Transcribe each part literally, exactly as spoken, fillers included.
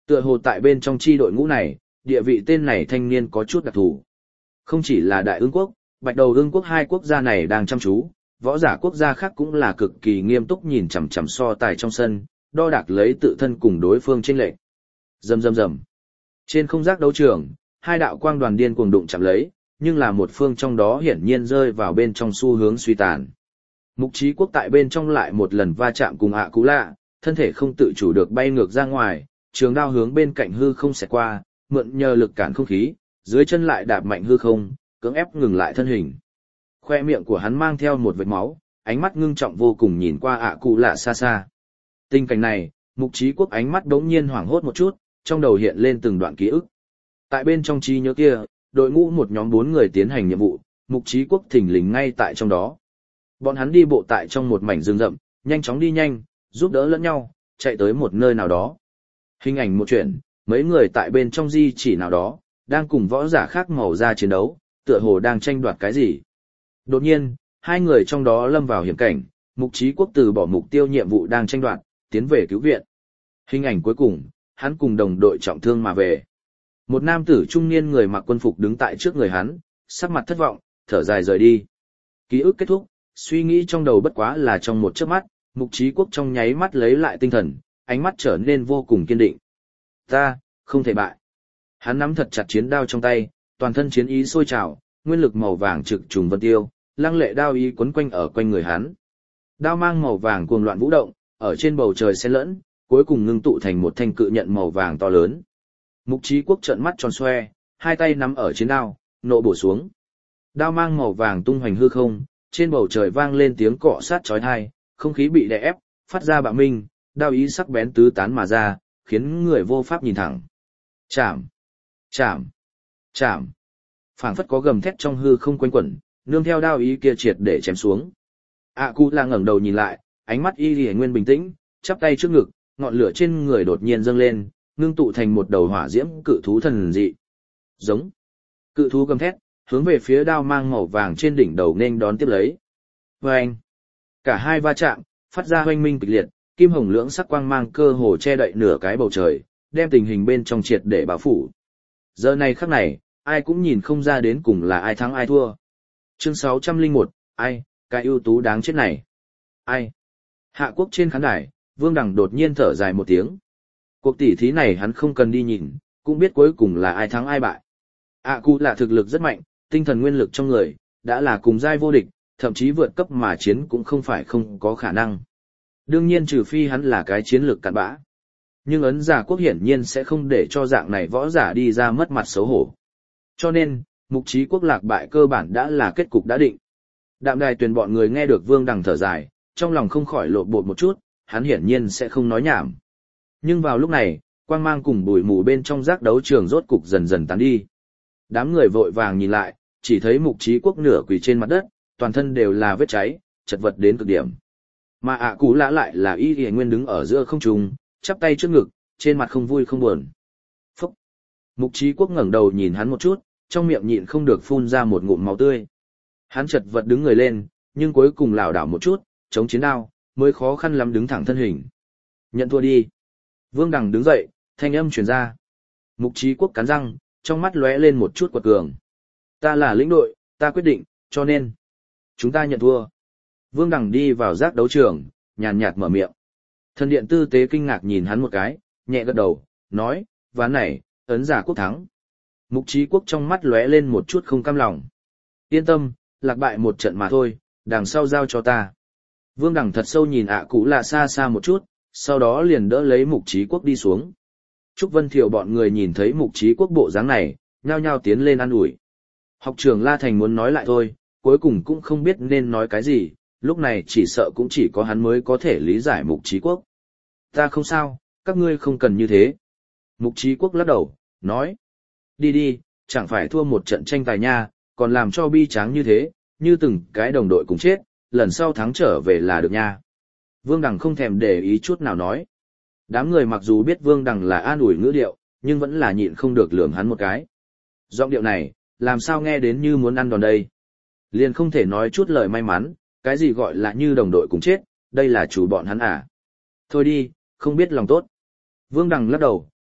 Tựa hồ tại bên trong chi đội ngũ này, địa vị tên này thanh niên có chút đặc thù. Không chỉ là Đại Ưng quốc, Bạch Đầu Ưng quốc hai quốc gia này đang chăm chú, võ giả quốc gia khác cũng là cực kỳ nghiêm túc nhìn chằm chằm so tài trong sân, đo đạc lấy tự thân cùng đối phương chênh lệch. Rầm rầm rầm. Trên không giác đấu trường, hai đạo quang đoàn điên cuồng đụng chạm lấy, nhưng là một phương trong đó hiển nhiên rơi vào bên trong xu hướng suy tàn. Mục Chí Quốc tại bên trong lại một lần va chạm cùng ạ cú lạ, thân thể không tự chủ được bay ngược ra ngoài, trường đao hướng bên cạnh hư không xẹt qua, mượn nhờ lực cản không khí, dưới chân lại đạp mạnh hư không, cưỡng ép ngừng lại thân hình. Khoe miệng của hắn mang theo một vệt máu, ánh mắt ngưng trọng vô cùng nhìn qua ạ cú lạ xa xa. Tình cảnh này, Mục Chí Quốc ánh mắt đống nhiên hoảng hốt một chút, trong đầu hiện lên từng đoạn ký ức. Tại bên trong trí nhớ kia, đội ngũ một nhóm bốn người tiến hành nhiệm vụ, Mục Chí Quốc thình lình ngay tại trong đó. Bọn hắn đi bộ tại trong một mảnh rừng rậm, nhanh chóng đi nhanh, giúp đỡ lẫn nhau, chạy tới một nơi nào đó. Hình ảnh một chuyện, mấy người tại bên trong di chỉ nào đó, đang cùng võ giả khác màu da chiến đấu, tựa hồ đang tranh đoạt cái gì. Đột nhiên, hai người trong đó lâm vào hiểm cảnh, Mục Chí Quốc từ bỏ mục tiêu nhiệm vụ đang tranh đoạt, tiến về cứu viện. Hình ảnh cuối cùng, hắn cùng đồng đội trọng thương mà về. Một nam tử trung niên người mặc quân phục đứng tại trước người hắn, sắc mặt thất vọng, thở dài rời đi. Ký ức kết thúc, suy nghĩ trong đầu bất quá là trong một chớp mắt, Mục Chí Quốc trong nháy mắt lấy lại tinh thần, ánh mắt trở nên vô cùng kiên định. Ta, không thể bại. Hắn nắm thật chặt chiến đao trong tay, toàn thân chiến ý sôi trào, nguyên lực màu vàng trực trùng vân tiêu, lăng lệ đao ý quấn quanh ở quanh người hắn. Đao mang màu vàng cuồng loạn vũ động, ở trên bầu trời xen lẫn, cuối cùng ngưng tụ thành một thanh cự nhận màu vàng to lớn. Mục Chí Quốc trợn mắt tròn xoe, hai tay nắm ở chiến đao, nộ bổ xuống. Đao mang màu vàng tung hoành hư không, trên bầu trời vang lên tiếng cọ sát chói tai, không khí bị đè ép, phát ra bạo minh, đao ý sắc bén tứ tán mà ra, khiến người vô pháp nhìn thẳng. Chạm, chạm, chạm. Phảng phất có gầm thét trong hư không quanh quẩn, nương theo đao ý kia triệt để chém xuống. A Cụ là ngẩng đầu nhìn lại, ánh mắt y liễu nguyên bình tĩnh, chắp tay trước ngực, ngọn lửa trên người đột nhiên dâng lên, ngưng tụ thành một đầu hỏa diễm cự thú thần dị. Giống. Cự thú gầm thét, hướng về phía đao mang màu vàng trên đỉnh đầu nên đón tiếp lấy. Oeng. Cả hai va chạm, phát ra oanh minh kịch liệt, kim hồng lưỡng sắc quang mang cơ hồ che đậy nửa cái bầu trời, đem tình hình bên trong triệt để bao phủ. Giờ này khắc này, ai cũng nhìn không ra đến cùng là ai thắng ai thua. Chương sáu trăm lẻ một, ai, cái ưu tú đáng chết này. Ai? Hạ Quốc trên khán đài, Vương Đằng đột nhiên thở dài một tiếng. Cuộc tỉ thí này hắn không cần đi nhìn, cũng biết cuối cùng là ai thắng ai bại. A Cụ là thực lực rất mạnh, tinh thần nguyên lực trong người, đã là cùng giai vô địch, thậm chí vượt cấp mà chiến cũng không phải không có khả năng. Đương nhiên trừ phi hắn là cái chiến lược cặn bã. Nhưng ấn giả quốc hiển nhiên sẽ không để cho dạng này võ giả đi ra mất mặt xấu hổ. Cho nên, Mục Chí Quốc lạc bại cơ bản đã là kết cục đã định. Đạm đài tuyển bọn người nghe được Vương Đằng thở dài, trong lòng không khỏi lộn bột một chút, hắn hiển nhiên sẽ không nói nhảm. Nhưng vào lúc này, quang mang cùng bụi mù bên trong giác đấu trường rốt cục dần dần tán đi. Đám người vội vàng nhìn lại, chỉ thấy Mục Chí Quốc nửa quỳ trên mặt đất, toàn thân đều là vết cháy, chật vật đến cực điểm. Mà ạ Cú Lã lại là y y nguyên đứng ở giữa không trung, chắp tay trước ngực, trên mặt không vui không buồn. Phúc! Mục Chí Quốc ngẩng đầu nhìn hắn một chút, trong miệng nhịn không được phun ra một ngụm máu tươi. Hắn chật vật đứng người lên, nhưng cuối cùng lảo đảo một chút, chống chiến đao, mới khó khăn lắm đứng thẳng thân hình. Nhận thua đi. Vương Đằng đứng dậy, thanh âm truyền ra. Mục Chí Quốc cắn răng, trong mắt lóe lên một chút quật cường. Ta là lĩnh đội, ta quyết định, cho nên chúng ta nhận thua. Vương Đằng đi vào giác đấu trường, nhàn nhạt mở miệng. Thần điện tư tế kinh ngạc nhìn hắn một cái, nhẹ gật đầu, nói, ván này, ấn giả quốc thắng. Mục Chí Quốc trong mắt lóe lên một chút không cam lòng. Yên tâm, lạc bại một trận mà thôi, đằng sau giao cho ta. Vương Đằng thật sâu nhìn ạ Cú Lạ xa xa một chút, sau đó liền đỡ lấy Mục Chí Quốc đi xuống. Trúc Vân Thiệu bọn người nhìn thấy Mục Chí Quốc bộ dáng này, nhao nhao tiến lên an ủi. Học trưởng La Thành muốn nói lại thôi, cuối cùng cũng không biết nên nói cái gì, lúc này chỉ sợ cũng chỉ có hắn mới có thể lý giải Mục Chí Quốc. Ta không sao, các ngươi không cần như thế. Mục Chí Quốc lắc đầu, nói. Đi đi, chẳng phải thua một trận tranh tài nha, còn làm cho bi tráng như thế, như từng cái đồng đội cùng chết, lần sau thắng trở về là được nha. Vương Đằng không thèm để ý chút nào nói. Đám người mặc dù biết Vương Đằng là an ủi ngữ điệu, nhưng vẫn là nhịn không được lườm hắn một cái. Giọng điệu này, làm sao nghe đến như muốn ăn đòn đây. Liền không thể nói chút lời may mắn, cái gì gọi là như đồng đội cùng chết, đây là chủ bọn hắn à. Thôi đi, không biết lòng tốt. Vương Đằng lắc đầu,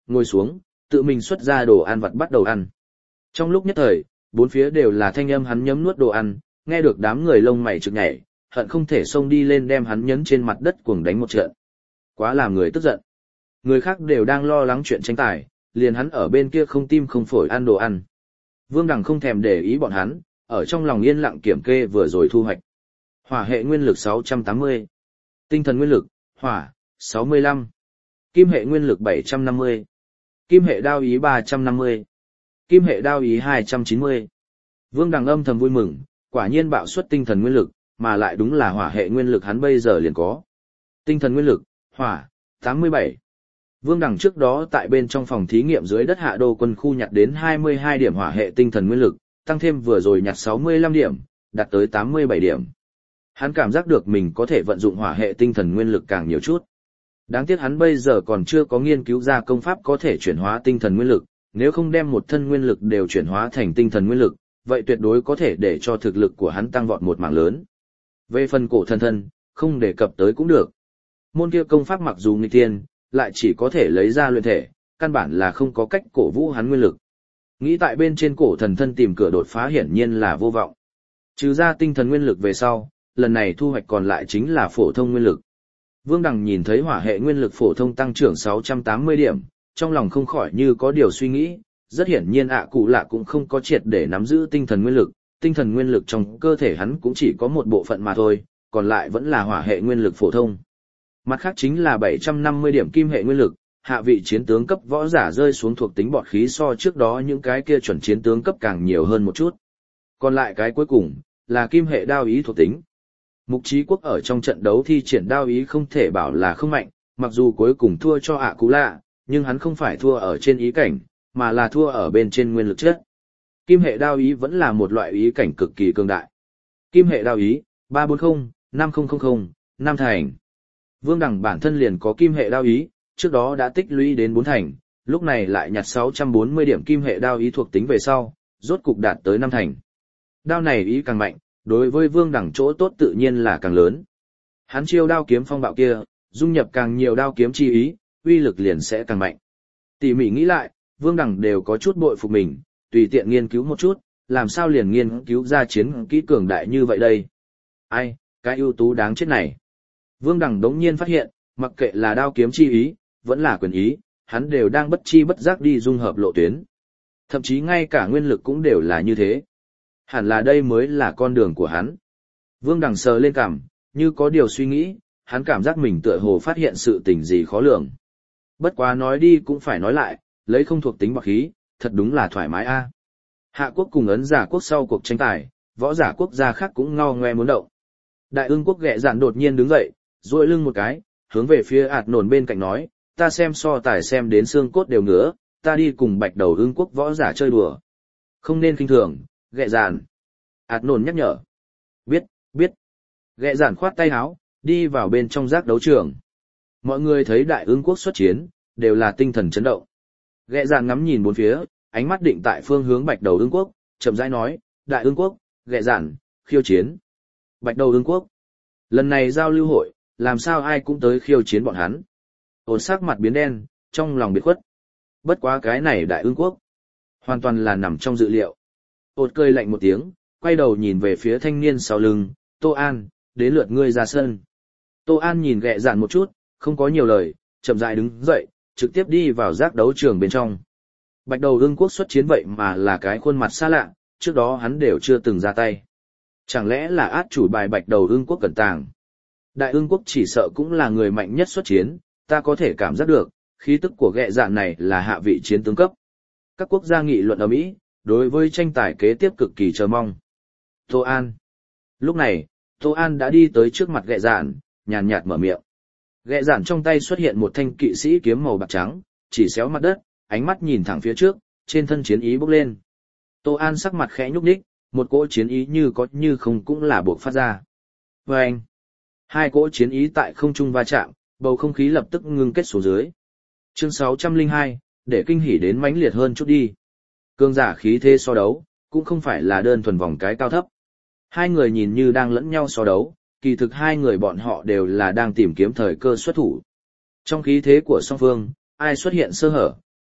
ngồi xuống, tự mình xuất ra đồ ăn vặt bắt đầu ăn. Trong lúc nhất thời, bốn phía đều là thanh âm hắn nhấm nuốt đồ ăn, nghe được đám người lông mày trực nhảy, hận không thể xông đi lên đem hắn nhấn trên mặt đất cuồng đánh một trận. Quá làm người tức giận. Người khác đều đang lo lắng chuyện tranh tài, liền hắn ở bên kia không tim không phổi ăn đồ ăn. Vương Đằng không thèm để ý bọn hắn, ở trong lòng yên lặng kiểm kê vừa rồi thu hoạch. Hỏa hệ nguyên lực sáu trăm tám mươi, tinh thần nguyên lực, hỏa, sáu mươi lăm, kim hệ nguyên lực bảy trăm năm mươi, kim hệ đao ý ba trăm năm mươi, kim hệ đao ý hai trăm chín mươi. Vương Đằng âm thầm vui mừng, quả nhiên bạo suất tinh thần nguyên lực, mà lại đúng là hỏa hệ nguyên lực hắn bây giờ liền có. Tinh thần nguyên lực, hỏa, tám mươi bảy. Vương Đằng trước đó tại bên trong phòng thí nghiệm dưới đất Hạ Đô quân khu nhặt đến hai mươi hai điểm hỏa hệ tinh thần nguyên lực, tăng thêm vừa rồi nhặt sáu mươi lăm điểm, đạt tới tám mươi bảy điểm. Hắn cảm giác được mình có thể vận dụng hỏa hệ tinh thần nguyên lực càng nhiều chút. Đáng tiếc hắn bây giờ còn chưa có nghiên cứu ra công pháp có thể chuyển hóa tinh thần nguyên lực, nếu không đem một thân nguyên lực đều chuyển hóa thành tinh thần nguyên lực, vậy tuyệt đối có thể để cho thực lực của hắn tăng vọt một mảng lớn. Về phần cổ thần thân, không đề cập tới cũng được. Môn kia công pháp mặc dù nghịch thiên, lại chỉ có thể lấy ra luyện thể, căn bản là không có cách cổ vũ hắn nguyên lực. Nghĩ tại bên trên cổ thần thân tìm cửa đột phá hiển nhiên là vô vọng. Trừ ra tinh thần nguyên lực về sau, lần này thu hoạch còn lại chính là phổ thông nguyên lực. Vương Đằng nhìn thấy hỏa hệ nguyên lực phổ thông tăng trưởng sáu trăm tám mươi điểm, trong lòng không khỏi như có điều suy nghĩ, rất hiển nhiên ạ cụ lạ cũng không có triệt để nắm giữ tinh thần nguyên lực, tinh thần nguyên lực trong cơ thể hắn cũng chỉ có một bộ phận mà thôi, còn lại vẫn là hỏa hệ nguyên lực phổ thông. Mặt khác chính là bảy trăm năm mươi điểm kim hệ nguyên lực, hạ vị chiến tướng cấp võ giả rơi xuống thuộc tính bọt khí so trước đó những cái kia chuẩn chiến tướng cấp càng nhiều hơn một chút. Còn lại cái cuối cùng, là kim hệ đao ý thuộc tính. Mục Chí Quốc ở trong trận đấu thi triển đao ý không thể bảo là không mạnh, mặc dù cuối cùng thua cho ạ cú lạ, nhưng hắn không phải thua ở trên ý cảnh, mà là thua ở bên trên nguyên lực chất. Kim hệ đao ý vẫn là một loại ý cảnh cực kỳ cường đại. Kim hệ đao ý, ba bốn không, năm không không không, năm thành. Vương Đằng bản thân liền có kim hệ đao ý, trước đó đã tích lũy đến bốn thành, lúc này lại nhặt sáu trăm bốn mươi điểm kim hệ đao ý thuộc tính về sau, rốt cục đạt tới năm thành. Đao này ý càng mạnh, đối với Vương Đằng chỗ tốt tự nhiên là càng lớn. Hắn chiêu đao kiếm phong bạo kia, dung nhập càng nhiều đao kiếm chi ý, uy lực liền sẽ càng mạnh. Tỉ mỉ nghĩ lại, Vương Đằng đều có chút bội phục mình, tùy tiện nghiên cứu một chút, làm sao liền nghiên cứu ra chiến kỹ cường đại như vậy đây. Ai, cái ưu tú đáng chết này. Vương Đằng đống nhiên phát hiện, mặc kệ là đao kiếm chi ý, vẫn là quyền ý, hắn đều đang bất chi bất giác đi dung hợp lộ tuyến. Thậm chí ngay cả nguyên lực cũng đều là như thế. Hẳn là đây mới là con đường của hắn. Vương Đằng sờ lên cằm, như có điều suy nghĩ, hắn cảm giác mình tựa hồ phát hiện sự tình gì khó lường. Bất quá nói đi cũng phải nói lại, lấy không thuộc tính bạc khí, thật đúng là thoải mái a. Hạ quốc cùng ấn giả quốc sau cuộc tranh tài, võ giả quốc gia khác cũng ngao ngoe muốn động. Đại ương quốc ghẹ dạn đột nhiên đứng dậy, duỗi lưng một cái, hướng về phía ạt nổn bên cạnh nói, ta xem so tài xem đến xương cốt đều ngứa, ta đi cùng bạch đầu ương quốc võ giả chơi đùa. Không nên khinh thường, ghẹ dạn. Ạt nổn nhắc nhở. Biết, biết. Ghẹ dạn khoát tay áo, đi vào bên trong giác đấu trường. Mọi người thấy đại ương quốc xuất chiến, đều là tinh thần chấn động. Ghẹ dạn ngắm nhìn bốn phía, ánh mắt định tại phương hướng bạch đầu ương quốc, chậm rãi nói, đại ương quốc, ghẹ dạn, khiêu chiến. Bạch đầu ương quốc. Lần này giao lưu hội, làm sao ai cũng tới khiêu chiến bọn hắn. Ổn sắc mặt biến đen, trong lòng biệt khuất. Bất quá cái này đại ương quốc. Hoàn toàn là nằm trong dự liệu. Ổn cười lạnh một tiếng, quay đầu nhìn về phía thanh niên sau lưng, Tô An, đến lượt ngươi ra sân. Tô An nhìn ghẹ dạn một chút, không có nhiều lời, chậm rãi đứng dậy, trực tiếp đi vào giác đấu trường bên trong. Bạch đầu ương quốc xuất chiến vậy mà là cái khuôn mặt xa lạ, trước đó hắn đều chưa từng ra tay. Chẳng lẽ là át chủ bài bạch đầu ương quốc cẩn tàng? Đại ương quốc chỉ sợ cũng là người mạnh nhất xuất chiến, ta có thể cảm giác được, khí tức của ghẹ dạn này là hạ vị chiến tướng cấp. Các quốc gia nghị luận ở Mỹ, đối với tranh tài kế tiếp cực kỳ chờ mong. Tô An. Lúc này, Tô An đã đi tới trước mặt ghẹ dạn, nhàn nhạt mở miệng. Ghẹ dạn trong tay xuất hiện một thanh kỵ sĩ kiếm màu bạc trắng, chỉ xéo mặt đất, ánh mắt nhìn thẳng phía trước, trên thân chiến ý bốc lên. Tô An sắc mặt khẽ nhúc nhích, một cỗ chiến ý như có như không cũng là buộc phát ra. Và anh, hai cỗ chiến ý tại không trung va chạm, bầu không khí lập tức ngưng kết xuống dưới. Chương sáu trăm lẻ hai, để kinh hỉ đến mãnh liệt hơn chút đi. Cương giả khí thế so đấu, cũng không phải là đơn thuần vòng cái cao thấp. Hai người nhìn như đang lẫn nhau so đấu, kỳ thực hai người bọn họ đều là đang tìm kiếm thời cơ xuất thủ. Trong khí thế của song phương, ai xuất hiện sơ hở,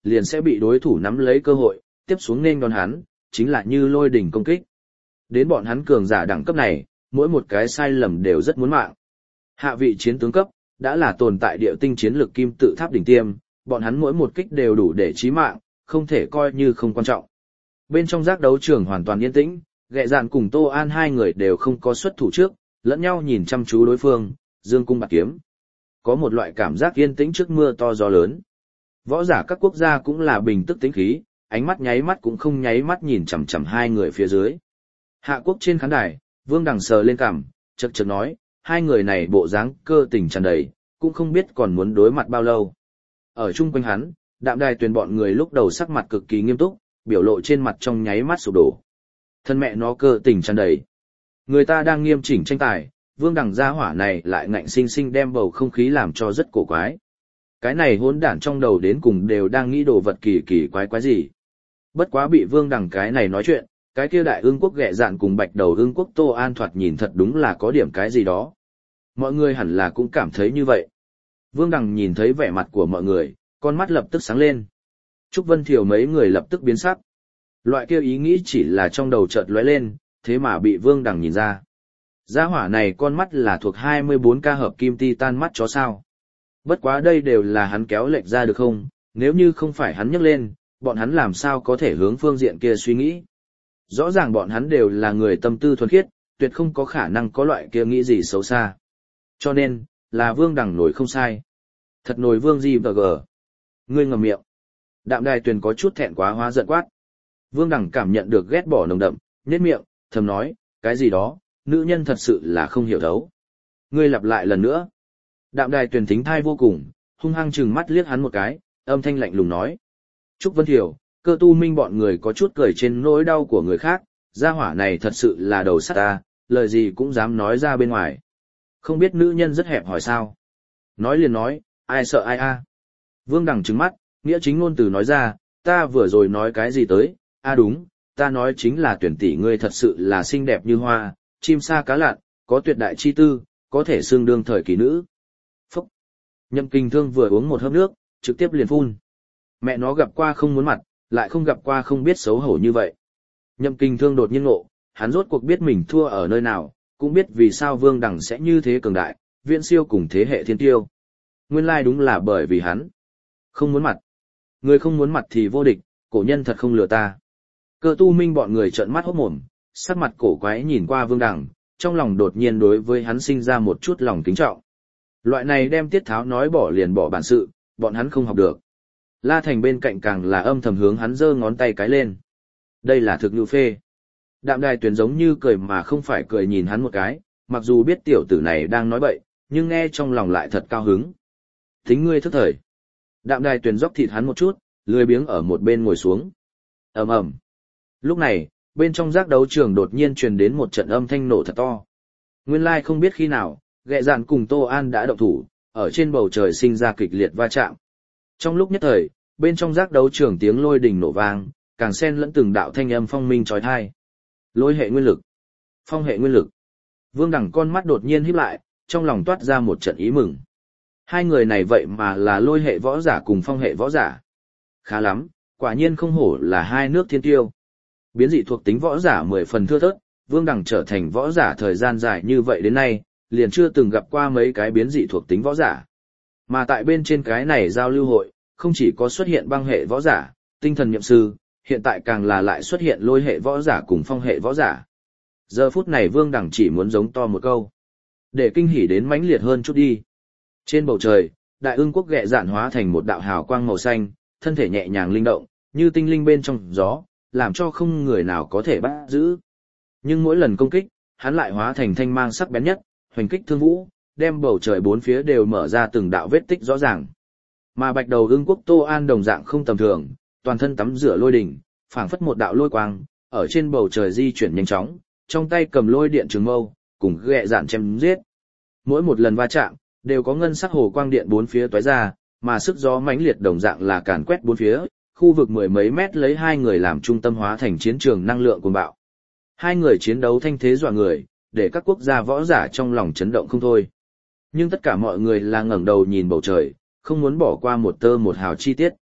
liền sẽ bị đối thủ nắm lấy cơ hội, tiếp xuống nên đón hắn, chính là như lôi đỉnh công kích. Đến bọn hắn cường giả đẳng cấp này, mỗi một cái sai lầm đều rất muốn mạng. Hạ vị chiến tướng cấp, đã là tồn tại địa tinh chiến lược kim tự tháp đỉnh tiêm, bọn hắn mỗi một kích đều đủ để chí mạng, không thể coi như không quan trọng. Bên trong giác đấu trường hoàn toàn yên tĩnh, Ghẹ Dạn cùng Tô An hai người đều không có xuất thủ trước, lẫn nhau nhìn chăm chú đối phương, dương cung bạc kiếm. Có một loại cảm giác yên tĩnh trước mưa to gió lớn. Võ giả các quốc gia cũng là bình tức tĩnh khí, ánh mắt nháy mắt cũng không nháy mắt nhìn chằm chằm hai người phía dưới. Hạ quốc trên khán đài, Vương Đằng sờ lên cằm, chậc chậc nói, hai người này bộ dáng cơ tình tràn đầy, cũng không biết còn muốn đối mặt bao lâu. Ở chung quanh hắn, Đạm Đài Tuyền bọn người lúc đầu sắc mặt cực kỳ nghiêm túc, biểu lộ trên mặt trong nháy mắt sụp đổ. Thân mẹ nó cơ tình tràn đầy. Người ta đang nghiêm chỉnh tranh tài, Vương Đằng gia hỏa này lại ngạnh sinh sinh đem bầu không khí làm cho rất cổ quái. Cái này hỗn đản trong đầu đến cùng đều đang nghĩ đồ vật kỳ kỳ quái quái gì. Bất quá bị Vương Đằng cái này nói chuyện, cái kia đại ương quốc Ghẹ Dạn cùng bạch đầu ương quốc Tô An thoạt nhìn thật đúng là có điểm cái gì đó. Mọi người hẳn là cũng cảm thấy như vậy. Vương Đằng nhìn thấy vẻ mặt của mọi người, con mắt lập tức sáng lên. Trúc Vân Thiều mấy người lập tức biến sắc. Loại kia ý nghĩ chỉ là trong đầu chợt lóe lên, thế mà bị Vương Đằng nhìn ra. Gia hỏa này con mắt là thuộc hai mươi bốn ca hợp kim titan mắt chó sao. Bất quá đây đều là hắn kéo lệch ra được không, nếu như không phải hắn nhấc lên, bọn hắn làm sao có thể hướng phương diện kia suy nghĩ. Rõ ràng bọn hắn đều là người tâm tư thuần khiết, tuyệt không có khả năng có loại kia nghĩ gì xấu xa. Cho nên, là Vương Đằng nổi không sai. Thật nổi Vương gì bờ gờ. Ngươi ngậm miệng. Đạm Đài Tuyền có chút thẹn quá hóa giận quát. Vương Đằng cảm nhận được ghét bỏ nồng đậm, nhếch miệng, thầm nói, cái gì đó, nữ nhân thật sự là không hiểu thấu. Ngươi lặp lại lần nữa. Đạm Đài Tuyền thính thai vô cùng, hung hăng chừng mắt liếc hắn một cái, âm thanh lạnh lùng nói. Trúc Vân Thiểu, Cơ Tu Minh bọn người có chút cười trên nỗi đau của người khác, gia hỏa này thật sự là đầu sắt ta, lời gì cũng dám nói ra bên ngoài. Không biết nữ nhân rất hẹp hỏi sao. Nói liền nói, ai sợ ai a. Vương Đằng trừng mắt, nghĩa chính ngôn từ nói ra, ta vừa rồi nói cái gì tới, a à đúng, ta nói chính là Tuyển tỷ ngươi thật sự là xinh đẹp như hoa, chim sa cá lặn, có tuyệt đại chi tư, có thể xương đương thời kỳ nữ. Phúc! Nhậm Kình Thương vừa uống một hớp nước, trực tiếp liền phun. Mẹ nó gặp qua không muốn mặt, lại không gặp qua không biết xấu hổ như vậy. Nhậm Kình Thương đột nhiên ngộ, hắn rốt cuộc biết mình thua ở nơi nào, cũng biết vì sao Vương Đằng sẽ như thế cường đại, viễn siêu cùng thế hệ thiên tiêu. Nguyên lai đúng là bởi vì hắn không muốn mặt. Người không muốn mặt thì vô địch, cổ nhân thật không lừa ta. Cơ Tu Minh bọn người trợn mắt hốt mồm, sắc mặt cổ quái nhìn qua Vương Đằng, trong lòng đột nhiên đối với hắn sinh ra một chút lòng kính trọng. Loại này đem tiết tháo nói bỏ liền bỏ bản sự, bọn hắn không học được. La Thành bên cạnh càng là âm thầm hướng hắn giơ ngón tay cái lên. Đây là thực ngữ phê. Đạm Đài Tuyền giống như cười mà không phải cười nhìn hắn một cái, mặc dù biết tiểu tử này đang nói bậy, nhưng nghe trong lòng lại thật cao hứng. Tính ngươi thức thời. Đạm Đài Tuyền dốc thịt hắn một chút, lười biếng ở một bên ngồi xuống. Ầm ầm. Lúc này, bên trong giác đấu trường đột nhiên truyền đến một trận âm thanh nổ thật to. Nguyên lai không biết khi nào, Ghẹ Dạn cùng Tô An đã động thủ, ở trên bầu trời sinh ra kịch liệt va chạm. Trong lúc nhất thời, bên trong giác đấu trường tiếng lôi đình nổ vang, càng xen lẫn từng đạo thanh âm phong minh chói tai. Lôi hệ nguyên lực, phong hệ nguyên lực. Vương Đằng con mắt đột nhiên híp lại, trong lòng toát ra một trận ý mừng. Hai người này vậy mà là lôi hệ võ giả cùng phong hệ võ giả. Khá lắm, quả nhiên không hổ là hai nước thiên tiêu. Biến dị thuộc tính võ giả mười phần thưa thớt, Vương Đằng trở thành võ giả thời gian dài như vậy đến nay, liền chưa từng gặp qua mấy cái biến dị thuộc tính võ giả. Mà tại bên trên cái này giao lưu hội, không chỉ có xuất hiện băng hệ võ giả, tinh thần nhậm sư, hiện tại càng là lại xuất hiện lôi hệ võ giả cùng phong hệ võ giả. Giờ phút này Vương Đằng chỉ muốn giống to một câu. Để kinh hỉ đến mãnh liệt hơn chút đi. Trên bầu trời, đại ương quốc Ghẹ Dạn hóa thành một đạo hào quang màu xanh, thân thể nhẹ nhàng linh động, như tinh linh bên trong gió, làm cho không người nào có thể bắt giữ. Nhưng mỗi lần công kích, hắn lại hóa thành thanh mang sắc bén nhất, hoành kích thương vũ, đem bầu trời bốn phía đều mở ra từng đạo vết tích rõ ràng. Mà bạch đầu ương quốc Tô An đồng dạng không tầm thường, toàn thân tắm rửa lôi đỉnh, phảng phất một đạo lôi quang, ở trên bầu trời di chuyển nhanh chóng, trong tay cầm lôi điện trường mâu, cùng Ghẹ Dạn chém giết. Mỗi một lần va chạm, đều có ngân sắc hồ quang điện bốn phía tóe ra, mà sức gió mãnh liệt đồng dạng là càn quét bốn phía, khu vực mười mấy mét lấy hai người làm trung tâm hóa thành chiến trường năng lượng cuồng bạo. Hai người chiến đấu thanh thế dọa người, để các quốc gia võ giả trong lòng chấn động không thôi. Nhưng tất cả mọi người là ngẩng đầu nhìn bầu trời, không muốn bỏ qua một tơ một hào chi tiết.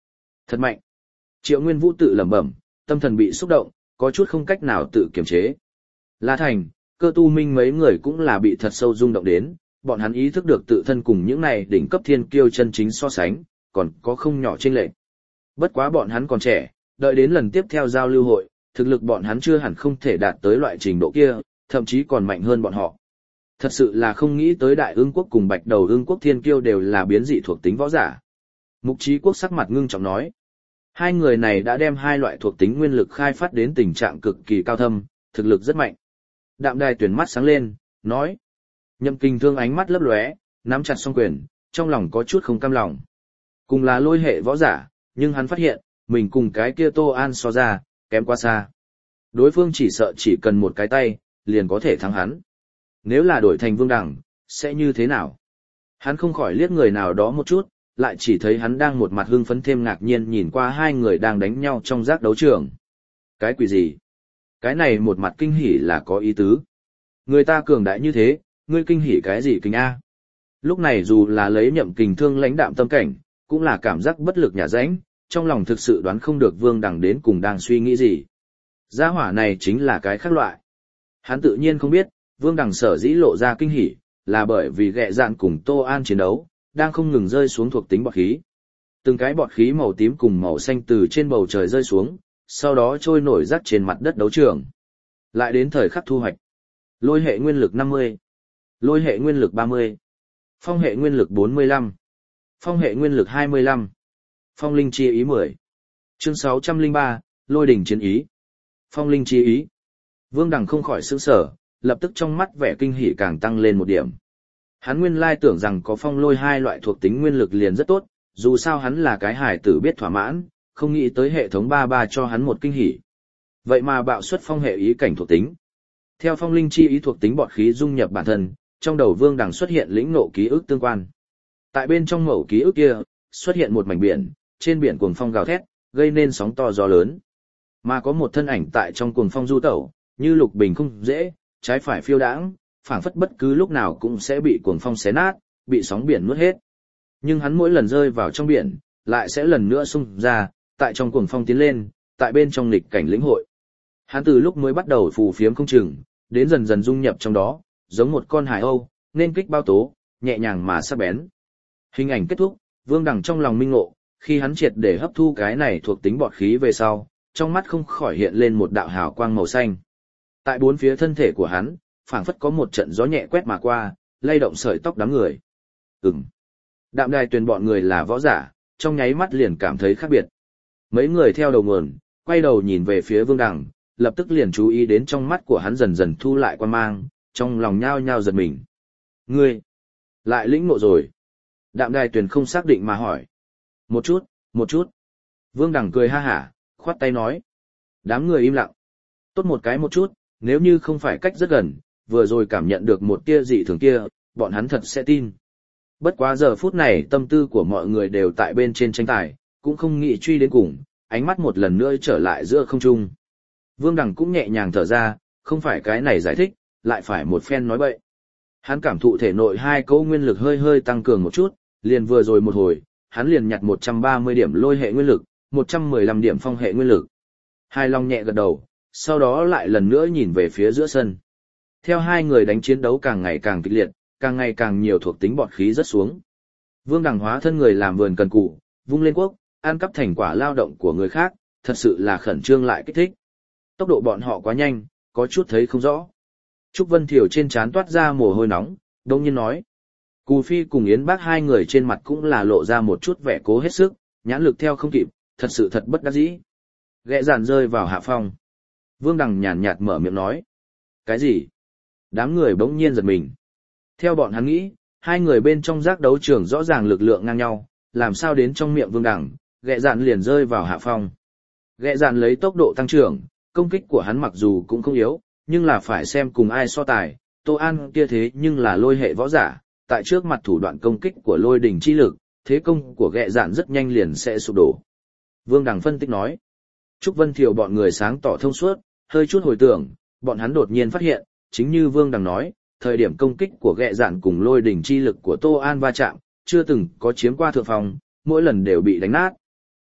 Thật mạnh. Triệu Nguyên Vũ tự lẩm bẩm, tâm thần bị xúc động, có chút không cách nào tự kiềm chế. La Thành, Cơ Tu Minh mấy người cũng là bị thật sâu rung động đến, bọn hắn ý thức được tự thân cùng những này đỉnh cấp thiên kiêu chân chính so sánh, còn có không nhỏ chênh lệch. Bất quá bọn hắn còn trẻ, đợi đến lần tiếp theo giao lưu hội, thực lực bọn hắn chưa hẳn không thể đạt tới loại trình độ kia, thậm chí còn mạnh hơn bọn họ. Thật sự là không nghĩ tới Đại Ưng Quốc cùng Bạch Đầu Ưng Quốc thiên kiêu đều là biến dị thuộc tính võ giả. Mục Chí Quốc sắc mặt ngưng trọng nói. Hai người này đã đem hai loại thuộc tính nguyên lực khai phát đến tình trạng cực kỳ cao thâm, thực lực rất mạnh. Đạm Đài tuyển mắt sáng lên, nói. Nhậm Kình Thương ánh mắt lấp lóe, nắm chặt song quyền, trong lòng có chút không cam lòng. Cùng là lôi hệ võ giả, nhưng hắn phát hiện, mình cùng cái kia Tô An so ra, kém quá xa. Đối phương chỉ sợ chỉ cần một cái tay, liền có thể thắng hắn. Nếu là đổi thành Vương Đằng, sẽ như thế nào? Hắn không khỏi liếc người nào đó một chút, lại chỉ thấy hắn đang một mặt hưng phấn thêm ngạc nhiên nhìn qua hai người đang đánh nhau trong giác đấu trường. Cái quỷ gì? Cái này một mặt kinh hỉ là có ý tứ. Người ta cường đại như thế, ngươi kinh hỉ cái gì kinh A? Lúc này dù là lấy Nhậm Kình Thương lãnh đạm tâm cảnh, cũng là cảm giác bất lực nhả rãnh, trong lòng thực sự đoán không được Vương Đằng đến cùng đang suy nghĩ gì. Gia hỏa này chính là cái khác loại. Hắn tự nhiên không biết, Vương Đằng sở dĩ lộ ra kinh hỉ, là bởi vì ghẹ dạn cùng Tô An chiến đấu, đang không ngừng rơi xuống thuộc tính bọt khí. Từng cái bọt khí màu tím cùng màu xanh từ trên bầu trời rơi xuống, sau đó trôi nổi rắc trên mặt đất đấu trường. Lại đến thời khắc thu hoạch. Lôi hệ nguyên lực năm mươi, lôi hệ nguyên lực ba mươi, phong hệ nguyên lực bốn mươi lăm, phong hệ nguyên lực hai mươi lăm, phong linh chi ý mười. Chương sáu trăm lẻ ba, lôi đỉnh chiến ý. Phong linh chi ý. Vương Đằng không khỏi sửng sở, lập tức trong mắt vẻ kinh hỉ càng tăng lên một điểm. Hắn nguyên lai tưởng rằng có phong lôi hai loại thuộc tính nguyên lực liền rất tốt, dù sao hắn là cái hải tử biết thỏa mãn, không nghĩ tới hệ thống ba ba cho hắn một kinh hỉ. Vậy mà bạo xuất phong hệ ý cảnh thuộc tính. Theo phong linh chi ý thuộc tính bọt khí dung nhập bản thân, trong đầu Vương Đằng xuất hiện lĩnh ngộ ký ức tương quan. Tại bên trong mẩu ký ức kia, xuất hiện một mảnh biển, trên biển cuồng phong gào thét, gây nên sóng to gió lớn. Mà có một thân ảnh tại trong cuồng phong du tẩu, như lục bình không dễ, trái phải phiêu đãng, phảng phất bất cứ lúc nào cũng sẽ bị cuồng phong xé nát, bị sóng biển nuốt hết. Nhưng hắn mỗi lần rơi vào trong biển, lại sẽ lần nữa xung ra, tại trong cuồng phong tiến lên, tại bên trong nghịch cảnh lĩnh hội. Hắn từ lúc mới bắt đầu phù phiếm không chừng, đến dần dần dung nhập trong đó, giống một con hải âu, nên kích bao tố, nhẹ nhàng mà sắc bén. Hình ảnh kết thúc, Vương Đằng trong lòng minh ngộ, khi hắn triệt để hấp thu cái này thuộc tính bọt khí về sau, trong mắt không khỏi hiện lên một đạo hào quang màu xanh. Tại bốn phía thân thể của hắn, phảng phất có một trận gió nhẹ quét mà qua, lay động sợi tóc đám người. Ừm. Đạm Đài Tuyền bọn người là võ giả, trong nháy mắt liền cảm thấy khác biệt. Mấy người theo đầu nguồn, quay đầu nhìn về phía Vương Đằng, lập tức liền chú ý đến trong mắt của hắn dần dần thu lại quan mang, trong lòng nhao nhao giật mình. Ngươi, lại lĩnh ngộ rồi. Đạm Đài Tuyền không xác định mà hỏi. Một chút, một chút. Vương Đằng cười ha hả, khoát tay nói. Đám người im lặng. Tốt một cái một chút, nếu như không phải cách rất gần, vừa rồi cảm nhận được một tia dị thường kia, bọn hắn thật sẽ tin. Bất quá giờ phút này tâm tư của mọi người đều tại bên trên tranh tài, cũng không nghĩ truy đến cùng, ánh mắt một lần nữa trở lại giữa không trung. Vương Đằng cũng nhẹ nhàng thở ra, không phải cái này giải thích, lại phải một phen nói bậy. Hắn cảm thụ thể nội hai cấu nguyên lực hơi hơi tăng cường một chút, liền vừa rồi một hồi, hắn liền nhặt một trăm ba mươi điểm lôi hệ nguyên lực, một trăm mười lăm điểm phong hệ nguyên lực. Hai Long nhẹ gật đầu, sau đó lại lần nữa nhìn về phía giữa sân. Theo hai người đánh chiến đấu càng ngày càng kịch liệt, càng ngày càng nhiều thuộc tính bọt khí rất xuống. Vương Đằng hóa thân người làm vườn cần cù, vung lên quốc, ăn cắp thành quả lao động của người khác, thật sự là khẩn trương lại kích thích. Tốc độ bọn họ quá nhanh, có chút thấy không rõ. Trúc Vân Thiều trên trán toát ra mồ hôi nóng, đông nhiên nói. Cù Phi cùng Yến Bác hai người trên mặt cũng là lộ ra một chút vẻ cố hết sức, nhãn lực theo không kịp, thật sự thật bất đắc dĩ. Ghẹ dàn rơi vào hạ phong. Vương Đằng nhàn nhạt mở miệng nói. Cái gì? Đám người bỗng nhiên giật mình. Theo bọn hắn nghĩ, hai người bên trong giác đấu trường rõ ràng lực lượng ngang nhau, làm sao đến trong miệng Vương Đằng, ghẹ dàn liền rơi vào hạ phong. Ghẹ dàn lấy tốc độ tăng trưởng, công kích của hắn mặc dù cũng không yếu, nhưng là phải xem cùng ai so tài, Tô An kia thế nhưng là lôi hệ võ giả, tại trước mặt thủ đoạn công kích của lôi đỉnh chi lực, thế công của ghẹ dạn rất nhanh liền sẽ sụp đổ. Vương Đằng phân tích nói. Trúc Vân Thiều bọn người sáng tỏ thông suốt, hơi chút hồi tưởng, bọn hắn đột nhiên phát hiện, chính như Vương Đằng nói, thời điểm công kích của ghẹ dạn cùng lôi đỉnh chi lực của Tô An va chạm, chưa từng có chiếm qua thượng phòng, mỗi lần đều bị đánh nát.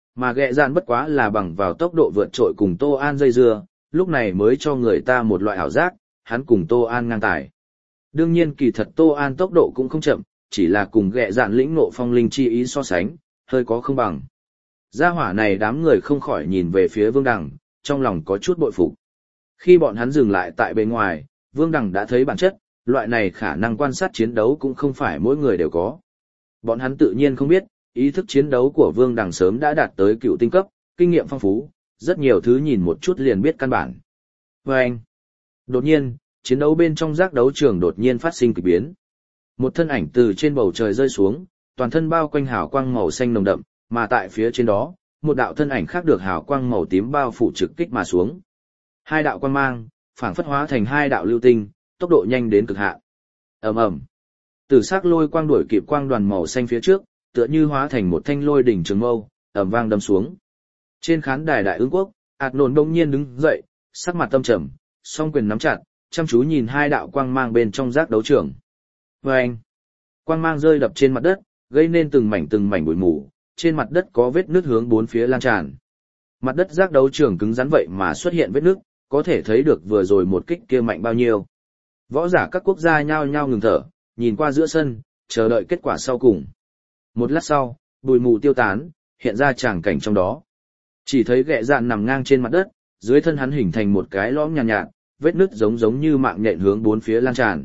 Mà ghẹ dạn bất quá là bằng vào tốc độ vượt trội cùng Tô An dây dưa, lúc này mới cho người ta một loại ảo giác, hắn cùng Tô An ngang tài. Đương nhiên kỳ thật Tô An tốc độ cũng không chậm, chỉ là cùng ghẹ dạn lĩnh ngộ phong linh chi ý so sánh, hơi có không bằng. Gia hỏa này đám người không khỏi nhìn về phía Vương Đằng, trong lòng có chút bội phục. Khi bọn hắn dừng lại tại bên ngoài, Vương Đằng đã thấy bản chất, loại này khả năng quan sát chiến đấu cũng không phải mỗi người đều có. Bọn hắn tự nhiên không biết, ý thức chiến đấu của Vương Đằng sớm đã đạt tới cựu tinh cấp, kinh nghiệm phong phú, rất nhiều thứ nhìn một chút liền biết căn bản. Và anh, đột nhiên, chiến đấu bên trong giác đấu trường đột nhiên phát sinh kỳ biến. Một thân ảnh từ trên bầu trời rơi xuống, toàn thân bao quanh hào quang màu xanh nồng đậm, mà tại phía trên đó, một đạo thân ảnh khác được hào quang màu tím bao phủ trực kích mà xuống. Hai đạo quang mang, phảng phất hóa thành hai đạo lưu tinh, tốc độ nhanh đến cực hạn. Ầm ầm. Tử sắc lôi quang đuổi kịp quang đoàn màu xanh phía trước, tựa như hóa thành một thanh lôi đỉnh trường mâu, ầm vang đâm xuống. Trên khán đài Đại Ương quốc, Ạt Nổn đông nhiên đứng dậy, sắc mặt tâm trầm, song quyền nắm chặt, chăm chú nhìn hai đạo quang mang bên trong giác đấu trường. Vâng! Quang mang rơi đập trên mặt đất, gây nên từng mảnh từng mảnh bụi mù, trên mặt đất có vết nứt hướng bốn phía lan tràn. Mặt đất giác đấu trường cứng rắn vậy mà xuất hiện vết nứt, có thể thấy được vừa rồi một kích kia mạnh bao nhiêu. Võ giả các quốc gia nhao nhao ngừng thở, nhìn qua giữa sân, chờ đợi kết quả sau cùng. Một lát sau, bụi mù tiêu tán, hiện ra tràng cảnh trong đó. Chỉ thấy ghẹ dạn nằm ngang trên mặt đất, dưới thân hắn hình thành một cái lõm nhàn nhạt, nhạt, vết nứt giống giống như mạng nhện hướng bốn phía lan tràn.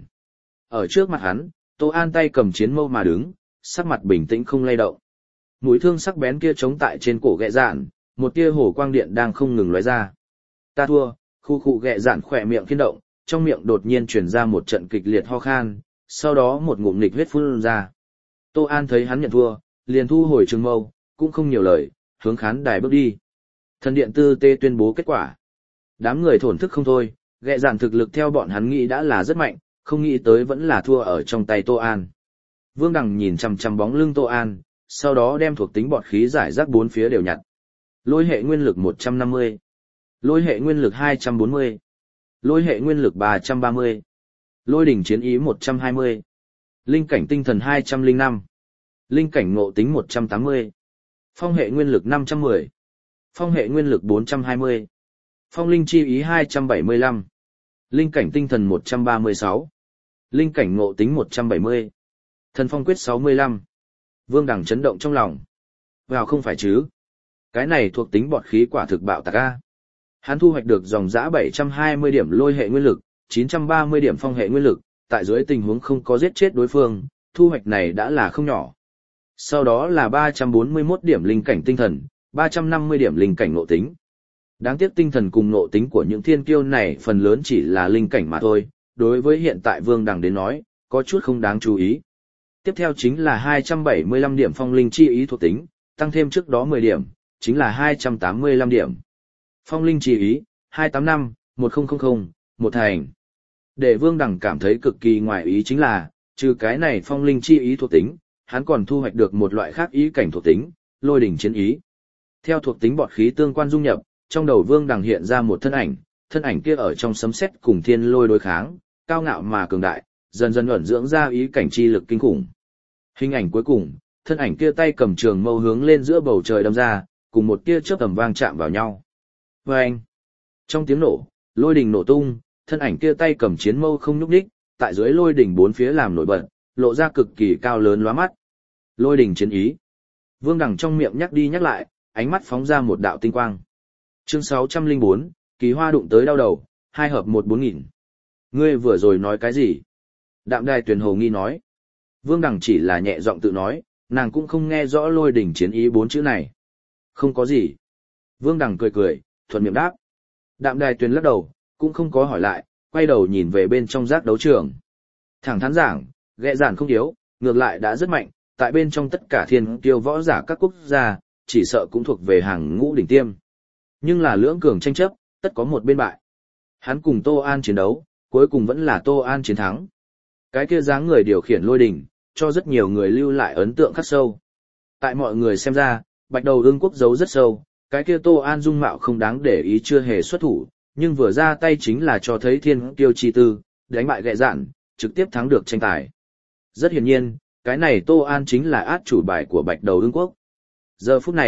Ở trước mặt hắn, Tô An tay cầm chiến mâu mà đứng, sắc mặt bình tĩnh không lay động. Mũi thương sắc bén kia chống tại trên cổ ghẹ dạn, một tia hổ quang điện đang không ngừng lóe ra. Ta thua, khu khu ghẹ dạn khỏe miệng khiên động, trong miệng đột nhiên truyền ra một trận kịch liệt ho khan, sau đó một ngụm nghịch huyết phun ra. Tô An thấy hắn nhận thua, liền thu hồi trường mâu, cũng không nhiều lời, hướng khán đài bước đi. Thần điện tư tê tuyên bố kết quả. Đám người thổn thức không thôi, ghẹ dạn thực lực theo bọn hắn nghĩ đã là rất mạnh, không nghĩ tới vẫn là thua ở trong tay Tô An. Vương Đằng nhìn chằm chằm bóng lưng Tô An, sau đó đem thuộc tính bọt khí giải rác bốn phía đều nhặt. Lôi hệ nguyên lực một trăm năm mươi, lôi hệ nguyên lực hai trăm bốn mươi, lôi hệ nguyên lực ba trăm ba mươi, lôi đỉnh chiến ý một trăm hai mươi, linh cảnh tinh thần hai trăm lẻ năm, linh cảnh ngộ tính một trăm tám mươi, phong hệ nguyên lực năm trăm mười, phong hệ nguyên lực bốn trăm hai mươi, phong linh chi ý hai trăm bảy mươi lăm, linh cảnh tinh thần một trăm ba mươi sáu, linh cảnh ngộ tính một trăm bảy mươi, thần phong quyết sáu mươi lăm. Vương Đằng chấn động trong lòng. Vào không phải chứ. Cái này thuộc tính bọt khí quả thực bạo tạc a. Hắn thu hoạch được dòng dã bảy trăm hai mươi điểm lôi hệ nguyên lực, chín trăm ba mươi điểm phong hệ nguyên lực, tại dưới tình huống không có giết chết đối phương, thu hoạch này đã là không nhỏ. Sau đó là ba trăm bốn mươi mốt điểm linh cảnh tinh thần, ba trăm năm mươi điểm linh cảnh ngộ tính. Đáng tiếc tinh thần cùng ngộ tính của những thiên kiêu này phần lớn chỉ là linh cảnh mà thôi, đối với hiện tại Vương Đằng đến nói, có chút không đáng chú ý. Tiếp theo chính là hai trăm bảy mươi lăm điểm phong linh chi ý thuộc tính, tăng thêm trước đó mười điểm, chính là hai trăm tám mươi lăm điểm. Phong linh chi ý, hai trăm tám mươi lăm, một nghìn, một thành. Để Vương Đằng cảm thấy cực kỳ ngoài ý chính là, trừ cái này phong linh chi ý thuộc tính, hắn còn thu hoạch được một loại khác ý cảnh thuộc tính, lôi đỉnh chiến ý. Theo thuộc tính bọt khí tương quan dung nhập, trong đầu Vương Đằng hiện ra một thân ảnh, thân ảnh kia ở trong sấm sét cùng thiên lôi đối kháng, cao ngạo mà cường đại, dần dần ẩn dưỡng ra ý cảnh chi lực kinh khủng. Hình ảnh cuối cùng, thân ảnh kia tay cầm trường mâu hướng lên giữa bầu trời đâm ra, cùng một tia chớp tầm vang chạm vào nhau. Vâng! Trong tiếng nổ, lôi đỉnh nổ tung, thân ảnh kia tay cầm chiến mâu không nhúc nhích, tại dưới lôi đỉnh bốn phía làm nổi bật, lộ ra cực kỳ cao lớn lóa mắt. Lôi đỉnh chiến ý. Vương Đằng trong miệng nhắc đi nhắc lại, ánh mắt phóng ra một đạo tinh quang. Chương sáu trăm lẻ bốn, kỳ hoa đụng tới đau đầu, hai hợp một bốn nghìn. Ngươi vừa rồi nói cái gì? Đạm Đài Tuyền hồ nghi nói. Vương Đằng chỉ là nhẹ giọng tự nói, nàng cũng không nghe rõ lôi đỉnh chiến ý bốn chữ này. Không có gì. Vương Đằng cười cười, thuận miệng đáp. Đạm Đài Tuyền lắc đầu, cũng không có hỏi lại, quay đầu nhìn về bên trong giác đấu trường. Thẳng thắn giảng, ghẹ dạn không yếu, ngược lại đã rất mạnh, tại bên trong tất cả thiên kiêu võ giả các quốc gia, chỉ sợ cũng thuộc về hàng ngũ đỉnh tiêm. Nhưng là lưỡng cường tranh chấp, tất có một bên bại. Hắn cùng Tô An chiến đấu, cuối cùng vẫn là Tô An chiến thắng. Cái kia dáng người điều khiển lôi đỉnh, cho rất nhiều người lưu lại ấn tượng khắc sâu. Tại mọi người xem ra, Bạch Đầu Ương quốc giấu rất sâu, cái kia Tô An dung mạo không đáng để ý chưa hề xuất thủ, nhưng vừa ra tay chính là cho thấy thiên kiêu chi tư, đánh bại ghẹ dạn, trực tiếp thắng được tranh tài. Rất hiển nhiên, cái này Tô An chính là át chủ bài của Bạch Đầu Ương quốc. Giờ phút này,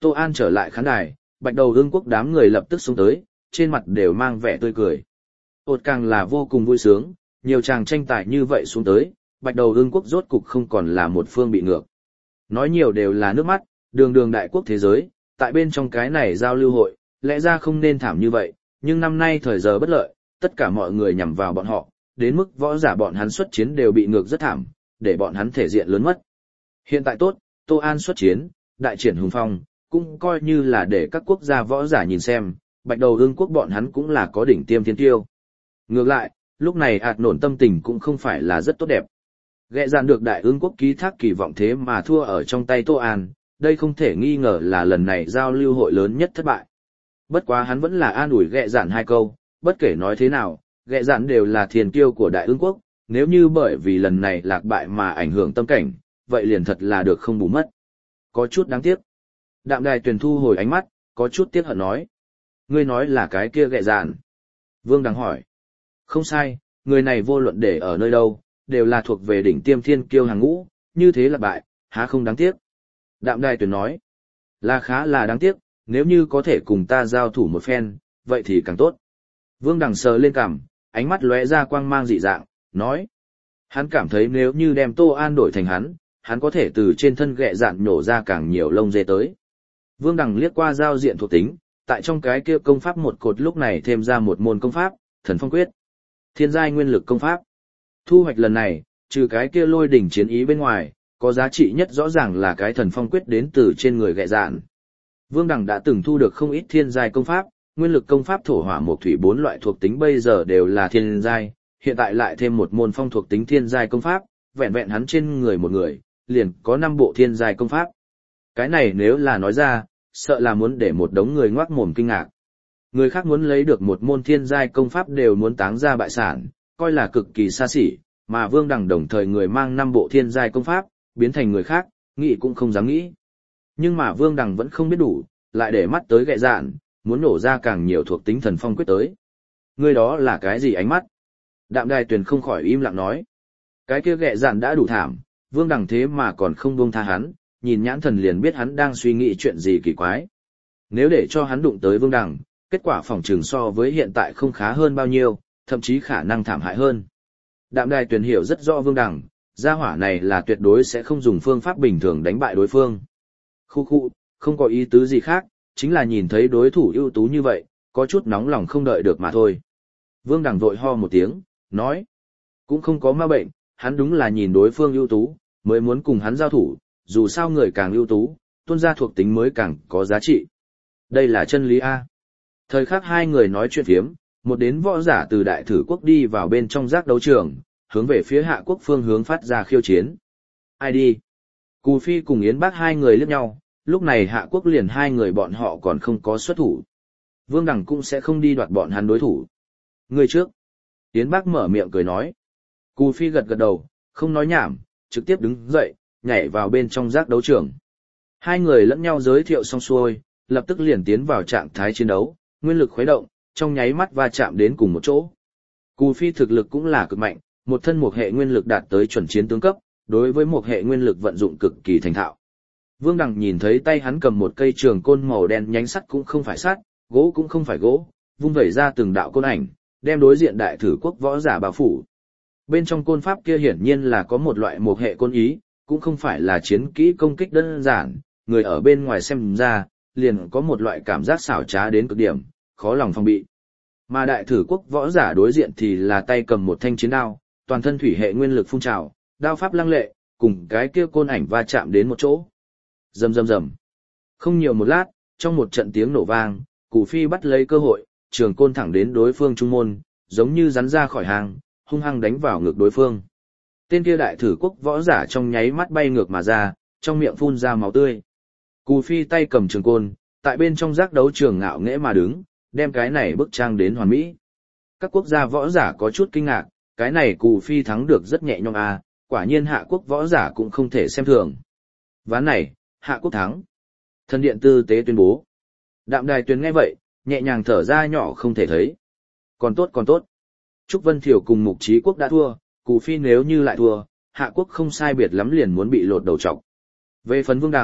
Tô An trở lại khán đài, Bạch Đầu Ương quốc đám người lập tức xuống tới, trên mặt đều mang vẻ tươi cười. Ột càng là vô cùng vui sướng, nhiều chàng tranh tài như vậy xuống tới, Bạch Đầu Ương quốc rốt cục không còn là một phương bị ngược. Nói nhiều đều là nước mắt, đường đường đại quốc thế giới, tại bên trong cái này giao lưu hội, lẽ ra không nên thảm như vậy, nhưng năm nay thời giờ bất lợi, tất cả mọi người nhằm vào bọn họ, đến mức võ giả bọn hắn xuất chiến đều bị ngược rất thảm, để bọn hắn thể diện lớn mất. Hiện tại tốt, Tô An xuất chiến, đại triển hùng phong, cũng coi như là để các quốc gia võ giả nhìn xem, Bạch Đầu Ương quốc bọn hắn cũng là có đỉnh tiêm thiên tiêu. Ngược lại, lúc này ạt nổn tâm tình cũng không phải là rất tốt đẹp. Ghẹ dàn được đại ương quốc ký thác kỳ vọng thế mà thua ở trong tay Tô An, đây không thể nghi ngờ là lần này giao lưu hội lớn nhất thất bại. Bất quá hắn vẫn là an ủi ghẹ dàn hai câu, bất kể nói thế nào, ghẹ dàn đều là thiền kiêu của đại ương quốc, nếu như bởi vì lần này lạc bại mà ảnh hưởng tâm cảnh, vậy liền thật là được không bù mất. Có chút đáng tiếc. Đạm Đài Tuyền thu hồi ánh mắt, có chút tiếc hận nói. Ngươi nói là cái kia ghẹ dàn. Vương Đằng hỏi. Không sai, người này vô luận để ở nơi đâu, đều là thuộc về đỉnh tiêm thiên kiêu hàng ngũ, như thế là bại, há không đáng tiếc. Đạm Đài Tuyền nói. Là khá là đáng tiếc, nếu như có thể cùng ta giao thủ một phen, vậy thì càng tốt. Vương Đằng sờ lên cằm, ánh mắt lóe ra quang mang dị dạng, nói. Hắn cảm thấy nếu như đem Tô An đổi thành hắn, hắn có thể từ trên thân ghẹ dạn nhổ ra càng nhiều lông dê tới. Vương Đằng liếc qua giao diện thuộc tính, tại trong cái kia công pháp một cột lúc này thêm ra một môn công pháp, Thần Phong Quyết. Thiên giai nguyên lực công pháp. Thu hoạch lần này, trừ cái kia lôi đỉnh chiến ý bên ngoài, có giá trị nhất rõ ràng là cái Thần Phong Quyết đến từ trên người ghẹ dạn. Vương Đằng đã từng thu được không ít thiên giai công pháp, nguyên lực công pháp thổ hỏa mộc thủy bốn loại thuộc tính bây giờ đều là thiên giai, hiện tại lại thêm một môn phong thuộc tính thiên giai công pháp, vẹn vẹn hắn trên người một người, liền có năm bộ thiên giai công pháp. Cái này nếu là nói ra, sợ là muốn để một đống người ngoác mồm kinh ngạc. Người khác muốn lấy được một môn thiên giai công pháp đều muốn táng ra bại sản, coi là cực kỳ xa xỉ, mà Vương Đằng đồng thời người mang năm bộ thiên giai công pháp, biến thành người khác, nghĩ cũng không dám nghĩ. Nhưng mà Vương Đằng vẫn không biết đủ, lại để mắt tới ghẹ dạn, muốn nổ ra càng nhiều thuộc tính Thần Phong Quyết tới. Người đó là cái gì ánh mắt? Đạm Đài Tuyền không khỏi im lặng nói. Cái kia ghẹ dạn đã đủ thảm, Vương Đằng thế mà còn không buông tha hắn, nhìn nhãn thần liền biết hắn đang suy nghĩ chuyện gì kỳ quái. Nếu để cho hắn đụng tới Vương Đằng, kết quả phòng trường so với hiện tại không khá hơn bao nhiêu, thậm chí khả năng thảm hại hơn. Đạm Đài Tuyền hiểu rất rõ Vương Đằng, gia hỏa này là tuyệt đối sẽ không dùng phương pháp bình thường đánh bại đối phương. Khu khu, không có ý tứ gì khác, chính là nhìn thấy đối thủ ưu tú như vậy, có chút nóng lòng không đợi được mà thôi. Vương Đằng vội ho một tiếng, nói, cũng không có ma bệnh, hắn đúng là nhìn đối phương ưu tú, mới muốn cùng hắn giao thủ, dù sao người càng ưu tú, tuôn ra thuộc tính mới càng có giá trị. Đây là chân lý A. Thời khắc hai người nói chuyện phiếm, một đến võ giả từ đại thử quốc đi vào bên trong giác đấu trường, hướng về phía hạ quốc phương hướng phát ra khiêu chiến. Ai đi? Cù Phi cùng Yến Bác hai người liếc nhau, lúc này hạ quốc liền hai người bọn họ còn không có xuất thủ. Vương Đằng cũng sẽ không đi đoạt bọn hắn đối thủ. Người trước. Yến Bác mở miệng cười nói. Cù Phi gật gật đầu, không nói nhảm, trực tiếp đứng dậy, nhảy vào bên trong giác đấu trường. Hai người lẫn nhau giới thiệu xong xuôi, lập tức liền tiến vào trạng thái chiến đấu, nguyên lực khuấy động, trong nháy mắt va chạm đến cùng một chỗ. Cù Phi thực lực cũng là cực mạnh, một thân một hệ nguyên lực đạt tới chuẩn chiến tướng cấp, đối với một hệ nguyên lực vận dụng cực kỳ thành thạo. Vương Đằng nhìn thấy tay hắn cầm một cây trường côn màu đen nhánh sắt cũng không phải sắt, gỗ cũng không phải gỗ, vung vẩy ra từng đạo côn ảnh, đem đối diện đại thử quốc võ giả bao phủ. Bên trong côn pháp kia hiển nhiên là có một loại một hệ côn ý, cũng không phải là chiến kỹ công kích đơn giản, người ở bên ngoài xem ra, liền có một loại cảm giác xảo trá đến cực điểm, khó lòng phòng bị. Mà đại thử quốc võ giả đối diện thì là tay cầm một thanh chiến đao, toàn thân thủy hệ nguyên lực phun trào, đao pháp lăng lệ, cùng cái kia côn ảnh va chạm đến một chỗ. Rầm rầm rầm. Không nhiều một lát, trong một trận tiếng nổ vang, Cù Phi bắt lấy cơ hội, trường côn thẳng đến đối phương trung môn, giống như rắn ra khỏi hàng, hung hăng đánh vào ngực đối phương. Tên kia đại thử quốc võ giả trong nháy mắt bay ngược mà ra, trong miệng phun ra máu tươi. Cù Phi tay cầm trường côn, tại bên trong giác đấu trường ngạo nghễ mà đứng, đem cái này bức trang đến hoàn mỹ. Các quốc gia võ giả có chút kinh ngạc, cái này Cù Phi thắng được rất nhẹ nhõm à, quả nhiên hạ quốc võ giả cũng không thể xem thường. Ván này, hạ quốc thắng. Thần điện tư tế tuyên bố. Đạm Đài Tuyền nghe vậy, nhẹ nhàng thở ra nhỏ không thể thấy. Còn tốt còn tốt. Trúc Vân Thiểu cùng Mục Trí Quốc đã thua, Cù Phi nếu như lại thua, hạ quốc không sai biệt lắm liền muốn bị lột đầu trọc. Về phần Vương Đằng,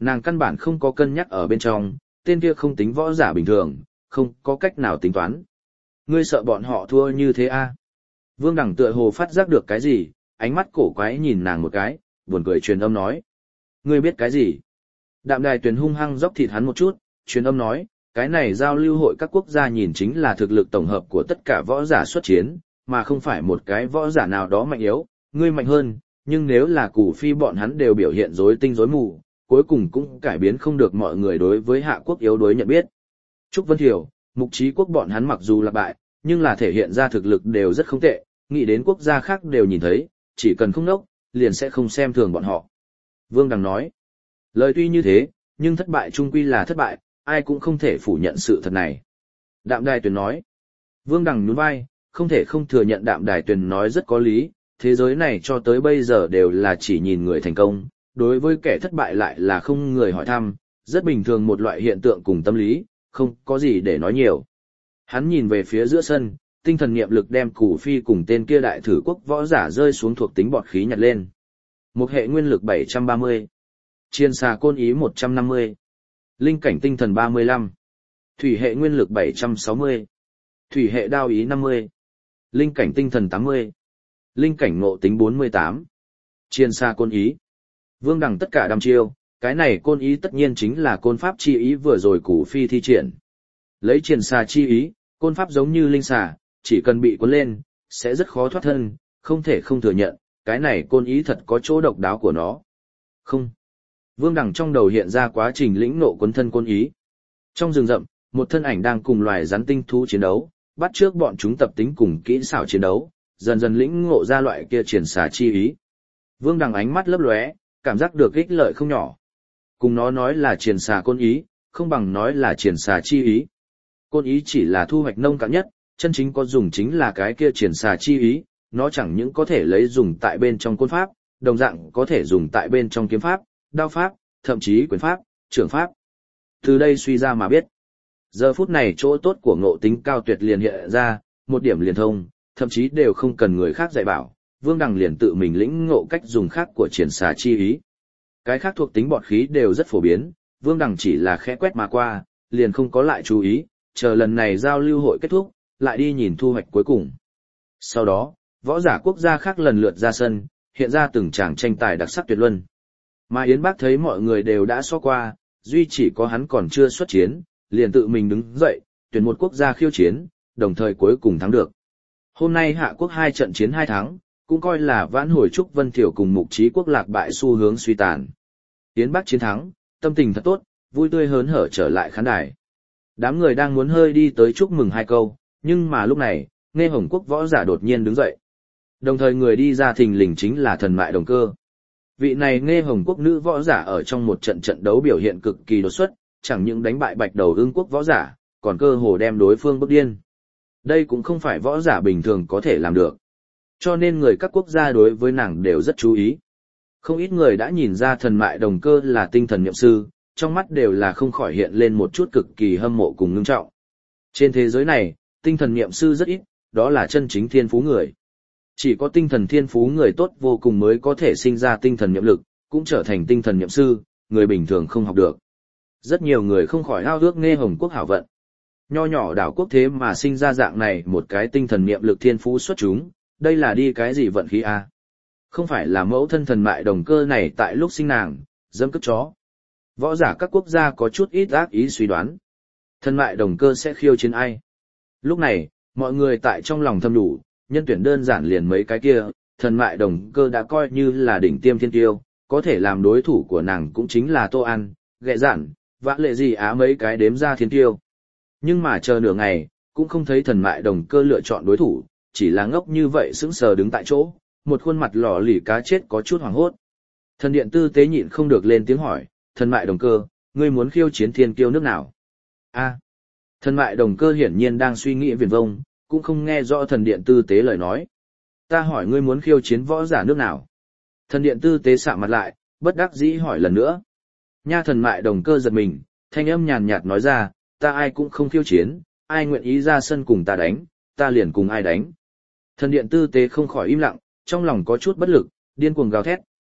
Nàng căn bản không có cân nhắc ở bên trong, tên kia không tính võ giả bình thường, không có cách nào tính toán. Ngươi sợ bọn họ thua như thế à? Vương Đằng tựa hồ phát giác được cái gì, ánh mắt cổ quái nhìn nàng một cái, buồn cười truyền âm nói. Ngươi biết cái gì? Đạm Đài Tuyền hung hăng dốc thịt hắn một chút, truyền âm nói, cái này giao lưu hội các quốc gia nhìn chính là thực lực tổng hợp của tất cả võ giả xuất chiến, mà không phải một cái võ giả nào đó mạnh yếu, ngươi mạnh hơn, nhưng nếu là Cù Phi bọn hắn đều biểu hiện rối tinh rối mù, cuối cùng cũng cải biến không được mọi người đối với Hạ quốc yếu đuối nhận biết. Trúc Vân Thiểu, Mục Trí Quốc bọn hắn mặc dù là bại, nhưng là thể hiện ra thực lực đều rất không tệ, nghĩ đến quốc gia khác đều nhìn thấy, chỉ cần không nốc, liền sẽ không xem thường bọn họ. Vương Đằng nói, lời tuy như thế, nhưng thất bại chung quy là thất bại, ai cũng không thể phủ nhận sự thật này. Đạm Đài Tuyền nói, Vương Đằng nhún vai, không thể không thừa nhận Đạm Đài Tuyền nói rất có lý, thế giới này cho tới bây giờ đều là chỉ nhìn người thành công, đối với kẻ thất bại lại là không người hỏi thăm, rất bình thường một loại hiện tượng cùng tâm lý, không có gì để nói nhiều. Hắn nhìn về phía giữa sân, tinh thần niệm lực đem Cù Phi cùng tên kia đại thử quốc võ giả rơi xuống thuộc tính bọt khí nhặt lên. Một hệ nguyên lực bảy trăm ba mươi, chiên xà côn ý một trăm năm mươi, linh cảnh tinh thần ba mươi lăm, thủy hệ nguyên lực bảy trăm sáu mươi, thủy hệ đao ý năm mươi, linh cảnh tinh thần tám mươi, linh cảnh ngộ tính bốn mươi tám, chiên xà côn ý. Vương Đằng tất cả đăm chiêu, cái này côn ý tất nhiên chính là côn pháp chi ý vừa rồi Cù Phi thi triển. Lấy chiên xà chi ý, côn pháp giống như linh xà, chỉ cần bị cuốn lên, sẽ rất khó thoát thân, không thể không thừa nhận, cái này côn ý thật có chỗ độc đáo của nó. Không. Vương Đằng trong đầu hiện ra quá trình lĩnh nộ cuốn thân côn ý. Trong rừng rậm, một thân ảnh đang cùng loài rắn tinh thú chiến đấu, bắt trước bọn chúng tập tính cùng kỹ xảo chiến đấu, dần dần lĩnh ngộ ra loại kia triển xà chi ý. Vương Đằng ánh mắt lấp lóe, cảm giác được ích lợi không nhỏ. Cùng nó nói là triển xà côn ý, không bằng nói là triển xà chi ý. Côn ý chỉ là thu hoạch nông cạn nhất, chân chính có dùng chính là cái kia triển xà chi ý, nó chẳng những có thể lấy dùng tại bên trong côn pháp, đồng dạng có thể dùng tại bên trong kiếm pháp, đao pháp, thậm chí quyền pháp, trưởng pháp. Từ đây suy ra mà biết. Giờ phút này chỗ tốt của ngộ tính cao tuyệt liền hiện ra, một điểm liền thông, thậm chí đều không cần người khác dạy bảo, Vương Đằng liền tự mình lĩnh ngộ cách dùng khác của triển xà chi ý. Cái khác thuộc tính bọt khí đều rất phổ biến, Vương Đằng chỉ là khẽ quét mà qua, liền không có lại chú ý, chờ lần này giao lưu hội kết thúc, lại đi nhìn thu hoạch cuối cùng. Sau đó, võ giả quốc gia khác lần lượt ra sân, hiện ra từng tràng tranh tài đặc sắc tuyệt luân. Mà Yến Bác thấy mọi người đều đã so qua, duy chỉ có hắn còn chưa xuất chiến, liền tự mình đứng dậy, tuyển một quốc gia khiêu chiến, đồng thời cuối cùng thắng được. Hôm nay Hạ quốc hai trận chiến hai thắng, cũng coi là vãn hồi Trúc Vân Thiểu cùng Mục Trí Quốc lạc bại xu hướng suy tàn. Yến Bác chiến thắng, tâm tình thật tốt, vui tươi hớn hở trở lại khán đài. Đám người đang muốn hơi đi tới chúc mừng hai câu, nhưng mà lúc này, Nghe Hồng Quốc võ giả đột nhiên đứng dậy. Đồng thời người đi ra thình lình chính là Thần Mại Đồng Cơ. Vị này Nghe Hồng Quốc nữ võ giả ở trong một trận trận đấu biểu hiện cực kỳ đột xuất, chẳng những đánh bại Bạch Đầu Ưng Quốc võ giả, còn cơ hồ đem đối phương bức điên. Đây cũng không phải võ giả bình thường có thể làm được. Cho nên người các quốc gia đối với nàng đều rất chú ý. Không ít người đã nhìn ra Thần Mại Đồng Cơ là tinh thần niệm sư, trong mắt đều là không khỏi hiện lên một chút cực kỳ hâm mộ cùng ngưng trọng. Trên thế giới này, tinh thần niệm sư rất ít, đó là chân chính thiên phú người. Chỉ có tinh thần thiên phú người tốt vô cùng mới có thể sinh ra tinh thần niệm lực, cũng trở thành tinh thần niệm sư, người bình thường không học được. Rất nhiều người không khỏi ao ước Nghe Hồng Quốc hảo vận. Nho nhỏ đảo quốc thế mà sinh ra dạng này một cái tinh thần niệm lực thiên phú xuất chúng, đây là đi cái gì vận khí a? À? Không phải là mẫu thân Thần Mại Đồng Cơ này tại lúc sinh nàng, dâm cướp chó. Võ giả các quốc gia có chút ít ác ý suy đoán. Thần Mại Đồng Cơ sẽ khiêu chiến ai? Lúc này, mọi người tại trong lòng thầm đủ, nhân tuyển đơn giản liền mấy cái kia, Thần Mại Đồng Cơ đã coi như là đỉnh tiêm thiên tiêu, có thể làm đối thủ của nàng cũng chính là Tô An, Ghệ Giản, Vã Lệ gì á mấy cái đếm ra thiên tiêu. Nhưng mà chờ nửa ngày, cũng không thấy Thần Mại Đồng Cơ lựa chọn đối thủ, chỉ là ngốc như vậy sững sờ đứng tại chỗ, một khuôn mặt lỏ lỉ cá chết có chút hoảng hốt. Thần Điện Tư Tế nhịn không được lên tiếng hỏi, Thần Mại Đồng Cơ, ngươi muốn khiêu chiến thiên kiêu nước nào? A. Thần Mại Đồng Cơ hiển nhiên đang suy nghĩ viển vông, cũng không nghe rõ Thần Điện Tư Tế lời nói. Ta hỏi ngươi muốn khiêu chiến võ giả nước nào? Thần Điện Tư Tế sạm mặt lại, bất đắc dĩ hỏi lần nữa. Nha Thần Mại Đồng Cơ giật mình, thanh âm nhàn nhạt nói ra, ta ai cũng không khiêu chiến, ai nguyện ý ra sân cùng ta đánh, ta liền cùng ai đánh. Thần Điện Tư Tế không khỏi im lặng, trong lòng có chút bất lực, điên cuồng gào thét,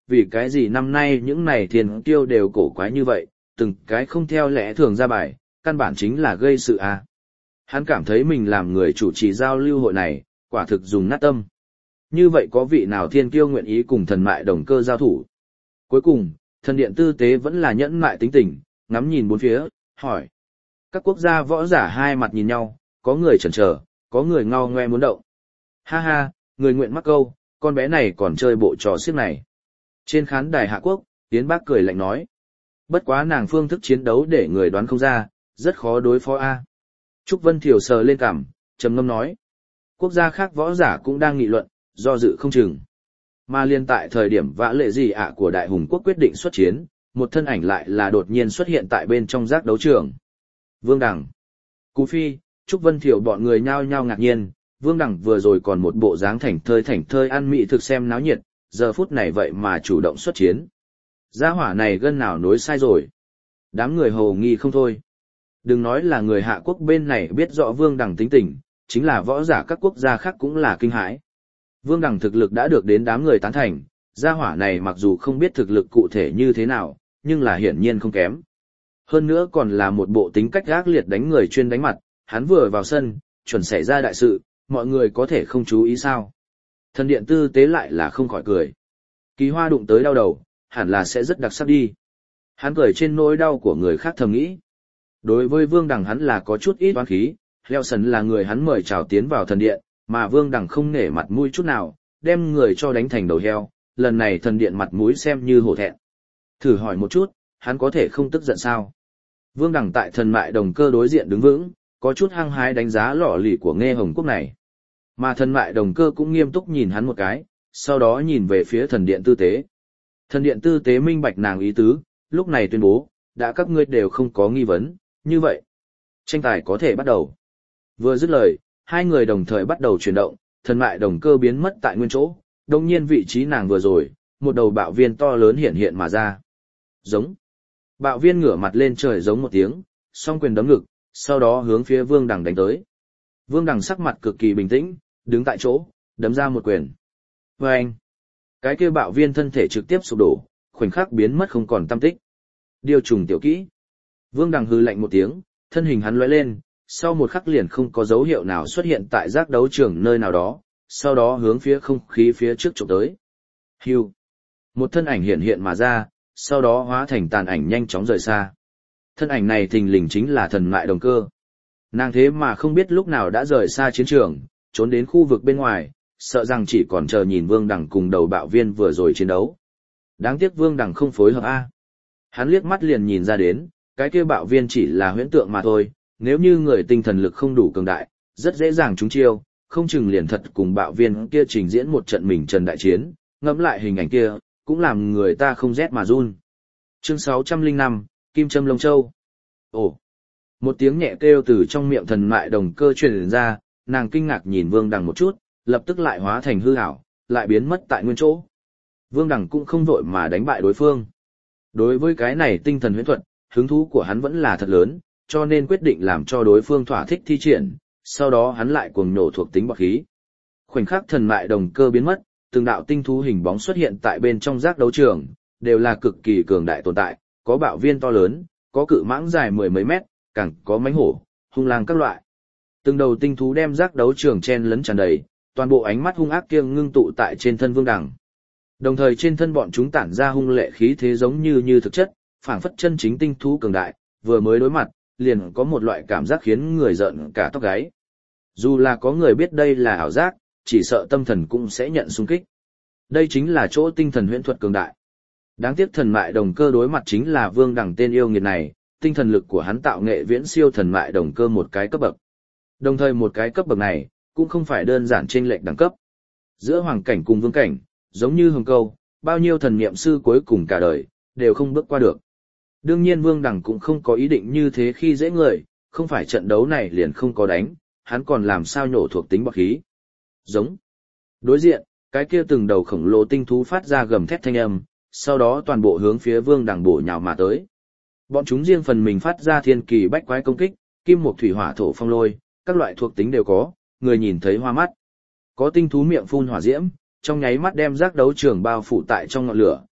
vì cái gì năm nay những này thiên kiêu đều cổ quái như vậy, từng cái không theo lẽ thường ra bài, căn bản chính là gây sự à. Hắn cảm thấy mình làm người chủ trì giao lưu hội này, quả thực dùng nát tâm. Như vậy có vị nào thiên kiêu nguyện ý cùng thần mại đồng cơ giao thủ? Cuối cùng, thần điện tư tế vẫn là nhẫn mại tính tình, ngắm nhìn bốn phía, hỏi. Các quốc gia võ giả hai mặt nhìn nhau, có người chần chờ, có người ngao ngoe muốn động. Ha ha, người nguyện mắc câu, con bé này còn chơi bộ trò xiếc này. Trên khán đài Hạ Quốc, Yến Bác cười lạnh nói. Bất quá nàng phương thức chiến đấu để người đoán không ra, rất khó đối phó a. Trúc Vân Thiều sờ lên cằm, trầm ngâm nói. Quốc gia khác võ giả cũng đang nghị luận, do dự không chừng. Mà liên tại thời điểm vã lệ gì ạ của Đại Hùng Quốc quyết định xuất chiến, một thân ảnh lại là đột nhiên xuất hiện tại bên trong giác đấu trường. Vương Đằng, Cú Phi, Trúc Vân Thiều bọn người nhao nhao ngạc nhiên, Vương Đằng vừa rồi còn một bộ dáng thảnh thơi thảnh thơi ăn mị thực xem náo nhiệt, giờ phút này vậy mà chủ động xuất chiến. Gia hỏa này gân nào nối sai rồi. Đám người hồ nghi không thôi. Đừng nói là người Hạ Quốc bên này biết rõ Vương Đằng tính tình, chính là võ giả các quốc gia khác cũng là kinh hãi. Vương Đằng thực lực đã được đến đám người tán thành, gia hỏa này mặc dù không biết thực lực cụ thể như thế nào, nhưng là hiển nhiên không kém. Hơn nữa còn là một bộ tính cách gác liệt đánh người chuyên đánh mặt, hắn vừa vào sân, chuẩn xảy ra đại sự, mọi người có thể không chú ý sao. Thần điện tư tế lại là không khỏi cười. Kỳ Hoa đụng tới đau đầu, hẳn là sẽ rất đặc sắc đi. Hắn cười trên nỗi đau của người khác thầm nghĩ. Đối với Vương Đằng hắn là có chút ít oán khí, Leo Sần là người hắn mời chào tiến vào thần điện, mà Vương Đằng không nể mặt mũi chút nào, đem người cho đánh thành đầu heo, lần này thần điện mặt mũi xem như hổ thẹn. Thử hỏi một chút, hắn có thể không tức giận sao? Vương Đằng tại thần mại đồng cơ đối diện đứng vững, có chút hăng hái đánh giá lọ lì của Nghe Hồng Quốc này. Mà thần mại đồng cơ cũng nghiêm túc nhìn hắn một cái, sau đó nhìn về phía thần điện tư tế. Thần điện tư tế minh bạch nàng ý tứ, lúc này tuyên bố, đã các ngươi đều không có nghi vấn, như vậy, tranh tài có thể bắt đầu. Vừa dứt lời, hai người đồng thời bắt đầu chuyển động, thần mại đồng cơ biến mất tại nguyên chỗ, đồng nhiên vị trí nàng vừa rồi, một đầu bạo viên to lớn hiện hiện mà ra. Giống. Bạo viên ngửa mặt lên trời giống một tiếng, song quyền đấm ngực, sau đó hướng phía Vương Đằng đánh tới. Vương Đằng sắc mặt cực kỳ bình tĩnh, đứng tại chỗ, đấm ra một quyền. Và anh, cái kia bạo viên thân thể trực tiếp sụp đổ, khoảnh khắc biến mất không còn tăm tích. Điều trùng tiểu kỹ. Vương Đằng hừ lạnh một tiếng, thân hình hắn lóe lên, sau một khắc liền không có dấu hiệu nào xuất hiện tại giác đấu trường nơi nào đó, sau đó hướng phía không khí phía trước chụp tới. Hưu. Một thân ảnh hiện hiện mà ra, sau đó hóa thành tàn ảnh nhanh chóng rời xa. Thân ảnh này thình lình chính là thần mại đồng cơ. Nàng thế mà không biết lúc nào đã rời xa chiến trường, trốn đến khu vực bên ngoài, sợ rằng chỉ còn chờ nhìn Vương Đằng cùng đầu bạo viên vừa rồi chiến đấu. Đáng tiếc Vương Đằng không phối hợp a. Hắn liếc mắt liền nhìn ra đến, cái kia bạo viên chỉ là huyễn tượng mà thôi, nếu như người tinh thần lực không đủ cường đại, rất dễ dàng trúng chiêu, không chừng liền thật cùng bạo viên kia trình diễn một trận mình trần đại chiến, ngẫm lại hình ảnh kia, cũng làm người ta không rét mà run. Chương sáu trăm lẻ năm, Kim Châm Lông Châu. Ồ! Một tiếng nhẹ kêu từ trong miệng thần mại đồng cơ truyền ra, nàng kinh ngạc nhìn Vương Đằng một chút, lập tức lại hóa thành hư ảo, lại biến mất tại nguyên chỗ. Vương Đằng cũng không vội mà đánh bại đối phương. Đối với cái này tinh thần huyễn thuật, hứng thú của hắn vẫn là thật lớn, cho nên quyết định làm cho đối phương thỏa thích thi triển, sau đó hắn lại cuồng nổ thuộc tính bọt khí. Khoảnh khắc thần mại đồng cơ biến mất, từng đạo tinh thú hình bóng xuất hiện tại bên trong giác đấu trường, đều là cực kỳ cường đại tồn tại, có bạo viên to lớn, có cự mãng dài mười mấy mét, càng có mãnh hổ, hung lang các loại. Từng đầu tinh thú đem giác đấu trường chen lấn tràn đầy, toàn bộ ánh mắt hung ác kia ngưng tụ tại trên thân Vương Đằng. Đồng thời trên thân bọn chúng tản ra hung lệ khí thế giống như như thực chất, phảng phất chân chính tinh thú cường đại, vừa mới đối mặt, liền có một loại cảm giác khiến người giận cả tóc gáy. Dù là có người biết đây là ảo giác, chỉ sợ tâm thần cũng sẽ nhận xung kích. Đây chính là chỗ tinh thần huyễn thuật cường đại. Đáng tiếc thần mại đồng cơ đối mặt chính là Vương Đằng tên yêu nghiệt này, tinh thần lực của hắn tạo nghệ viễn siêu thần mại đồng cơ một cái cấp bậc. Đồng thời một cái cấp bậc này, cũng không phải đơn giản chênh lệch đẳng cấp. Giữa hoàng cảnh cùng vương cảnh, giống như hồng câu, bao nhiêu thần niệm sư cuối cùng cả đời, đều không bước qua được. Đương nhiên Vương Đằng cũng không có ý định như thế khi dễ người, không phải trận đấu này liền không có đánh, hắn còn làm sao nhổ thuộc tính bọt khí. Giống. Đối diện, cái kia từng đầu khổng lồ tinh thú phát ra gầm thét thanh âm, sau đó toàn bộ hướng phía Vương Đằng bổ nhào mà tới. Bọn chúng riêng phần mình phát ra thiên kỳ bách quái công kích, kim mộc thủy hỏa thổ phong lôi, các loại thuộc tính đều có, người nhìn thấy hoa mắt. Có tinh thú miệng phun hỏa diễm, trong nháy mắt đem giác đấu trường bao phủ tại trong ngọn lửa,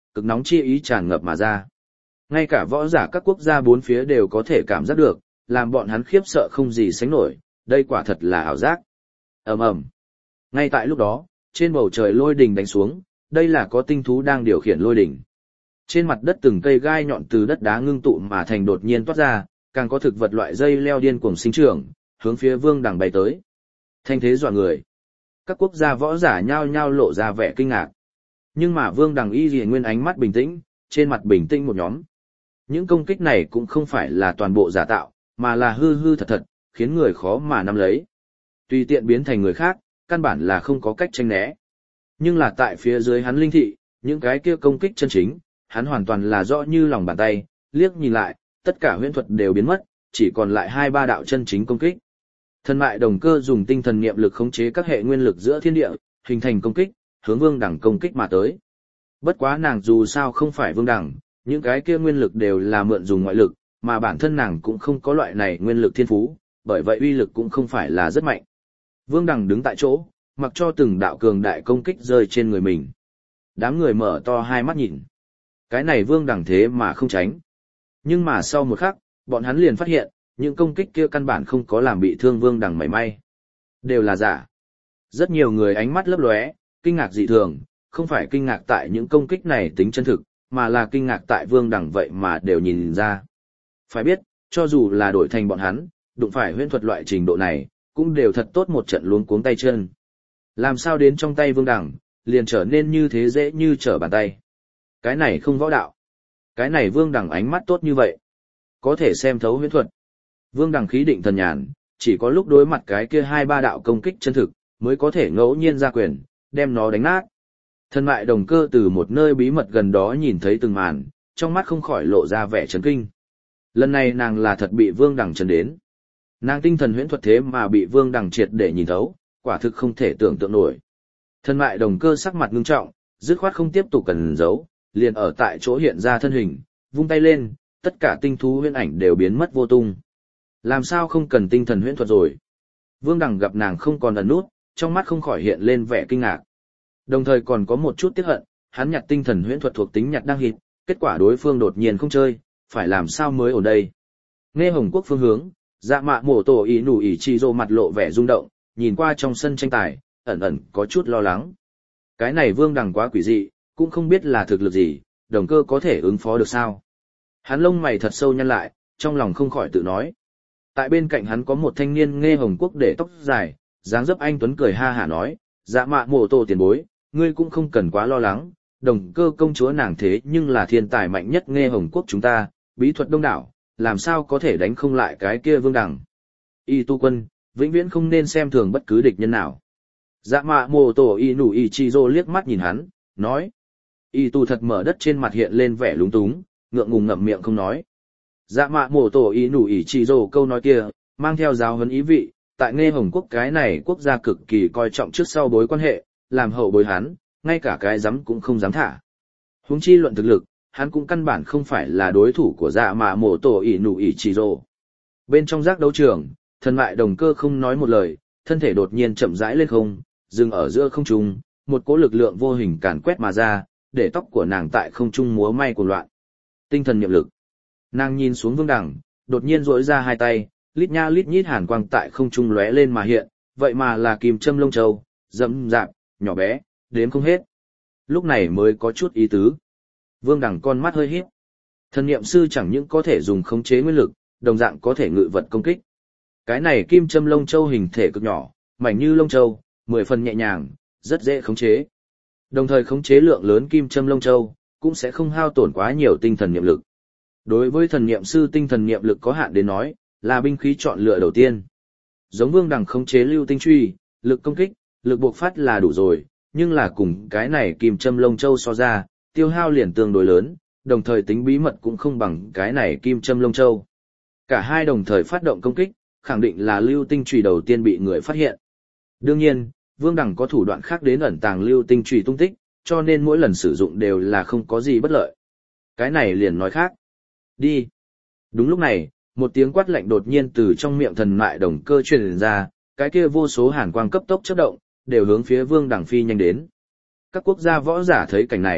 cực nóng chi ý tràn ngập mà ra. Ngay cả võ giả các quốc gia bốn phía đều có thể cảm giác được, làm bọn hắn khiếp sợ không gì sánh nổi, đây quả thật là ảo giác. Ầm ầm. Ngay tại lúc đó, trên bầu trời lôi đình đánh xuống, đây là có tinh thú đang điều khiển lôi đình. Trên mặt đất từng cây gai nhọn từ đất đá ngưng tụ mà thành đột nhiên toát ra, càng có thực vật loại dây leo điên cuồng sinh trưởng, hướng phía Vương Đằng bay tới. Thanh thế dọa người. Các quốc gia võ giả nhao nhao lộ ra vẻ kinh ngạc. Nhưng mà Vương Đằng y lìa nguyên ánh mắt bình tĩnh, trên mặt bình tĩnh một nhóm. Những công kích này cũng không phải là toàn bộ giả tạo, mà là hư hư thật thật, khiến người khó mà nắm lấy. Tùy tiện biến thành người khác, căn bản là không có cách tranh né. Nhưng là tại phía dưới hắn linh thị, những cái kia công kích chân chính, hắn hoàn toàn là rõ như lòng bàn tay, liếc nhìn lại, tất cả huyễn thuật đều biến mất, chỉ còn lại hai ba đạo chân chính công kích. Thần mại đồng cơ dùng tinh thần niệm lực khống chế các hệ nguyên lực giữa thiên địa, hình thành công kích, hướng Vương Đằng công kích mà tới. Bất quá nàng dù sao không phải Vương Đằng, những cái kia nguyên lực đều là mượn dùng ngoại lực, mà bản thân nàng cũng không có loại này nguyên lực thiên phú, bởi vậy uy lực cũng không phải là rất mạnh. Vương Đằng đứng tại chỗ, mặc cho từng đạo cường đại công kích rơi trên người mình. Đám người mở to hai mắt nhìn. Cái này Vương Đằng thế mà không tránh. Nhưng mà sau một khắc, bọn hắn liền phát hiện, những công kích kia căn bản không có làm bị thương Vương Đằng mảy may. Đều là giả. Rất nhiều người ánh mắt lấp lóe, kinh ngạc dị thường, không phải kinh ngạc tại những công kích này tính chân thực, mà là kinh ngạc tại Vương Đằng vậy mà đều nhìn ra. Phải biết, cho dù là đổi thành bọn hắn, đụng phải huyễn thuật loại trình độ này, cũng đều thật tốt một trận luống cuống tay chân. Làm sao đến trong tay Vương Đằng, liền trở nên như thế dễ như trở bàn tay. Cái này không võ đạo. Cái này Vương Đằng ánh mắt tốt như vậy. Có thể xem thấu huyễn thuật. Vương Đằng khí định thần nhàn, chỉ có lúc đối mặt cái kia hai ba đạo công kích chân thực, mới có thể ngẫu nhiên ra quyền, đem nó đánh nát. Thần mại đồng cơ từ một nơi bí mật gần đó nhìn thấy từng màn, trong mắt không khỏi lộ ra vẻ chấn kinh. Lần này nàng là thật bị Vương Đằng chấn đến. Nàng tinh thần huyễn thuật thế mà bị Vương Đằng triệt để nhìn thấu, quả thực không thể tưởng tượng nổi. Thần mại đồng cơ sắc mặt ngưng trọng, dứt khoát không tiếp tục cần giấu, liền ở tại chỗ hiện ra thân hình, vung tay lên, tất cả tinh thú huyễn ảnh đều biến mất vô tung. Làm sao không cần tinh thần huyễn thuật rồi? Vương Đằng gặp nàng không còn ẩn nút, trong mắt không khỏi hiện lên vẻ kinh ngạc. Đồng thời còn có một chút tiếc hận, hắn nhặt tinh thần huyễn thuật thuộc tính nhặt đang hít, kết quả đối phương đột nhiên không chơi, phải làm sao mới ổn đây? Nghe Hồng Quốc phương hướng, Dạ Mạ Mổ Tổ ý nủ ỉ chi rô mặt lộ vẻ rung động, nhìn qua trong sân tranh tài, ẩn ẩn có chút lo lắng. Cái này Vương Đằng quá quỷ dị, cũng không biết là thực lực gì, đồng cơ có thể ứng phó được sao? Hắn lông mày thật sâu nhăn lại, trong lòng không khỏi tự nói. Tại bên cạnh hắn có một thanh niên Nghe Hồng Quốc để tóc dài, dáng dấp anh tuấn cười ha hả nói, Dạ Mạ Mổ Tổ tiền bối, ngươi cũng không cần quá lo lắng, đồng cơ công chúa nàng thế nhưng là thiên tài mạnh nhất Nghe Hồng Quốc chúng ta, bí thuật đông đảo, làm sao có thể đánh không lại cái kia Vương Đằng. Y tu quân, vĩnh viễn không nên xem thường bất cứ địch nhân nào. Dạ Mạ Mổ Tổ y nủ y chi rô liếc mắt nhìn hắn, nói. Y tu thật mở đất trên mặt hiện lên vẻ lúng túng, ngượng ngùng ngậm miệng không nói. Dạ Mạ Mổ Tổ y nủ y chi rô câu nói kia, mang theo giáo huấn ý vị, tại Nghe Hồng Quốc cái này quốc gia cực kỳ coi trọng trước sau bối quan hệ, làm hậu bối hắn, ngay cả cái dám cũng không dám thả. Huống chi luận thực lực, hắn cũng căn bản không phải là đối thủ của Dạ Mạ Mổ Tổ ỉ nụ ỉ chỉ rồ. Bên trong giác đấu trường, thần mại đồng cơ không nói một lời, thân thể đột nhiên chậm rãi lên không, dừng ở giữa không trung, một cỗ lực lượng vô hình càn quét mà ra, để tóc của nàng tại không trung múa may cuồng loạn. Tinh thần niệm lực. Nàng nhìn xuống Vương Đằng, đột nhiên duỗi ra hai tay, lít nha lít nhít hàn quang tại không trung lóe lên mà hiện, vậy mà là kim châm lông châu, rậm rạp, nhỏ bé, đếm không hết. Lúc này mới có chút ý tứ. Vương Đằng con mắt hơi híp. Thần niệm sư chẳng những có thể dùng khống chế nguyên lực, đồng dạng có thể ngự vật công kích. Cái này kim châm lông châu hình thể cực nhỏ, mảnh như lông châu, mười phần nhẹ nhàng, rất dễ khống chế. Đồng thời khống chế lượng lớn kim châm lông châu, cũng sẽ không hao tổn quá nhiều tinh thần niệm lực. Đối với thần niệm sư tinh thần niệm lực có hạn đến nói, là binh khí chọn lựa đầu tiên. Giống Vương Đằng khống chế lưu tinh truy, lực công kích, lực buộc phát là đủ rồi, nhưng là cùng cái này kim châm lông châu so ra, tiêu hao liền tương đối lớn, đồng thời tính bí mật cũng không bằng cái này kim châm lông châu. Cả hai đồng thời phát động công kích, khẳng định là lưu tinh chùy đầu tiên bị người phát hiện. Đương nhiên, Vương Đằng có thủ đoạn khác đến ẩn tàng lưu tinh chùy tung tích, cho nên mỗi lần sử dụng đều là không có gì bất lợi. Cái này liền nói khác. Đi. Đúng lúc này, một tiếng quát lạnh đột nhiên từ trong miệng thần mại đồng cơ truyền ra, cái kia vô số hàn quang cấp tốc chớp động, đều hướng phía Vương Đằng phi nhanh đến. Các quốc gia võ giả thấy cảnh này,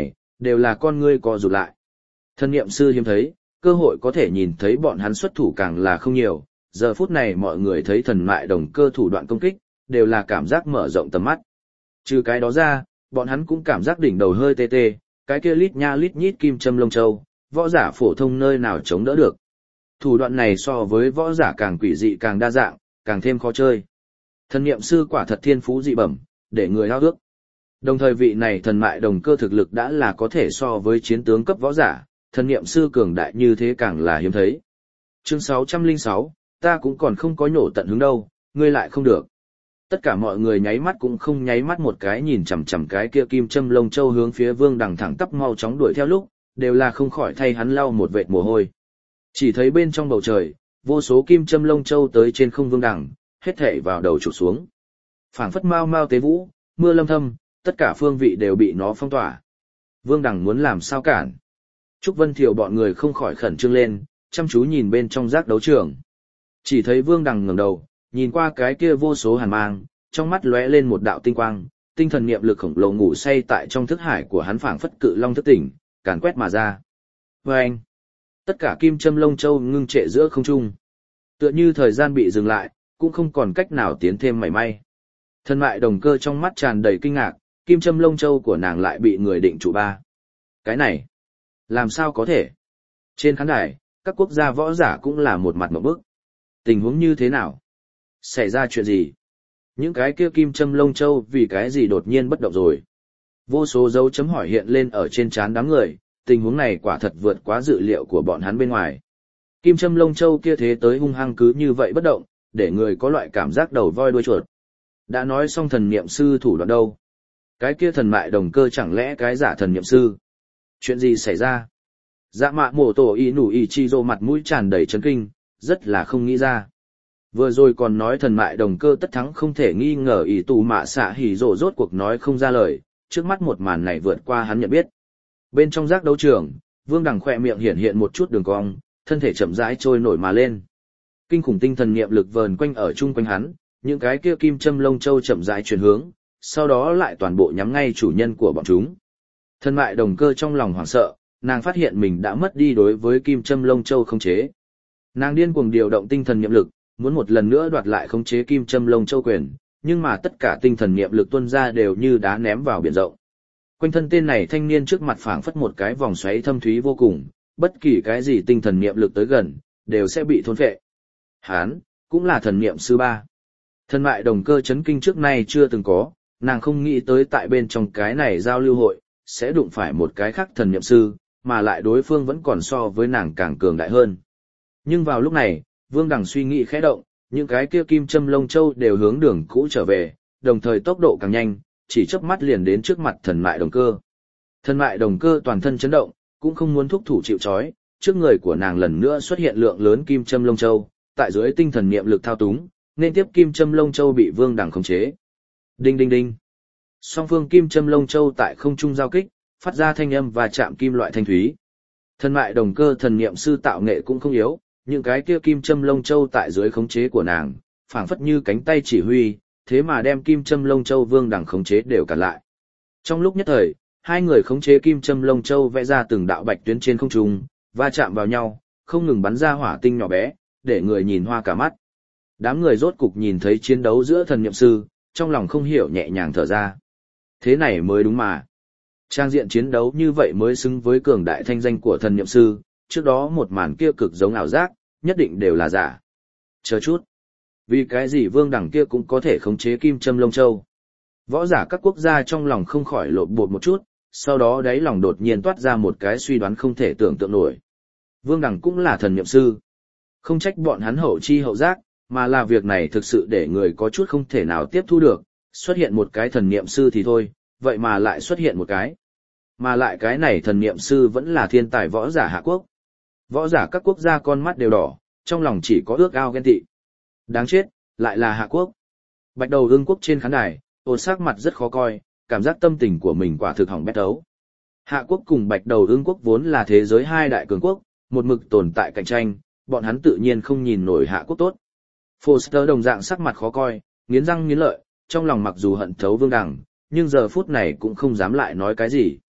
đều là con ngươi co rụt lại. Thần niệm sư hiếm thấy, cơ hội có thể nhìn thấy bọn hắn xuất thủ càng là không nhiều, giờ phút này mọi người thấy thần mại đồng cơ thủ đoạn công kích, đều là cảm giác mở rộng tầm mắt. Trừ cái đó ra, bọn hắn cũng cảm giác đỉnh đầu hơi tê tê, cái kia lít nha lít nhít kim châm lông châu, võ giả phổ thông nơi nào chống đỡ được. Thủ đoạn này so với võ giả càng quỷ dị càng đa dạng, càng thêm khó chơi. Thần niệm sư quả thật thiên phú dị bẩm, để người hao ước. Đồng thời vị này thần mại đồng cơ thực lực đã là có thể so với chiến tướng cấp võ giả, thần niệm sư cường đại như thế càng là hiếm thấy. Chương sáu trăm lẻ sáu, ta cũng còn không có nhổ tận hứng đâu, ngươi lại không được. Tất cả mọi người nháy mắt cũng không nháy mắt một cái nhìn chằm chằm cái kia kim châm lông châu hướng phía Vương Đằng thẳng tắp mau chóng đuổi theo lúc, đều là không khỏi thay hắn lau một vệt mồ hôi. Chỉ thấy bên trong bầu trời, vô số kim châm lông châu tới trên không Vương Đằng, hết thảy vào đầu chụp xuống. Phảng phất mau mau tế vũ, mưa lâm thâm, tất cả phương vị đều bị nó phong tỏa. Vương Đằng muốn làm sao cản? Trúc Vân Thiều bọn người không khỏi khẩn trương lên, chăm chú nhìn bên trong giác đấu trường. Chỉ thấy Vương Đằng ngẩng đầu, nhìn qua cái kia vô số hàn mang, trong mắt lóe lên một đạo tinh quang, tinh thần niệm lực khổng lồ ngủ say tại trong thức hải của hắn phảng phất cự long thức tỉnh, càn quét mà ra. Và anh, tất cả kim châm lông châu ngưng trệ giữa không trung. Tựa như thời gian bị dừng lại, cũng không còn cách nào tiến thêm mảy may. Thần mại đồng cơ trong mắt tràn đầy kinh ngạc, kim châm lông châu của nàng lại bị người định trụ ba. Cái này, làm sao có thể? Trên khán đài, các quốc gia võ giả cũng là một mặt ngộp bức. Tình huống như thế nào? Xảy ra chuyện gì? Những cái kia kim châm lông châu vì cái gì đột nhiên bất động rồi? Vô số dấu chấm hỏi hiện lên ở trên trán đám người, tình huống này quả thật vượt quá dự liệu của bọn hắn bên ngoài. Kim châm lông châu kia thế tới hung hăng cứ như vậy bất động, để người có loại cảm giác đầu voi đuôi chuột. Đã nói xong thần niệm sư thủ đoạn đâu? Cái kia thần mại đồng cơ chẳng lẽ cái giả thần niệm sư? Chuyện gì xảy ra? Dạ mạ mổ tổ y nủ y chi rô mặt mũi tràn đầy chấn kinh, rất là không nghĩ ra. Vừa rồi còn nói thần mại đồng cơ tất thắng không thể nghi ngờ ý tù mạ xạ hỉ rộ rốt cuộc nói không ra lời, trước mắt một màn này vượt qua hắn nhận biết. Bên trong giác đấu trường, Vương Đằng khỏe miệng hiện hiện một chút đường cong, thân thể chậm rãi trôi nổi mà lên. Kinh khủng tinh thần niệm lực vờn quanh ở chung quanh hắn, những cái kia kim châm lông châu chậm rãi chuyển hướng, sau đó lại toàn bộ nhắm ngay chủ nhân của bọn chúng. Thần mại đồng cơ trong lòng hoảng sợ, nàng phát hiện mình đã mất đi đối với kim châm lông châu khống chế. Nàng điên cuồng điều động tinh thần niệm lực, muốn một lần nữa đoạt lại khống chế kim châm lông châu quyền, nhưng mà tất cả tinh thần niệm lực tuôn ra đều như đá ném vào biển rộng. Quanh thân tên này thanh niên trước mặt phảng phất một cái vòng xoáy thâm thúy vô cùng, bất kỳ cái gì tinh thần niệm lực tới gần, đều sẽ bị thôn phệ. Hán, cũng là thần niệm sư ba. Thần mại đồng cơ chấn kinh trước nay chưa từng có, nàng không nghĩ tới tại bên trong cái này giao lưu hội, sẽ đụng phải một cái khác thần niệm sư, mà lại đối phương vẫn còn so với nàng càng cường đại hơn. Nhưng vào lúc này, Vương Đằng suy nghĩ khẽ động, những cái kia kim châm lông châu đều hướng đường cũ trở về, đồng thời tốc độ càng nhanh, chỉ chớp mắt liền đến trước mặt thần mại đồng cơ. Thần mại đồng cơ toàn thân chấn động, cũng không muốn thúc thủ chịu trói, trước người của nàng lần nữa xuất hiện lượng lớn kim châm lông châu, tại dưới tinh thần niệm lực thao túng, nên tiếp kim châm lông châu bị Vương Đằng khống chế. Đinh đinh đinh. Song phương kim châm lông châu tại không trung giao kích, phát ra thanh âm và chạm kim loại thanh thúy. Thần mại đồng cơ thần niệm sư tạo nghệ cũng không yếu, những cái kia kim châm lông châu tại dưới khống chế của nàng, phảng phất như cánh tay chỉ huy, thế mà đem kim châm lông châu Vương Đằng khống chế đều cản lại. Trong lúc nhất thời, hai người khống chế kim châm lông châu vẽ ra từng đạo bạch tuyến trên không trung, va chạm vào nhau, không ngừng bắn ra hỏa tinh nhỏ bé, để người nhìn hoa cả mắt. Đám người rốt cục nhìn thấy chiến đấu giữa thần niệm sư, trong lòng không hiểu nhẹ nhàng thở ra. Thế này mới đúng mà. Trang diện chiến đấu như vậy mới xứng với cường đại thanh danh của thần niệm sư, trước đó một màn kia cực giống ảo giác, nhất định đều là giả. Chờ chút. Vì cái gì Vương Đằng kia cũng có thể khống chế kim châm lông châu? Võ giả các quốc gia trong lòng không khỏi lộn bột một chút, sau đó đáy lòng đột nhiên toát ra một cái suy đoán không thể tưởng tượng nổi. Vương Đằng cũng là thần niệm sư. Không trách bọn hắn hậu chi hậu giác, mà là việc này thực sự để người có chút không thể nào tiếp thu được, xuất hiện một cái thần niệm sư thì thôi, vậy mà lại xuất hiện một cái. Mà lại cái này thần niệm sư vẫn là thiên tài võ giả Hạ Quốc. Võ giả các quốc gia con mắt đều đỏ, trong lòng chỉ có ước ao ghen tị. Đáng chết, lại là Hạ Quốc. Bạch Đầu Ưng Quốc trên khán đài, ôn sắc mặt rất khó coi, cảm giác tâm tình của mình quả thực hỏng bét ấu. Hạ Quốc cùng Bạch Đầu Ưng Quốc vốn là thế giới hai đại cường quốc, một mực tồn tại cạnh tranh, bọn hắn tự nhiên không nhìn nổi Hạ Quốc tốt. Foster đồng dạng sắc mặt khó coi, nghiến răng nghiến lợi, trong lòng mặc dù hận thấu Vương Đằng, nhưng giờ phút này cũng không dám lại nói cái gì.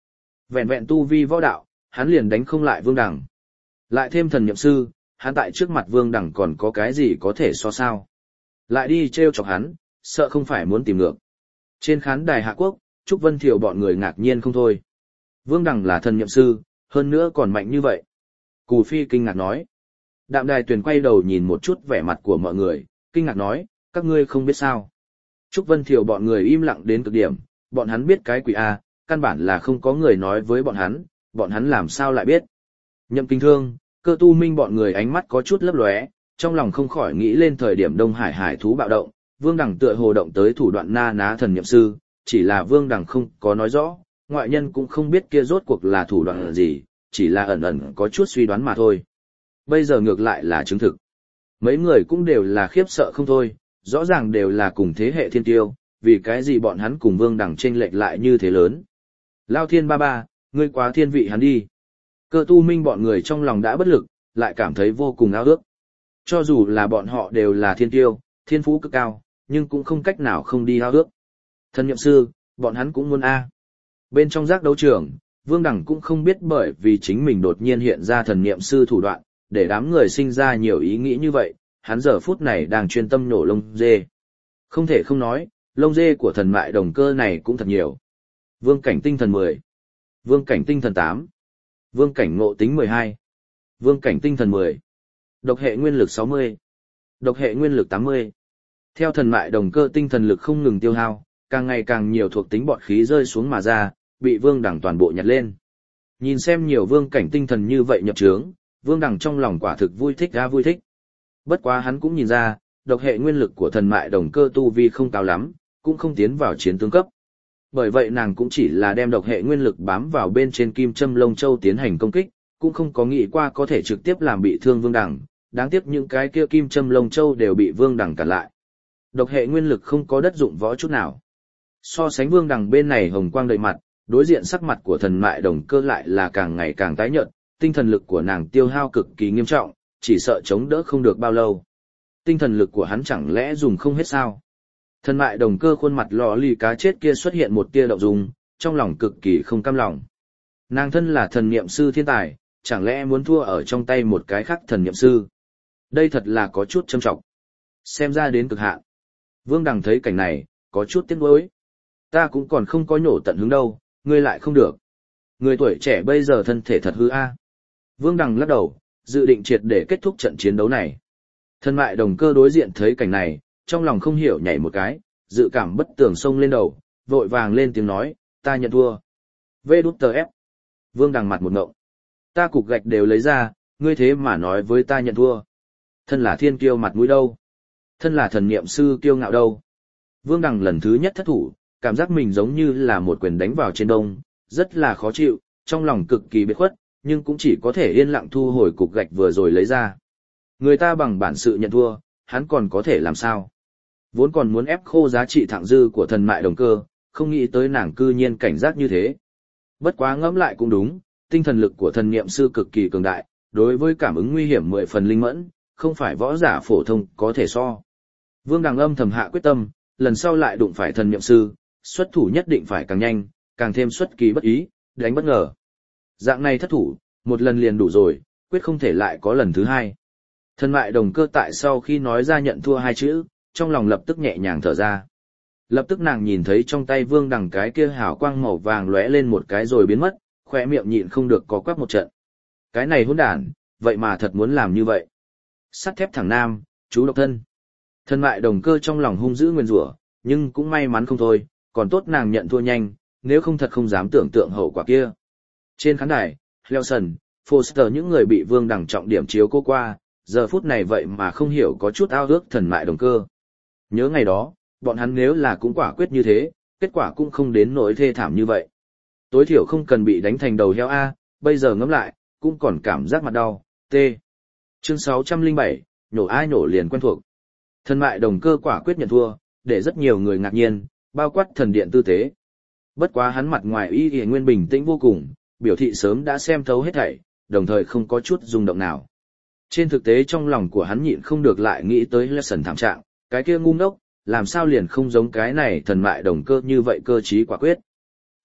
Vẹn vẹn tu vi võ đạo, hắn liền đánh không lại Vương Đằng. Lại thêm thần niệm sư, hắn tại trước mặt Vương Đằng còn có cái gì có thể so sao. Lại đi trêu chọc hắn, sợ không phải muốn tìm ngược. Trên khán đài Hạ Quốc, Trúc Vân Thiều bọn người ngạc nhiên không thôi. Vương Đằng là thần niệm sư, hơn nữa còn mạnh như vậy. Cù Phi kinh ngạc nói. Đạm Đài Tuyền quay đầu nhìn một chút vẻ mặt của mọi người, kinh ngạc nói, các ngươi không biết sao. Trúc Vân Thiều bọn người im lặng đến cực điểm, bọn hắn biết cái quỷ A, căn bản là không có người nói với bọn hắn, bọn hắn làm sao lại biết. Nhậm Kinh Thương, Cơ Tu Minh bọn người ánh mắt có chút lấp lóe, trong lòng không khỏi nghĩ lên thời điểm Đông Hải hải thú bạo động, Vương Đằng tựa hồ động tới thủ đoạn na ná thần niệm sư, chỉ là Vương Đằng không có nói rõ, ngoại nhân cũng không biết kia rốt cuộc là thủ đoạn gì, chỉ là ẩn ẩn có chút suy đoán mà thôi. Bây giờ ngược lại là chứng thực. Mấy người cũng đều là khiếp sợ không thôi, rõ ràng đều là cùng thế hệ thiên tiêu, vì cái gì bọn hắn cùng Vương Đằng chênh lệch lại như thế lớn. Lao Thiên ba ba, ngươi quá thiên vị hắn đi. Cơ Tu Minh bọn người trong lòng đã bất lực, lại cảm thấy vô cùng ao ước. Cho dù là bọn họ đều là thiên tiêu, thiên phú cực cao, nhưng cũng không cách nào không đi ao ước. Thần niệm sư, bọn hắn cũng muốn A. Bên trong giác đấu trường, Vương Đằng cũng không biết bởi vì chính mình đột nhiên hiện ra thần niệm sư thủ đoạn, để đám người sinh ra nhiều ý nghĩ như vậy, hắn giờ phút này đang chuyên tâm nổ lông dê. Không thể không nói, lông dê của thần mại đồng cơ này cũng thật nhiều. Vương cảnh tinh thần mười, Vương cảnh tinh thần tám, Vương cảnh ngộ tính mười hai, Vương cảnh tinh thần mười, Độc hệ nguyên lực sáu mươi, Độc hệ nguyên lực tám mươi. Theo thần mại đồng cơ tinh thần lực không ngừng tiêu hao, càng ngày càng nhiều thuộc tính bọt khí rơi xuống mà ra, bị Vương Đằng toàn bộ nhặt lên. Nhìn xem nhiều vương cảnh tinh thần như vậy nhập trướng, Vương Đằng trong lòng quả thực vui thích ra vui thích. Bất quá hắn cũng nhìn ra, độc hệ nguyên lực của thần mại đồng cơ tu vi không cao lắm, cũng không tiến vào chiến tướng cấp. Bởi vậy nàng cũng chỉ là đem độc hệ nguyên lực bám vào bên trên kim châm lông châu tiến hành công kích, cũng không có nghĩ qua có thể trực tiếp làm bị thương Vương Đằng, đáng tiếc những cái kia kim châm lông châu đều bị Vương Đằng cản lại. Độc hệ nguyên lực không có đất dụng võ chút nào. So sánh Vương Đằng bên này hồng quang đầy mặt, đối diện sắc mặt của thần mại đồng cơ lại là càng ngày càng tái nhợt, tinh thần lực của nàng tiêu hao cực kỳ nghiêm trọng, chỉ sợ chống đỡ không được bao lâu. Tinh thần lực của hắn chẳng lẽ dùng không hết sao? Thần mại đồng cơ khuôn mặt lò lì cá chết kia xuất hiện một tia động dung, trong lòng cực kỳ không cam lòng. Nàng thân là thần niệm sư thiên tài, chẳng lẽ muốn thua ở trong tay một cái khác thần niệm sư? Đây thật là có chút châm trọng. Xem ra đến cực hạn. Vương Đằng thấy cảnh này, có chút tiếc nuối. Ta cũng còn không có nhổ tận hứng đâu, ngươi lại không được. Người tuổi trẻ bây giờ thân thể thật hư a. Vương Đằng lắc đầu, dự định triệt để kết thúc trận chiến đấu này. Thần mại đồng cơ đối diện thấy cảnh này, trong lòng không hiểu nhảy một cái, dự cảm bất tường xông lên đầu, vội vàng lên tiếng nói, ta nhận thua. Vê đút tờ ép. Vương Đằng mặt một ngộng. Ta cục gạch đều lấy ra, ngươi thế mà nói với ta nhận thua. Thân là thiên kiêu mặt mũi đâu? Thân là thần niệm sư kiêu ngạo đâu? Vương Đằng lần thứ nhất thất thủ, cảm giác mình giống như là một quyền đánh vào trên đông, rất là khó chịu, trong lòng cực kỳ biệt khuất, nhưng cũng chỉ có thể yên lặng thu hồi cục gạch vừa rồi lấy ra. Người ta bằng bản sự nhận thua, hắn còn có thể làm sao? Vốn còn muốn ép khô giá trị thặng dư của thần mại đồng cơ, không nghĩ tới nàng cư nhiên cảnh giác như thế. Bất quá ngẫm lại cũng đúng, tinh thần lực của thần niệm sư cực kỳ cường đại, đối với cảm ứng nguy hiểm mười phần linh mẫn, không phải võ giả phổ thông có thể so. Vương Đằng âm thầm hạ quyết tâm, lần sau lại đụng phải thần niệm sư, xuất thủ nhất định phải càng nhanh, càng thêm xuất kỳ bất ý, đánh bất ngờ. Dạng này thất thủ, một lần liền đủ rồi, quyết không thể lại có lần thứ hai. Thần mại đồng cơ tại sau khi nói ra nhận thua hai chữ, trong lòng lập tức nhẹ nhàng thở ra. Lập tức nàng nhìn thấy trong tay Vương Đằng cái kia hào quang màu vàng lóe lên một cái rồi biến mất, khỏe miệng nhịn không được có quắc một trận. Cái này hỗn đản, vậy mà thật muốn làm như vậy. Sắt thép thẳng nam, chú độc thân. Thần mại đồng cơ trong lòng hung dữ nguyên rủa, nhưng cũng may mắn không thôi, còn tốt nàng nhận thua nhanh, nếu không thật không dám tưởng tượng hậu quả kia. Trên khán đài, Nelson, Foster những người bị Vương Đằng trọng điểm chiếu cố qua, giờ phút này vậy mà không hiểu có chút ao ước thần mại đồng cơ. Nhớ ngày đó, bọn hắn nếu là cũng quả quyết như thế, kết quả cũng không đến nỗi thê thảm như vậy. Tối thiểu không cần bị đánh thành đầu heo A, bây giờ ngẫm lại, cũng còn cảm giác mặt đau, T. Chương sáu trăm lẻ bảy, nhổ ai nhổ liền quen thuộc. Thần mại đồng cơ quả quyết nhận thua, để rất nhiều người ngạc nhiên, bao quát thần điện tư tế. Bất quá hắn mặt ngoài y y nguyên bình tĩnh vô cùng, biểu thị sớm đã xem thấu hết thảy, đồng thời không có chút rung động nào. Trên thực tế trong lòng của hắn nhịn không được lại nghĩ tới Lesson thảm trạng, cái kia ngu ngốc, làm sao liền không giống cái này thần mại đồng cơ như vậy cơ trí quả quyết.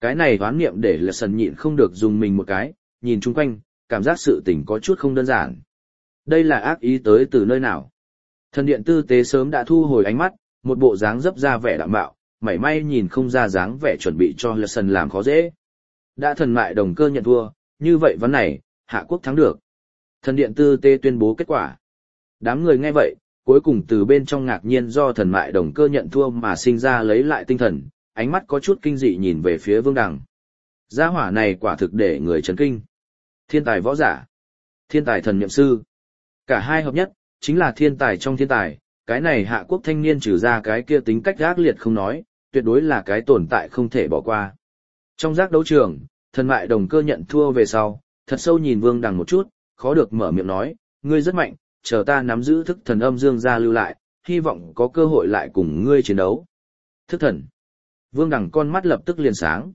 Cái này hoán niệm để là sần nhịn không được dùng mình một cái, nhìn chung quanh, cảm giác sự tình có chút không đơn giản. Đây là ác ý tới từ nơi nào? Thần điện tư tế sớm đã thu hồi ánh mắt, một bộ dáng dấp ra vẻ đạm bạo, mảy may nhìn không ra dáng vẻ chuẩn bị cho là sần làm khó dễ. Đã thần mại đồng cơ nhận thua, như vậy vấn này, Hạ quốc thắng được. Thần điện tư tế tuyên bố kết quả. Đám người nghe vậy, cuối cùng từ bên trong ngạc nhiên do thần mại đồng cơ nhận thua mà sinh ra lấy lại tinh thần, ánh mắt có chút kinh dị nhìn về phía Vương Đằng. Gia hỏa này quả thực để người chấn kinh. Thiên tài võ giả, thiên tài thần niệm sư, cả hai hợp nhất, chính là thiên tài trong thiên tài. Cái này Hạ quốc thanh niên trừ ra cái kia tính cách ác liệt không nói, tuyệt đối là cái tồn tại không thể bỏ qua. Trong giác đấu trường, thần mại đồng cơ nhận thua về sau, thật sâu nhìn Vương Đằng một chút, khó được mở miệng nói, ngươi rất mạnh, chờ ta nắm giữ thức thần âm dương gia lưu lại, hy vọng có cơ hội lại cùng ngươi chiến đấu. Thức thần. Vương Đằng con mắt lập tức liền sáng.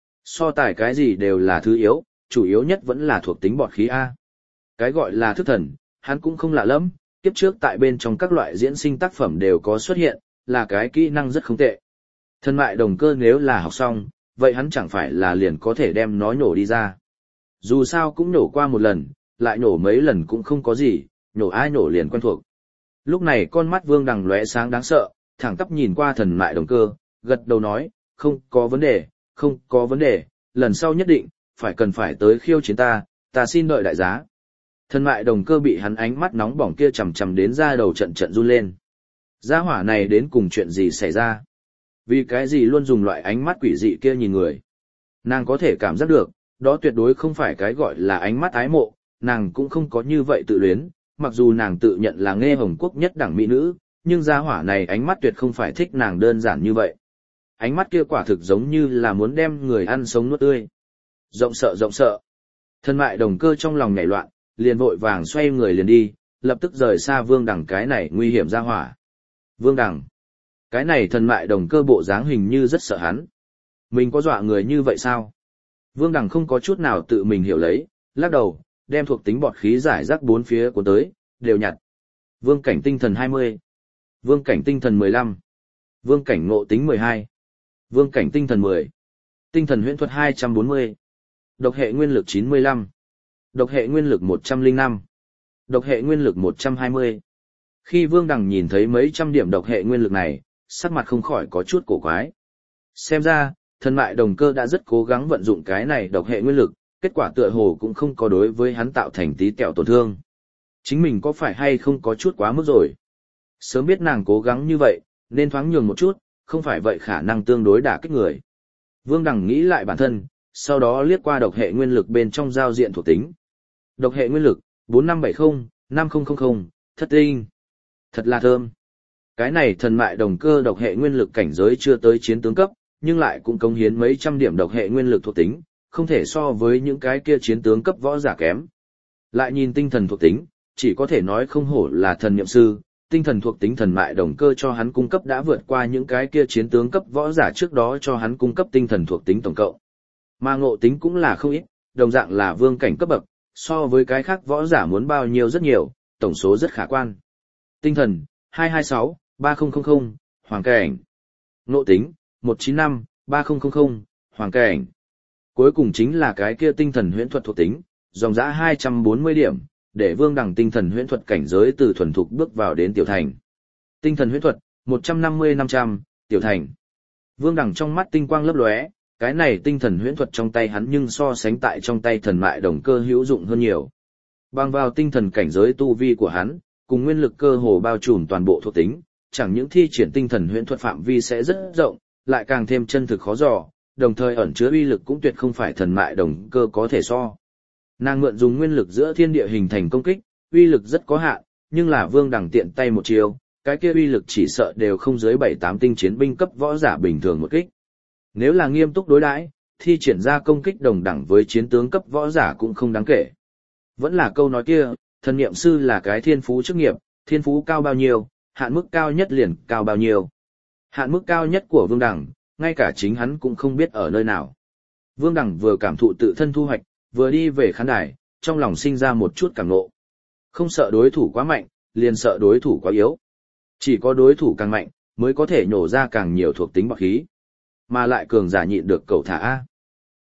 So tài cái gì đều là thứ yếu, chủ yếu nhất vẫn là thuộc tính bọt khí A. Cái gọi là thức thần, hắn cũng không lạ lắm, kiếp trước tại bên trong các loại diễn sinh tác phẩm đều có xuất hiện, là cái kỹ năng rất không tệ. Thần mại đồng cơ nếu là học xong, vậy hắn chẳng phải là liền có thể đem nó nhổ đi ra. Dù sao cũng nhổ qua một lần, lại nhổ mấy lần cũng không có gì, nhổ ai nhổ liền quen thuộc. Lúc này con mắt Vương Đằng lóe sáng đáng sợ, thẳng tắp nhìn qua thần mại đồng cơ, gật đầu nói, không có vấn đề, không có vấn đề, lần sau nhất định, phải cần phải tới khiêu chiến ta, ta xin đợi đại giá. Thần mại đồng cơ bị hắn ánh mắt nóng bỏng kia chầm chầm đến ra đầu trận trận run lên. Gia hỏa này đến cùng chuyện gì xảy ra? Vì cái gì luôn dùng loại ánh mắt quỷ dị kia nhìn người? Nàng có thể cảm giác được, đó tuyệt đối không phải cái gọi là ánh mắt ái mộ, nàng cũng không có như vậy tự luyến, mặc dù nàng tự nhận là nghe Hồng Quốc nhất đẳng mỹ nữ, nhưng gia hỏa này ánh mắt tuyệt không phải thích nàng đơn giản như vậy. Ánh mắt kia quả thực giống như là muốn đem người ăn sống nuốt tươi. Rộng sợ rộng sợ. Thần mại đồng cơ trong lòng nhảy loạn, liền vội vàng xoay người liền đi, lập tức rời xa Vương Đằng cái này nguy hiểm gia hỏa. Vương Đằng. Cái này thần mại đồng cơ bộ dáng hình như rất sợ hắn. Mình có dọa người như vậy sao? Vương Đằng không có chút nào tự mình hiểu lấy, lắc đầu, đem thuộc tính bọt khí giải rác bốn phía của tới, đều nhặt. Vương cảnh tinh thần hai mươi. Vương cảnh tinh thần mười lăm. Vương cảnh ngộ tính mười hai. Vương cảnh tinh thần mười. Tinh thần huyễn thuật hai trăm bốn mươi. Độc hệ nguyên lực chín mươi lăm. Độc hệ nguyên lực một trăm lẻ năm. Độc hệ nguyên lực một trăm hai mươi. Khi Vương Đằng nhìn thấy mấy trăm điểm độc hệ nguyên lực này, sắc mặt không khỏi có chút cổ quái. Xem ra, thần mại đồng cơ đã rất cố gắng vận dụng cái này độc hệ nguyên lực, kết quả tựa hồ cũng không có đối với hắn tạo thành tí tẹo tổn thương. Chính mình có phải hay không có chút quá mức rồi? Sớm biết nàng cố gắng như vậy, nên thoáng nhường một chút, không phải vậy khả năng tương đối đả kích người. Vương Đằng nghĩ lại bản thân, sau đó liếc qua độc hệ nguyên lực bên trong giao diện thuộc tính. Độc hệ nguyên lực, bốn năm bảy không, năm không không không, thất tinh. Thật là thơm. Cái này thần mại đồng cơ độc hệ nguyên lực cảnh giới chưa tới chiến tướng cấp, nhưng lại cũng cống hiến mấy trăm điểm độc hệ nguyên lực thuộc tính, không thể so với những cái kia chiến tướng cấp võ giả kém. Lại nhìn tinh thần thuộc tính, chỉ có thể nói không hổ là thần niệm sư, tinh thần thuộc tính thần mại đồng cơ cho hắn cung cấp đã vượt qua những cái kia chiến tướng cấp võ giả trước đó cho hắn cung cấp tinh thần thuộc tính tổng cộng. Mà ngộ tính cũng là không ít, đồng dạng là vương cảnh cấp bậc, so với cái khác võ giả muốn bao nhiêu rất nhiều, tổng số rất khả quan. Tinh thần, hai hai sáu, ba không không không, hoàng cảnh. Ngộ tính, một chín năm, ba không không không, hoàng cảnh. Cuối cùng chính là cái kia tinh thần huyễn thuật thuộc tính, dòng dã hai trăm bốn mươi điểm, để Vương Đằng tinh thần huyễn thuật cảnh giới từ thuần thục bước vào đến tiểu thành. Tinh thần huyễn thuật, một trăm năm mươi năm trăm, tiểu thành. Vương Đằng trong mắt tinh quang lấp lóe, cái này tinh thần huyễn thuật trong tay hắn nhưng so sánh tại trong tay thần mại đồng cơ hữu dụng hơn nhiều. Bằng vào tinh thần cảnh giới tu vi của hắn, cùng nguyên lực cơ hồ bao trùm toàn bộ thuộc tính, chẳng những thi triển tinh thần huyễn thuật phạm vi sẽ rất rộng, lại càng thêm chân thực khó dò, đồng thời ẩn chứa uy lực cũng tuyệt không phải thần mại đồng cơ có thể so. Nàng mượn dùng nguyên lực giữa thiên địa hình thành công kích, uy lực rất có hạn, nhưng là Vương Đằng tiện tay một chiêu, cái kia uy lực chỉ sợ đều không dưới bảy tám tinh chiến binh cấp võ giả bình thường một kích. Nếu là nghiêm túc đối đãi, thi triển ra công kích đồng đẳng với chiến tướng cấp võ giả cũng không đáng kể. Vẫn là câu nói kia, thần niệm sư là cái thiên phú chức nghiệp, thiên phú cao bao nhiêu, hạn mức cao nhất liền cao bao nhiêu. Hạn mức cao nhất của Vương Đằng, ngay cả chính hắn cũng không biết ở nơi nào. Vương Đằng vừa cảm thụ tự thân thu hoạch, vừa đi về khán đài, trong lòng sinh ra một chút cảm ngộ. Không sợ đối thủ quá mạnh, liền sợ đối thủ quá yếu. Chỉ có đối thủ càng mạnh, mới có thể nhổ ra càng nhiều thuộc tính bọt khí. Mà lại cường giả nhịn được cầu thả A.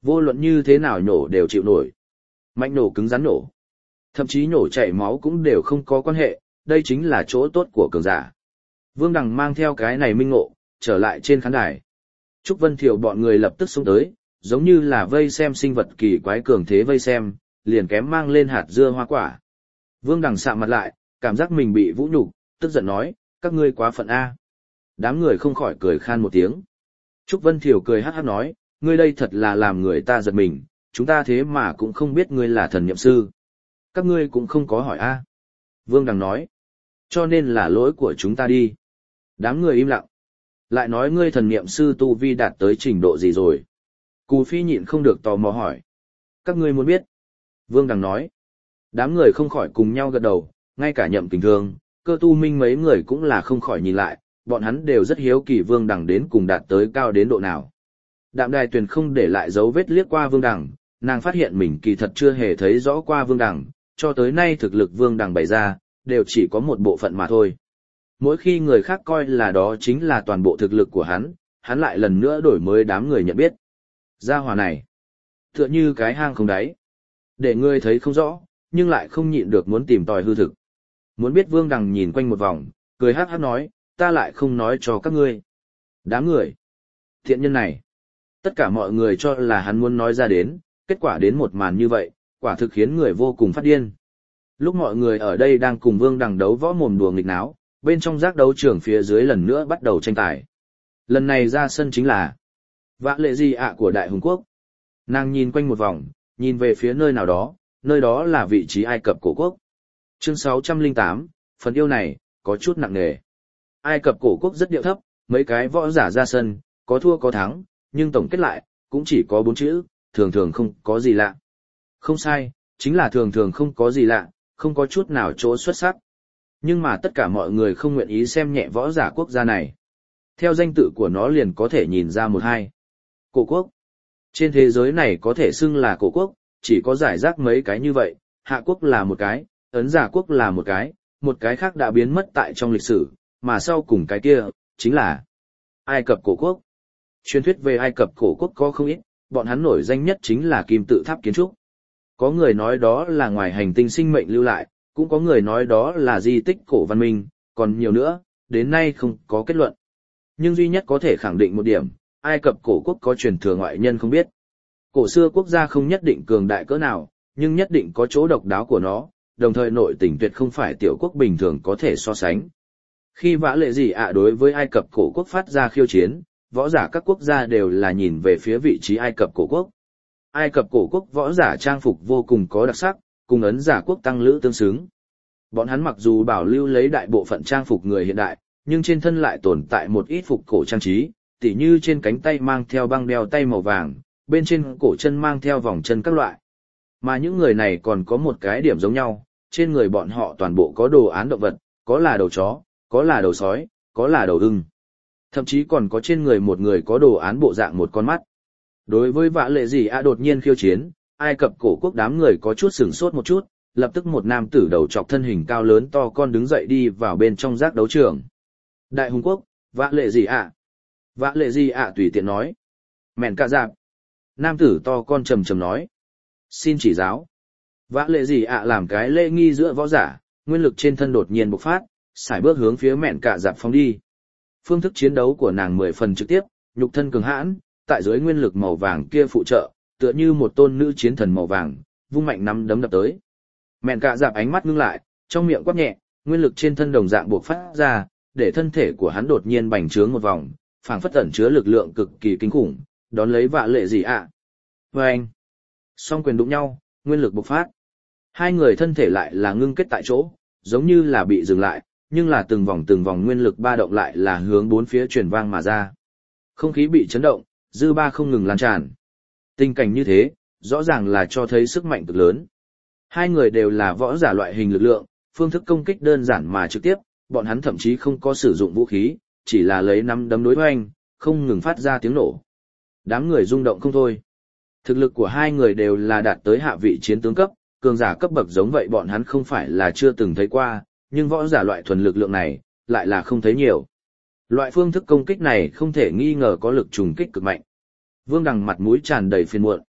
Vô luận như thế nào nhổ đều chịu nổi. Mạnh nổ cứng rắn nổ. Thậm chí nhổ chảy máu cũng đều không có quan hệ, đây chính là chỗ tốt của cường giả. Vương Đằng mang theo cái này minh ngộ, trở lại trên khán đài. Trúc Vân Thiểu bọn người lập tức xuống tới, giống như là vây xem sinh vật kỳ quái cường thế vây xem, liền kém mang lên hạt dưa hoa quả. Vương Đằng sạm mặt lại, cảm giác mình bị vũ nhục, tức giận nói, các ngươi quá phận A. Đám người không khỏi cười khan một tiếng. Trúc Vân Thiểu cười hát hát nói, ngươi đây thật là làm người ta giật mình, chúng ta thế mà cũng không biết ngươi là thần nhậm sư. Các ngươi cũng không có hỏi A. Vương Đằng nói, cho nên là lỗi của chúng ta đi. Đám người im lặng. Lại nói ngươi thần niệm sư tu vi đạt tới trình độ gì rồi? Cù Phi nhịn không được tò mò hỏi. Các ngươi muốn biết? Vương Đằng nói. Đám người không khỏi cùng nhau gật đầu, ngay cả Nhậm Kình Thương, Cơ Tu Minh mấy người cũng là không khỏi nhìn lại, bọn hắn đều rất hiếu kỳ Vương Đằng đến cùng đạt tới cao đến độ nào. Đạm Đài Tuyền không để lại dấu vết liếc qua Vương Đằng, nàng phát hiện mình kỳ thật chưa hề thấy rõ qua Vương Đằng, cho tới nay thực lực Vương Đằng bày ra, đều chỉ có một bộ phận mà thôi. Mỗi khi người khác coi là đó chính là toàn bộ thực lực của hắn, hắn lại lần nữa đổi mới đám người nhận biết. Gia hỏa này, tựa như cái hang không đáy. Để ngươi thấy không rõ, nhưng lại không nhịn được muốn tìm tòi hư thực. Muốn biết Vương Đằng nhìn quanh một vòng, cười hát hát nói, ta lại không nói cho các ngươi. Đám người, thiện nhân này, tất cả mọi người cho là hắn muốn nói ra đến, kết quả đến một màn như vậy, quả thực khiến người vô cùng phát điên. Lúc mọi người ở đây đang cùng Vương Đằng đấu võ mồm đùa nghịch náo, bên trong giác đấu trường phía dưới lần nữa bắt đầu tranh tài. Lần này ra sân chính là Vã Lệ Di ạ của Đại Hùng Quốc. Nàng nhìn quanh một vòng, nhìn về phía nơi nào đó, nơi đó là vị trí Ai Cập cổ quốc. Chương sáu trăm lẻ tám, phần yêu này, có chút nặng nề. Ai Cập cổ quốc rất điệu thấp, mấy cái võ giả ra sân, có thua có thắng, nhưng tổng kết lại, cũng chỉ có bốn chữ, thường thường không có gì lạ. Không sai, chính là thường thường không có gì lạ, không có chút nào chỗ xuất sắc. Nhưng mà tất cả mọi người không nguyện ý xem nhẹ võ giả quốc gia này. Theo danh tự của nó liền có thể nhìn ra một hai. Cổ quốc. Trên thế giới này có thể xưng là cổ quốc, chỉ có giải rác mấy cái như vậy, Hạ quốc là một cái, Ấn Giả quốc là một cái, một cái khác đã biến mất tại trong lịch sử, mà sau cùng cái kia, chính là Ai Cập cổ quốc. Truyền thuyết về Ai Cập cổ quốc có không ít, bọn hắn nổi danh nhất chính là kim tự tháp kiến trúc. Có người nói đó là ngoài hành tinh sinh mệnh lưu lại, cũng có người nói đó là di tích cổ văn minh, còn nhiều nữa, đến nay không có kết luận. Nhưng duy nhất có thể khẳng định một điểm, Ai Cập cổ quốc có truyền thừa ngoại nhân không biết. Cổ xưa quốc gia không nhất định cường đại cỡ nào, nhưng nhất định có chỗ độc đáo của nó, đồng thời nội tình tuyệt không phải tiểu quốc bình thường có thể so sánh. Khi Vã Lệ Dị ạ đối với Ai Cập cổ quốc phát ra khiêu chiến, võ giả các quốc gia đều là nhìn về phía vị trí Ai Cập cổ quốc. Ai Cập cổ quốc võ giả trang phục vô cùng có đặc sắc, cùng Ấn Giả quốc tăng lữ tương xứng. Bọn hắn mặc dù bảo lưu lấy đại bộ phận trang phục người hiện đại, nhưng trên thân lại tồn tại một ít phục cổ trang trí, tỉ như trên cánh tay mang theo băng đeo tay màu vàng, bên trên cổ chân mang theo vòng chân các loại. Mà những người này còn có một cái điểm giống nhau, trên người bọn họ toàn bộ có đồ án động vật, có là đầu chó, có là đầu sói, có là đầu ưng. Thậm chí còn có trên người một người có đồ án bộ dạng một con mắt. Đối với Vã Lệ Dị ạ đột nhiên khiêu chiến, Ai Cập cổ quốc đám người có chút sửng sốt một chút, lập tức một nam tử đầu trọc thân hình cao lớn to con đứng dậy đi vào bên trong giác đấu trường. Đại Hùng quốc, Vã Lệ Dị ạ. Vã Lệ Dị ạ tùy tiện nói. Mẹn cả dạp. Nam tử to con trầm trầm nói. Xin chỉ giáo. Vã Lệ Dị ạ làm cái lễ nghi giữa võ giả, nguyên lực trên thân đột nhiên bộc phát, sải bước hướng phía mẹn cả dạp phóng đi. Phương thức chiến đấu của nàng mười phần trực tiếp, nhục thân cường hãn, tại dưới nguyên lực màu vàng kia phụ trợ, tựa như một tôn nữ chiến thần màu vàng, vung mạnh nắm đấm đập tới. Mẹn cả dạp ánh mắt ngưng lại, trong miệng quát nhẹ, nguyên lực trên thân đồng dạng bộc phát ra, để thân thể của hắn đột nhiên bành trướng một vòng, phảng phất ẩn chứa lực lượng cực kỳ kinh khủng, đón lấy Vã Lệ Dị ạ. Vâng! Song quyền đụng nhau, nguyên lực bộc phát. Hai người thân thể lại là ngưng kết tại chỗ, giống như là bị dừng lại, nhưng là từng vòng từng vòng nguyên lực ba động lại là hướng bốn phía truyền vang mà ra. Không khí bị chấn động, dư ba không ngừng lan tràn. Tình cảnh như thế, rõ ràng là cho thấy sức mạnh cực lớn. Hai người đều là võ giả loại hình lực lượng, phương thức công kích đơn giản mà trực tiếp, bọn hắn thậm chí không có sử dụng vũ khí, chỉ là lấy nắm đấm đối hoành, không ngừng phát ra tiếng nổ. Đám người rung động không thôi. Thực lực của hai người đều là đạt tới hạ vị chiến tướng cấp, cường giả cấp bậc giống vậy bọn hắn không phải là chưa từng thấy qua, nhưng võ giả loại thuần lực lượng này, lại là không thấy nhiều. Loại phương thức công kích này không thể nghi ngờ có lực trùng kích cực mạnh. Vương Đằng mặt mũi tràn đầy phiền muộn,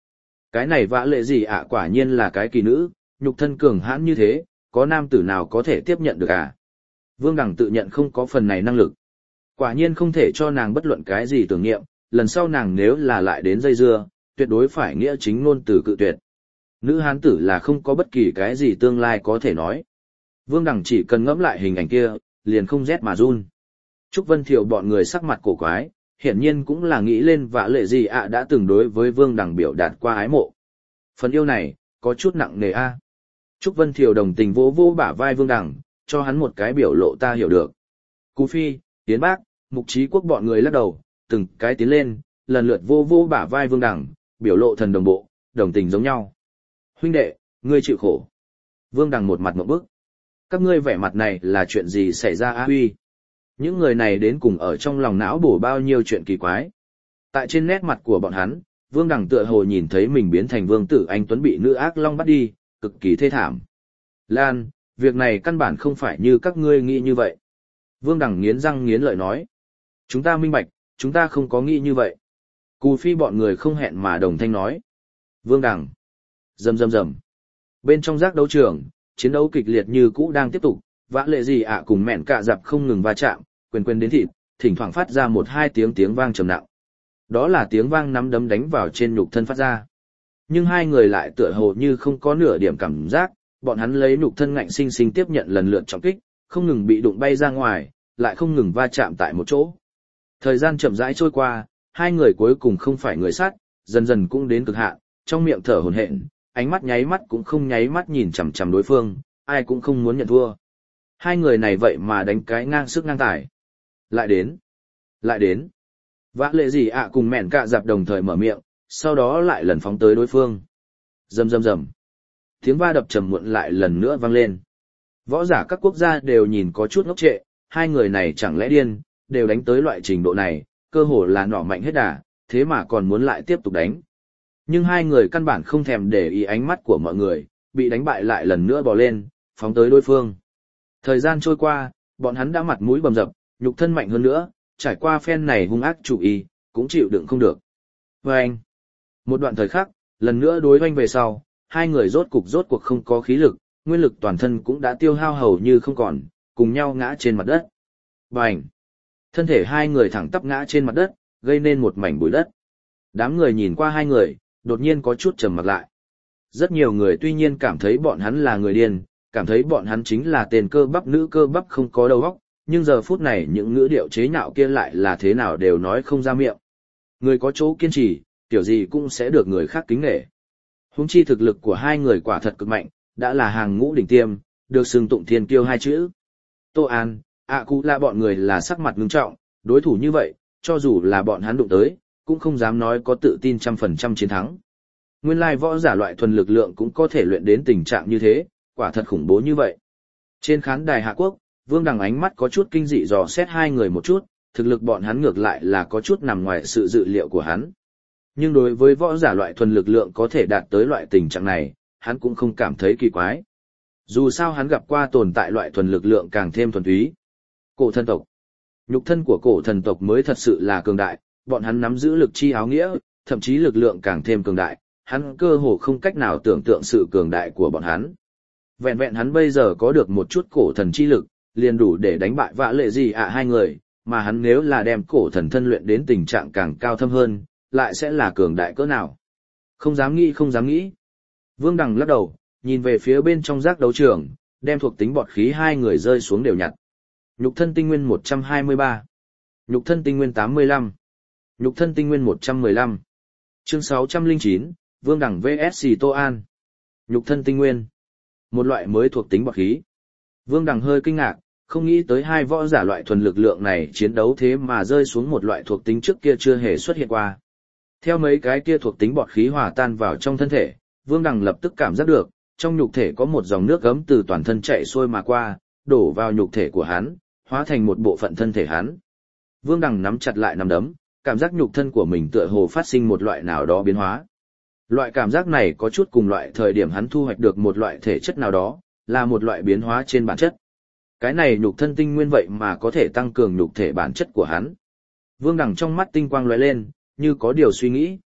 Cái này vã lệ gì ạ quả nhiên là cái kỳ nữ, nhục thân cường hãn như thế, có nam tử nào có thể tiếp nhận được à? Vương Đằng tự nhận không có phần này năng lực. Quả nhiên không thể cho nàng bất luận cái gì tưởng niệm, lần sau nàng nếu là lại đến dây dưa, tuyệt đối phải nghĩa chính ngôn từ cự tuyệt. Nữ hán tử là không có bất kỳ cái gì tương lai có thể nói. Vương Đằng chỉ cần ngẫm lại hình ảnh kia, liền không rét mà run. Trúc Vân Thiệu bọn người sắc mặt cổ quái, hiển nhiên cũng là nghĩ lên vã lệ gì ạ đã từng đối với Vương Đằng biểu đạt qua ái mộ. Phần yêu này, có chút nặng nề a. Trúc Vân Thiệu đồng tình vỗ vỗ bả vai Vương Đằng, cho hắn một cái biểu lộ ta hiểu được. Cú Phi, Tiến Bác, Mục Trí Quốc bọn người lắc đầu, từng cái tiến lên, lần lượt vô vô bả vai Vương Đằng, biểu lộ thần đồng bộ, đồng tình giống nhau. Huynh đệ, ngươi chịu khổ. Vương Đằng một mặt ngộp bức. Các ngươi vẻ mặt này là chuyện gì xảy ra a huy? Những người này đến cùng ở trong lòng não bổ bao nhiêu chuyện kỳ quái. Tại trên nét mặt của bọn hắn, Vương Đằng tựa hồ nhìn thấy mình biến thành vương tử anh Tuấn bị nữ ác long bắt đi, cực kỳ thê thảm. Lan, việc này căn bản không phải như các ngươi nghĩ như vậy. Vương Đằng nghiến răng nghiến lợi nói. Chúng ta minh bạch, chúng ta không có nghĩ như vậy. Cù Phi bọn người không hẹn mà đồng thanh nói. Vương Đằng. Rầm rầm rầm. Bên trong giác đấu trường, chiến đấu kịch liệt như cũ đang tiếp tục, vã lệ gì ạ cùng mẹn cạ dạp không ngừng va chạm, quyền quyền đến thịt, thỉnh thoảng phát ra một hai tiếng tiếng vang trầm nặng. Đó là tiếng vang nắm đấm đánh vào trên nhục thân phát ra. Nhưng hai người lại tựa hồ như không có nửa điểm cảm giác, bọn hắn lấy nhục thân ngạnh sinh sinh tiếp nhận lần lượt trọng kích, không ngừng bị đụng bay ra ngoài, lại không ngừng va chạm tại một chỗ. Thời gian chậm rãi trôi qua, hai người cuối cùng không phải người sát, dần dần cũng đến cực hạn, trong miệng thở hổn hển, ánh mắt nháy mắt cũng không nháy mắt nhìn chằm chằm đối phương, ai cũng không muốn nhận thua. Hai người này vậy mà đánh cái ngang sức ngang tài. Lại đến, lại đến. Vã lệ gì ạ cùng mẹn cạ dạp đồng thời mở miệng, sau đó lại lần phóng tới đối phương. Rầm rầm rầm. Tiếng va đập trầm muộn lại lần nữa vang lên. Võ giả các quốc gia đều nhìn có chút ngốc trệ, hai người này chẳng lẽ điên, đều đánh tới loại trình độ này, cơ hồ là nỏ mạnh hết đà, thế mà còn muốn lại tiếp tục đánh. Nhưng hai người căn bản không thèm để ý ánh mắt của mọi người, bị đánh bại lại lần nữa bò lên, phóng tới đối phương. Thời gian trôi qua, bọn hắn đã mặt mũi bầm dập, nhục thân mạnh hơn nữa, trải qua phen này hung ác chủ ý, cũng chịu đựng không được. Và anh, một đoạn thời khắc, lần nữa đối oanh về sau, hai người rốt cục rốt cuộc không có khí lực, nguyên lực toàn thân cũng đã tiêu hao hầu như không còn, cùng nhau ngã trên mặt đất. Bành! Thân thể hai người thẳng tắp ngã trên mặt đất, gây nên một mảnh bụi đất. Đám người nhìn qua hai người, đột nhiên có chút trầm mặc lại. Rất nhiều người tuy nhiên cảm thấy bọn hắn là người điên, cảm thấy bọn hắn chính là tên cơ bắp nữ cơ bắp không có đầu óc, nhưng giờ phút này những ngữ điệu chế nhạo kia lại là thế nào đều nói không ra miệng. Người có chỗ kiên trì, kiểu gì cũng sẽ được người khác kính nể. Huống chi thực lực của hai người quả thật cực mạnh, đã là hàng ngũ đỉnh tiêm, được xưng tụng thiên kiêu hai chữ. Tô An, ạ cụ là bọn người là sắc mặt ngưng trọng, đối thủ như vậy, cho dù là bọn hắn đụng tới, cũng không dám nói có tự tin trăm phần trăm chiến thắng. Nguyên lai võ giả loại thuần lực lượng cũng có thể luyện đến tình trạng như thế, quả thật khủng bố như vậy. Trên khán đài Hạ Quốc, Vương Đằng ánh mắt có chút kinh dị dò xét hai người một chút, thực lực bọn hắn ngược lại là có chút nằm ngoài sự dự liệu của hắn. Nhưng đối với võ giả loại thuần lực lượng có thể đạt tới loại tình trạng này, hắn cũng không cảm thấy kỳ quái. Dù sao hắn gặp qua tồn tại loại thuần lực lượng càng thêm thuần túy. Cổ thần tộc. Nhục thân của cổ thần tộc mới thật sự là cường đại, bọn hắn nắm giữ lực chi áo nghĩa, thậm chí lực lượng càng thêm cường đại, hắn cơ hồ không cách nào tưởng tượng sự cường đại của bọn hắn. Vẹn vẹn hắn bây giờ có được một chút cổ thần chi lực, liền đủ để đánh bại vã lệ gì ạ hai người, mà hắn nếu là đem cổ thần thân luyện đến tình trạng càng cao thâm hơn, lại sẽ là cường đại cỡ nào. Không dám nghĩ không dám nghĩ. Vương Đằng lắc đầu, nhìn về phía bên trong giác đấu trường, đem thuộc tính bọt khí hai người rơi xuống đều nhặt. Nhục thân tinh nguyên một trăm hai mươi ba. Nhục thân tinh nguyên tám mươi lăm. Nhục thân tinh nguyên một trăm mười lăm. Chương sáu trăm lẻ chín, Vương Đằng vs Tô An. Nhục thân tinh nguyên. Một loại mới thuộc tính bọt khí. Vương Đằng hơi kinh ngạc, không nghĩ tới hai võ giả loại thuần lực lượng này chiến đấu thế mà rơi xuống một loại thuộc tính trước kia chưa hề xuất hiện qua. Theo mấy cái kia thuộc tính bọt khí hòa tan vào trong thân thể, Vương Đằng lập tức cảm giác được, trong nhục thể có một dòng nước gấm từ toàn thân chạy xuôi mà qua, đổ vào nhục thể của hắn, hóa thành một bộ phận thân thể hắn. Vương Đằng nắm chặt lại nắm đấm, cảm giác nhục thân của mình tựa hồ phát sinh một loại nào đó biến hóa. Loại cảm giác này có chút cùng loại thời điểm hắn thu hoạch được một loại thể chất nào đó, là một loại biến hóa trên bản chất. Cái này nhục thân tinh nguyên vậy mà có thể tăng cường nhục thể bản chất của hắn. Vương Đằng trong mắt tinh quang lóe lên, như có điều suy nghĩ.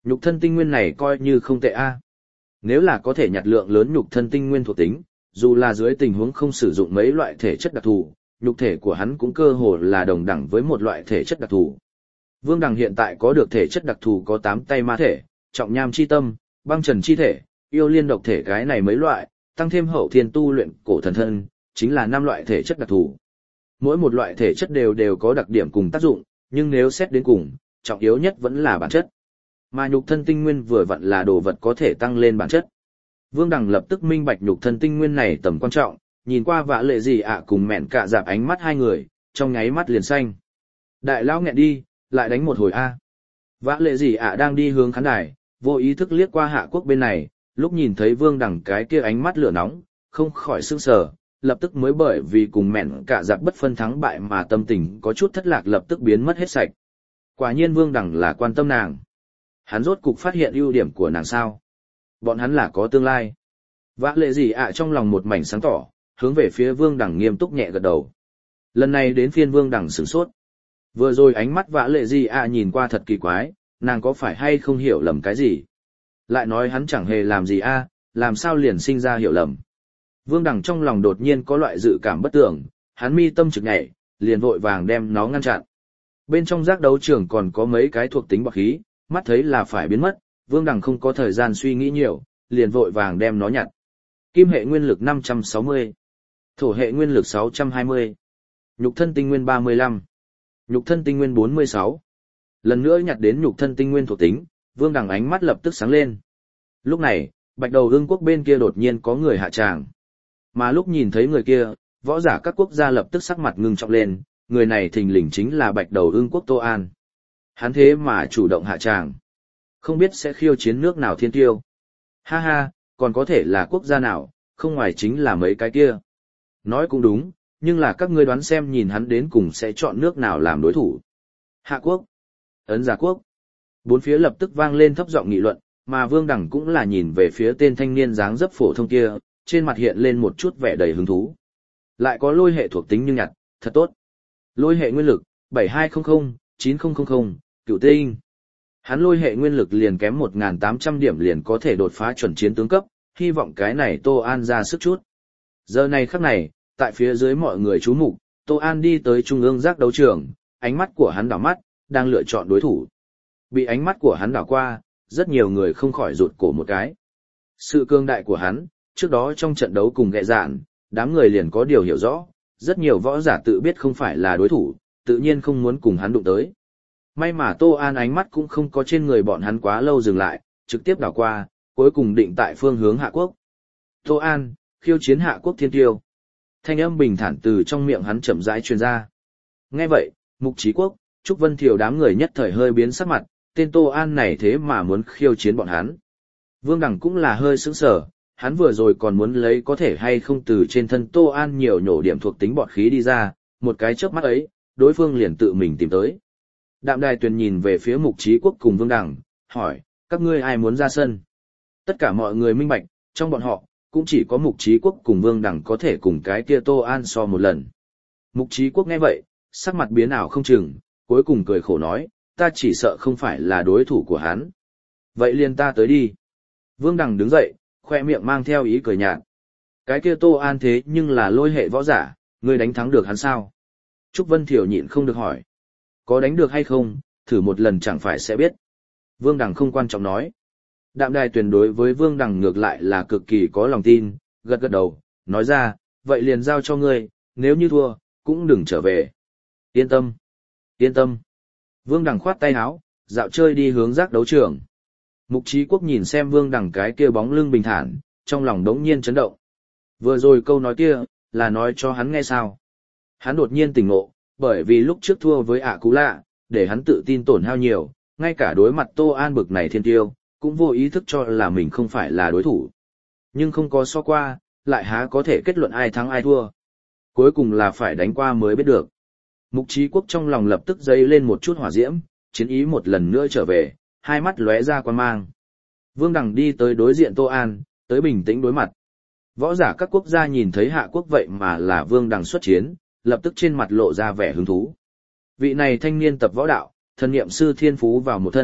Nhục thân tinh nguyên này coi như không tệ a. Nếu là có thể nhặt lượng lớn nhục thân tinh nguyên thuộc tính, dù là dưới tình huống không sử dụng mấy loại thể chất đặc thù, nhục thể của hắn cũng cơ hồ là đồng đẳng với một loại thể chất đặc thù. Vương Đằng hiện tại có được thể chất đặc thù có tám tay ma thể, trọng nham chi tâm, băng trần chi thể, yêu liên độc thể cái này mấy loại, tăng thêm hậu thiên tu luyện cổ thần thân, chính là năm loại thể chất đặc thù. Mỗi một loại thể chất đều đều có đặc điểm cùng tác dụng, nhưng nếu xét đến cùng, trọng yếu nhất vẫn là bản chất. Mà nhục thân tinh nguyên vừa vặn là đồ vật có thể tăng lên bản chất. Vương Đằng lập tức minh bạch nhục thân tinh nguyên này tầm quan trọng, nhìn qua Vã Lệ Gì ạ cùng mẹn cạ dạp ánh mắt hai người, trong nháy mắt liền xanh. Đại lão nghẹn đi, lại đánh một hồi a. Vã Lệ Gì ạ đang đi hướng khán đài, vô ý thức liếc qua Hạ Quốc bên này, lúc nhìn thấy Vương Đằng cái kia ánh mắt lửa nóng, không khỏi sửng sở, lập tức mới bởi vì cùng mẹn cạ dạp bất phân thắng bại mà tâm tình có chút thất lạc lập tức biến mất hết sạch. Quả nhiên Vương Đằng là quan tâm nàng. Hắn rốt cục phát hiện ưu điểm của nàng sao? Bọn hắn là có tương lai. Vã Lệ Gì ạ trong lòng một mảnh sáng tỏ, hướng về phía Vương Đằng nghiêm túc nhẹ gật đầu. Lần này đến phiên Vương Đằng sửng sốt. Vừa rồi ánh mắt Vã Lệ Gì ạ nhìn qua thật kỳ quái, nàng có phải hay không hiểu lầm cái gì? Lại nói hắn chẳng hề làm gì a, làm sao liền sinh ra hiểu lầm? Vương Đằng trong lòng đột nhiên có loại dự cảm bất tưởng, hắn mi tâm trực nhảy, liền vội vàng đem nó ngăn chặn. Bên trong giác đấu trường còn có mấy cái thuộc tính bạc khí, mắt thấy là phải biến mất, Vương Đằng không có thời gian suy nghĩ nhiều, liền vội vàng đem nó nhặt. Kim hệ nguyên lực năm trăm sáu mươi, thổ hệ nguyên lực sáu trăm hai mươi, nhục thân tinh nguyên ba mươi lăm, nhục thân tinh nguyên bốn mươi sáu. Lần nữa nhặt đến nhục thân tinh nguyên thuộc tính, Vương Đằng ánh mắt lập tức sáng lên. Lúc này, Bạch Đầu Ưng quốc bên kia đột nhiên có người hạ tràng. Mà lúc nhìn thấy người kia, võ giả các quốc gia lập tức sắc mặt ngưng trọng lên, người này thình lình chính là Bạch Đầu Ưng quốc Tô An. Hắn thế mà chủ động hạ tràng. Không biết sẽ khiêu chiến nước nào thiên tiêu. Ha ha, còn có thể là quốc gia nào, không ngoài chính là mấy cái kia. Nói cũng đúng, nhưng là các ngươi đoán xem nhìn hắn đến cùng sẽ chọn nước nào làm đối thủ. Hạ quốc, Ấn Giả quốc. Bốn phía lập tức vang lên thấp giọng nghị luận, mà Vương Đằng cũng là nhìn về phía tên thanh niên dáng dấp phổ thông kia, trên mặt hiện lên một chút vẻ đầy hứng thú. Lại có lôi hệ thuộc tính nhưng nhặt, thật tốt. Lôi hệ nguyên lực, bảy hai không không, chín không không không, cựu tinh. Hắn lôi hệ nguyên lực liền kém một nghìn tám trăm điểm liền có thể đột phá chuẩn chiến tướng cấp, hy vọng cái này Tô An ra sức chút. Giờ này khắc này, tại phía dưới mọi người chú mục, Tô An đi tới trung ương giác đấu trường, ánh mắt của hắn đảo mắt, đang lựa chọn đối thủ. Bị ánh mắt của hắn đảo qua, rất nhiều người không khỏi rụt cổ một cái. Sự cương đại của hắn, trước đó trong trận đấu cùng ghẹ dạn, đám người liền có điều hiểu rõ, rất nhiều võ giả tự biết không phải là đối thủ, tự nhiên không muốn cùng hắn đụng tới. May mà Tô An ánh mắt cũng không có trên người bọn hắn quá lâu dừng lại, trực tiếp đảo qua, cuối cùng định tại phương hướng Hạ Quốc. Tô An, khiêu chiến Hạ Quốc thiên tiêu. Thanh âm bình thản từ trong miệng hắn chậm rãi truyền ra. Nghe vậy, Mục Chí Quốc, Trúc Vân Thiều đám người nhất thời hơi biến sắc mặt, tên Tô An này thế mà muốn khiêu chiến bọn hắn. Vương Đằng cũng là hơi sững sờ, hắn vừa rồi còn muốn lấy có thể hay không từ trên thân Tô An nhiều nhổ điểm thuộc tính bọt khí đi ra, một cái chớp mắt ấy, đối phương liền tự mình tìm tới. Đạm Đài Tuyền nhìn về phía Mục Chí Quốc cùng Vương Đằng, hỏi, các ngươi ai muốn ra sân? Tất cả mọi người minh bạch, trong bọn họ, cũng chỉ có Mục Chí Quốc cùng Vương Đằng có thể cùng cái kia Tô An so một lần. Mục Chí Quốc nghe vậy, sắc mặt biến ảo không chừng, cuối cùng cười khổ nói, ta chỉ sợ không phải là đối thủ của hắn. Vậy liền ta tới đi. Vương Đằng đứng dậy, khoe miệng mang theo ý cười nhạt. Cái kia Tô An thế nhưng là lôi hệ võ giả, ngươi đánh thắng được hắn sao? Trúc Vân Thiểu nhịn không được hỏi. Có đánh được hay không, thử một lần chẳng phải sẽ biết. Vương Đằng không quan trọng nói. Đạm Đài Tuyền đối với Vương Đằng ngược lại là cực kỳ có lòng tin, gật gật đầu, nói ra, vậy liền giao cho ngươi, nếu như thua, cũng đừng trở về. Yên tâm, yên tâm. Vương Đằng khoát tay áo, dạo chơi đi hướng giác đấu trường. Mục Chí Quốc nhìn xem Vương Đằng cái kia bóng lưng bình thản, trong lòng đống nhiên chấn động. Vừa rồi câu nói kia, là nói cho hắn nghe sao. Hắn đột nhiên tỉnh ngộ, bởi vì lúc trước thua với ạ cú lạ, để hắn tự tin tổn hao nhiều, ngay cả đối mặt Tô An bực này thiên tiêu, cũng vô ý thức cho là mình không phải là đối thủ. Nhưng không có so qua, lại há có thể kết luận ai thắng ai thua. Cuối cùng là phải đánh qua mới biết được. Mục Chí Quốc trong lòng lập tức dấy lên một chút hỏa diễm, chiến ý một lần nữa trở về, hai mắt lóe ra quan mang. Vương Đằng đi tới đối diện Tô An, tới bình tĩnh đối mặt. Võ giả các quốc gia nhìn thấy Hạ Quốc vậy mà là Vương Đằng xuất chiến, lập tức trên mặt lộ ra vẻ hứng thú. Vị này thanh niên tập võ đạo, thần niệm sư thiên phú vào một thân,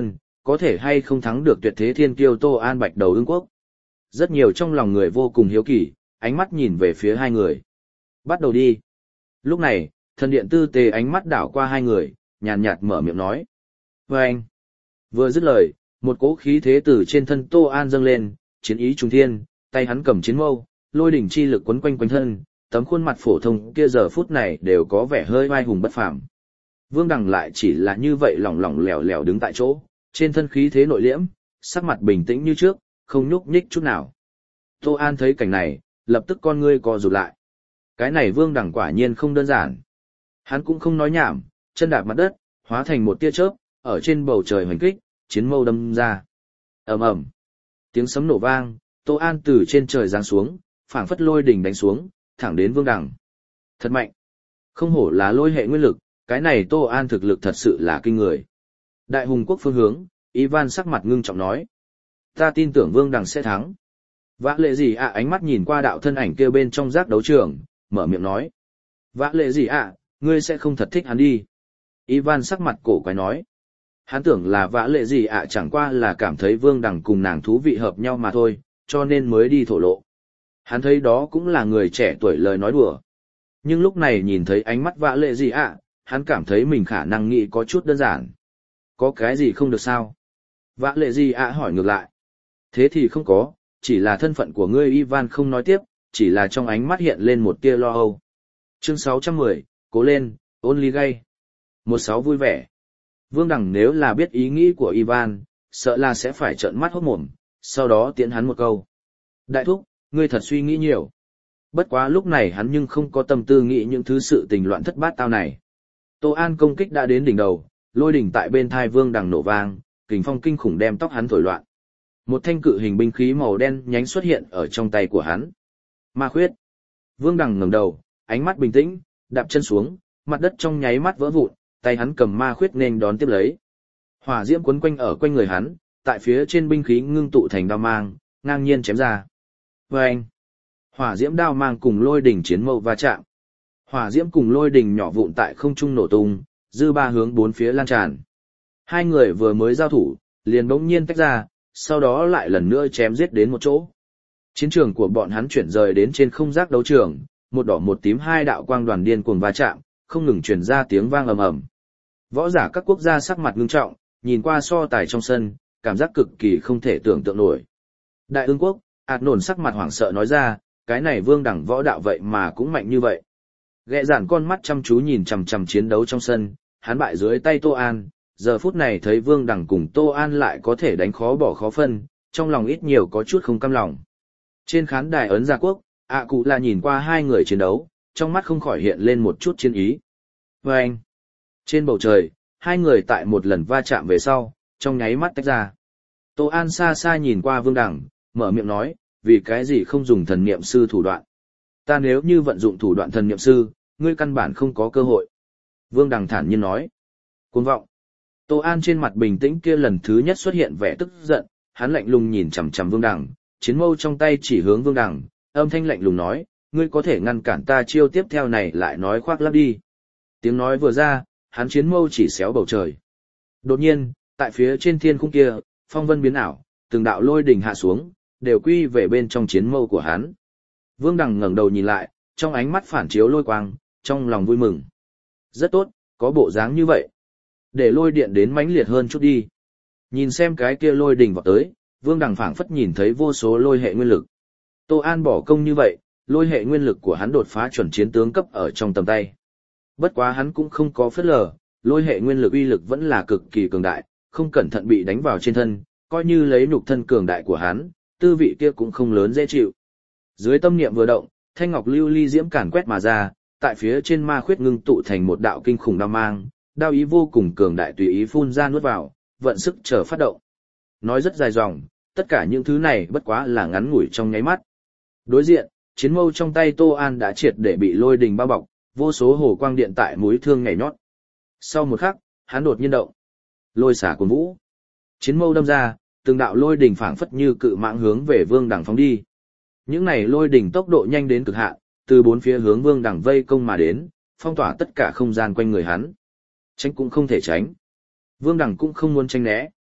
có thể hay không thắng được tuyệt thế thiên kiêu Tô An Bạch Đầu Ưng Quốc. Rất nhiều trong lòng người vô cùng hiếu kỳ, ánh mắt nhìn về phía hai người. Bắt đầu đi. Lúc này, thần điện tư tế ánh mắt đảo qua hai người, nhàn nhạt mở miệng nói. Và anh, vừa dứt lời, một cỗ khí thế từ trên thân Tô An dâng lên, chiến ý trùng thiên, tay hắn cầm chiến mâu, lôi đỉnh chi lực quấn quanh quanh thân, tấm khuôn mặt phổ thông kia giờ phút này đều có vẻ hơi oai hùng bất phàm. Vương Đằng lại chỉ là như vậy lỏng lỏng lẻo lẻo đứng tại chỗ, trên thân khí thế nội liễm, sắc mặt bình tĩnh như trước, không nhúc nhích chút nào. Tô An thấy cảnh này, lập tức con ngươi co rụt lại. Cái này Vương Đằng quả nhiên không đơn giản. Hắn cũng không nói nhảm, chân đạp mặt đất, hóa thành một tia chớp, ở trên bầu trời hoành kích, chiến mâu đâm ra. Ầm ầm, tiếng sấm nổ vang, Tô An từ trên trời giáng xuống, phảng phất lôi đỉnh đánh xuống, thẳng đến Vương Đằng. Thật mạnh. Không hổ là lôi hệ nguyên lực, cái này Tô An thực lực thật sự là kinh người. Đại hùng quốc phương hướng, Ivan sắc mặt ngưng trọng nói. Ta tin tưởng Vương Đằng sẽ thắng. Vã lệ gì ạ ánh mắt nhìn qua đạo thân ảnh kia bên trong giác đấu trường, mở miệng nói. Vã lệ gì ạ, ngươi sẽ không thật thích hắn đi. Ivan sắc mặt cổ quái nói. Hắn tưởng là vã lệ gì ạ chẳng qua là cảm thấy Vương Đằng cùng nàng thú vị hợp nhau mà thôi, cho nên mới đi thổ lộ. Hắn thấy đó cũng là người trẻ tuổi lời nói đùa. Nhưng lúc này nhìn thấy ánh mắt vã lệ gì ạ, hắn cảm thấy mình khả năng nghĩ có chút đơn giản. Có cái gì không được sao? Vã lệ gì ạ hỏi ngược lại. Thế thì không có, chỉ là thân phận của ngươi Ivan không nói tiếp, chỉ là trong ánh mắt hiện lên một tia lo âu. Chương sáu trăm mười, cố lên, ôn ly gay. một sáu vui vẻ. Vương Đằng nếu là biết ý nghĩ của Ivan, sợ là sẽ phải trợn mắt hốt mồm, sau đó tiễn hắn một câu. Đại thúc, ngươi thật suy nghĩ nhiều. Bất quá lúc này hắn nhưng không có tâm tư nghĩ những thứ sự tình loạn thất bát tao này. Tô An công kích đã đến đỉnh đầu, lôi đỉnh tại bên thai Vương Đằng nổ vang, kình phong kinh khủng đem tóc hắn thổi loạn. Một thanh cự hình binh khí màu đen nhánh xuất hiện ở trong tay của hắn. Ma khuyết. Vương Đằng ngẩng đầu, ánh mắt bình tĩnh, đạp chân xuống, mặt đất trong nháy mắt vỡ vụn, tay hắn cầm ma khuyết nên đón tiếp lấy. Hỏa diễm quấn quanh ở quanh người hắn, tại phía trên binh khí ngưng tụ thành đao mang, ngang nhiên chém ra. Vâng! Hỏa diễm đao mang cùng lôi đỉnh chiến mâu va chạm. Hỏa diễm cùng lôi đỉnh nhỏ vụn tại không trung nổ tung, dư ba hướng bốn phía lan tràn. Hai người vừa mới giao thủ, liền bỗng nhiên tách ra, sau đó lại lần nữa chém giết đến một chỗ. Chiến trường của bọn hắn chuyển rời đến trên không giác đấu trường, một đỏ một tím hai đạo quang đoàn điên cuồng va chạm, không ngừng truyền ra tiếng vang ầm ầm. Võ giả các quốc gia sắc mặt ngưng trọng, nhìn qua so tài trong sân, cảm giác cực kỳ không thể tưởng tượng nổi. Đại Ưng quốc, ạt nổn sắc mặt hoảng sợ nói ra, cái này Vương Đằng võ đạo vậy mà cũng mạnh như vậy. Ghẹ giản con mắt chăm chú nhìn chằm chằm chiến đấu trong sân, hắn bại dưới tay Tô An, giờ phút này thấy Vương Đằng cùng Tô An lại có thể đánh khó bỏ khó phân, trong lòng ít nhiều có chút không cam lòng. Trên khán đài ấn gia quốc, ạ cụ là nhìn qua hai người chiến đấu, trong mắt không khỏi hiện lên một chút chiến ý. Và anh, trên bầu trời, hai người tại một lần va chạm về sau, trong nháy mắt tách ra. Tô An xa xa nhìn qua Vương Đằng, mở miệng nói, vì cái gì không dùng thần niệm sư thủ đoạn. Ta nếu như vận dụng thủ đoạn thần niệm sư, ngươi căn bản không có cơ hội. Vương Đằng thản nhiên nói. Cuồng vọng. Tô An trên mặt bình tĩnh kia lần thứ nhất xuất hiện vẻ tức giận, hắn lạnh lùng nhìn chằm chằm Vương Đằng, chiến mâu trong tay chỉ hướng Vương Đằng, âm thanh lạnh lùng nói, ngươi có thể ngăn cản ta chiêu tiếp theo này lại nói khoác lác đi. Tiếng nói vừa ra, hắn chiến mâu chỉ xéo bầu trời. Đột nhiên, tại phía trên thiên khung kia, phong vân biến ảo, từng đạo lôi đỉnh hạ xuống, đều quy về bên trong chiến mâu của hắn. Vương Đằng ngẩng đầu nhìn lại, trong ánh mắt phản chiếu lôi quang, trong lòng vui mừng. Rất tốt, có bộ dáng như vậy. Để lôi điện đến mãnh liệt hơn chút đi. Nhìn xem cái kia lôi đỉnh vọt tới, Vương Đằng phảng phất nhìn thấy vô số lôi hệ nguyên lực. Tô An bỏ công như vậy, lôi hệ nguyên lực của hắn đột phá chuẩn chiến tướng cấp ở trong tầm tay. Bất quá hắn cũng không có phất lờ, lôi hệ nguyên lực uy lực vẫn là cực kỳ cường đại, không cẩn thận bị đánh vào trên thân, coi như lấy nhục thân cường đại của hắn, tư vị kia cũng không lớn dễ chịu. Dưới tâm niệm vừa động, thanh ngọc lưu ly diễm càn quét mà ra, tại phía trên ma khuyết ngưng tụ thành một đạo kinh khủng đao mang, đao ý vô cùng cường đại tùy ý phun ra nuốt vào, vận sức chờ phát động. Nói rất dài dòng, tất cả những thứ này bất quá là ngắn ngủi trong nháy mắt. Đối diện, chiến mâu trong tay Tô An đã triệt để bị lôi đình bao bọc, vô số hồ quang điện tại mũi thương nhảy nhót. Sau một khắc, hắn đột nhiên động, lôi xả cuồn vũ. Chiến mâu đâm ra, từng đạo lôi đình phảng phất như cự mãng hướng về Vương Đằng phóng đi. Những này lôi đình tốc độ nhanh đến cực hạn, từ bốn phía hướng Vương Đằng vây công mà đến, phong tỏa tất cả không gian quanh người hắn. Tránh cũng không thể tránh. Vương Đằng cũng không muốn tránh né,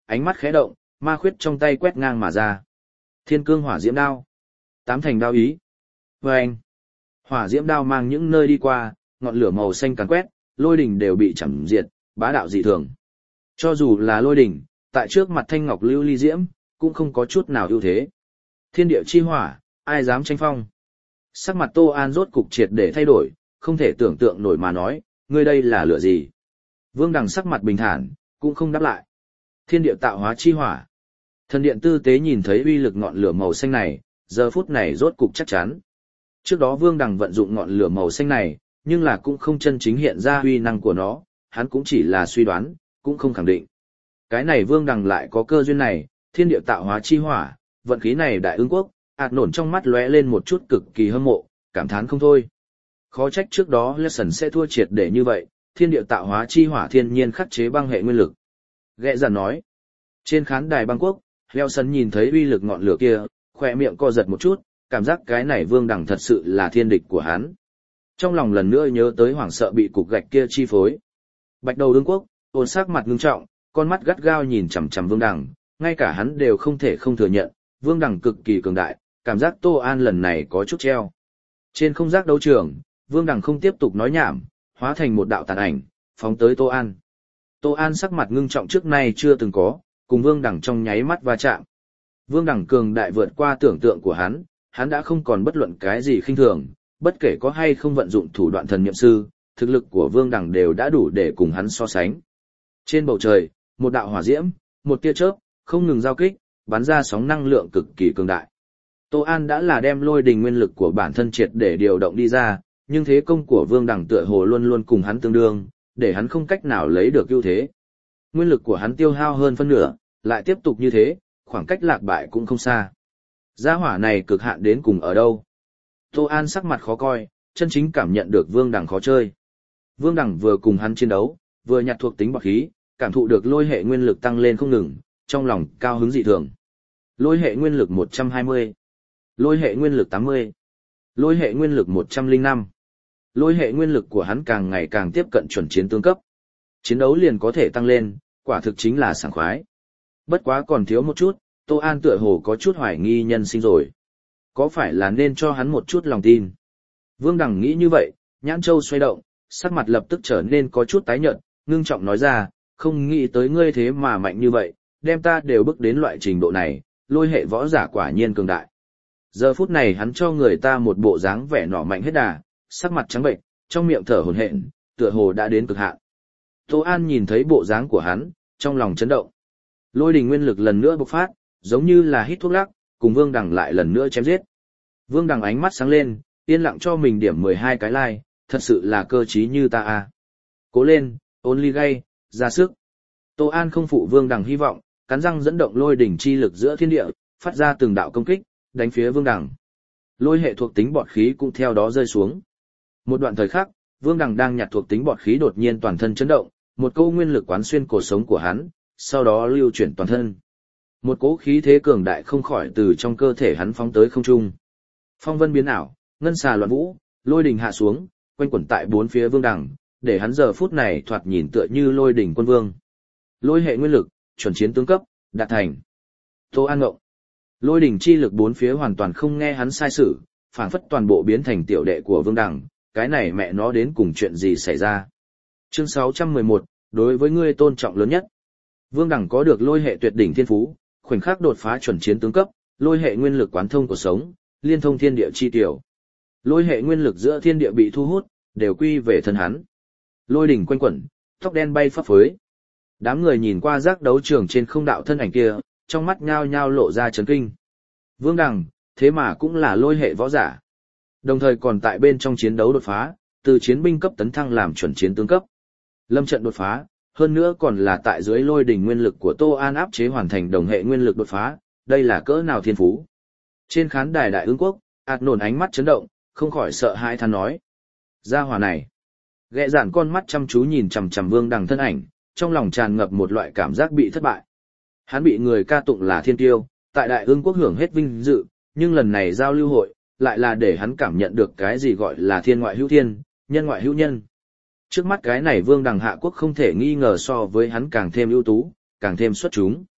ánh mắt khẽ động, ma khuyết trong tay quét ngang mà ra. Thiên cương hỏa diễm đao. Tám thành đao ý. Và anh. Hỏa diễm đao mang những nơi đi qua, ngọn lửa màu xanh càn quét, lôi đỉnh đều bị chẩm diệt, bá đạo dị thường. Cho dù là lôi đỉnh, tại trước mặt thanh ngọc lưu ly diễm, cũng không có chút nào ưu thế. Thiên địa chi hỏa, ai dám tranh phong. Sắc mặt Tô An rốt cục triệt để thay đổi, không thể tưởng tượng nổi mà nói, ngươi đây là lửa gì? Vương Đằng sắc mặt bình thản, cũng không đáp lại. Thiên địa tạo hóa chi hỏa. Thần điện tư tế nhìn thấy uy lực ngọn lửa màu xanh này, giờ phút này rốt cục chắc chắn. Trước đó Vương Đằng vận dụng ngọn lửa màu xanh này, nhưng là cũng không chân chính hiện ra uy năng của nó, hắn cũng chỉ là suy đoán, cũng không khẳng định. Cái này Vương Đằng lại có cơ duyên này, thiên địa tạo hóa chi hỏa, vận khí này đại ương quốc, ạt nổn trong mắt lóe lên một chút cực kỳ hâm mộ, cảm thán không thôi. Khó trách trước đó Lesson sẽ thua triệt để như vậy, thiên địa tạo hóa chi hỏa thiên nhiên khắc chế băng hệ nguyên lực. Ghẹ dần nói. Trên khán đài băng quốc, Lesson nhìn thấy uy lực ngọn lửa kia, khỏe miệng co giật một chút, cảm giác cái này Vương Đằng thật sự là thiên địch của hắn. Trong lòng lần nữa nhớ tới hoảng sợ bị cục gạch kia chi phối. Bạch đầu đương quốc, ôn sắc mặt ngưng trọng, con mắt gắt gao nhìn chằm chằm Vương Đằng, ngay cả hắn đều không thể không thừa nhận, Vương Đằng cực kỳ cường đại, cảm giác Tô An lần này có chút treo. Trên không giác đấu trường, Vương Đằng không tiếp tục nói nhảm, hóa thành một đạo tàn ảnh, phóng tới Tô An. Tô An sắc mặt ngưng trọng trước nay chưa từng có, cùng Vương Đằng trong nháy mắt va chạm. Vương Đằng cường đại vượt qua tưởng tượng của hắn, hắn đã không còn bất luận cái gì khinh thường, bất kể có hay không vận dụng thủ đoạn thần niệm sư, thực lực của Vương Đằng đều đã đủ để cùng hắn so sánh. Trên bầu trời, một đạo hỏa diễm, một tia chớp, không ngừng giao kích, bắn ra sóng năng lượng cực kỳ cường đại. Tô An đã là đem lôi đình nguyên lực của bản thân triệt để điều động đi ra, nhưng thế công của Vương Đằng tựa hồ luôn luôn cùng hắn tương đương, để hắn không cách nào lấy được ưu thế. Nguyên lực của hắn tiêu hao hơn phân nửa, lại tiếp tục như thế, khoảng cách lạc bại cũng không xa. Gia hỏa này cực hạn đến cùng ở đâu? Tô An sắc mặt khó coi, chân chính cảm nhận được Vương Đằng khó chơi. Vương Đằng vừa cùng hắn chiến đấu, vừa nhặt thuộc tính bọt khí, cảm thụ được lôi hệ nguyên lực tăng lên không ngừng, trong lòng cao hứng dị thường. Lôi hệ nguyên lực một trăm hai mươi, lôi hệ nguyên lực tám mươi, lôi hệ nguyên lực một trăm lẻ năm. Lôi hệ nguyên lực của hắn càng ngày càng tiếp cận chuẩn chiến tướng cấp. Chiến đấu liền có thể tăng lên, quả thực chính là sảng khoái. Bất quá còn thiếu một chút, Tô An tựa hồ có chút hoài nghi nhân sinh rồi. Có phải là nên cho hắn một chút lòng tin? Vương Đằng nghĩ như vậy, nhãn châu xoay động, sắc mặt lập tức trở nên có chút tái nhợt, ngưng trọng nói ra, không nghĩ tới ngươi thế mà mạnh như vậy, đem ta đều bước đến loại trình độ này, lôi hệ võ giả quả nhiên cường đại. Giờ phút này hắn cho người ta một bộ dáng vẻ nỏ mạnh hết đà, sắc mặt trắng bệnh, trong miệng thở hổn hển, tựa hồ đã đến cực hạn. Tô An nhìn thấy bộ dáng của hắn, trong lòng chấn động. Lôi đình nguyên lực lần nữa bộc phát, giống như là hít thuốc lắc, cùng Vương Đằng lại lần nữa chém giết. Vương Đằng ánh mắt sáng lên, yên lặng cho mình điểm mười hai cái like, thật sự là cơ trí như ta à. Cố lên, Only Gay, ra sức. Tô An không phụ Vương Đằng hy vọng, cắn răng dẫn động lôi đỉnh chi lực giữa thiên địa, phát ra từng đạo công kích, đánh phía Vương Đằng. Lôi hệ thuộc tính bọt khí cũng theo đó rơi xuống. Một đoạn thời khắc, Vương Đằng đang nhặt thuộc tính bọt khí đột nhiên toàn thân chấn động, một câu nguyên lực quán xuyên cổ sống của hắn, sau đó lưu chuyển toàn thân. Một cỗ khí thế cường đại không khỏi từ trong cơ thể hắn phóng tới không trung. Phong vân biến ảo, ngân xà loạn vũ, lôi đình hạ xuống, quanh quẩn tại bốn phía Vương Đằng, để hắn giờ phút này thoạt nhìn tựa như lôi đỉnh quân vương. Lôi hệ nguyên lực, chuẩn chiến tướng cấp, đạt thành. Tô An ngộng. Lôi đỉnh chi lực bốn phía hoàn toàn không nghe hắn sai sử, phảng phất toàn bộ biến thành tiểu đệ của Vương Đằng, cái này mẹ nó đến cùng chuyện gì xảy ra. Chương sáu trăm mười một, đối với ngươi tôn trọng lớn nhất. Vương Đằng có được lôi hệ tuyệt đỉnh thiên phú, khoảnh khắc đột phá chuẩn chiến tướng cấp, lôi hệ nguyên lực quán thông cuộc sống, liên thông thiên địa chi tiểu. Lôi hệ nguyên lực giữa thiên địa bị thu hút, đều quy về thân hắn. Lôi đỉnh quanh quẩn, tóc đen bay phấp phới. Đám người nhìn qua giác đấu trường trên không đạo thân ảnh kia, trong mắt nhao nhao lộ ra chấn kinh. Vương Đằng, thế mà cũng là lôi hệ võ giả. Đồng thời còn tại bên trong chiến đấu đột phá, từ chiến binh cấp tấn thăng làm chuẩn chiến tướng cấp. Lâm trận đột phá, hơn nữa còn là tại dưới lôi đỉnh nguyên lực của Tô An áp chế hoàn thành đồng hệ nguyên lực đột phá, đây là cỡ nào thiên phú. Trên khán đài đại ương quốc, ạt nổn ánh mắt chấn động, không khỏi sợ hãi than nói. Gia hỏa này. Ghẹ dạn con mắt chăm chú nhìn chằm chằm Vương Đằng thân ảnh, trong lòng tràn ngập một loại cảm giác bị thất bại. Hắn bị người ca tụng là thiên tiêu, tại đại ương quốc hưởng hết vinh dự, nhưng lần này giao lưu hội, lại là để hắn cảm nhận được cái gì gọi là thiên ngoại hữu thiên, nhân ngoại hữu nhân. Trước mắt cái này Vương Đằng hạ quốc không thể nghi ngờ so với hắn càng thêm ưu tú, càng thêm xuất chúng.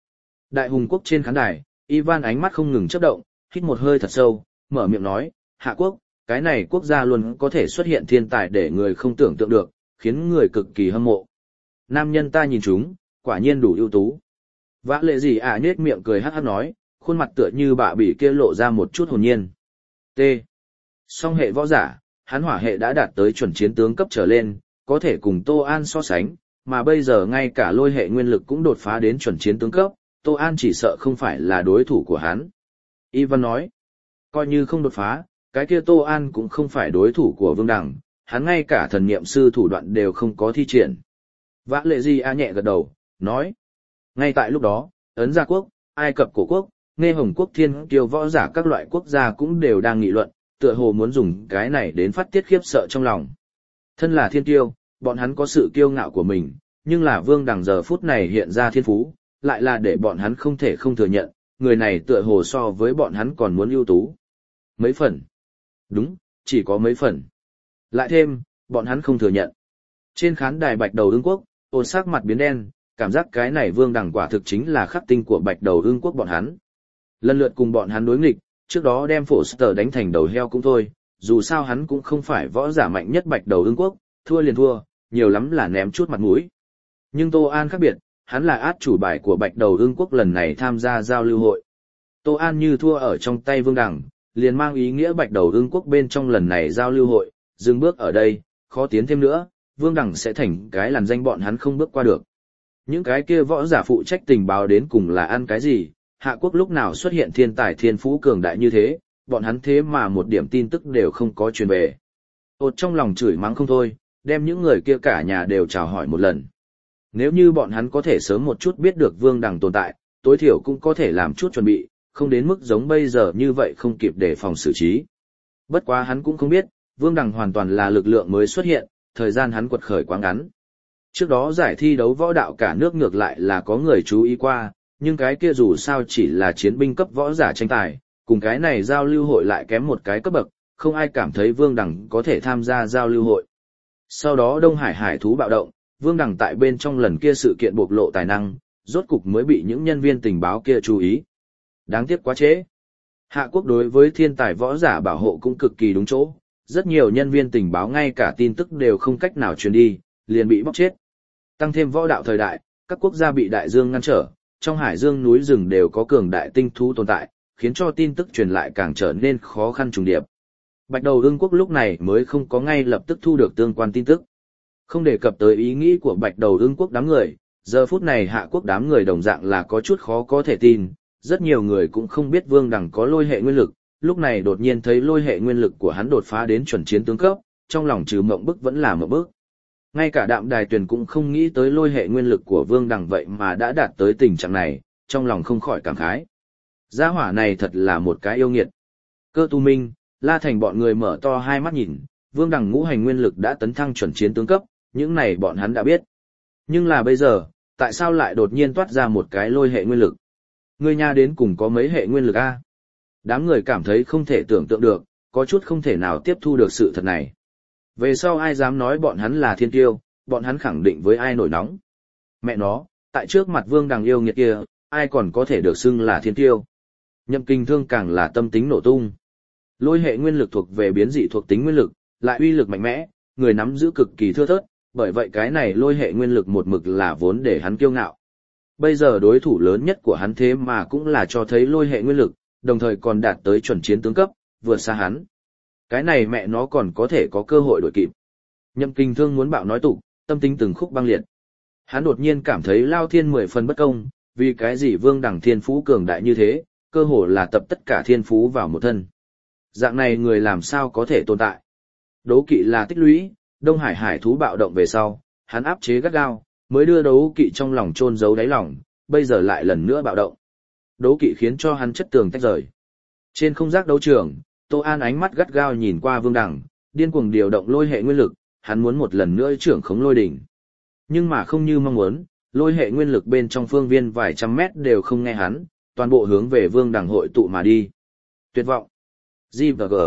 Đại hùng quốc trên khán đài, Ivan ánh mắt không ngừng chớp động, hít một hơi thật sâu, mở miệng nói, Hạ quốc, cái này quốc gia luôn có thể xuất hiện thiên tài để người không tưởng tượng được, khiến người cực kỳ hâm mộ. Nam nhân ta nhìn chúng, quả nhiên đủ ưu tú. Vã lệ gì à nhếch miệng cười hắc hắc nói, khuôn mặt tựa như bạ bỉ kia lộ ra một chút hồn nhiên. T. Song hệ võ giả, hắn hỏa hệ đã đạt tới chuẩn chiến tướng cấp trở lên, có thể cùng Tô An so sánh, mà bây giờ ngay cả lôi hệ nguyên lực cũng đột phá đến chuẩn chiến tướng cấp, Tô An chỉ sợ không phải là đối thủ của hắn. Ivan nói, coi như không đột phá, cái kia Tô An cũng không phải đối thủ của Vương Đằng, hắn ngay cả thần niệm sư thủ đoạn đều không có thi triển. Vã lệ gì a nhẹ gật đầu, nói, ngay tại lúc đó, Ấn Gia Quốc, Ai Cập Cổ Quốc, Nghe Hồng Quốc thiên kiêu võ giả các loại quốc gia cũng đều đang nghị luận, tựa hồ muốn dùng cái này đến phát tiết khiếp sợ trong lòng. Thân là thiên kiêu, bọn hắn có sự kiêu ngạo của mình, nhưng là Vương Đằng giờ phút này hiện ra thiên phú, lại là để bọn hắn không thể không thừa nhận, người này tựa hồ so với bọn hắn còn muốn ưu tú. Mấy phần? Đúng, chỉ có mấy phần. Lại thêm, bọn hắn không thừa nhận. Trên khán đài Bạch Đầu Ưng Quốc, ôn sắc mặt biến đen, cảm giác cái này Vương Đằng quả thực chính là khắc tinh của Bạch Đầu Ưng Quốc bọn hắn. Lần lượt cùng bọn hắn đối nghịch, trước đó đem Foster đánh thành đầu heo cũng thôi, dù sao hắn cũng không phải võ giả mạnh nhất Bạch Đầu Ưng Quốc, thua liền thua, nhiều lắm là ném chút mặt mũi. Nhưng Tô An khác biệt, hắn là át chủ bài của Bạch Đầu Ưng Quốc lần này tham gia giao lưu hội. Tô An như thua ở trong tay Vương Đằng, liền mang ý nghĩa Bạch Đầu Ưng Quốc bên trong lần này giao lưu hội, dừng bước ở đây, khó tiến thêm nữa, Vương Đằng sẽ thành cái làn danh bọn hắn không bước qua được. Những cái kia võ giả phụ trách tình báo đến cùng là ăn cái gì, Hạ quốc lúc nào xuất hiện thiên tài thiên phú cường đại như thế, bọn hắn thế mà một điểm tin tức đều không có truyền về. Ột trong lòng chửi mắng không thôi, đem những người kia cả nhà đều chào hỏi một lần. Nếu như bọn hắn có thể sớm một chút biết được Vương Đằng tồn tại, tối thiểu cũng có thể làm chút chuẩn bị, không đến mức giống bây giờ như vậy không kịp để phòng xử trí. Bất quá hắn cũng không biết, Vương Đằng hoàn toàn là lực lượng mới xuất hiện, thời gian hắn quật khởi quá ngắn. Trước đó giải thi đấu võ đạo cả nước ngược lại là có người chú ý qua, nhưng cái kia dù sao chỉ là chiến binh cấp võ giả tranh tài, cùng cái này giao lưu hội lại kém một cái cấp bậc, không ai cảm thấy Vương Đằng có thể tham gia giao lưu hội. Sau đó Đông Hải hải thú bạo động, Vương Đằng tại bên trong lần kia sự kiện bộc lộ tài năng, rốt cục mới bị những nhân viên tình báo kia chú ý. Đáng tiếc quá trễ. Hạ quốc đối với thiên tài võ giả bảo hộ cũng cực kỳ đúng chỗ, rất nhiều nhân viên tình báo ngay cả tin tức đều không cách nào truyền đi, liền bị bóc chết. Tăng thêm võ đạo thời đại, các quốc gia bị đại dương ngăn trở, trong hải dương núi rừng đều có cường đại tinh thú tồn tại, khiến cho tin tức truyền lại càng trở nên khó khăn trùng điệp. Bạch Đầu Ưng Quốc lúc này mới không có ngay lập tức thu được tương quan tin tức. Không đề cập tới ý nghĩ của Bạch Đầu Ưng Quốc đám người, giờ phút này Hạ quốc đám người đồng dạng là có chút khó có thể tin, rất nhiều người cũng không biết Vương Đằng có lôi hệ nguyên lực, lúc này đột nhiên thấy lôi hệ nguyên lực của hắn đột phá đến chuẩn chiến tướng cấp, trong lòng trừ mộng bức vẫn là mộng bức. Ngay cả Đạm Đài Tuyền cũng không nghĩ tới lôi hệ nguyên lực của Vương Đằng vậy mà đã đạt tới tình trạng này, trong lòng không khỏi cảm khái. Gia hỏa này thật là một cái yêu nghiệt. Cơ Tu Minh, La Thành bọn người mở to hai mắt nhìn, Vương Đằng ngũ hành nguyên lực đã tấn thăng chuẩn chiến tướng cấp, những này bọn hắn đã biết. Nhưng là bây giờ, tại sao lại đột nhiên toát ra một cái lôi hệ nguyên lực? Người nhà đến cùng có mấy hệ nguyên lực a? Đám người cảm thấy không thể tưởng tượng được, có chút không thể nào tiếp thu được sự thật này. Về sau ai dám nói bọn hắn là thiên tiêu, bọn hắn khẳng định với ai nổi nóng. Mẹ nó, tại trước mặt Vương Đằng yêu nghiệt kia, ai còn có thể được xưng là thiên tiêu. Nhậm Kinh Thương càng là tâm tính nổ tung. Lôi hệ nguyên lực thuộc về biến dị thuộc tính nguyên lực, lại uy lực mạnh mẽ, người nắm giữ cực kỳ thưa thớt, bởi vậy cái này lôi hệ nguyên lực một mực là vốn để hắn kiêu ngạo. Bây giờ đối thủ lớn nhất của hắn thế mà cũng là cho thấy lôi hệ nguyên lực, đồng thời còn đạt tới chuẩn chiến tướng cấp, vượt xa hắn. Cái này mẹ nó còn có thể có cơ hội đổi kịp. Nhậm Kinh Thương muốn bạo nói tục, tâm tính từng khúc băng liệt. Hắn đột nhiên cảm thấy Lao Thiên mười phần bất công, vì cái gì Vương Đằng thiên phú cường đại như thế, cơ hồ là tập tất cả thiên phú vào một thân. Dạng này người làm sao có thể tồn tại. Đố kỵ là tích lũy, Đông Hải hải thú bạo động về sau, hắn áp chế gắt gao, mới đưa đấu kỵ trong lòng chôn giấu đáy lòng, bây giờ lại lần nữa bạo động. Đấu kỵ khiến cho hắn chất tường tách rời. Trên không giác đấu trường, Tô An ánh mắt gắt gao nhìn qua Vương Đằng, điên cuồng điều động lôi hệ nguyên lực, hắn muốn một lần nữa trưởng khống lôi đỉnh. Nhưng mà không như mong muốn, lôi hệ nguyên lực bên trong phương viên vài trăm mét đều không nghe hắn, toàn bộ hướng về Vương Đằng hội tụ mà đi. Tuyệt vọng. G và G.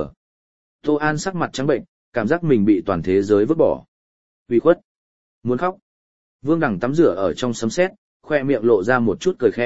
Tô An sắc mặt trắng bệnh, cảm giác mình bị toàn thế giới vứt bỏ. Ủy khuất. Muốn khóc. Vương Đằng tắm rửa ở trong sấm sét, khoe miệng lộ ra một chút cười khẽ,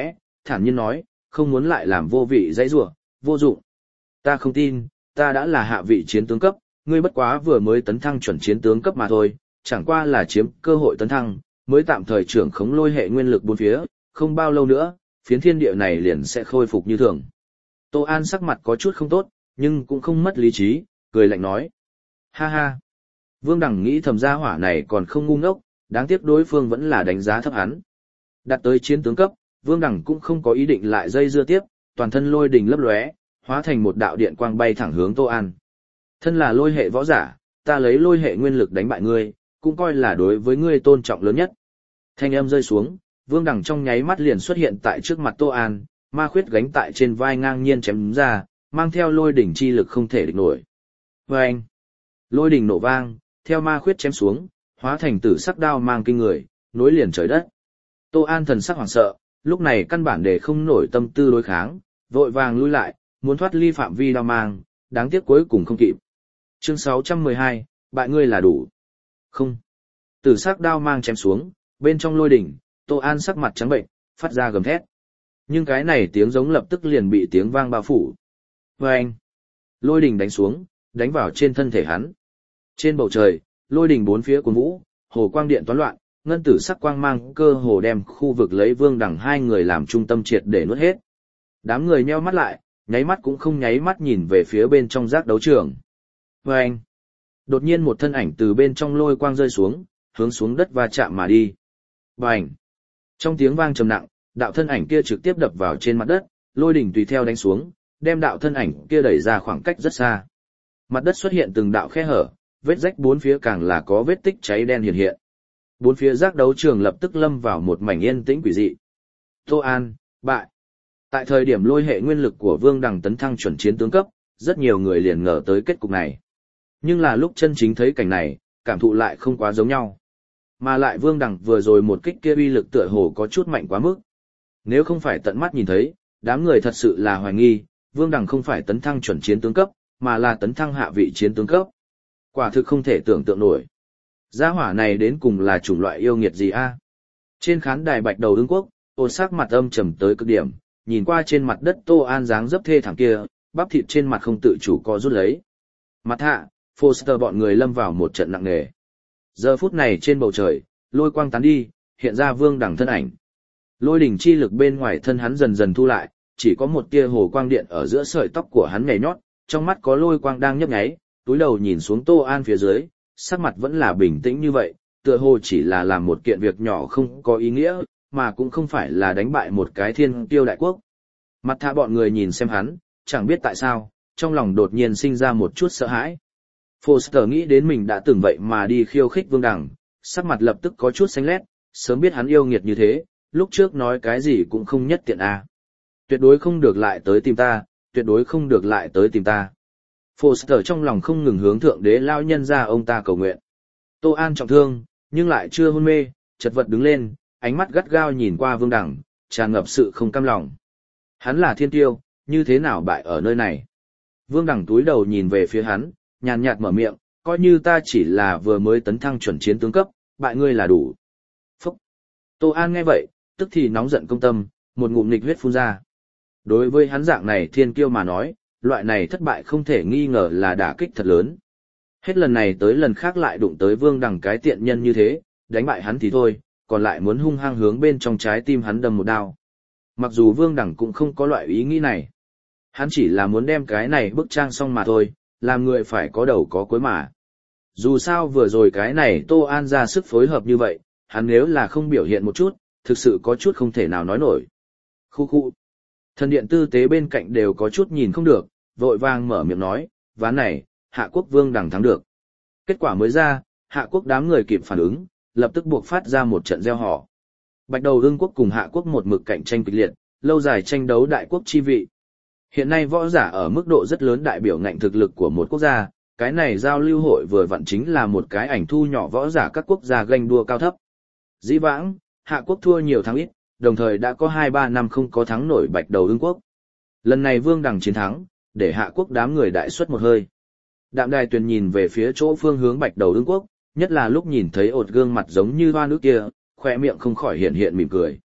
thản nhiên nói, không muốn lại làm vô vị dãy rủa, vô dụng. Ta không tin, ta đã là hạ vị chiến tướng cấp, ngươi bất quá vừa mới tấn thăng chuẩn chiến tướng cấp mà thôi, chẳng qua là chiếm cơ hội tấn thăng, mới tạm thời trưởng khống lôi hệ nguyên lực bốn phía, không bao lâu nữa, phiến thiên địa này liền sẽ khôi phục như thường. Tô An sắc mặt có chút không tốt, nhưng cũng không mất lý trí, cười lạnh nói. Ha ha. Vương Đằng nghĩ thầm gia hỏa này còn không ngu ngốc, đáng tiếc đối phương vẫn là đánh giá thấp hắn. Đạt tới chiến tướng cấp, Vương Đằng cũng không có ý định lại dây dưa tiếp, toàn thân lôi đình lấp lóe, hóa thành một đạo điện quang bay thẳng hướng Tô An. Thân là lôi hệ võ giả, ta lấy lôi hệ nguyên lực đánh bại ngươi, cũng coi là đối với ngươi tôn trọng lớn nhất. Thanh âm rơi xuống, Vương Đằng trong nháy mắt liền xuất hiện tại trước mặt Tô An, ma khuyết gánh tại trên vai ngang nhiên chém ra, mang theo lôi đỉnh chi lực không thể địch nổi. Vâng! Lôi đỉnh nổ vang, theo ma khuyết chém xuống, hóa thành tử sắc đao mang kinh người, nối liền trời đất. Tô An thần sắc hoảng sợ, lúc này căn bản để không nổi tâm tư đối kháng, vội vàng lui lại, muốn thoát ly phạm vi đao mang, đáng tiếc cuối cùng không kịp. Chương sáu trăm mười hai, bại ngươi là đủ. Không. Tử sắc đao mang chém xuống, bên trong lôi đỉnh, Tô An sắc mặt trắng bệnh, phát ra gầm thét. Nhưng cái này tiếng giống lập tức liền bị tiếng vang bao phủ. Vâng! Lôi đỉnh đánh xuống, đánh vào trên thân thể hắn. Trên bầu trời, lôi đỉnh bốn phía cuốn vũ, hồ quang điện toán loạn, ngân tử sắc quang mang cơ hồ đem khu vực lấy Vương Đằng hai người làm trung tâm triệt để nuốt hết. Đám người nheo mắt lại, nháy mắt cũng không nháy mắt nhìn về phía bên trong giác đấu trường. Vâng! Đột nhiên một thân ảnh từ bên trong lôi quang rơi xuống, hướng xuống đất và chạm mà đi. Bành! Trong tiếng vang trầm nặng, đạo thân ảnh kia trực tiếp đập vào trên mặt đất, lôi đỉnh tùy theo đánh xuống, đem đạo thân ảnh kia đẩy ra khoảng cách rất xa. Mặt đất xuất hiện từng đạo khe hở, vết rách bốn phía càng là có vết tích cháy đen hiện hiện. Bốn phía giác đấu trường lập tức lâm vào một mảnh yên tĩnh quỷ dị. Tô An, bại. Tại thời điểm lôi hệ nguyên lực của Vương Đằng tấn thăng chuẩn chiến tướng cấp, rất nhiều người liền ngờ tới kết cục này. Nhưng là lúc chân chính thấy cảnh này, cảm thụ lại không quá giống nhau. Mà lại Vương Đằng vừa rồi một kích kia uy lực tựa hồ có chút mạnh quá mức. Nếu không phải tận mắt nhìn thấy, đám người thật sự là hoài nghi, Vương Đằng không phải tấn thăng chuẩn chiến tướng cấp, mà là tấn thăng hạ vị chiến tướng cấp. Quả thực không thể tưởng tượng nổi. Gia hỏa này đến cùng là chủng loại yêu nghiệt gì a? Trên khán đài Bạch Đầu Ưng Quốc, Ôn sắc mặt âm trầm tới cực điểm, nhìn qua trên mặt đất Tô An dáng dấp thê thảm kia, bắp thịt trên mặt không tự chủ co rút lấy. Mặt hạ, Foster bọn người lâm vào một trận nặng nề. Giờ phút này trên bầu trời, lôi quang tán đi, hiện ra Vương Đằng thân ảnh. Lôi đỉnh chi lực bên ngoài thân hắn dần dần thu lại, chỉ có một tia hồ quang điện ở giữa sợi tóc của hắn nhảy nhót, trong mắt có lôi quang đang nhấp nháy, túi đầu nhìn xuống Tô An phía dưới, sắc mặt vẫn là bình tĩnh như vậy, tựa hồ chỉ là làm một kiện việc nhỏ không có ý nghĩa, mà cũng không phải là đánh bại một cái thiên tiêu đại quốc. Mặt thạ bọn người nhìn xem hắn, chẳng biết tại sao, trong lòng đột nhiên sinh ra một chút sợ hãi. Foster nghĩ đến mình đã từng vậy mà đi khiêu khích Vương Đằng, sắc mặt lập tức có chút xanh lét, sớm biết hắn yêu nghiệt như thế, lúc trước nói cái gì cũng không nhất tiện à. Tuyệt đối không được lại tới tìm ta, tuyệt đối không được lại tới tìm ta. Foster trong lòng không ngừng hướng thượng đế lao nhân ra ông ta cầu nguyện. Tô An trọng thương, nhưng lại chưa hôn mê, chật vật đứng lên, ánh mắt gắt gao nhìn qua Vương Đằng, tràn ngập sự không cam lòng. Hắn là thiên tiêu, như thế nào bại ở nơi này? Vương Đằng túi đầu nhìn về phía hắn, nhàn nhạt mở miệng, coi như ta chỉ là vừa mới tấn thăng chuẩn chiến tướng cấp, bại ngươi là đủ. Phúc! Tô An nghe vậy, tức thì nóng giận công tâm, một ngụm nghịch huyết phun ra. Đối với hắn dạng này thiên kiêu mà nói, loại này thất bại không thể nghi ngờ là đả kích thật lớn. Hết lần này tới lần khác lại đụng tới Vương Đằng cái tiện nhân như thế, đánh bại hắn thì thôi, còn lại muốn hung hăng hướng bên trong trái tim hắn đâm một đao. Mặc dù Vương Đằng cũng không có loại ý nghĩ này. Hắn chỉ là muốn đem cái này bức trang xong mà thôi, làm người phải có đầu có cuối mà. Dù sao vừa rồi cái này Tô An ra sức phối hợp như vậy, hắn nếu là không biểu hiện một chút, thực sự có chút không thể nào nói nổi. Khu khu. Thần điện tư tế bên cạnh đều có chút nhìn không được, vội vàng mở miệng nói, ván này, Hạ Quốc Vương Đằng thắng được. Kết quả mới ra, Hạ Quốc đám người kịp phản ứng, lập tức buộc phát ra một trận gieo họ. Bạch Đầu Ưng Quốc cùng Hạ Quốc một mực cạnh tranh kịch liệt, lâu dài tranh đấu đại quốc chi vị. Hiện nay võ giả ở mức độ rất lớn đại biểu ngạnh thực lực của một quốc gia, cái này giao lưu hội vừa vặn chính là một cái ảnh thu nhỏ võ giả các quốc gia ganh đua cao thấp. Dĩ vãng, Hạ Quốc thua nhiều thắng ít, đồng thời đã có hai ba năm không có thắng nổi Bạch Đầu Ưng Quốc. Lần này Vương Đằng chiến thắng, để Hạ Quốc đám người đại xuất một hơi. Đạm Đài Tuyền nhìn về phía chỗ phương hướng Bạch Đầu Ưng Quốc, nhất là lúc nhìn thấy ột gương mặt giống như hoa nữ kia, khỏe miệng không khỏi hiện hiện mỉm cười.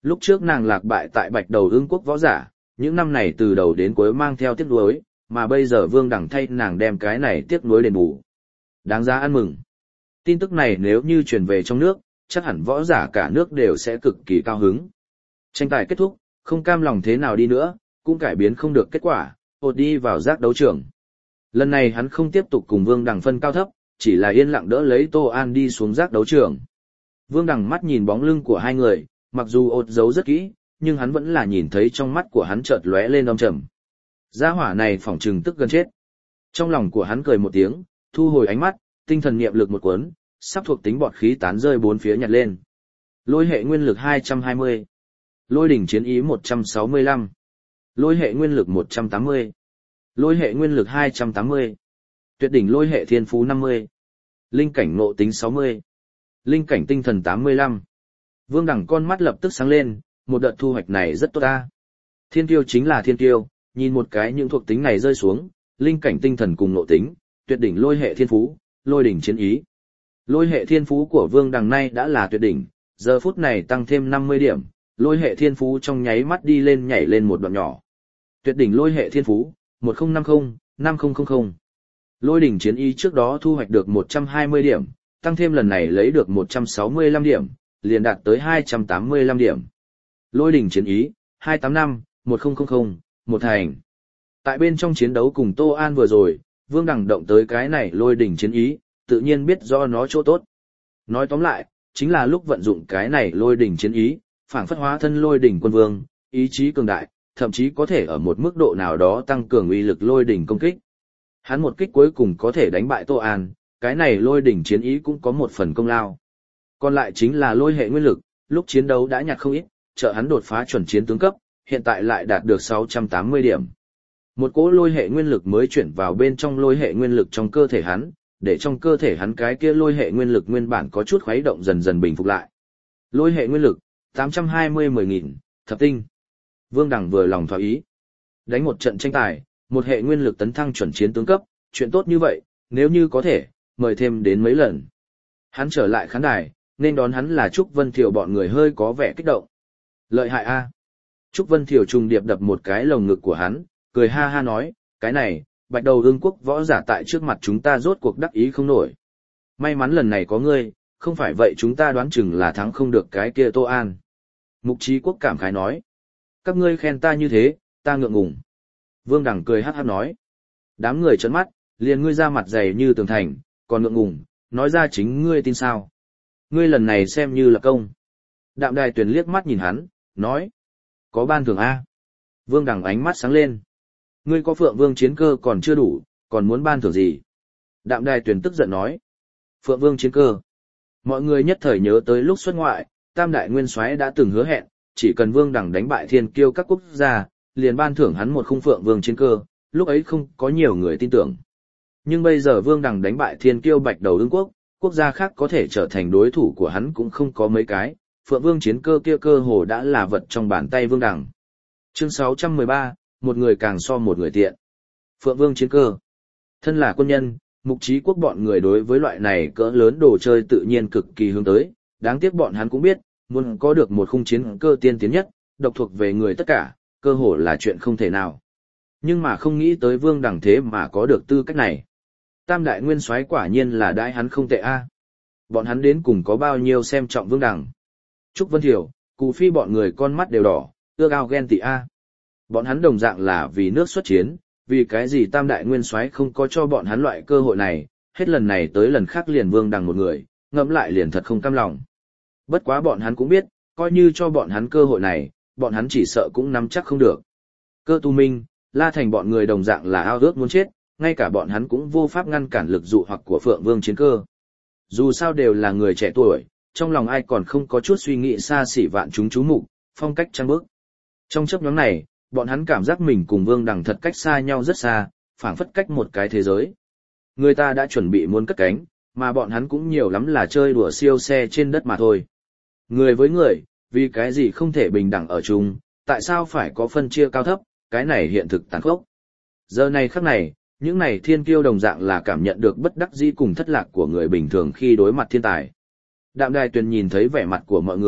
Lúc trước nàng lạc bại tại Bạch Đầu Ưng quốc võ giả, những năm này từ đầu đến cuối mang theo tiếc nuối, mà bây giờ Vương Đằng thay nàng đem cái này tiếc nuối đền bù. Đáng giá ăn mừng. Tin tức này nếu như truyền về trong nước, chắc hẳn võ giả cả nước đều sẽ cực kỳ cao hứng. Tranh tài kết thúc, không cam lòng thế nào đi nữa, cũng cải biến không được kết quả, hột đi vào giác đấu trường. Lần này hắn không tiếp tục cùng Vương Đằng phân cao thấp, chỉ là yên lặng đỡ lấy Tô An đi xuống giác đấu trường. Vương Đằng mắt nhìn bóng lưng của hai người, mặc dù ột giấu rất kỹ, nhưng hắn vẫn là nhìn thấy trong mắt của hắn chợt lóe lên âm trầm. Gia hỏa này phỏng trừng tức gần chết. Trong lòng của hắn cười một tiếng, thu hồi ánh mắt, tinh thần niệm lực một cuốn, sắp thuộc tính bọt khí tán rơi bốn phía nhặt lên. Lôi hệ nguyên lực hai trăm hai mươi, lôi đỉnh chiến ý một trăm sáu mươi lăm, lôi hệ nguyên lực một trăm tám mươi, lôi hệ nguyên lực hai trăm tám mươi, tuyệt đỉnh lôi hệ thiên phú năm mươi, linh cảnh ngộ tính sáu mươi, linh cảnh tinh thần tám mươi lăm. Vương Đằng con mắt lập tức sáng lên, một đợt thu hoạch này rất tốt ta. Thiên tiêu chính là thiên tiêu, nhìn một cái những thuộc tính này rơi xuống, linh cảnh tinh thần cùng ngộ tính, tuyệt đỉnh lôi hệ thiên phú, lôi đỉnh chiến ý. Lôi hệ thiên phú của Vương Đằng nay đã là tuyệt đỉnh, giờ phút này tăng thêm năm mươi điểm, lôi hệ thiên phú trong nháy mắt đi lên nhảy lên một đoạn nhỏ. Tuyệt đỉnh lôi hệ thiên phú, một không năm không, năm không không không. Lôi đỉnh chiến ý trước đó thu hoạch được một trăm hai mươi điểm, tăng thêm lần này lấy được một trăm sáu mươi lăm điểm, liền đạt tới hai trăm tám mươi lăm điểm. Lôi đỉnh chiến ý, hai tám năm, một không không không, một thành. Tại bên trong chiến đấu cùng Tô An vừa rồi, Vương Đằng động tới cái này lôi đỉnh chiến ý, tự nhiên biết do nó chỗ tốt. Nói tóm lại, chính là lúc vận dụng cái này lôi đỉnh chiến ý, phảng phất hóa thân lôi đỉnh quân vương, ý chí cường đại, thậm chí có thể ở một mức độ nào đó tăng cường uy lực lôi đỉnh công kích. Hắn một kích cuối cùng có thể đánh bại Tô An, cái này lôi đỉnh chiến ý cũng có một phần công lao. Còn lại chính là lôi hệ nguyên lực, lúc chiến đấu đã nhặt không ít, trợ hắn đột phá chuẩn chiến tướng cấp, hiện tại lại đạt được sáu trăm tám mươi điểm. Một cỗ lôi hệ nguyên lực mới chuyển vào bên trong lôi hệ nguyên lực trong cơ thể hắn, để trong cơ thể hắn cái kia lôi hệ nguyên lực nguyên bản có chút khuấy động dần dần bình phục lại. Lôi hệ nguyên lực, tám trăm hai mươi mười nghìn, thập tinh. Vương Đằng vừa lòng thỏa ý. Đánh một trận tranh tài, một hệ nguyên lực tấn thăng chuẩn chiến tướng cấp, chuyện tốt như vậy, nếu như có thể, mời thêm đến mấy lần. Hắn trở lại khán đài, nên đón hắn là Trúc Vân Thiều bọn người hơi có vẻ kích động. Lợi hại a. Trúc Vân Thiều trùng điệp đập một cái lồng ngực của hắn, cười ha ha nói, cái này, Bạch Đầu Ưng quốc võ giả tại trước mặt chúng ta rốt cuộc đắc ý không nổi. May mắn lần này có ngươi, không phải vậy chúng ta đoán chừng là thắng không được cái kia Tô An. Mục Chí Quốc cảm khái nói, các ngươi khen ta như thế, ta ngượng ngùng. Vương Đằng cười hát hát nói, đám người trợn mắt, liền ngươi ra mặt dày như tường thành, còn ngượng ngùng, nói ra chính ngươi tin sao. Ngươi lần này xem như là công. Đạm Đài Tuyền liếc mắt nhìn hắn, nói, có ban thưởng A. Vương Đằng ánh mắt sáng lên. Ngươi có Phượng Vương chiến cơ còn chưa đủ, còn muốn ban thưởng gì? Đạm Đài Tuyền tức giận nói. Phượng Vương chiến cơ. Mọi người nhất thời nhớ tới lúc xuất ngoại, Tam Đại Nguyên Soái đã từng hứa hẹn, chỉ cần Vương Đằng đánh bại thiên kiêu các quốc gia, liền ban thưởng hắn một khung Phượng Vương chiến cơ, lúc ấy không có nhiều người tin tưởng. Nhưng bây giờ Vương Đằng đánh bại thiên kiêu Bạch Đầu Ưng quốc, quốc gia khác có thể trở thành đối thủ của hắn cũng không có mấy cái, Phượng Vương chiến cơ kia cơ hồ đã là vật trong bàn tay Vương Đằng. Chương sáu trăm mười ba, một người càng so một người tiện. Phượng Vương chiến cơ. Thân là quân nhân, Mục Chí Quốc bọn người đối với loại này cỡ lớn đồ chơi tự nhiên cực kỳ hướng tới, đáng tiếc bọn hắn cũng biết, muốn có được một khung chiến cơ tiên tiến nhất, độc thuộc về người tất cả, cơ hồ là chuyện không thể nào. Nhưng mà không nghĩ tới Vương Đằng thế mà có được tư cách này. Tam Đại Nguyên Soái quả nhiên là đãi hắn không tệ a. Bọn hắn đến cùng có bao nhiêu xem trọng Vương Đằng. Trúc Vân Thiều, Cù Phi bọn người con mắt đều đỏ, ước ao ghen tị a. Bọn hắn đồng dạng là vì nước xuất chiến, vì cái gì Tam Đại Nguyên Soái không có cho bọn hắn loại cơ hội này, hết lần này tới lần khác liền Vương Đằng một người, ngẫm lại liền thật không cam lòng. Bất quá bọn hắn cũng biết, coi như cho bọn hắn cơ hội này, bọn hắn chỉ sợ cũng nắm chắc không được. Cơ Tu Minh, La Thành bọn người đồng dạng là ao ước muốn chết, ngay cả bọn hắn cũng vô pháp ngăn cản lực dụ hoặc của Phượng Vương chiến cơ. Dù sao đều là người trẻ tuổi, trong lòng ai còn không có chút suy nghĩ xa xỉ vạn chúng chú mục, phong cách trăng bước. Trong chớp nhoáng này, bọn hắn cảm giác mình cùng Vương Đằng thật cách xa nhau rất xa, phảng phất cách một cái thế giới. Người ta đã chuẩn bị muốn cất cánh, mà bọn hắn cũng nhiều lắm là chơi đùa siêu xe trên đất mà thôi. Người với người, vì cái gì không thể bình đẳng ở chung, tại sao phải có phân chia cao thấp, cái này hiện thực tàn khốc. Giờ này khắc này, những này thiên kiêu đồng dạng là cảm nhận được bất đắc dĩ cùng thất lạc của người bình thường khi đối mặt thiên tài. Đạm Đài Tuyền nhìn thấy vẻ mặt của mọi người,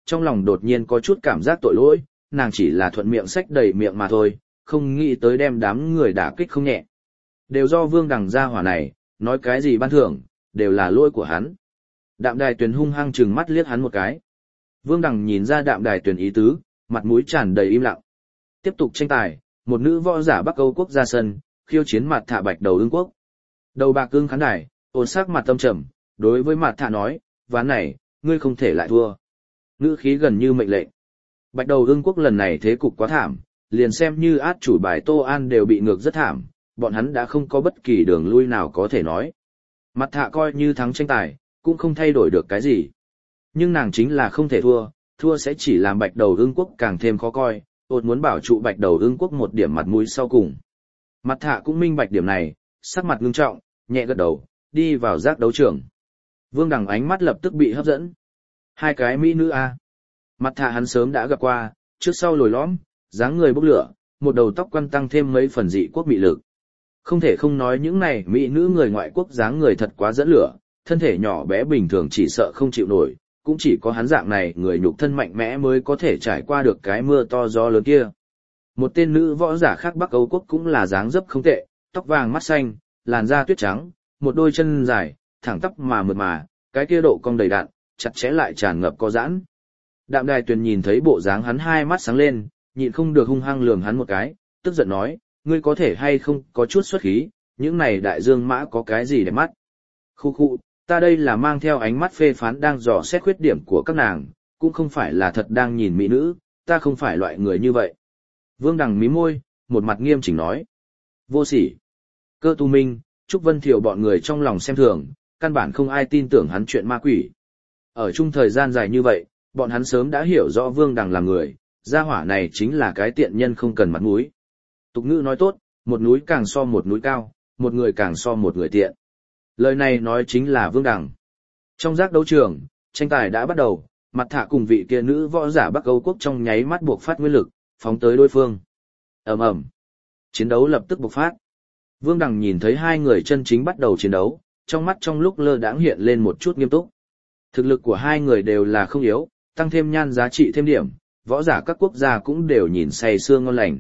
trong lòng đột nhiên có chút cảm giác tội lỗi, nàng chỉ là thuận miệng xách đầy miệng mà thôi, không nghĩ tới đem đám người đả kích không nhẹ. Đều do Vương Đằng gia hỏa này, nói cái gì ban thưởng, đều là lỗi của hắn. Đạm Đài Tuyền hung hăng trừng mắt liếc hắn một cái. Vương Đằng nhìn ra Đạm Đài Tuyền ý tứ, mặt mũi tràn đầy im lặng. Tiếp tục tranh tài, một nữ võ giả Bắc Âu quốc ra sân, khiêu chiến Mạt Thạ Bạch Đầu Ưng quốc. Đầu bạc cương khán đài, ôn sắc mặt tâm trầm, đối với Mạt Thạ nói, ván này, ngươi không thể lại thua. Ngữ khí gần như mệnh lệnh. Bạch Đầu Ưng quốc lần này thế cục quá thảm, liền xem như át chủ bài Tô An đều bị ngược rất thảm, bọn hắn đã không có bất kỳ đường lui nào có thể nói. Mạt Thạ coi như thắng tranh tài, cũng không thay đổi được cái gì. Nhưng nàng chính là không thể thua, thua sẽ chỉ làm Bạch Đầu Ưng quốc càng thêm khó coi, ột muốn bảo trụ Bạch Đầu Ưng quốc một điểm mặt mũi sau cùng. Mạt Thạ cũng minh bạch điểm này, sắc mặt ngưng trọng, nhẹ gật đầu, đi vào giác đấu trường. Vương Đằng ánh mắt lập tức bị hấp dẫn. Hai cái mỹ nữ a. Mạt Thạ hắn sớm đã gặp qua, trước sau lồi lõm, dáng người bốc lửa, một đầu tóc quăn tăng thêm mấy phần dị quốc mị lực. Không thể không nói những này mỹ nữ người ngoại quốc dáng người thật quá dẫn lửa, thân thể nhỏ bé bình thường chỉ sợ không chịu nổi, cũng chỉ có hắn dạng này người nhục thân mạnh mẽ mới có thể trải qua được cái mưa to gió lớn kia. Một tên nữ võ giả khác Bắc Âu quốc cũng là dáng dấp không tệ, tóc vàng mắt xanh, làn da tuyết trắng, một đôi chân dài, thẳng tắp mà mượt mà, cái kia độ cong đầy đặn, chặt chẽ lại tràn ngập có giãn. Đạm Đài Tuyền nhìn thấy bộ dáng hắn hai mắt sáng lên, nhịn không được hung hăng lườm hắn một cái, tức giận nói, ngươi có thể hay không có chút xuất khí, những này đại dương mã có cái gì để mắt. Khu khu, ta đây là mang theo ánh mắt phê phán đang dò xét khuyết điểm của các nàng, cũng không phải là thật đang nhìn mỹ nữ, ta không phải loại người như vậy. Vương Đằng mím môi, một mặt nghiêm chỉnh nói. Vô sỉ. Cơ Tu Minh, Trúc Vân Thiệu bọn người trong lòng xem thường, căn bản không ai tin tưởng hắn chuyện ma quỷ. Ở chung thời gian dài như vậy, bọn hắn sớm đã hiểu rõ Vương Đằng là người, gia hỏa này chính là cái tiện nhân không cần mặt mũi. Tục ngữ nói tốt, một núi càng so một núi cao, một người càng so một người tiện. Lời này nói chính là Vương Đằng. Trong giác đấu trường, tranh tài đã bắt đầu, Mạt Thạ cùng vị kia nữ võ giả Bắc Âu quốc trong nháy mắt buộc phát nguyên lực, phóng tới đối phương. Ầm ầm. Chiến đấu lập tức bộc phát. Vương Đằng nhìn thấy hai người chân chính bắt đầu chiến đấu, trong mắt trong lúc lơ đãng hiện lên một chút nghiêm túc. Thực lực của hai người đều là không yếu, tăng thêm nhan giá trị thêm điểm, võ giả các quốc gia cũng đều nhìn say sưa ngon lành.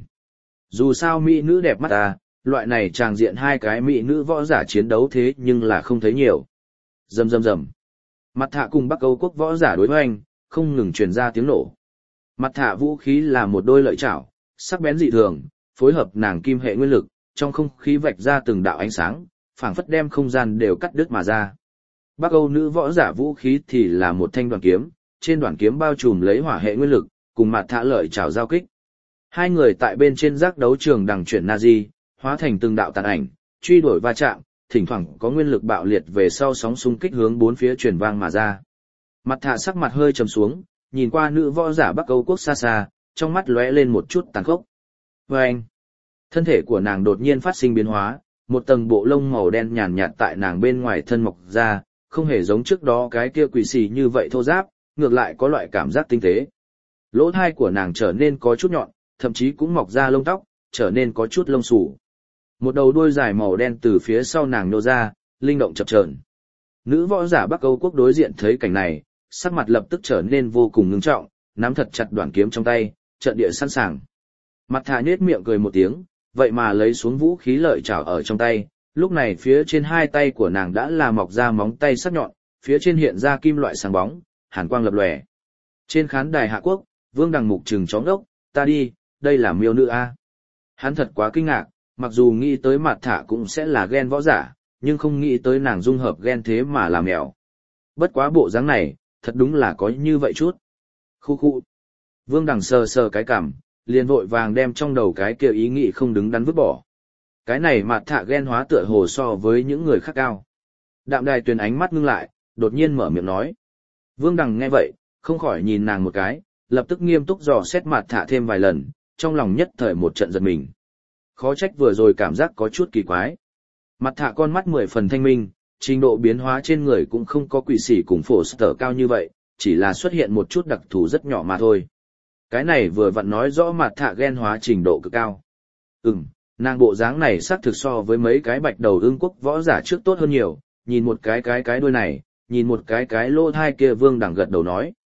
Dù sao mỹ nữ đẹp mắt ta, loại này tràng diện hai cái mỹ nữ võ giả chiến đấu thế nhưng là không thấy nhiều. Rầm rầm rầm. Mạt Thạ cùng Bắc Âu quốc võ giả đối hoành, không ngừng truyền ra tiếng nổ. Mạt Thạ vũ khí là một đôi lợi chảo, sắc bén dị thường, phối hợp nàng kim hệ nguyên lực, trong không khí vạch ra từng đạo ánh sáng, phảng phất đem không gian đều cắt đứt mà ra. Bắc Âu nữ võ giả vũ khí thì là một thanh đoàn kiếm, trên đoàn kiếm bao trùm lấy hỏa hệ nguyên lực, cùng Mạt Thạ lợi chảo giao kích. Hai người tại bên trên giác đấu trường đằng chuyển Nazi, hóa thành từng đạo tàn ảnh, truy đuổi va chạm, thỉnh thoảng có nguyên lực bạo liệt về sau sóng xung kích hướng bốn phía truyền vang mà ra. Mạt Thạ sắc mặt hơi trầm xuống, nhìn qua nữ võ giả Bắc Âu quốc xa xa, trong mắt lóe lên một chút tàn khốc. Và anh, thân thể của nàng đột nhiên phát sinh biến hóa, một tầng bộ lông màu đen nhàn nhạt tại nàng bên ngoài thân mọc ra, không hề giống trước đó cái kia quỷ xì như vậy thô ráp, ngược lại có loại cảm giác tinh tế. Lỗ thai của nàng trở nên có chút nhọn, thậm chí cũng mọc ra lông tóc, trở nên có chút lông xù. Một đầu đuôi dài màu đen từ phía sau nàng nhô ra, linh động chập chờn. Nữ võ giả Bắc Âu quốc đối diện thấy cảnh này, sắc mặt lập tức trở nên vô cùng ngưng trọng, nắm thật chặt đoạn kiếm trong tay, trận địa sẵn sàng. Mạt Thạ nhếch miệng cười một tiếng, vậy mà lấy xuống vũ khí lợi chảo ở trong tay, lúc này phía trên hai tay của nàng đã là mọc ra móng tay sắc nhọn, phía trên hiện ra kim loại sáng bóng, hàn quang lập lòe. Trên khán đài Hạ Quốc, Vương Đằng mục trừng chó ngốc, ta đi, đây là miêu nữ a. Hắn thật quá kinh ngạc, mặc dù nghĩ tới Mạt Thạ cũng sẽ là ghen võ giả, nhưng không nghĩ tới nàng dung hợp ghen thế mà là mèo. Bất quá bộ dáng này, thật đúng là có như vậy chút. Khu khu. Vương Đằng sờ sờ cái cằm, liền vội vàng đem trong đầu cái kia ý nghĩ không đứng đắn vứt bỏ. Cái này Mạt Thạ ghen hóa tựa hồ so với những người khác cao. Đạm Đài Tuyền ánh mắt ngưng lại, đột nhiên mở miệng nói. Vương Đằng nghe vậy, không khỏi nhìn nàng một cái, lập tức nghiêm túc dò xét Mạt Thạ thêm vài lần, trong lòng nhất thời một trận giật mình. Khó trách vừa rồi cảm giác có chút kỳ quái. Mạt Thạ con mắt mười phần thanh minh, trình độ biến hóa trên người cũng không có quỷ sỉ cùng phổ sở cao như vậy, chỉ là xuất hiện một chút đặc thù rất nhỏ mà thôi. Cái này vừa vặn nói rõ Mạt Thạ ghen hóa trình độ cực cao. Ừm, nàng bộ dáng này xác thực so với mấy cái bạch đầu ương quốc võ giả trước tốt hơn nhiều, nhìn một cái cái cái đuôi này, nhìn một cái cái lô thai kia. Vương Đằng gật đầu nói.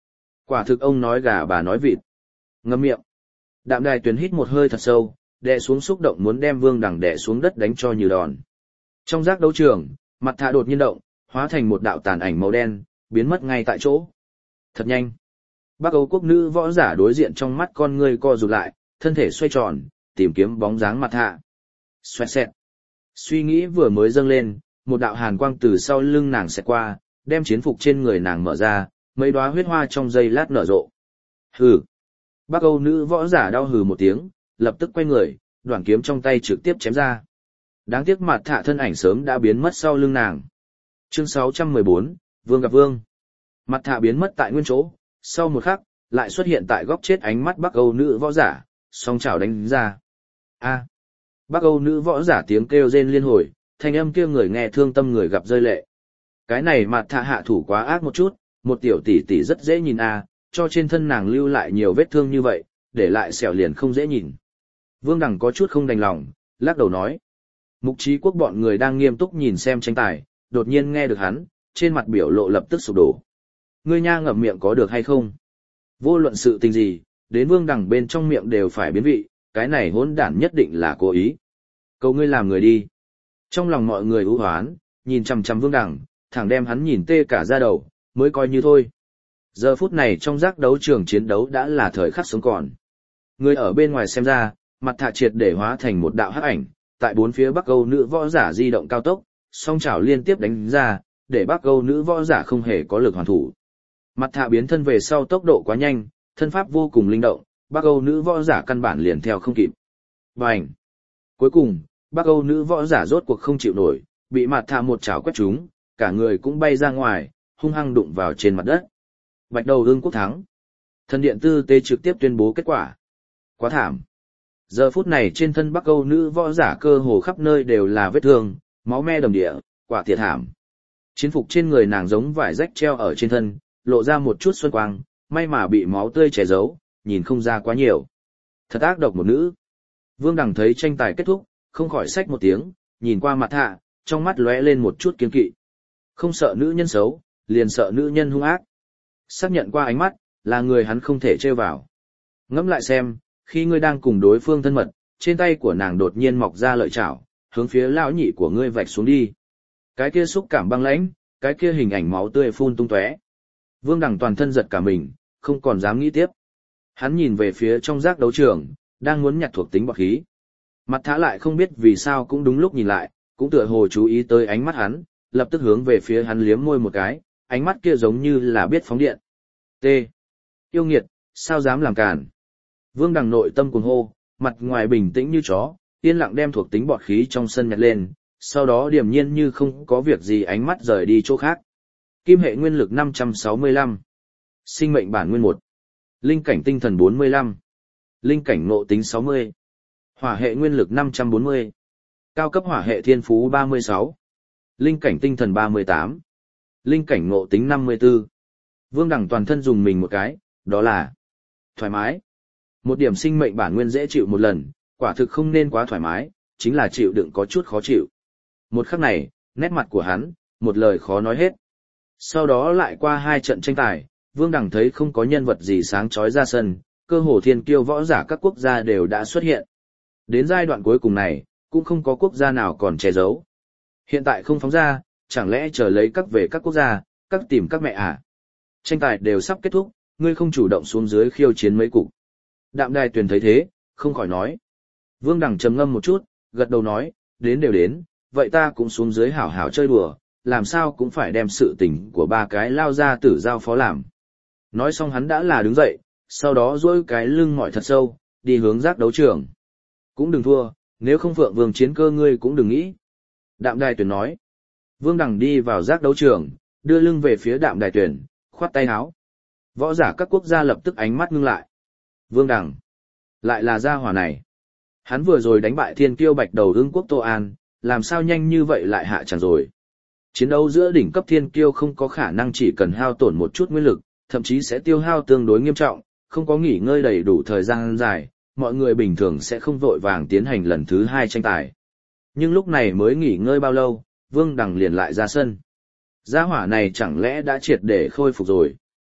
Quả thực ông nói gà bà nói vịt. Ngậm miệng. Đạm Đài Tuyền hít một hơi thật sâu, đè xuống xúc động muốn đem Vương Đằng đè xuống đất đánh cho như đòn. Trong giác đấu trường, mặt thạ đột nhiên động, hóa thành một đạo tàn ảnh màu đen, biến mất ngay tại chỗ. Thật nhanh. Bắc Âu quốc nữ võ giả đối diện trong mắt con ngươi co rụt lại, thân thể xoay tròn, tìm kiếm bóng dáng mặt thạ. Xoẹt xẹt. Suy nghĩ vừa mới dâng lên, một đạo hàn quang từ sau lưng nàng xẹt qua, đem chiến phục trên người nàng mở ra, mấy đóa huyết hoa trong giây lát nở rộ. Hừ. Bắc Âu nữ võ giả đau hừ một tiếng, lập tức quay người, đoạn kiếm trong tay trực tiếp chém ra. Đáng tiếc mặt thạ thân ảnh sớm đã biến mất sau lưng nàng. Chương sáu trăm mười bốn, Vương gặp Vương. Mặt thạ biến mất tại nguyên chỗ, sau một khắc, lại xuất hiện tại góc chết ánh mắt Bắc Âu nữ võ giả, song chảo đánh ra. A. Bắc Âu nữ võ giả tiếng kêu rên liên hồi, thanh âm kia người nghe thương tâm người gặp rơi lệ. Cái này mặt thạ hạ thủ quá ác một chút, một tiểu tỷ tỷ rất dễ nhìn a, cho trên thân nàng lưu lại nhiều vết thương như vậy, để lại sẹo liền không dễ nhìn. Vương Đằng có chút không đành lòng, lắc đầu nói. Mục Chí Quốc bọn người đang nghiêm túc nhìn xem tranh tài, đột nhiên nghe được hắn, trên mặt biểu lộ lập tức sụp đổ. Ngươi nha ngậm miệng có được hay không? Vô luận sự tình gì, đến Vương Đằng bên trong miệng đều phải biến vị, cái này hỗn đản nhất định là cố ý. Cầu ngươi làm người đi. Trong lòng mọi người ưu hoán, nhìn chằm chằm Vương Đằng, thẳng đem hắn nhìn tê cả da đầu, mới coi như thôi. Giờ phút này trong giác đấu trường chiến đấu đã là thời khắc sống còn. Người ở bên ngoài xem ra, mặt thạ triệt để hóa thành một đạo hắc ảnh, tại bốn phía Bắc Âu nữ võ giả di động cao tốc, song chảo liên tiếp đánh ra, để Bắc Âu nữ võ giả không hề có lực hoàn thủ. Mặt thạ biến thân về sau tốc độ quá nhanh, thân pháp vô cùng linh động, Bắc Âu nữ võ giả căn bản liền theo không kịp. Bành! Cuối cùng, Bắc Âu nữ võ giả rốt cuộc không chịu nổi, bị mặt thạ một chảo quét trúng, cả người cũng bay ra ngoài, hung hăng đụng vào trên mặt đất. Bạch Đầu Ưng quốc thắng. Thần điện tư tế trực tiếp tuyên bố kết quả. Quá thảm. Giờ phút này trên thân Bắc Âu nữ võ giả cơ hồ khắp nơi đều là vết thương, máu me đầm địa, quả thiệt thảm. Chiến phục trên người nàng giống vải rách treo ở trên thân, lộ ra một chút xuân quang, may mà bị máu tươi che giấu, nhìn không ra quá nhiều. Thật ác độc một nữ. Vương Đằng thấy tranh tài kết thúc, không khỏi xách một tiếng, nhìn qua mặt thạ, trong mắt lóe lên một chút kiên kỵ. Không sợ nữ nhân xấu, liền sợ nữ nhân hung ác. Xác nhận qua ánh mắt, là người hắn không thể trêu vào. Ngẫm lại xem, khi ngươi đang cùng đối phương thân mật, trên tay của nàng đột nhiên mọc ra lợi chảo, hướng phía lão nhị của ngươi vạch xuống đi. Cái kia xúc cảm băng lãnh, cái kia hình ảnh máu tươi phun tung tóe. Vương Đằng toàn thân giật cả mình, không còn dám nghĩ tiếp. Hắn nhìn về phía trong giác đấu trường, đang muốn nhặt thuộc tính bọt khí. Mặt thả lại không biết vì sao cũng đúng lúc nhìn lại, cũng tựa hồ chú ý tới ánh mắt hắn, lập tức hướng về phía hắn liếm môi một cái, ánh mắt kia giống như là biết phóng điện. T. Yêu nghiệt, sao dám làm càn. Vương Đằng nội tâm cuồng hô, mặt ngoài bình tĩnh như chó, yên lặng đem thuộc tính bọt khí trong sân nhặt lên, sau đó điềm nhiên như không có việc gì ánh mắt rời đi chỗ khác. Kim hệ nguyên lực năm trăm sáu mươi lăm. Sinh mệnh bản nguyên một. Linh cảnh tinh thần bốn mươi lăm. Linh cảnh ngộ tính sáu mươi. Hỏa hệ nguyên lực năm trăm bốn mươi. Cao cấp hỏa hệ thiên phú ba mươi sáu. Linh cảnh tinh thần ba mươi tám. Linh cảnh ngộ tính năm mươi tư. Vương Đằng toàn thân dùng mình một cái, đó là thoải mái. Một điểm sinh mệnh bản nguyên dễ chịu một lần, quả thực không nên quá thoải mái, chính là chịu đựng có chút khó chịu. Một khắc này, nét mặt của hắn, một lời khó nói hết. Sau đó lại qua hai trận tranh tài, Vương Đằng thấy không có nhân vật gì sáng chói ra sân, cơ hồ thiên kiêu võ giả các quốc gia đều đã xuất hiện. Đến giai đoạn cuối cùng này, cũng không có quốc gia nào còn che giấu. Hiện tại không phóng ra, chẳng lẽ chờ lấy các về các quốc gia, các tìm các mẹ à? Tranh tài đều sắp kết thúc, ngươi không chủ động xuống dưới khiêu chiến mấy cục. Đạm Đài Tuyền thấy thế, không khỏi nói. Vương Đằng trầm ngâm một chút, gật đầu nói, đến đều đến, vậy ta cũng xuống dưới hảo hảo chơi đùa, làm sao cũng phải đem sự tình của ba cái lao ra tử giao phó làm. Nói xong hắn đã là đứng dậy, sau đó duỗi cái lưng mỏi thật sâu, đi hướng giác đấu trường. Cũng đừng thua, nếu không Phượng Vương chiến cơ ngươi cũng đừng nghĩ. Đạm Đài Tuyền nói. Vương Đằng đi vào giác đấu trường, đưa lưng về phía Đạm Đài Tuyền, khoát tay áo. Võ giả các quốc gia lập tức ánh mắt ngưng lại. Vương Đằng, lại là gia hỏa này. Hắn vừa rồi đánh bại thiên kiêu Bạch Đầu Ưng quốc Tô An, làm sao nhanh như vậy lại hạ chẳng rồi. Chiến đấu giữa đỉnh cấp thiên kiêu không có khả năng chỉ cần hao tổn một chút nguyên lực, thậm chí sẽ tiêu hao tương đối nghiêm trọng, không có nghỉ ngơi đầy đủ thời gian dài, mọi người bình thường sẽ không vội vàng tiến hành lần thứ hai tranh tài. Nhưng lúc này mới nghỉ ngơi bao lâu, Vương Đằng liền lại ra sân. Gia hỏa này chẳng lẽ đã triệt để khôi phục rồi.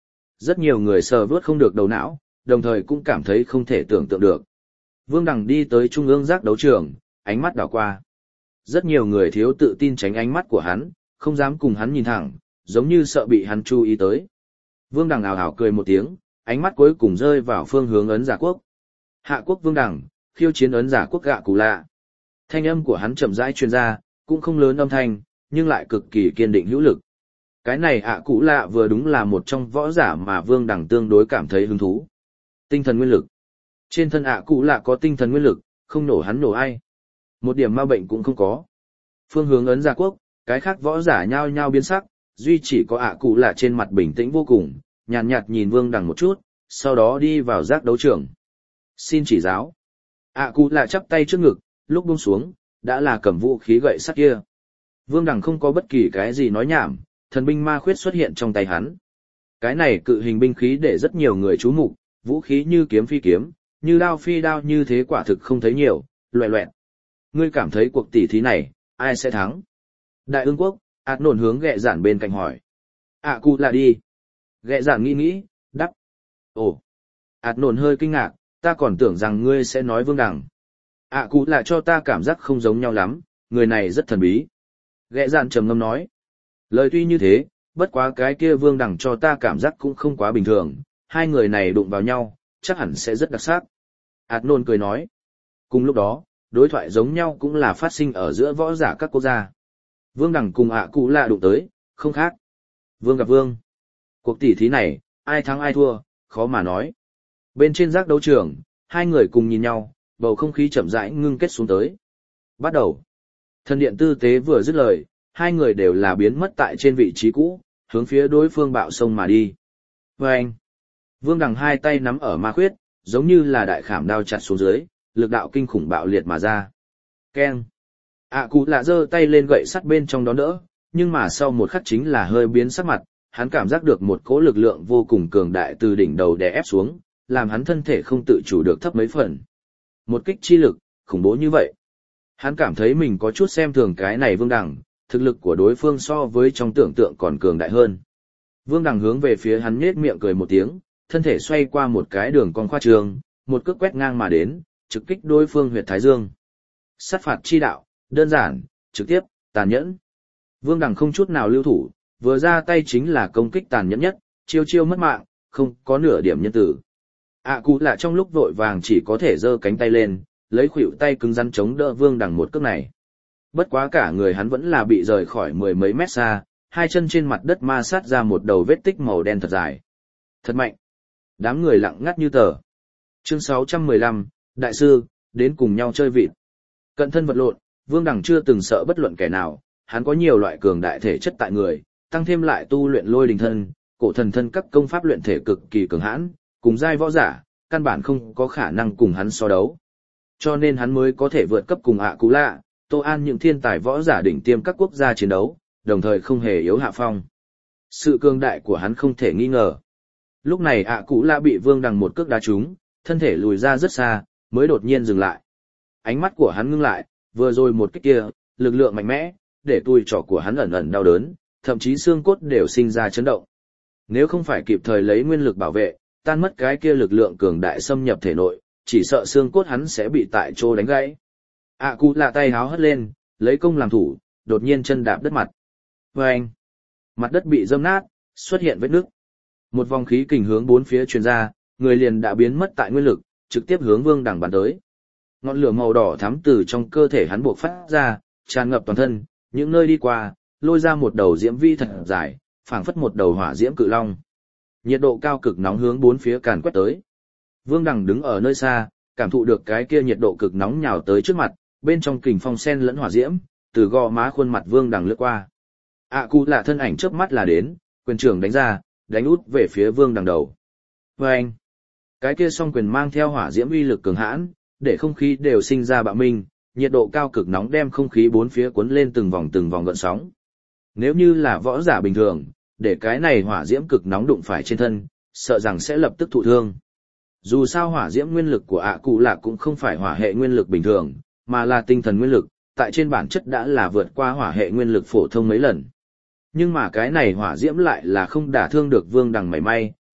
Rất nhiều người sờ vớt không được đầu não, đồng thời cũng cảm thấy không thể tưởng tượng được. Vương Đằng đi tới trung ương giác đấu trường, ánh mắt đảo qua. Rất nhiều người thiếu tự tin tránh ánh mắt của hắn, không dám cùng hắn nhìn thẳng, giống như sợ bị hắn chú ý tới. Vương Đằng ảo ảo cười một tiếng, ánh mắt cuối cùng rơi vào phương hướng ấn giả quốc. Hạ quốc Vương Đằng, khiêu chiến ấn giả quốc gạ cụ lạ. Thanh âm của hắn chậm rãi truyền ra, cũng không lớn âm thanh, nhưng lại cực kỳ kiên định hữu lực. Cái này ạ cụ lạ vừa đúng là một trong võ giả mà Vương Đằng tương đối cảm thấy hứng thú. Tinh thần nguyên lực. Trên thân ạ cụ lạ có tinh thần nguyên lực, không nổ hắn nổ ai. Một điểm ma bệnh cũng không có. Phương hướng ấn giả quốc, cái khác võ giả nhao nhao biến sắc, duy chỉ có ạ cụ lạ trên mặt bình tĩnh vô cùng, nhàn nhạt, nhạt nhìn Vương Đằng một chút, sau đó đi vào giác đấu trường. Xin chỉ giáo. ạ cụ lạ chắp tay trước ngực, lúc buông xuống, đã là cầm vũ khí gậy sắt kia. Vương Đằng không có bất kỳ cái gì nói nhảm, thần binh ma khuyết xuất hiện trong tay hắn. Cái này cự hình binh khí để rất nhiều người chú mục, vũ khí như kiếm phi kiếm, như đao phi đao như thế quả thực không thấy nhiều, loẹ loẹt. Ngươi cảm thấy cuộc tỷ thí này, ai sẽ thắng? Đại ương quốc, ạt nổn hướng ghẹ giản bên cạnh hỏi. ạ cụ lạ đi. Ghẹ giản nghĩ nghĩ, đắp. Ồ. ạt nổn hơi kinh ngạc, ta còn tưởng rằng ngươi sẽ nói Vương Đằng. ạ cụ lạ cho ta cảm giác không giống nhau lắm, người này rất thần bí. Ghẹ giản trầm ngâm nói. Lời tuy như thế, bất quá cái kia Vương Đằng cho ta cảm giác cũng không quá bình thường, hai người này đụng vào nhau, chắc hẳn sẽ rất đặc sắc. ạt nổn cười nói. Cùng lúc đó, đối thoại giống nhau cũng là phát sinh ở giữa võ giả các quốc gia. Vương Đằng cùng ạ cụ lạ đụng tới, không khác. Vương gặp Vương. Cuộc tỷ thí này, ai thắng ai thua, khó mà nói. Bên trên giác đấu trường, hai người cùng nhìn nhau, bầu không khí chậm rãi ngưng kết xuống tới. Bắt đầu. Thần điện tư tế vừa dứt lời, hai người đều là biến mất tại trên vị trí cũ, hướng phía đối phương bạo sông mà đi. Và anh. Vương Đằng hai tay nắm ở ma khuyết, giống như là đại khảm đao chặt xuống dưới, lực đạo kinh khủng bạo liệt mà ra. Keng. ạ cụ lạ giơ tay lên gậy sắt bên trong đó đỡ, nhưng mà sau một khắc chính là hơi biến sắc mặt, hắn cảm giác được một cỗ lực lượng vô cùng cường đại từ đỉnh đầu đè ép xuống, làm hắn thân thể không tự chủ được thấp mấy phần. Một kích chi lực, khủng bố như vậy. Hắn cảm thấy mình có chút xem thường cái này Vương Đằng, thực lực của đối phương so với trong tưởng tượng còn cường đại hơn. Vương Đằng hướng về phía hắn nhếch miệng cười một tiếng, thân thể xoay qua một cái đường cong khoa trương, một cước quét ngang mà đến, trực kích đối phương huyệt thái dương. Sát phạt chi đạo, đơn giản, trực tiếp, tàn nhẫn. Vương Đằng không chút nào lưu thủ, vừa ra tay chính là công kích tàn nhẫn nhất, chiêu chiêu mất mạng, không có nửa điểm nhân tử. ạ cụ lạ trong lúc vội vàng chỉ có thể giơ cánh tay lên, lấy khuỷu tay cứng rắn chống đỡ Vương Đằng một cước này. Bất quá cả người hắn vẫn là bị rời khỏi mười mấy mét xa, hai chân trên mặt đất ma sát ra một đầu vết tích màu đen thật dài. Thật mạnh. Đám người lặng ngắt như tờ. Chương sáu trăm mười lăm, Đại sư, đến cùng nhau chơi vịt. Cận thân vật lộn, Vương Đằng chưa từng sợ bất luận kẻ nào, hắn có nhiều loại cường đại thể chất tại người, tăng thêm lại tu luyện lôi đình thân, cổ thần thân các công pháp luyện thể cực kỳ cường hãn, cùng giai võ giả, căn bản không có khả năng cùng hắn so đấu. Cho nên hắn mới có thể vượt cấp cùng ạ cụ lạ, Tô An những thiên tài võ giả đỉnh tiêm các quốc gia chiến đấu, đồng thời không hề yếu hạ phong. Sự cường đại của hắn không thể nghi ngờ. Lúc này ạ cụ lạ bị Vương Đằng một cước đá trúng, thân thể lùi ra rất xa, mới đột nhiên dừng lại. Ánh mắt của hắn ngưng lại, vừa rồi một kích kia, lực lượng mạnh mẽ, để tui trỏ của hắn ẩn ẩn đau đớn, thậm chí xương cốt đều sinh ra chấn động. Nếu không phải kịp thời lấy nguyên lực bảo vệ, tan mất cái kia lực lượng cường đại xâm nhập thể nội, chỉ sợ xương cốt hắn sẽ bị tại chỗ đánh gãy. ạ cụ lạ tay háo hất lên, lấy công làm thủ, đột nhiên chân đạp đất mặt. Vâng! Mặt đất bị dâm nát, xuất hiện vết nứt. Một vòng khí kình hướng bốn phía truyền ra, người liền đã biến mất tại nguyên lực, trực tiếp hướng Vương Đằng bắn tới. Ngọn lửa màu đỏ thắm từ trong cơ thể hắn buộc phát ra, tràn ngập toàn thân, những nơi đi qua, lôi ra một đầu diễm vi thật dài, phảng phất một đầu hỏa diễm cự long. Nhiệt độ cao cực nóng hướng bốn phía càn quét tới. Vương Đằng đứng ở nơi xa, cảm thụ được cái kia nhiệt độ cực nóng nhào tới trước mặt, bên trong kình phong sen lẫn hỏa diễm, từ gò má khuôn mặt Vương Đằng lướt qua. ạ cụ lạ thân ảnh chớp mắt là đến, quyền trưởng đánh ra, đánh út về phía Vương Đằng đầu. Và anh, cái kia song quyền mang theo hỏa diễm uy lực cường hãn, để không khí đều sinh ra bạo minh, nhiệt độ cao cực nóng đem không khí bốn phía cuốn lên từng vòng từng vòng gợn sóng. Nếu như là võ giả bình thường, để cái này hỏa diễm cực nóng đụng phải trên thân, sợ rằng sẽ lập tức thụ thương. Dù sao hỏa diễm nguyên lực của ạ cụ lạ cũng không phải hỏa hệ nguyên lực bình thường, mà là tinh thần nguyên lực, tại trên bản chất đã là vượt qua hỏa hệ nguyên lực phổ thông mấy lần. Nhưng mà cái này hỏa diễm lại là không đả thương được Vương Đằng mảy may,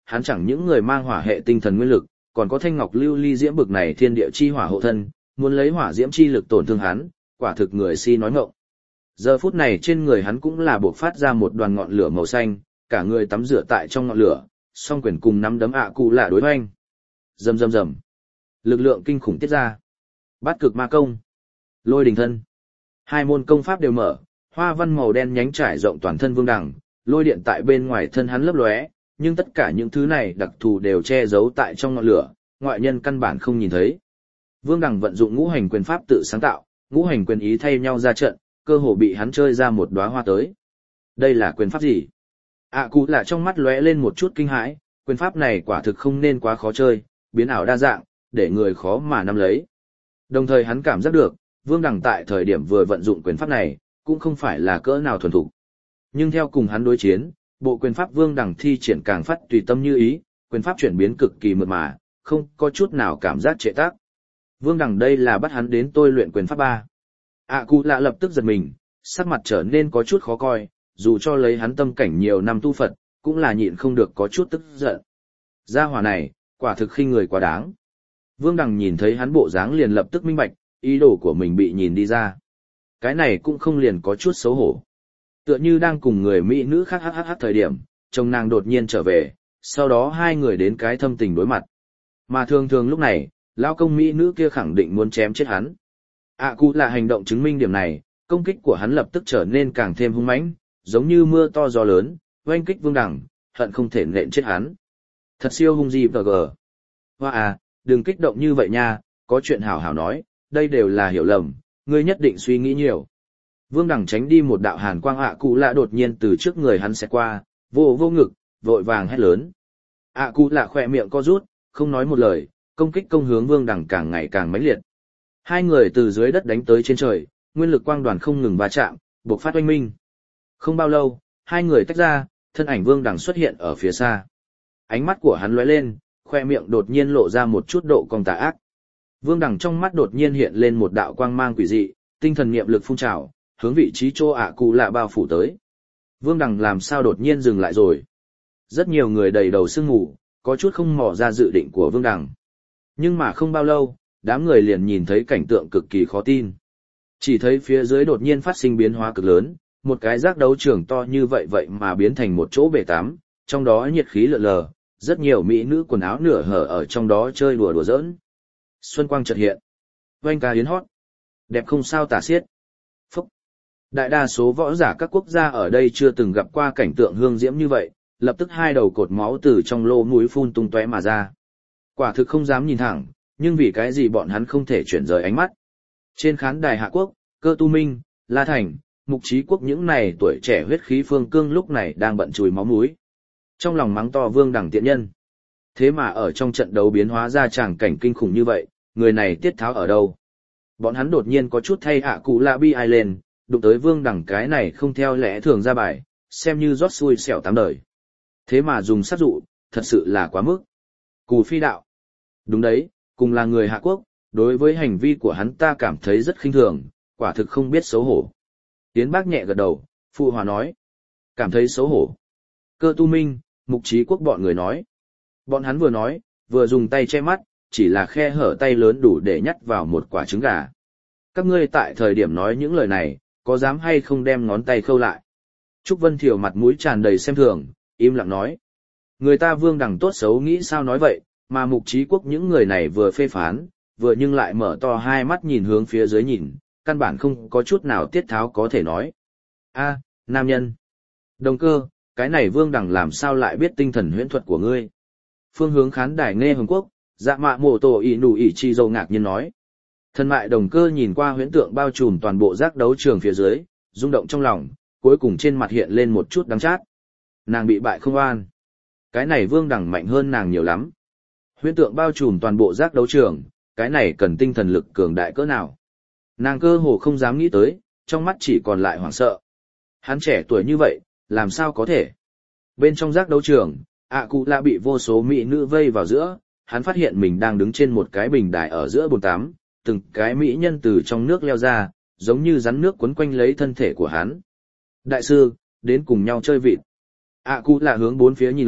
hắn chẳng những người mang hỏa hệ tinh thần nguyên lực, còn có thanh ngọc lưu ly diễm bực này thiên địa chi hỏa hộ thân, muốn lấy hỏa diễm chi lực tổn thương hắn, quả thực người si nói ngọng. Giờ phút này trên người hắn cũng là buộc phát ra một đoàn ngọn lửa màu xanh, cả người tắm rửa tại trong ngọn lửa, song quyền cùng nắm đấm ạ cụ lạ đối hoành. Rầm rầm rầm. Lực lượng kinh khủng tiết ra. Bát cực ma công, lôi đình thân. Hai môn công pháp đều mở, hoa văn màu đen nhánh trải rộng toàn thân Vương Đằng, lôi điện tại bên ngoài thân hắn lấp lóe, nhưng tất cả những thứ này đặc thù đều che giấu tại trong ngọn lửa, ngoại nhân căn bản không nhìn thấy. Vương Đằng vận dụng ngũ hành quyền pháp tự sáng tạo, ngũ hành quyền ý thay nhau ra trận, cơ hồ bị hắn chơi ra một đóa hoa tới. Đây là quyền pháp gì? ạ cụ lạ trong mắt lóe lên một chút kinh hãi, quyền pháp này quả thực không nên quá khó chơi, biến ảo đa dạng, để người khó mà nắm lấy. Đồng thời hắn cảm giác được, Vương Đằng tại thời điểm vừa vận dụng quyền pháp này, cũng không phải là cỡ nào thuần thục. Nhưng theo cùng hắn đối chiến, bộ quyền pháp Vương Đằng thi triển càng phát tùy tâm như ý, quyền pháp chuyển biến cực kỳ mượt mà, không có chút nào cảm giác trệ tác. Vương Đằng đây là bắt hắn đến tôi luyện quyền pháp ba. ạ cụ lạ lập tức giật mình, sắc mặt trở nên có chút khó coi, dù cho lấy hắn tâm cảnh nhiều năm tu Phật, cũng là nhịn không được có chút tức giận. Gia hỏa này, quả thực khinh người quá đáng. Vương Đằng nhìn thấy hắn bộ dáng liền lập tức minh bạch, ý đồ của mình bị nhìn đi ra. Cái này cũng không liền có chút xấu hổ. Tựa như đang cùng người mỹ nữ khác hát hát hát thời điểm, chồng nàng đột nhiên trở về, sau đó hai người đến cái thâm tình đối mặt. Mà thường thường lúc này, lão công mỹ nữ kia khẳng định muốn chém chết hắn. ạ cụ là hành động chứng minh điểm này, công kích của hắn lập tức trở nên càng thêm hung mãnh, giống như mưa to gió lớn, oanh kích Vương Đằng, hận không thể nện chết hắn. Thật siêu hung gì vờ gờ. Hoa à, đừng kích động như vậy nha, có chuyện hảo hảo nói, đây đều là hiểu lầm, ngươi nhất định suy nghĩ nhiều. Vương Đằng tránh đi một đạo hàn quang ạ cụ lạ đột nhiên từ trước người hắn sẽ qua, vô vô ngực, vội vàng hét lớn. ạ cụ lạ khỏe miệng co rút, không nói một lời, công kích công hướng Vương Đằng càng ngày càng mãnh liệt. Hai người từ dưới đất đánh tới trên trời, nguyên lực quang đoàn không ngừng va chạm, bộc phát oanh minh. Không bao lâu, hai người tách ra, thân ảnh Vương Đằng xuất hiện ở phía xa. Ánh mắt của hắn lóe lên, khoe miệng đột nhiên lộ ra một chút độ cong tà ác. Vương Đằng trong mắt đột nhiên hiện lên một đạo quang mang quỷ dị, tinh thần niệm lực phun trào, hướng vị trí chỗ ạ cụ lạ bao phủ tới. Vương Đằng làm sao đột nhiên dừng lại rồi? Rất nhiều người đầy đầu sương mù, có chút không mò ra dự định của Vương Đằng. Nhưng mà không bao lâu, đám người liền nhìn thấy cảnh tượng cực kỳ khó tin. Chỉ thấy phía dưới đột nhiên phát sinh biến hóa cực lớn, một cái giác đấu trường to như vậy vậy mà biến thành một chỗ bể tắm, trong đó nhiệt khí lượn lờ, rất nhiều mỹ nữ quần áo nửa hở ở trong đó chơi đùa đùa giỡn. Xuân quang chợt hiện. Oanh ca yến hót. Đẹp không sao tả xiết. Phúc. Đại đa số võ giả các quốc gia ở đây chưa từng gặp qua cảnh tượng hương diễm như vậy, lập tức hai đầu cột máu từ trong lô mũi phun tung tóe mà ra. Quả thực không dám nhìn thẳng, nhưng vì cái gì bọn hắn không thể chuyển rời ánh mắt. Trên khán đài Hạ Quốc, Cơ Tu Minh, La Thành, Mục Chí Quốc những này tuổi trẻ huyết khí phương cương lúc này đang bận chùi máu mũi. Trong lòng mắng to Vương Đằng tiện nhân. Thế mà ở trong trận đấu biến hóa ra tràng cảnh kinh khủng như vậy, người này tiết tháo ở đâu? Bọn hắn đột nhiên có chút thay ạ cụ lạ bi ai lên, đụng tới Vương Đằng cái này không theo lẽ thường ra bài, xem như rót xui xẻo tám đời. Thế mà dùng sát dụ, thật sự là quá mức. Cù phi đạo. Đúng đấy, cùng là người Hạ Quốc, đối với hành vi của hắn ta cảm thấy rất khinh thường, quả thực không biết xấu hổ. Tiến Bác nhẹ gật đầu, phụ hòa nói. Cảm thấy xấu hổ. Cơ Tu Minh, Mục Chí Quốc bọn người nói. Bọn hắn vừa nói, vừa dùng tay che mắt, chỉ là khe hở tay lớn đủ để nhắt vào một quả trứng gà. Các ngươi tại thời điểm nói những lời này, có dám hay không đem ngón tay khâu lại? Trúc Vân Thiều mặt mũi tràn đầy xem thường, im lặng nói. Người ta Vương Đằng tốt xấu nghĩ sao nói vậy, mà Mục Chí Quốc những người này vừa phê phán, vừa nhưng lại mở to hai mắt nhìn hướng phía dưới nhìn, căn bản không có chút nào tiết tháo có thể nói. A, nam nhân. Đồng Cơ, cái này Vương Đằng làm sao lại biết tinh thần huyễn thuật của ngươi? Phương hướng khán đài nghe Hồng Quốc, dạ mạ mổ tổ ỉ nụ ỉ chi dâu ngạc nhiên nói. Thần mại Đồng Cơ nhìn qua huyễn tượng bao trùm toàn bộ giác đấu trường phía dưới, rung động trong lòng, cuối cùng trên mặt hiện lên một chút đắng chát. Nàng bị bại không an. Cái này Vương Đằng mạnh hơn nàng nhiều lắm. Huyễn tượng bao trùm toàn bộ giác đấu trường, cái này cần tinh thần lực cường đại cỡ nào. Nàng cơ hồ không dám nghĩ tới, trong mắt chỉ còn lại hoảng sợ. Hắn trẻ tuổi như vậy, làm sao có thể? Bên trong giác đấu trường, ạ cụ lạ bị vô số mỹ nữ vây vào giữa, hắn phát hiện mình đang đứng trên một cái bình đài ở giữa bồn tắm, từng cái mỹ nhân từ trong nước leo ra, giống như rắn nước quấn quanh lấy thân thể của hắn. Đại sư, đến cùng nhau chơi vịt. ạ cụ lạ hướng bốn phía nhìn lại,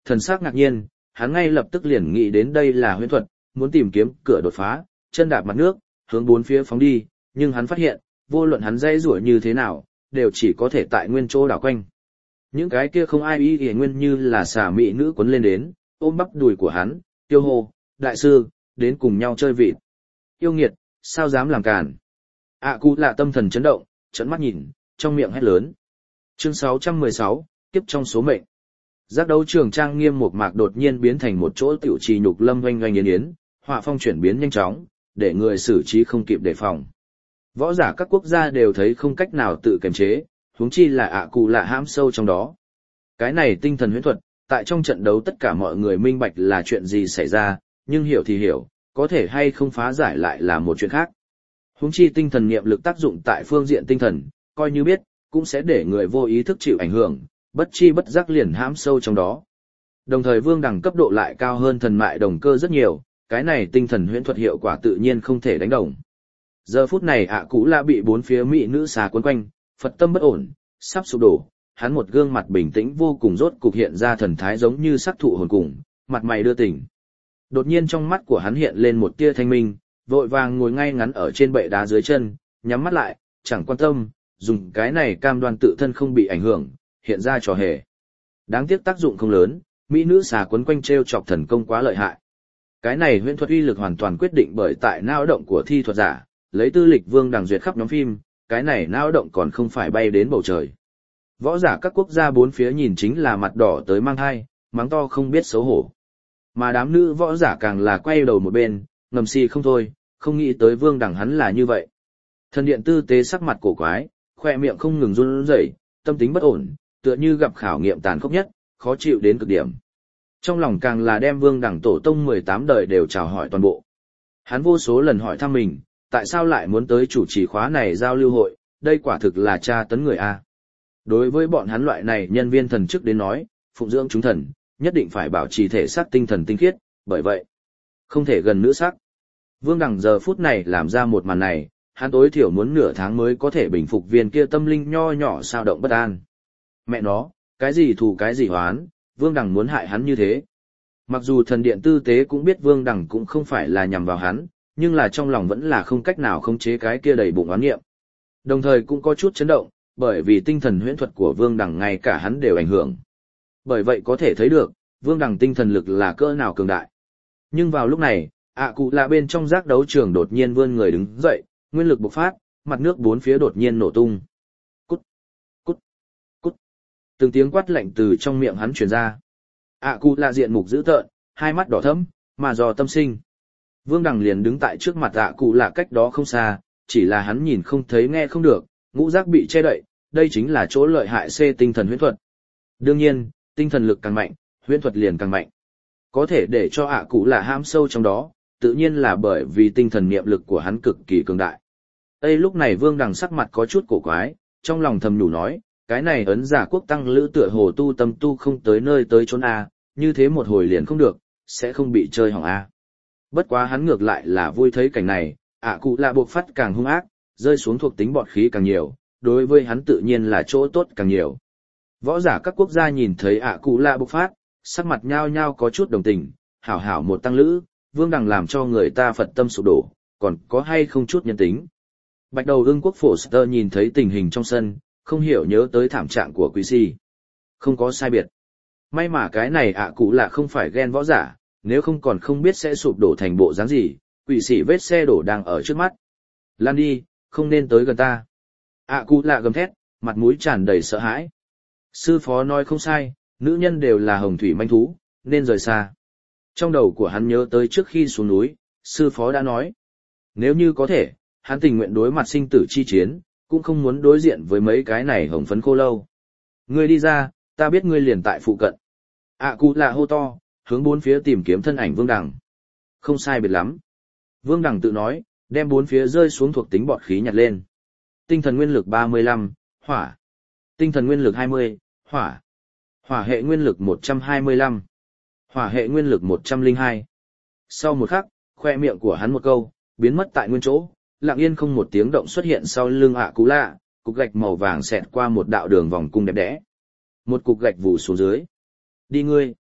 Thần sắc ngạc nhiên, hắn ngay lập tức liền nghĩ đến đây là huyễn thuật, muốn tìm kiếm cửa đột phá, chân đạp mặt nước, hướng bốn phía phóng đi, nhưng hắn phát hiện, vô luận hắn dây rủa như thế nào, đều chỉ có thể tại nguyên chỗ đảo quanh. Những cái kia không ai ý thì nguyên như là xà mị nữ quấn lên đến, ôm bắp đùi của hắn, tiêu hô, đại sư, đến cùng nhau chơi vịt. Yêu nghiệt, sao dám làm càn. ạ cụ lạ tâm thần chấn động, trợn mắt nhìn, trong miệng hét lớn. Chương sáu trăm mười sáu, kiếp trong số mệnh. Giác đấu trường trang nghiêm một mạc đột nhiên biến thành một chỗ tiểu trì nhục lâm oanh oanh yến yến, họa phong chuyển biến nhanh chóng, để người xử trí không kịp đề phòng. Võ giả các quốc gia đều thấy không cách nào tự kiềm chế, huống chi là ạ cụ lạ hãm sâu trong đó. Cái này tinh thần huyễn thuật, tại trong trận đấu tất cả mọi người minh bạch là chuyện gì xảy ra, nhưng hiểu thì hiểu, có thể hay không phá giải lại là một chuyện khác. Huống chi tinh thần niệm lực tác dụng tại phương diện tinh thần, coi như biết, cũng sẽ để người vô ý thức chịu ảnh hưởng, bất chi bất giác liền hãm sâu trong đó. Đồng thời vương đẳng cấp độ lại cao hơn thần mại đồng cơ rất nhiều, cái này tinh thần huyễn thuật hiệu quả tự nhiên không thể đánh đồng. Giờ phút này ạ cũ lạ bị bốn phía mỹ nữ xà quấn quanh, Phật tâm bất ổn, sắp sụp đổ, hắn một gương mặt bình tĩnh vô cùng rốt cục hiện ra thần thái giống như sắc thụ hồn cùng, mặt mày đưa tỉnh. Đột nhiên trong mắt của hắn hiện lên một tia thanh minh, vội vàng ngồi ngay ngắn ở trên bệ đá dưới chân, nhắm mắt lại, chẳng quan tâm, dùng cái này cam đoan tự thân không bị ảnh hưởng, hiện ra trò hề. Đáng tiếc tác dụng không lớn, mỹ nữ xà quấn quanh treo chọc thần công quá lợi hại. Cái này huyễn thuật uy lực hoàn toàn quyết định bởi tại não động của thi thuật giả, lấy tư lịch vương đằng duyệt khắp nhóm phim, cái này não động còn không phải bay đến bầu trời. Võ giả các quốc gia bốn phía nhìn chính là mặt đỏ tới mang hai, mắng to không biết xấu hổ. Mà đám nữ võ giả càng là quay đầu một bên, ngầm si không thôi, không nghĩ tới vương đằng hắn là như vậy. Thần điện tư tế sắc mặt cổ quái, khoe miệng không ngừng run rẩy, tâm tính bất ổn, tựa như gặp khảo nghiệm tàn khốc nhất, khó chịu đến cực điểm. Trong lòng càng là đem vương đằng tổ tông mười tám đời đều chào hỏi toàn bộ. Hắn vô số lần hỏi thăm mình, tại sao lại muốn tới chủ trì khóa này giao lưu hội, đây quả thực là tra tấn người A. Đối với bọn hắn loại này nhân viên thần chức đến nói, phụng dưỡng chúng thần, nhất định phải bảo trì thể xác tinh thần tinh khiết, bởi vậy, không thể gần nữ sắc. Vương đằng giờ phút này làm ra một màn này, hắn tối thiểu muốn nửa tháng mới có thể bình phục viên kia tâm linh nho nhỏ sao động bất an. Mẹ nó, cái gì thù cái gì hoán, Vương đằng muốn hại hắn như thế. Mặc dù thần điện tư tế cũng biết Vương đằng cũng không phải là nhằm vào hắn, nhưng là trong lòng vẫn là không cách nào khống chế cái kia đầy bụng oán nghiệm. Đồng thời cũng có chút chấn động, bởi vì tinh thần huyễn thuật của Vương đằng ngay cả hắn đều ảnh hưởng. Bởi vậy có thể thấy được, Vương đằng tinh thần lực là cỡ nào cường đại. Nhưng vào lúc này, ạ cụ lạ bên trong giác đấu trường đột nhiên vươn người đứng dậy, nguyên lực bộc phát, mặt nước bốn phía đột nhiên nổ tung. Cút, cút, cút. Từng tiếng quát lạnh từ trong miệng hắn truyền ra. ạ cụ lạ diện mục dữ tợn, hai mắt đỏ thẫm, mà do tâm sinh. Vương đằng liền đứng tại trước mặt ạ cụ lạ cách đó không xa, chỉ là hắn nhìn không thấy nghe không được, ngũ giác bị che đậy, đây chính là chỗ lợi hại C tinh thần huyễn thuật. Đương nhiên, tinh thần lực càng mạnh, huyễn thuật liền càng mạnh. Có thể để cho ạ cụ lạ ham sâu trong đó, tự nhiên là bởi vì tinh thần niệm lực của hắn cực kỳ cường đại. Ê lúc này Vương đằng sắc mặt có chút cổ quái, trong lòng thầm nhủ nói, cái này ấn giả quốc tăng lữ tựa hồ tu tâm tu không tới nơi tới chốn A, như thế một hồi liền không được, sẽ không bị chơi hỏng A. Bất quá hắn ngược lại là vui thấy cảnh này, ạ cụ lạ buộc phát càng hung ác, rơi xuống thuộc tính bọt khí càng nhiều, đối với hắn tự nhiên là chỗ tốt càng nhiều. Võ giả các quốc gia nhìn thấy ạ cụ lạ bộc phát, sắc mặt nhao nhao có chút đồng tình, hảo hảo một tăng lữ, Vương đằng làm cho người ta Phật tâm sụp đổ, còn có hay không chút nhân tính. Bạch đầu ưng quốc phổ Sơ nhìn thấy tình hình trong sân, không hiểu nhớ tới thảm trạng của Quỷ Si. Không có sai biệt. May mà cái này ạ cụ lạ không phải ghen võ giả, nếu không còn không biết sẽ sụp đổ thành bộ dáng gì, Quỷ sĩ vết xe đổ đang ở trước mắt. Lan đi, không nên tới gần ta. ạ cụ lạ gầm thét, mặt mũi tràn đầy sợ hãi. Sư phó nói không sai, nữ nhân đều là hồng thủy manh thú, nên rời xa. Trong đầu của hắn nhớ tới trước khi xuống núi, sư phó đã nói. Nếu như có thể, hắn tình nguyện đối mặt sinh tử chi chiến, cũng không muốn đối diện với mấy cái này hồng phấn khô lâu. Ngươi đi ra, ta biết ngươi liền tại phụ cận. ạ cụ lạ hô to, hướng bốn phía tìm kiếm thân ảnh Vương đằng. Không sai biệt lắm. Vương đằng tự nói, đem bốn phía rơi xuống thuộc tính bọt khí nhặt lên. Tinh thần nguyên lực ba mươi lăm, hỏa. Tinh thần nguyên lực hai mươi, hỏa. Hỏa hệ nguyên lực một trăm hai mươi lăm. Hỏa hệ nguyên lực một trăm lẻ hai. Sau một khắc, khoe miệng của hắn một câu, biến mất tại nguyên chỗ, lặng yên không một tiếng động xuất hiện sau lưng ạ cú lạ, cục gạch màu vàng xẹt qua một đạo đường vòng cung đẹp đẽ. Một cục gạch vù xuống dưới. Đi ngươi.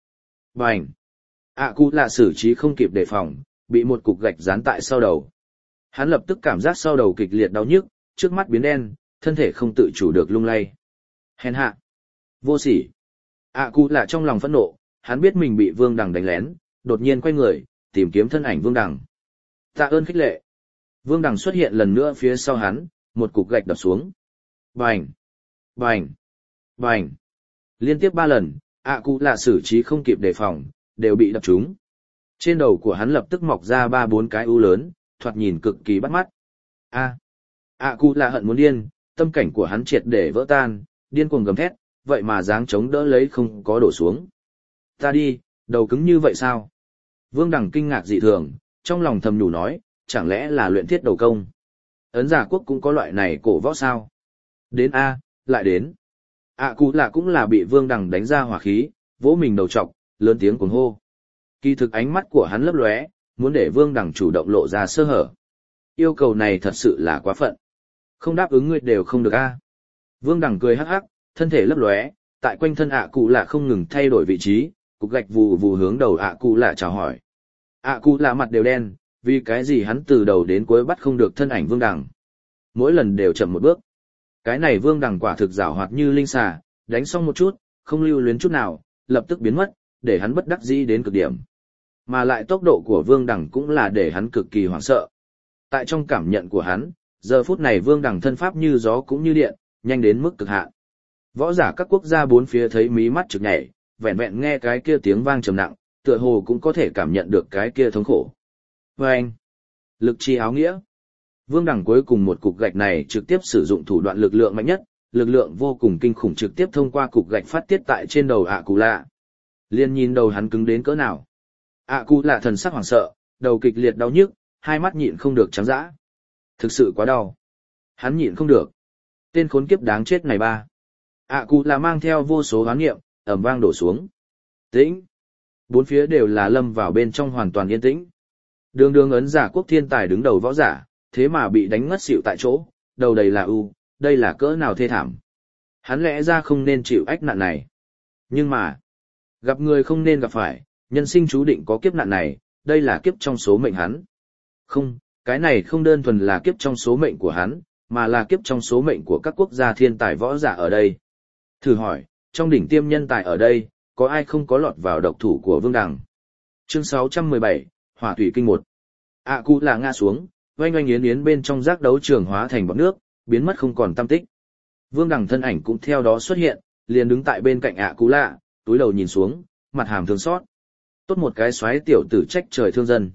Bành! ạ cụ lạ xử trí không kịp đề phòng, bị một cục gạch dán tại sau đầu. Hắn lập tức cảm giác sau đầu kịch liệt đau nhức, trước mắt biến đen, thân thể không tự chủ được lung lay. Hèn hạ! Vô sỉ! ạ cụ lạ trong lòng phẫn nộ, hắn biết mình bị Vương Đằng đánh lén, đột nhiên quay người, tìm kiếm thân ảnh Vương Đằng. Tạ ơn khích lệ! Vương Đằng xuất hiện lần nữa phía sau hắn, một cục gạch đập xuống. Bành! Bành! Bành! Liên tiếp ba lần, ạ cụ lạ xử trí không kịp đề phòng, đều bị đập trúng. Trên đầu của hắn lập tức mọc ra ba bốn cái ưu lớn, thoạt nhìn cực kỳ bắt mắt. A! ạ cụ lạ hận muốn điên, tâm cảnh của hắn triệt để vỡ tan, điên cuồng gầm thét, vậy mà dáng chống đỡ lấy không có đổ xuống. Ta đi, đầu cứng như vậy sao? Vương Đằng kinh ngạc dị thường, trong lòng thầm nhủ nói, chẳng lẽ là luyện thiết đầu công? Ấn Giả Quốc cũng có loại này cổ võ sao? Đến A, lại đến. ạ cụ lạ cũng là bị Vương Đằng đánh ra hỏa khí, vỗ mình đầu trọc, lớn tiếng cuồng hô. Kỳ thực ánh mắt của hắn lấp lóe, muốn để Vương Đằng chủ động lộ ra sơ hở. Yêu cầu này thật sự là quá phận. Không đáp ứng ngươi đều không được A. Vương Đằng cười hắc hắc, thân thể lấp lóe, tại quanh thân ạ cụ lạ không ngừng thay đổi vị trí, cục gạch vù vù hướng đầu ạ cụ lạ chào hỏi. ạ cụ lạ mặt đều đen, vì cái gì hắn từ đầu đến cuối bắt không được thân ảnh Vương Đằng. Mỗi lần đều chậm một bước. Cái này Vương Đằng quả thực giảo hoạt như linh xà, đánh xong một chút, không lưu luyến chút nào, lập tức biến mất, để hắn bất đắc dĩ đến cực điểm. Mà lại tốc độ của Vương Đằng cũng là để hắn cực kỳ hoảng sợ. Tại trong cảm nhận của hắn, giờ phút này Vương Đằng thân pháp như gió cũng như điện, nhanh đến mức cực hạn. Võ giả các quốc gia bốn phía thấy mí mắt trực nhảy, vẹn vẹn nghe cái kia tiếng vang trầm nặng, tựa hồ cũng có thể cảm nhận được cái kia thống khổ. Và anh, lực chi áo nghĩa. Vương Đằng cuối cùng một cục gạch này trực tiếp sử dụng thủ đoạn lực lượng mạnh nhất, lực lượng vô cùng kinh khủng trực tiếp thông qua cục gạch phát tiết tại trên đầu ạ cụ lạ. Liên nhìn đầu hắn cứng đến cỡ nào. ạ cụ lạ thần sắc hoảng sợ, đầu kịch liệt đau nhức, hai mắt nhịn không được trắng dã. Thực sự quá đau. Hắn nhịn không được. Tên khốn kiếp đáng chết này ba. ạ cụ lạ mang theo vô số hoán nghiệm, ầm vang đổ xuống. Tĩnh. Bốn phía đều là lâm vào bên trong hoàn toàn yên tĩnh. Đường đường Ấn Giả Quốc thiên tài đứng đầu võ giả, thế mà bị đánh ngất xỉu tại chỗ, đầu đầy là ưu, đây là cỡ nào thê thảm. Hắn lẽ ra không nên chịu ách nạn này. Nhưng mà, gặp người không nên gặp phải, nhân sinh chú định có kiếp nạn này, đây là kiếp trong số mệnh hắn. Không, cái này không đơn thuần là kiếp trong số mệnh của hắn, mà là kiếp trong số mệnh của các quốc gia thiên tài võ giả ở đây. Thử hỏi, trong đỉnh tiêm nhân tài ở đây, có ai không có lọt vào độc thủ của Vương Đằng? Chương sáu trăm mười bảy, Hỏa Thủy Kinh một. ạ cụ là ngã xuống, oanh oanh yến yến bên trong giác đấu trường hóa thành bọt nước, biến mất không còn tăm tích. Vương Đằng thân ảnh cũng theo đó xuất hiện, liền đứng tại bên cạnh ạ cụ lạ, túi đầu nhìn xuống, mặt hàm thương xót. Tốt một cái xoáy tiểu tử trách trời thương dân.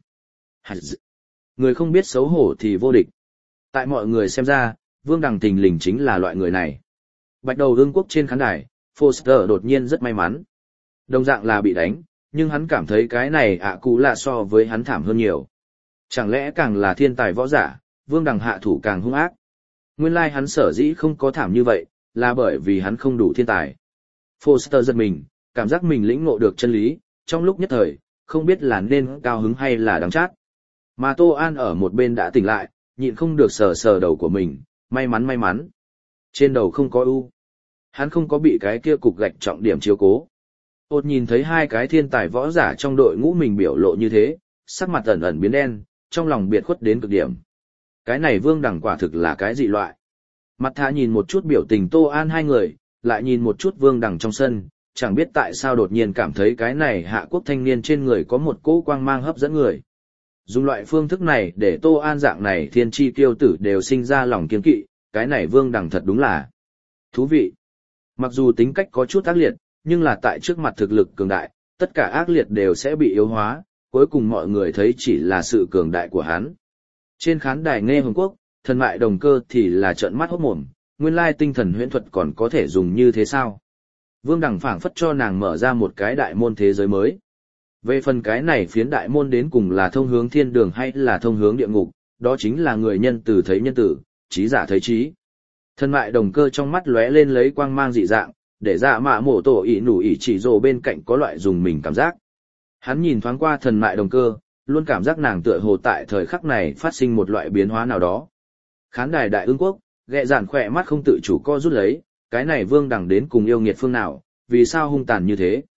Người không biết xấu hổ thì vô địch. Tại mọi người xem ra, Vương Đằng thình lình chính là loại người này. Bạch đầu ương quốc trên khán đài, Foster đột nhiên rất may mắn. Đồng dạng là bị đánh, nhưng hắn cảm thấy cái này ạ cụ lạ so với hắn thảm hơn nhiều. Chẳng lẽ càng là thiên tài võ giả, Vương Đằng hạ thủ càng hung ác. Nguyên lai hắn sở dĩ không có thảm như vậy, là bởi vì hắn không đủ thiên tài. Foster giật mình, cảm giác mình lĩnh ngộ được chân lý, trong lúc nhất thời, không biết là nên cao hứng hay là đắng chát. Mà Tô An ở một bên đã tỉnh lại, nhịn không được sờ sờ đầu của mình, may mắn may mắn. Trên đầu không có ưu. Hắn không có bị cái kia cục gạch trọng điểm chiếu cố. Ôt nhìn thấy hai cái thiên tài võ giả trong đội ngũ mình biểu lộ như thế, sắc mặt ẩn ẩn biến đen, trong lòng biệt khuất đến cực điểm. Cái này Vương Đằng quả thực là cái dị loại. Mặt thà nhìn một chút biểu tình Tô An hai người, lại nhìn một chút Vương Đằng trong sân, chẳng biết tại sao đột nhiên cảm thấy cái này hạ quốc thanh niên trên người có một cỗ quang mang hấp dẫn người. Dùng loại phương thức này để Tô An dạng này thiên chi kiêu tử đều sinh ra lòng kiên kỵ, cái này Vương Đằng thật đúng là thú vị. Mặc dù tính cách có chút ác liệt, nhưng là tại trước mặt thực lực cường đại, tất cả ác liệt đều sẽ bị yếu hóa, cuối cùng mọi người thấy chỉ là sự cường đại của hắn. Trên khán đài nghe Hồng Quốc, thần mại đồng cơ thì là trợn mắt hốt mồm, nguyên lai tinh thần huyễn thuật còn có thể dùng như thế sao? Vương Đằng phảng phất cho nàng mở ra một cái đại môn thế giới mới. Về phần cái này phiến đại môn đến cùng là thông hướng thiên đường hay là thông hướng địa ngục, đó chính là người nhân tử thấy nhân tử, trí giả thấy trí. Thần mại đồng cơ trong mắt lóe lên lấy quang mang dị dạng, để dạ mạ mổ tổ ỉ nủ ỉ chỉ rồ bên cạnh có loại dùng mình cảm giác. Hắn nhìn thoáng qua thần mại đồng cơ, luôn cảm giác nàng tựa hồ tại thời khắc này phát sinh một loại biến hóa nào đó. Khán đài đại ương quốc, ghẹ giản khỏe mắt không tự chủ co rút lấy, cái này Vương Đằng đến cùng yêu nghiệt phương nào, vì sao hung tàn như thế.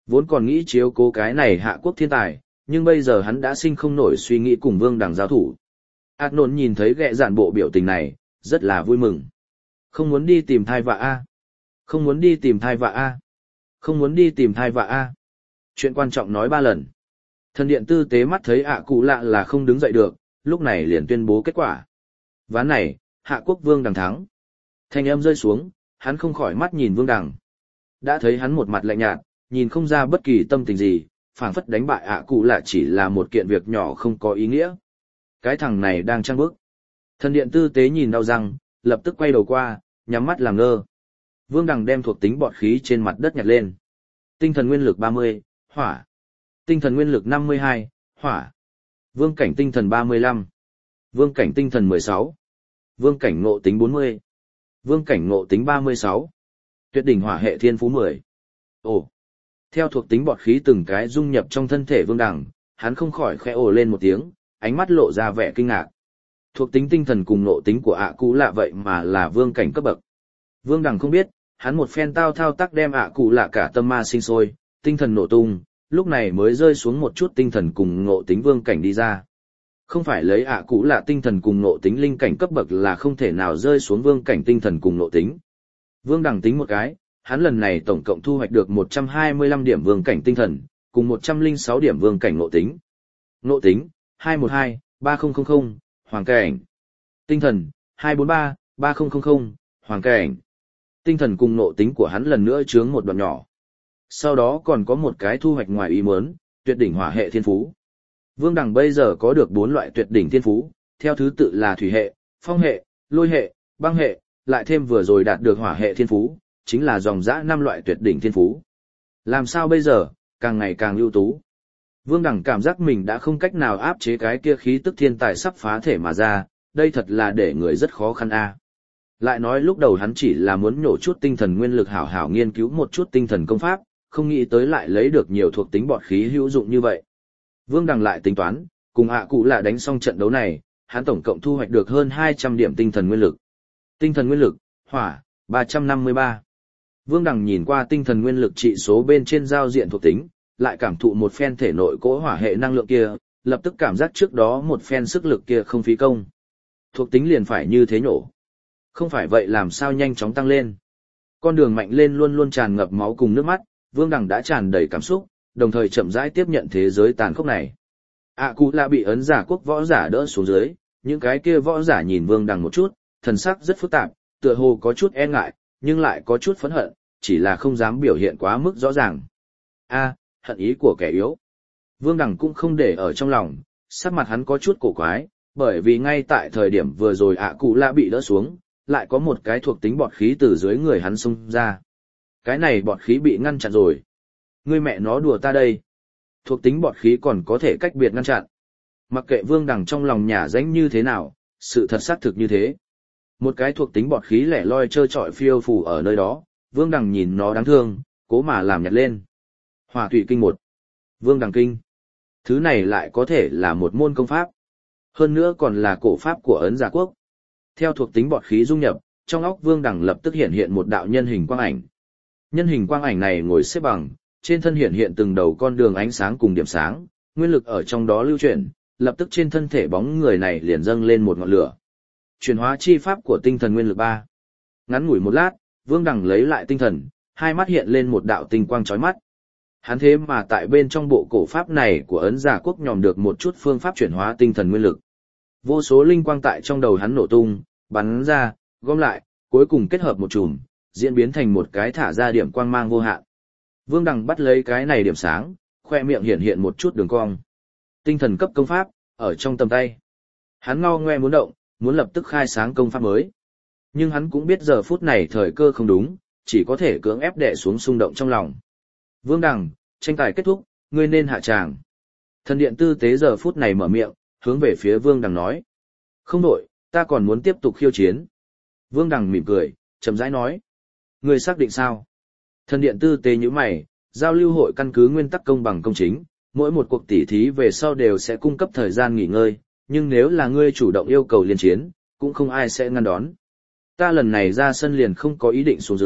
Vốn còn nghĩ chiếu cố cái này hạ quốc thiên tài, nhưng bây giờ hắn đã sinh không nổi suy nghĩ cùng Vương Đằng giao thủ. Át nôn nhìn thấy ghẹ dạn bộ biểu tình này, rất là vui mừng. Không muốn đi tìm thai vạ a. Không muốn đi tìm thai vạ a. Không muốn đi tìm thai vạ a. Chuyện quan trọng nói ba lần. Thần điện tư tế mắt thấy ạ cụ lạ là không đứng dậy được, lúc này liền tuyên bố kết quả. Ván này, hạ quốc Vương Đằng thắng. Thanh âm rơi xuống, hắn không khỏi mắt nhìn Vương Đằng. Đã thấy hắn một mặt lạnh nhạt, nhìn không ra bất kỳ tâm tình gì, phảng phất đánh bại ạ cụ lạ chỉ là một kiện việc nhỏ không có ý nghĩa. Cái thằng này đang trăng bức. Thần điện tư tế nhìn đau răng, lập tức quay đầu qua, nhắm mắt làm ngơ. Vương Đằng đem thuộc tính bọt khí trên mặt đất nhặt lên. Tinh thần nguyên lực ba mươi, hỏa. Tinh thần nguyên lực năm mươi hai, hỏa. Vương cảnh tinh thần ba mươi lăm. Vương cảnh tinh thần mười sáu. Vương cảnh ngộ tính bốn mươi. Vương cảnh ngộ tính ba mươi sáu. Tuyệt đỉnh hỏa hệ thiên phú mười. Ồ. Theo thuộc tính bọt khí từng cái dung nhập trong thân thể Vương Đằng, hắn không khỏi khẽ ồ lên một tiếng, ánh mắt lộ ra vẻ kinh ngạc. Thuộc tính tinh thần cùng ngộ tính của ạ cụ lạ vậy mà là vương cảnh cấp bậc. Vương Đằng không biết, hắn một phen tao thao tác đem ạ cụ lạ cả tâm ma sinh sôi, tinh thần nổ tung, lúc này mới rơi xuống một chút tinh thần cùng ngộ tính vương cảnh đi ra. Không phải lấy ạ cụ lạ tinh thần cùng ngộ tính linh cảnh cấp bậc là không thể nào rơi xuống vương cảnh tinh thần cùng ngộ tính. Vương Đằng tính một cái, hắn lần này tổng cộng thu hoạch được một trăm hai mươi lăm điểm vương cảnh tinh thần, cùng một trăm lẻ sáu điểm vương cảnh ngộ tính. Ngộ tính, hai một hai, ba không không không, hoàng cảnh. Tinh thần, hai bốn ba, ba không không không, hoàng cảnh. Tinh thần cùng ngộ tính của hắn lần nữa chướng một đoạn nhỏ. Sau đó còn có một cái thu hoạch ngoài ý muốn, tuyệt đỉnh hỏa hệ thiên phú. Vương Đằng bây giờ có được bốn loại tuyệt đỉnh thiên phú, theo thứ tự là thủy hệ, phong hệ, lôi hệ, băng hệ, lại thêm vừa rồi đạt được hỏa hệ thiên phú, chính là dòng dã năm loại tuyệt đỉnh thiên phú. Làm sao bây giờ, càng ngày càng ưu tú. Vương Đằng cảm giác mình đã không cách nào áp chế cái kia khí tức thiên tài sắp phá thể mà ra, đây thật là để người rất khó khăn a. Lại nói lúc đầu hắn chỉ là muốn nhổ chút tinh thần nguyên lực hảo hảo nghiên cứu một chút tinh thần công pháp, không nghĩ tới lại lấy được nhiều thuộc tính bọt khí hữu dụng như vậy. Vương Đằng lại tính toán, cùng ạ cụ lạ đánh xong trận đấu này, hắn tổng cộng thu hoạch được hơn hai trăm điểm tinh thần nguyên lực. Tinh thần nguyên lực, hỏa, ba trăm năm mươi ba. Vương Đằng nhìn qua tinh thần nguyên lực trị số bên trên giao diện thuộc tính, lại cảm thụ một phen thể nội cỗ hỏa hệ năng lượng kia, lập tức cảm giác trước đó một phen sức lực kia không phí công. Thuộc tính liền phải như thế nhổ. Không phải vậy làm sao nhanh chóng tăng lên. Con đường mạnh lên luôn luôn tràn ngập máu cùng nước mắt, Vương Đằng đã tràn đầy cảm xúc, đồng thời chậm rãi tiếp nhận thế giới tàn khốc này. ạ cụ lạ bị ấn giả quốc võ giả đỡ xuống dưới, những cái kia võ giả nhìn Vương Đằng một chút, thần sắc rất phức tạp, tựa hồ có chút e ngại, nhưng lại có chút phẫn hận, chỉ là không dám biểu hiện quá mức rõ ràng. A, hận ý của kẻ yếu. Vương Đằng cũng không để ở trong lòng, sắc mặt hắn có chút cổ quái, bởi vì ngay tại thời điểm vừa rồi ạ cụ lạ bị đỡ xuống, lại có một cái thuộc tính bọt khí từ dưới người hắn xông ra. Cái này bọt khí bị ngăn chặn rồi. Ngươi mẹ nó đùa ta đây. Thuộc tính bọt khí còn có thể cách biệt ngăn chặn. Mặc kệ Vương Đằng trong lòng nhả danh như thế nào, sự thật xác thực như thế. Một cái thuộc tính bọt khí lẻ loi trơ trọi phiêu phù ở nơi đó, Vương Đằng nhìn nó đáng thương, cố mà làm nhặt lên. Hỏa thủy kinh một. Vương Đằng kinh. Thứ này lại có thể là một môn công pháp. Hơn nữa còn là cổ pháp của ấn giả quốc. Theo thuộc tính bọt khí dung nhập, trong óc Vương Đằng lập tức hiện hiện một đạo nhân hình quang ảnh. Nhân hình quang ảnh này ngồi xếp bằng, trên thân hiện hiện từng đầu con đường ánh sáng cùng điểm sáng, nguyên lực ở trong đó lưu chuyển, lập tức trên thân thể bóng người này liền dâng lên một ngọn lửa. Chuyển hóa chi pháp của tinh thần nguyên lực ba. Ngắn ngủi một lát, Vương Đằng lấy lại tinh thần, hai mắt hiện lên một đạo tinh quang chói mắt. Hắn thế mà tại bên trong bộ cổ pháp này của ấn giả quốc nhòm được một chút phương pháp chuyển hóa tinh thần nguyên lực. Vô số linh quang tại trong đầu hắn nổ tung, bắn ra, gom lại, cuối cùng kết hợp một chùm, diễn biến thành một cái thả ra điểm quang mang vô hạn. Vương Đằng bắt lấy cái này điểm sáng, khoe miệng hiện hiện một chút đường cong. Tinh thần cấp công pháp, ở trong tầm tay. Hắn ngao ngoe muốn động, muốn lập tức khai sáng công pháp mới. Nhưng hắn cũng biết giờ phút này thời cơ không đúng, chỉ có thể cưỡng ép đè xuống xung động trong lòng. Vương Đằng, tranh tài kết thúc, ngươi nên hạ tràng. Thần điện tư tế giờ phút này mở miệng, hướng về phía Vương Đằng nói. Không đổi, ta còn muốn tiếp tục khiêu chiến. Vương Đằng mỉm cười, chậm rãi nói. Ngươi xác định sao? Thần điện tư tế như mày, giao lưu hội căn cứ nguyên tắc công bằng công chính, mỗi một cuộc tỉ thí về sau đều sẽ cung cấp thời gian nghỉ ngơi, nhưng nếu là ngươi chủ động yêu cầu liên chiến, cũng không ai sẽ ngăn đón. Ta lần này ra sân liền không có ý định xuống dưới,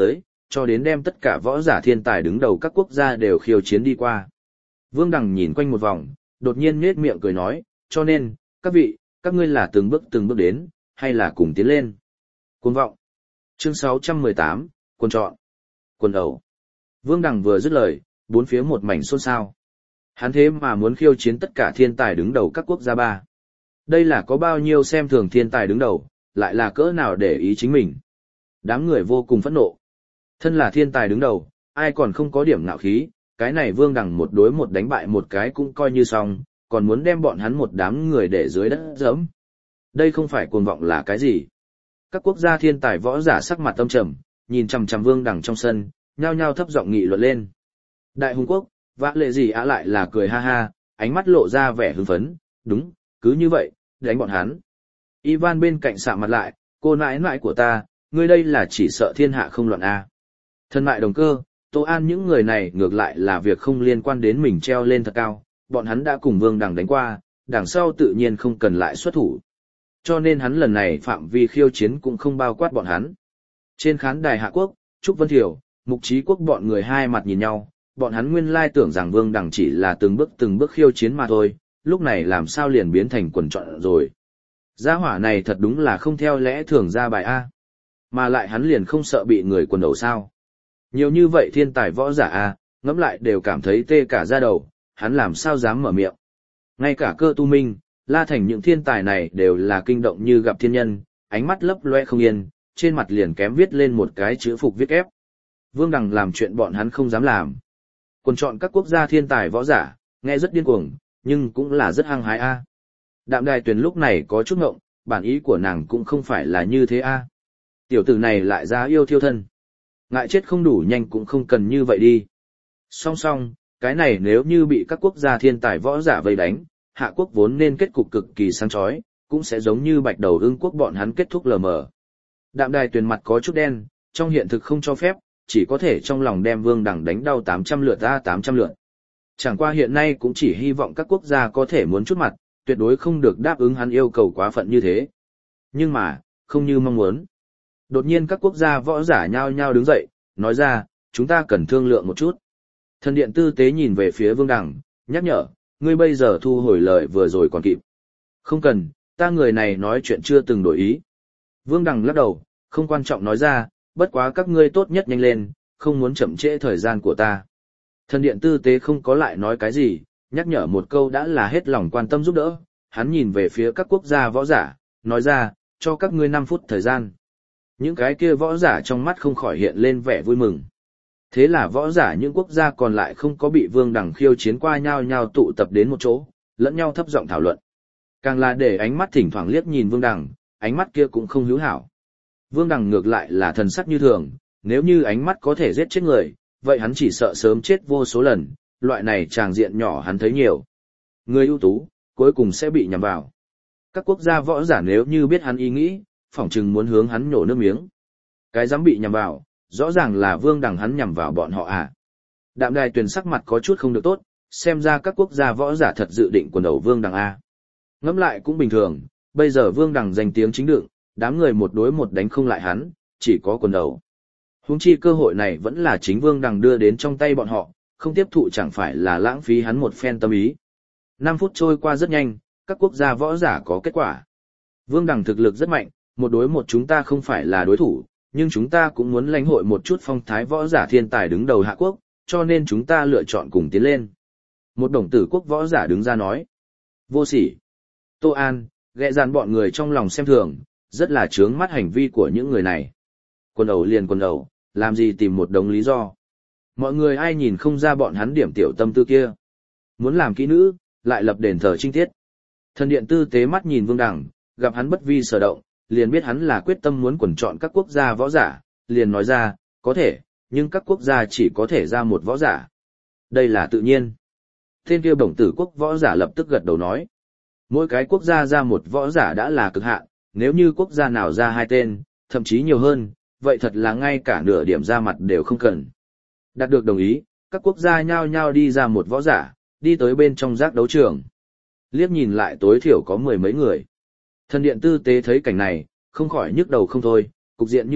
cho đến đem tất cả võ giả thiên tài đứng đầu các quốc gia đều khiêu chiến đi qua. Vương Đằng nhìn quanh một vòng, đột nhiên nhếch miệng cười nói, cho nên, các vị, các ngươi là từng bước từng bước đến, hay là cùng tiến lên? Cuồng vọng. Chương sáu trăm mười tám, Quân chọn. Quân ẩu. Vương Đằng vừa dứt lời, bốn phía một mảnh xôn xao. Hắn thế mà muốn khiêu chiến tất cả thiên tài đứng đầu các quốc gia ba. Đây là có bao nhiêu xem thường thiên tài đứng đầu, lại là cỡ nào để ý chính mình. Đám người vô cùng phẫn nộ. Thân là thiên tài đứng đầu, ai còn không có điểm ngạo khí, cái này Vương Đằng một đối một đánh bại một cái cũng coi như xong, còn muốn đem bọn hắn một đám người để dưới đất giẫm. Đây không phải cuồng vọng là cái gì? Các quốc gia thiên tài võ giả sắc mặt tâm trầm, nhìn chằm chằm Vương Đằng trong sân, nhao nhao thấp giọng nghị luận lên. Đại hùng quốc, vã lệ gì á lại là cười ha ha, ánh mắt lộ ra vẻ hưng phấn, đúng, cứ như vậy, đánh bọn hắn. Ivan bên cạnh sạm mặt lại, cô nãi nãi của ta, ngươi đây là chỉ sợ thiên hạ không loạn a. Thân mại đồng cơ, Tô An những người này ngược lại là việc không liên quan đến mình treo lên thật cao, bọn hắn đã cùng Vương Đằng đánh qua, đằng sau tự nhiên không cần lại xuất thủ. Cho nên hắn lần này phạm vi khiêu chiến cũng không bao quát bọn hắn. Trên khán đài Hạ Quốc, Trúc Vân Thiểu, Mục Chí Quốc bọn người hai mặt nhìn nhau, bọn hắn nguyên lai tưởng rằng Vương Đằng chỉ là từng bước từng bước khiêu chiến mà thôi, lúc này làm sao liền biến thành quần trọn rồi. Gia hỏa này thật đúng là không theo lẽ thường ra bài A. Mà lại hắn liền không sợ bị người quần đầu sao. Nhiều như vậy thiên tài võ giả A, ngẫm lại đều cảm thấy tê cả da đầu, hắn làm sao dám mở miệng. Ngay cả Cơ Tu Minh, La Thành những thiên tài này đều là kinh động như gặp thiên nhân, ánh mắt lấp loe không yên, trên mặt liền kém viết lên một cái chữ phục viết ép. Vương Đằng làm chuyện bọn hắn không dám làm. Quần chọn các quốc gia thiên tài võ giả, nghe rất điên cuồng, nhưng cũng là rất hăng hái A. Đạm Đài Tuyền lúc này có chút ngộng, bản ý của nàng cũng không phải là như thế A. Tiểu tử này lại ra yêu thiêu thân. Ngại chết không đủ nhanh cũng không cần như vậy đi. Song song, cái này nếu như bị các quốc gia thiên tài võ giả vây đánh, Hạ Quốc vốn nên kết cục cực kỳ sáng chói, cũng sẽ giống như Bạch Đầu Ưng quốc bọn hắn kết thúc lờ mờ. Đạm Đài Tuyền mặt có chút đen, trong hiện thực không cho phép, chỉ có thể trong lòng đem Vương Đằng đánh đau tám trăm lượt ra tám trăm lượt. Chẳng qua hiện nay cũng chỉ hy vọng các quốc gia có thể muốn chút mặt, tuyệt đối không được đáp ứng hắn yêu cầu quá phận như thế. Nhưng mà, không như mong muốn. Đột nhiên các quốc gia võ giả nhao nhao đứng dậy, nói ra, chúng ta cần thương lượng một chút. Thần điện tư tế nhìn về phía Vương Đằng, nhắc nhở, ngươi bây giờ thu hồi lời vừa rồi còn kịp. Không cần, ta người này nói chuyện chưa từng đổi ý. Vương Đằng lắc đầu, không quan trọng nói ra, bất quá các ngươi tốt nhất nhanh lên, không muốn chậm trễ thời gian của ta. Thần điện tư tế không có lại nói cái gì, nhắc nhở một câu đã là hết lòng quan tâm giúp đỡ, hắn nhìn về phía các quốc gia võ giả, nói ra, cho các ngươi năm phút thời gian. Những cái kia võ giả trong mắt không khỏi hiện lên vẻ vui mừng. Thế là võ giả những quốc gia còn lại không có bị Vương Đằng khiêu chiến qua nhau nhau tụ tập đến một chỗ, lẫn nhau thấp giọng thảo luận. Càng là để ánh mắt thỉnh thoảng liếc nhìn Vương Đằng, ánh mắt kia cũng không hữu hảo. Vương Đằng ngược lại là thần sắc như thường, nếu như ánh mắt có thể giết chết người, vậy hắn chỉ sợ sớm chết vô số lần, loại này tràng diện nhỏ hắn thấy nhiều. Người ưu tú, cuối cùng sẽ bị nhầm vào. Các quốc gia võ giả nếu như biết hắn ý nghĩ, phỏng chừng muốn hướng hắn nhổ nước miếng. Cái dám bị nhầm vào, rõ ràng là Vương Đằng hắn nhằm vào bọn họ à. Đạm Đài Tuyền sắc mặt có chút không được tốt, xem ra các quốc gia võ giả thật dự định quần đầu Vương Đằng A. Ngẫm lại cũng bình thường, bây giờ Vương Đằng danh tiếng chính đựng, đám người một đối một đánh không lại hắn, chỉ có quần đầu. Huống chi cơ hội này vẫn là chính Vương Đằng đưa đến trong tay bọn họ, không tiếp thụ chẳng phải là lãng phí hắn một phen tâm ý. Năm phút trôi qua rất nhanh, các quốc gia võ giả có kết quả. Vương Đằng thực lực rất mạnh, một đối một chúng ta không phải là đối thủ, nhưng chúng ta cũng muốn lãnh hội một chút phong thái võ giả thiên tài đứng đầu Hạ Quốc, cho nên chúng ta lựa chọn cùng tiến lên. Một đồng tử quốc võ giả đứng ra nói. Vô sỉ. Tô An, ghẹ dàn bọn người trong lòng xem thường, rất là chướng mắt hành vi của những người này. Quần ẩu liền quần ẩu, làm gì tìm một đống lý do. Mọi người ai nhìn không ra bọn hắn điểm tiểu tâm tư kia. Muốn làm kỹ nữ, lại lập đền thờ trinh tiết. Thần điện tư tế mắt nhìn Vương Đằng, gặp hắn bất vi sở động, liền biết hắn là quyết tâm muốn quần chọn các quốc gia võ giả, liền nói ra, có thể, nhưng các quốc gia chỉ có thể ra một võ giả. Đây là tự nhiên. Tên kia bổng tử quốc võ giả lập tức gật đầu nói. Mỗi cái quốc gia ra một võ giả đã là cực hạn, nếu như quốc gia nào ra hai tên, thậm chí nhiều hơn, vậy thật là ngay cả nửa điểm ra mặt đều không cần. Đạt được đồng ý, các quốc gia nhao nhao đi ra một võ giả, đi tới bên trong giác đấu trường. Liếc nhìn lại tối thiểu có mười mấy người. Thần điện tư tế thấy cảnh này, không khỏi nhức đầu không thôi, cục diện như vậy,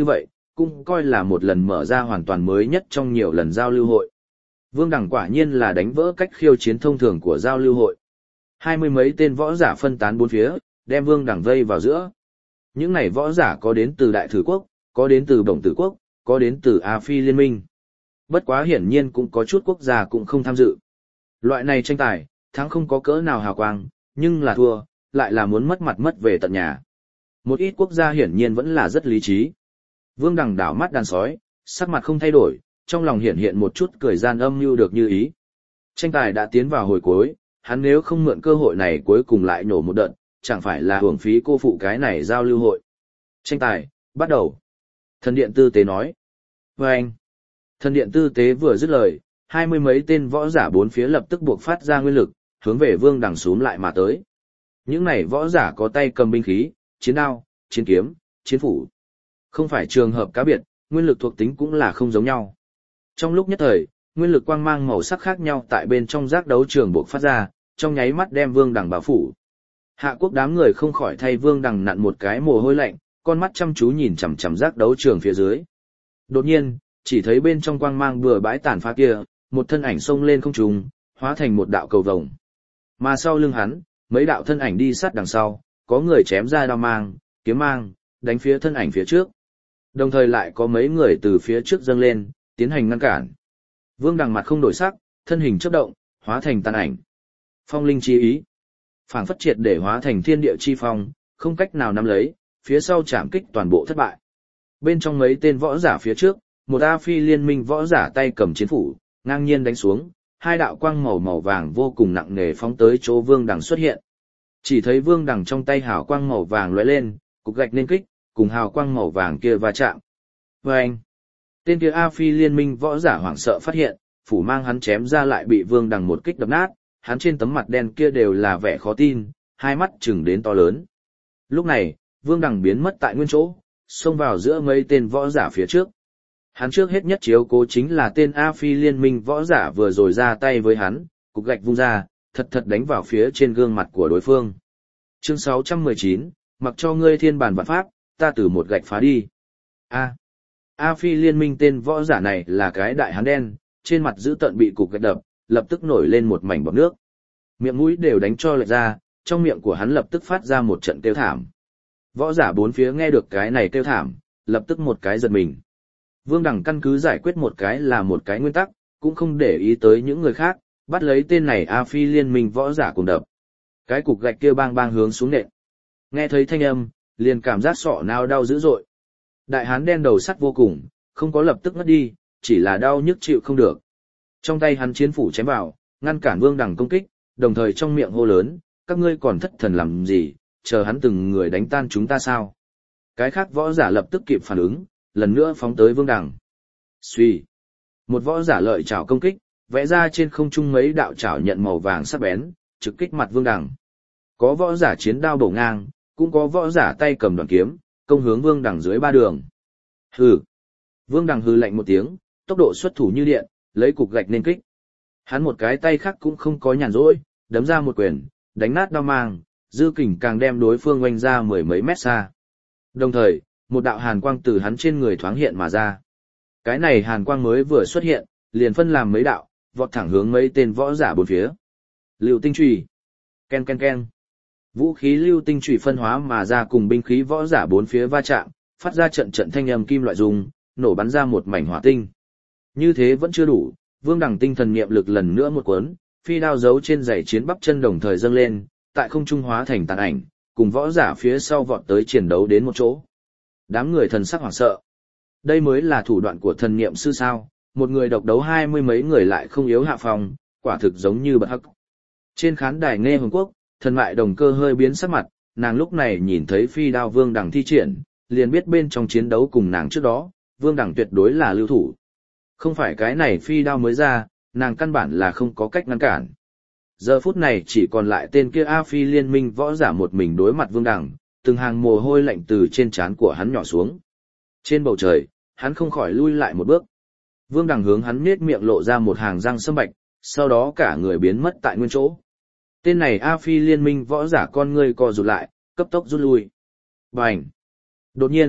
cũng coi là một lần mở ra hoàn toàn mới nhất trong nhiều lần giao lưu hội. Vương Đằng quả nhiên là đánh vỡ cách khiêu chiến thông thường của giao lưu hội. Hai mươi mấy tên võ giả phân tán bốn phía, đem Vương Đằng vây vào giữa. Những này võ giả có đến từ Đại Thử Quốc, có đến từ Bổng Tử Quốc, có đến từ A Phi Liên minh. Bất quá hiển nhiên cũng có chút quốc gia cũng không tham dự. Loại này tranh tài, thắng không có cỡ nào hào quang, nhưng là thua, lại là muốn mất mặt mất về tận nhà. Một ít quốc gia hiển nhiên vẫn là rất lý trí. Vương Đằng đảo mắt đàn sói, sắc mặt không thay đổi, trong lòng hiện hiện một chút cười gian âm mưu được như ý. Tranh tài đã tiến vào hồi cuối, hắn nếu không mượn cơ hội này cuối cùng lại nổ một đợt, chẳng phải là hưởng phí cô phụ cái này giao lưu hội. Tranh tài, bắt đầu. Thần điện tư tế nói. Và anh. Thần điện tư tế vừa dứt lời, hai mươi mấy tên võ giả bốn phía lập tức buộc phát ra nguyên lực, hướng về Vương Đằng xúm lại mà tới. Những này võ giả có tay cầm binh khí, chiến đao, chiến kiếm, chiến phủ. Không phải trường hợp cá biệt, nguyên lực thuộc tính cũng là không giống nhau. Trong lúc nhất thời, nguyên lực quang mang màu sắc khác nhau tại bên trong giác đấu trường buộc phát ra, trong nháy mắt đem Vương Đằng bao phủ. Hạ quốc đám người không khỏi thay Vương Đằng nặn một cái mồ hôi lạnh, con mắt chăm chú nhìn chằm chằm giác đấu trường phía dưới. Đột nhiên, chỉ thấy bên trong quang mang bừa bãi tàn phá kia, một thân ảnh xông lên không trung, hóa thành một đạo cầu vồng. Mà sau lưng hắn, mấy đạo thân ảnh đi sát đằng sau, có người chém ra đao mang, kiếm mang, đánh phía thân ảnh phía trước. Đồng thời lại có mấy người từ phía trước dâng lên, tiến hành ngăn cản. Vương Đằng mặt không đổi sắc, thân hình chớp động, hóa thành tàn ảnh. Phong linh chi ý, phảng phất triệt để hóa thành thiên địa chi phong, không cách nào nắm lấy, phía sau chạm kích toàn bộ thất bại. Bên trong mấy tên võ giả phía trước, một A Phi Liên minh võ giả tay cầm chiến phủ, ngang nhiên đánh xuống, hai đạo quang màu màu vàng vô cùng nặng nề phóng tới chỗ Vương Đằng xuất hiện. Chỉ thấy Vương Đằng trong tay hào quang màu vàng lóe lên, cục gạch nên kích, cùng hào quang màu vàng kia va chạm. Và anh, tên kia A Phi Liên minh võ giả hoảng sợ phát hiện, phủ mang hắn chém ra lại bị Vương Đằng một kích đập nát, hắn trên tấm mặt đen kia đều là vẻ khó tin, hai mắt chừng đến to lớn. Lúc này, Vương Đằng biến mất tại nguyên chỗ, xông vào giữa mấy tên võ giả phía trước. Hắn trước hết nhất chiếu cố chính là tên A Phi Liên minh võ giả vừa rồi ra tay với hắn, cục gạch vung ra, thật thật đánh vào phía trên gương mặt của đối phương. Chương sáu trăm mười chín, mặc cho ngươi thiên bản vạn pháp, ta từ một gạch phá đi. A. A Phi Liên minh tên võ giả này là cái đại hán đen, trên mặt giữ tận bị cục gạch đập, lập tức nổi lên một mảnh bọt nước. Miệng mũi đều đánh cho lệch ra, trong miệng của hắn lập tức phát ra một trận kêu thảm. Võ giả bốn phía nghe được cái này kêu thảm, lập tức một cái giật mình. Vương Đằng căn cứ giải quyết một cái là một cái nguyên tắc, cũng không để ý tới những người khác, bắt lấy tên này A Phi Liên minh võ giả cùng đập. Cái cục gạch kia bang bang hướng xuống nện. Nghe thấy thanh âm, liền cảm giác sọ não đau dữ dội. Đại hán đen đầu sắt vô cùng, không có lập tức ngất đi, chỉ là đau nhức chịu không được. Trong tay hắn chiến phủ chém vào, ngăn cản Vương Đằng công kích, đồng thời trong miệng hô lớn, các ngươi còn thất thần làm gì, chờ hắn từng người đánh tan chúng ta sao? Cái khác võ giả lập tức kịp phản ứng, lần nữa phóng tới Vương Đằng. Xuy, một võ giả lợi chảo công kích, vẽ ra trên không trung mấy đạo chảo nhận màu vàng sắc bén, trực kích mặt Vương Đằng. Có võ giả chiến đao bổ ngang, cũng có võ giả tay cầm đoạn kiếm, công hướng Vương Đằng dưới ba đường. Hừ. Vương Đằng hừ lạnh một tiếng, tốc độ xuất thủ như điện, lấy cục gạch nên kích. Hắn một cái tay khác cũng không có nhàn rỗi, đấm ra một quyền, đánh nát đao mang, dư kình càng đem đối phương oanh ra mười mấy mét xa. Đồng thời, một đạo hàn quang từ hắn trên người thoáng hiện mà ra. Cái này hàn quang mới vừa xuất hiện, liền phân làm mấy đạo, vọt thẳng hướng mấy tên võ giả bốn phía. Lưu tinh chùy, ken ken ken. Vũ khí lưu tinh chùy phân hóa mà ra cùng binh khí võ giả bốn phía va chạm, phát ra trận trận thanh âm kim loại rung, nổ bắn ra một mảnh hỏa tinh. Như thế vẫn chưa đủ, Vương Đằng tinh thần niệm lực lần nữa một cuốn, phi đao giấu trên giày chiến bắp chân đồng thời dâng lên, tại không trung hóa thành tàn ảnh, cùng võ giả phía sau vọt tới chiến đấu đến một chỗ. Đám người thần sắc hoảng sợ. Đây mới là thủ đoạn của thần niệm sư sao, một người độc đấu hai mươi mấy người lại không yếu hạ phòng, quả thực giống như bật hắc. Trên khán đài nghe Hồng Quốc, thần mại đồng cơ hơi biến sắc mặt, nàng lúc này nhìn thấy phi đao Vương Đằng thi triển, liền biết bên trong chiến đấu cùng nàng trước đó, Vương Đằng tuyệt đối là lưu thủ. Không phải cái này phi đao mới ra, nàng căn bản là không có cách ngăn cản. Giờ phút này chỉ còn lại tên kia A Phi Liên minh võ giả một mình đối mặt Vương Đằng, từng hàng mồ hôi lạnh từ trên trán của hắn nhỏ xuống. Trên bầu trời, hắn không khỏi lui lại một bước. Vương Đằng hướng hắn nhếch miệng lộ ra một hàng răng sâm bạch, sau đó cả người biến mất tại nguyên chỗ. Tên này A Phi Liên minh võ giả con ngươi co rụt lại, cấp tốc rút lui. Bành! Đột nhiên,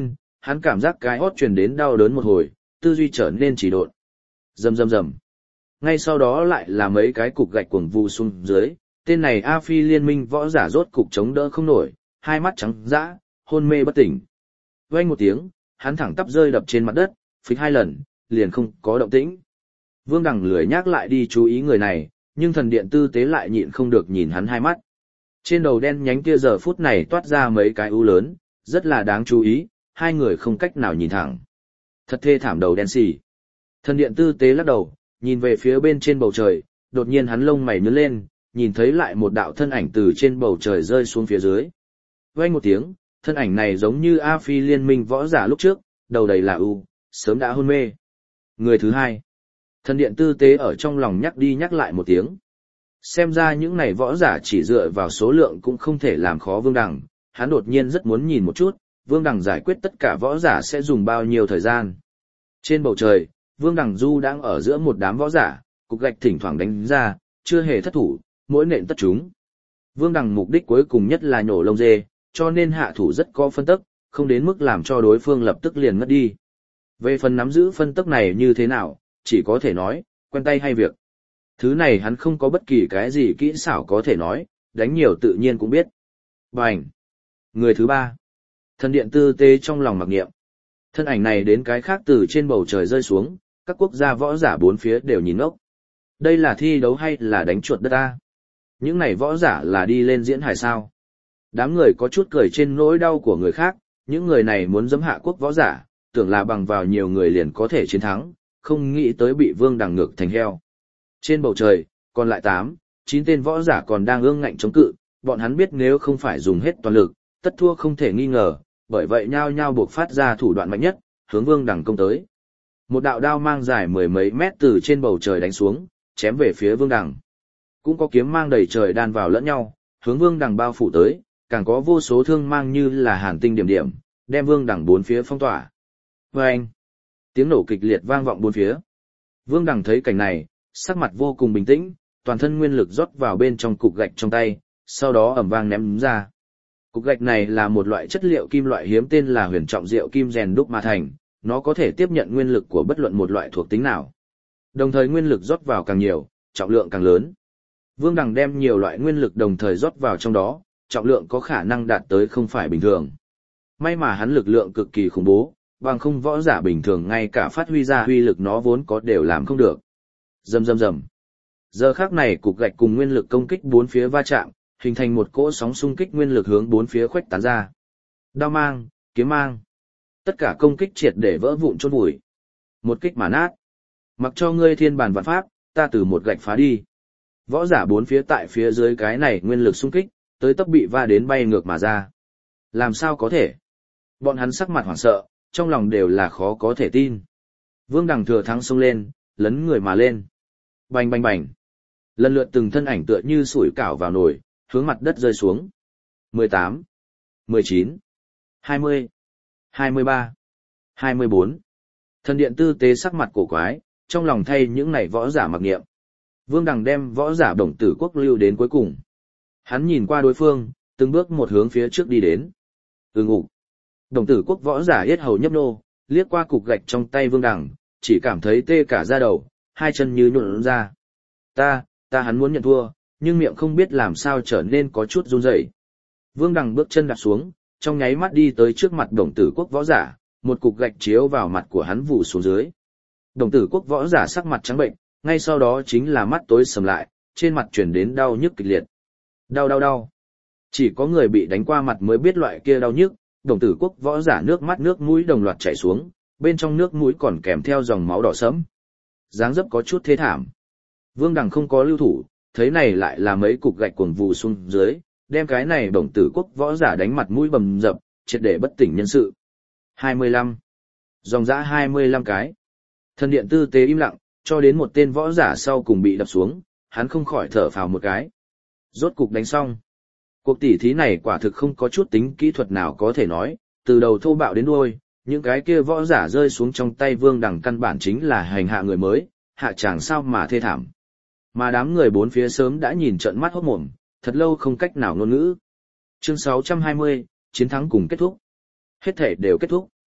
hắn cảm giác cái hót truyền đến đau đớn một hồi, tư duy trở nên chỉ độn. Rầm rầm rầm. Ngay sau đó lại là mấy cái cục gạch cuồng vu xuống dưới, tên này A Phi liên minh võ giả rốt cục chống đỡ không nổi, hai mắt trắng dã, hôn mê bất tỉnh. Vang một tiếng, hắn thẳng tắp rơi đập trên mặt đất, phịch hai lần, liền không có động tĩnh. Vương Đằng lười nhắc lại đi chú ý người này, nhưng thần điện tư tế lại nhịn không được nhìn hắn hai mắt. Trên đầu đen nhánh kia giờ phút này toát ra mấy cái ưu lớn, rất là đáng chú ý, hai người không cách nào nhìn thẳng. Thật thê thảm đầu đen xì. Thần điện tư tế lắc đầu, nhìn về phía bên trên bầu trời, đột nhiên hắn lông mày nhướng lên, nhìn thấy lại một đạo thân ảnh từ trên bầu trời rơi xuống phía dưới. Vang một tiếng, thân ảnh này giống như A Phi liên minh võ giả lúc trước, đầu đầy là ưu, sớm đã hôn mê. Người thứ hai. Thần điện tư tế ở trong lòng nhắc đi nhắc lại một tiếng. Xem ra những này võ giả chỉ dựa vào số lượng cũng không thể làm khó Vương Đằng, hắn đột nhiên rất muốn nhìn một chút, Vương Đằng giải quyết tất cả võ giả sẽ dùng bao nhiêu thời gian. Trên bầu trời, Vương Đằng du đang ở giữa một đám võ giả, cục gạch thỉnh thoảng đánh ra, chưa hề thất thủ, mỗi nện tất chúng. Vương Đằng mục đích cuối cùng nhất là nhổ lông dê, cho nên hạ thủ rất có phân tức, không đến mức làm cho đối phương lập tức liền ngất đi. Về phần nắm giữ phân tức này như thế nào, chỉ có thể nói, quen tay hay việc. Thứ này hắn không có bất kỳ cái gì kỹ xảo có thể nói, đánh nhiều tự nhiên cũng biết. Bành! Người thứ ba. Thần điện tư tế trong lòng mặc niệm. Thân ảnh này đến cái khác từ trên bầu trời rơi xuống, các quốc gia võ giả bốn phía đều nhìn ngốc. Đây là thi đấu hay là đánh chuột đất ta? Những này võ giả là đi lên diễn hài sao? Đám người có chút cười trên nỗi đau của người khác, những người này muốn giẫm hạ quốc võ giả, tưởng là bằng vào nhiều người liền có thể chiến thắng, không nghĩ tới bị Vương Đằng ngược thành heo. Trên bầu trời, còn lại tám, chín tên võ giả còn đang ương ngạnh chống cự, bọn hắn biết nếu không phải dùng hết toàn lực, tất thua không thể nghi ngờ, bởi vậy nhao nhao buộc phát ra thủ đoạn mạnh nhất, hướng Vương Đằng công tới. Một đạo đao mang dài mười mấy mét từ trên bầu trời đánh xuống, chém về phía Vương Đằng. Cũng có kiếm mang đầy trời đan vào lẫn nhau, hướng Vương Đằng bao phủ tới, càng có vô số thương mang như là hàn tinh điểm điểm, đem Vương Đằng bốn phía phong tỏa. Vâng! Tiếng nổ kịch liệt vang vọng bốn phía. Vương Đằng thấy cảnh này, sắc mặt vô cùng bình tĩnh, toàn thân nguyên lực rót vào bên trong cục gạch trong tay, sau đó ầm vang ném ra. Cục gạch này là một loại chất liệu kim loại hiếm tên là huyền trọng diệu kim rèn đúc mà thành, nó có thể tiếp nhận nguyên lực của bất luận một loại thuộc tính nào. Đồng thời nguyên lực rót vào càng nhiều, trọng lượng càng lớn. Vương Đằng đem nhiều loại nguyên lực đồng thời rót vào trong đó, trọng lượng có khả năng đạt tới không phải bình thường. May mà hắn lực lượng cực kỳ khủng bố, bằng không võ giả bình thường ngay cả phát huy ra huy lực nó vốn có đều làm không được. Rầm rầm rầm. Giờ khắc này cục gạch cùng nguyên lực công kích bốn phía va chạm, hình thành một cỗ sóng xung kích nguyên lực hướng bốn phía khuếch tán ra. Đao mang, kiếm mang, tất cả công kích triệt để vỡ vụn chôn vùi. Một kích mà nát. Mặc cho ngươi thiên bản vạn pháp, ta từ một gạch phá đi. Võ giả bốn phía tại phía dưới cái này nguyên lực xung kích, tới tấp bị va đến bay ngược mà ra. Làm sao có thể? Bọn hắn sắc mặt hoảng sợ, trong lòng đều là khó có thể tin. Vương Đằng thừa thắng xông lên, lấn người mà lên. Bành bành bành. Lần lượt từng thân ảnh tựa như sủi cảo vào nồi, hướng mặt đất rơi xuống. mười tám, mười chín, hai mươi, hai mươi ba, hai mươi bốn. Thần điện tư tế sắc mặt cổ quái, trong lòng thay những này võ giả mặc niệm. Vương Đằng đem võ giả Đồng Tử Quốc lưu đến cuối cùng. Hắn nhìn qua đối phương, từng bước một hướng phía trước đi đến. Ừ ngủ. Đồng Tử Quốc võ giả yết hầu nhấp nô, liếc qua cục gạch trong tay Vương Đằng, chỉ cảm thấy tê cả da đầu, hai chân như nhũn ra. Ta, ta hắn muốn nhận thua, nhưng miệng không biết làm sao trở nên có chút run rẩy. Vương Đằng bước chân đặt xuống, trong nháy mắt đi tới trước mặt Đồng Tử Quốc võ giả, một cục gạch chiếu vào mặt của hắn vụ xuống dưới. Đồng Tử Quốc võ giả sắc mặt trắng bệnh, ngay sau đó chính là mắt tối sầm lại, trên mặt chuyển đến đau nhức kịch liệt. Đau đau đau. Chỉ có người bị đánh qua mặt mới biết loại kia đau nhức, Đồng Tử Quốc võ giả nước mắt nước mũi đồng loạt chảy xuống, bên trong nước mũi còn kèm theo dòng máu đỏ sẫm. Dáng dấp có chút thê thảm. Vương Đằng không có lưu thủ, thấy này lại là mấy cục gạch cuồng vụ xuống dưới, đem cái này Đồng Tử Quốc võ giả đánh mặt mũi bầm dập, triệt để bất tỉnh nhân sự. hai mươi lăm. Dòng dã hai mươi lăm cái. Thần điện tư tế im lặng, cho đến một tên võ giả sau cùng bị đập xuống, hắn không khỏi thở phào một cái. Rốt cục đánh xong. Cuộc tỉ thí này quả thực không có chút tính kỹ thuật nào có thể nói, từ đầu thô bạo đến đuôi, những cái kia võ giả rơi xuống trong tay Vương Đằng căn bản chính là hành hạ người mới, hạ chàng sao mà thê thảm. Mà đám người bốn phía sớm đã nhìn trợn mắt hốt mồm, thật lâu không cách nào ngôn ngữ. Chương sáu trăm hai mươi, chiến thắng cùng kết thúc. Hết thể đều kết thúc.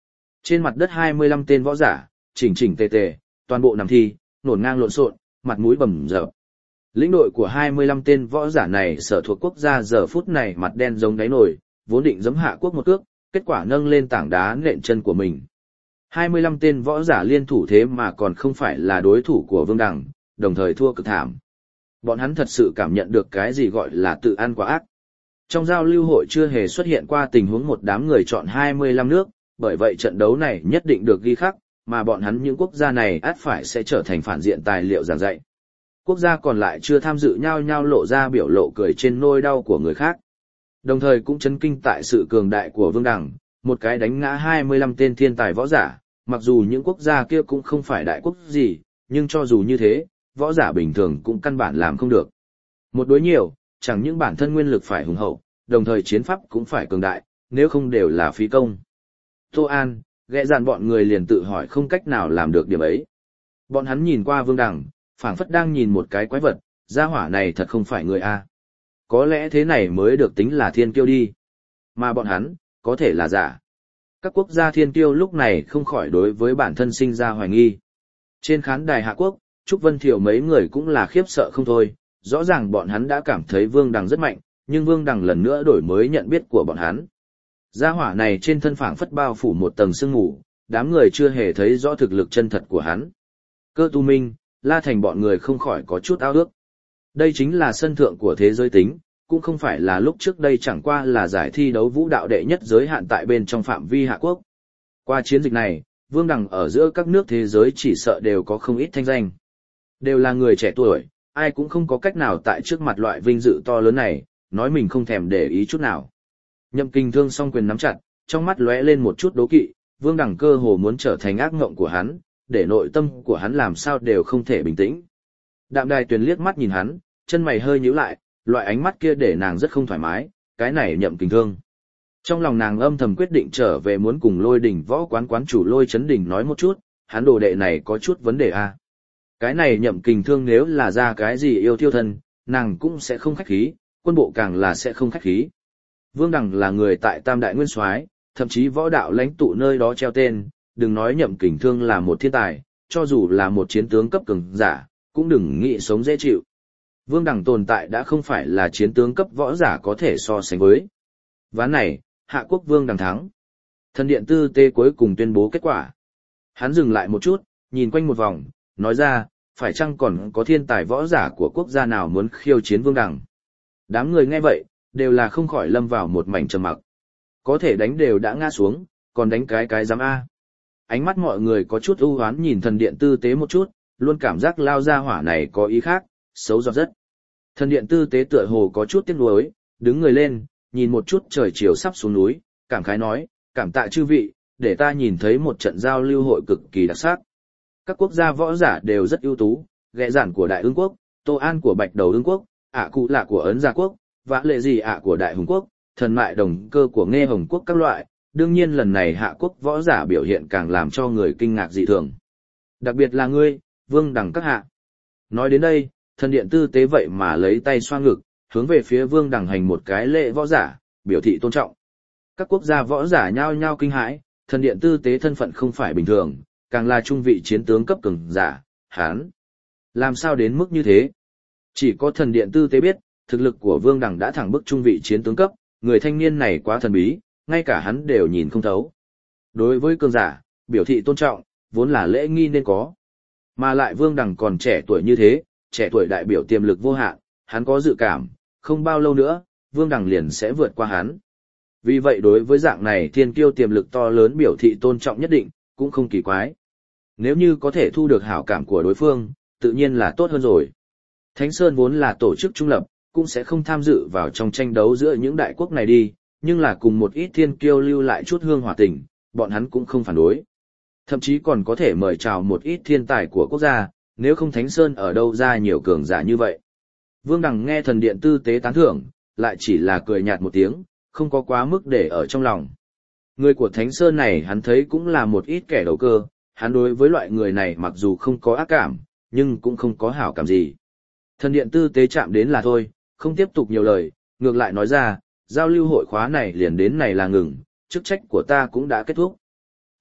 Trên mặt đất hai mươi lăm tên võ giả, chỉnh chỉnh tề tề, toàn bộ nằm thi, nổn ngang lộn xộn, mặt mũi bầm dập. Lĩnh đội của hai mươi lăm tên võ giả này sở thuộc quốc gia giờ phút này mặt đen giống đáy nồi, vốn định giẫm hạ quốc một cước, kết quả nâng lên tảng đá nện chân của mình. hai mươi lăm tên võ giả liên thủ thế mà còn không phải là đối thủ của Vương Đằng, đồng thời thua cực thảm. Bọn hắn thật sự cảm nhận được cái gì gọi là tự ăn quá ác. Trong giao lưu hội chưa hề xuất hiện qua tình huống một đám người chọn hai mươi lăm nước, bởi vậy trận đấu này nhất định được ghi khắc, mà bọn hắn những quốc gia này ắt phải sẽ trở thành phản diện tài liệu giảng dạy. Quốc gia còn lại chưa tham dự nhau nhau lộ ra biểu lộ cười trên nỗi đau của người khác. Đồng thời cũng chấn kinh tại sự cường đại của Vương Đằng, một cái đánh ngã hai mươi lăm tên thiên tài võ giả, mặc dù những quốc gia kia cũng không phải đại quốc gì, nhưng cho dù như thế, võ giả bình thường cũng căn bản làm không được. Một đối nhiều, chẳng những bản thân nguyên lực phải hùng hậu, đồng thời chiến pháp cũng phải cường đại, nếu không đều là phí công. Tô An, ghẹ dàn bọn người liền tự hỏi không cách nào làm được điểm ấy. Bọn hắn nhìn qua Vương Đằng, phảng phất đang nhìn một cái quái vật, gia hỏa này thật không phải người A. Có lẽ thế này mới được tính là thiên kiêu đi. Mà bọn hắn, có thể là giả. Các quốc gia thiên kiêu lúc này không khỏi đối với bản thân sinh ra hoài nghi. Trên khán đài Hạ Quốc, Trúc Vân Thiểu mấy người cũng là khiếp sợ không thôi, rõ ràng bọn hắn đã cảm thấy Vương Đằng rất mạnh, nhưng Vương Đằng lần nữa đổi mới nhận biết của bọn hắn. Gia hỏa này trên thân phảng phất bao phủ một tầng sương mù, đám người chưa hề thấy rõ thực lực chân thật của hắn. Cơ Tu Minh, La Thành bọn người không khỏi có chút ao ước. Đây chính là sân thượng của thế giới tính, cũng không phải là lúc trước đây chẳng qua là giải thi đấu vũ đạo đệ nhất giới hạn tại bên trong phạm vi Hạ Quốc. Qua chiến dịch này, Vương Đằng ở giữa các nước thế giới chỉ sợ đều có không ít thanh danh. Đều là người trẻ tuổi, ai cũng không có cách nào tại trước mặt loại vinh dự to lớn này, nói mình không thèm để ý chút nào. Nhậm Kình Thương song quyền nắm chặt, trong mắt lóe lên một chút đố kỵ, Vương Đằng cơ hồ muốn trở thành ác ngộng của hắn, để nội tâm của hắn làm sao đều không thể bình tĩnh. Đạm Đài Tuyền liếc mắt nhìn hắn, chân mày hơi nhíu lại, loại ánh mắt kia để nàng rất không thoải mái, cái này Nhậm Kình Thương. Trong lòng nàng âm thầm quyết định trở về muốn cùng Lôi Đỉnh Võ quán quán chủ Lôi Chấn Đỉnh nói một chút, hắn đồ đệ này có chút vấn đề a. À. Cái này Nhậm Kình Thương nếu là ra cái gì yêu thiêu thân, nàng cũng sẽ không khách khí, quân bộ càng là sẽ không khách khí. Vương Đằng là người tại Tam Đại Nguyên Soái, thậm chí võ đạo lãnh tụ nơi đó treo tên, đừng nói Nhậm Kình Thương là một thiên tài, cho dù là một chiến tướng cấp cường giả, cũng đừng nghĩ sống dễ chịu. Vương Đằng tồn tại đã không phải là chiến tướng cấp võ giả có thể so sánh với. Ván này, Hạ Quốc Vương Đằng thắng. Thần điện tư tê cuối cùng tuyên bố kết quả. Hắn dừng lại một chút, nhìn quanh một vòng, nói ra, phải chăng còn có thiên tài võ giả của quốc gia nào muốn khiêu chiến Vương Đằng. Đám người nghe vậy, đều là không khỏi lâm vào một mảnh trầm mặc. Có thể đánh đều đã ngã xuống, còn đánh cái cái giám A. Ánh mắt mọi người có chút ưu hoán nhìn thần điện tư tế một chút, luôn cảm giác lao ra hỏa này có ý khác, xấu giọt rất. Thần điện tư tế tựa hồ có chút tiếc nuối, đứng người lên, nhìn một chút trời chiều sắp xuống núi, cảm khái nói, cảm tạ chư vị, để ta nhìn thấy một trận giao lưu hội cực kỳ đặc sắc. Các quốc gia võ giả đều rất ưu tú, ghẹ giản của Đại Ương Quốc, Tô An của Bạch Đầu Ương Quốc, ạ cụ lạ của Ấn Gia Quốc, vã lệ gì ạ của Đại Hùng Quốc, thần mại đồng cơ của Nghe Hồng Quốc các loại, đương nhiên lần này Hạ Quốc võ giả biểu hiện càng làm cho người kinh ngạc dị thường. Đặc biệt là ngươi, Vương Đằng các hạ. Nói đến đây, thần điện tư tế vậy mà lấy tay xoa ngực, hướng về phía Vương Đằng hành một cái lễ võ giả, biểu thị tôn trọng. Các quốc gia võ giả nhao nhao kinh hãi, thần điện tư tế thân phận không phải bình thường, càng là trung vị chiến tướng cấp cường giả, hán. Làm sao đến mức như thế? Chỉ có thần điện tư tế biết, thực lực của Vương Đằng đã thẳng bức trung vị chiến tướng cấp, người thanh niên này quá thần bí, ngay cả hắn đều nhìn không thấu. Đối với cường giả, biểu thị tôn trọng, vốn là lễ nghi nên có. Mà lại Vương Đằng còn trẻ tuổi như thế, trẻ tuổi đại biểu tiềm lực vô hạn, hắn có dự cảm, không bao lâu nữa, Vương Đằng liền sẽ vượt qua hắn. Vì vậy đối với dạng này thiên kiêu tiềm lực to lớn biểu thị tôn trọng nhất định, cũng không kỳ quái. Nếu như có thể thu được hảo cảm của đối phương, tự nhiên là tốt hơn rồi. Thánh Sơn vốn là tổ chức trung lập, cũng sẽ không tham dự vào trong tranh đấu giữa những đại quốc này đi, nhưng là cùng một ít thiên kiêu lưu lại chút hương hòa tình, bọn hắn cũng không phản đối. Thậm chí còn có thể mời chào một ít thiên tài của quốc gia, nếu không Thánh Sơn ở đâu ra nhiều cường giả như vậy. Vương Đằng nghe thần điện tư tế tán thưởng, lại chỉ là cười nhạt một tiếng, không có quá mức để ở trong lòng. Người của Thánh Sơn này hắn thấy cũng là một ít kẻ đầu cơ, hắn đối với loại người này mặc dù không có ác cảm, nhưng cũng không có hảo cảm gì. Thần điện tư tế chạm đến là thôi, không tiếp tục nhiều lời, ngược lại nói ra, giao lưu hội khóa này liền đến này là ngừng, chức trách của ta cũng đã kết thúc.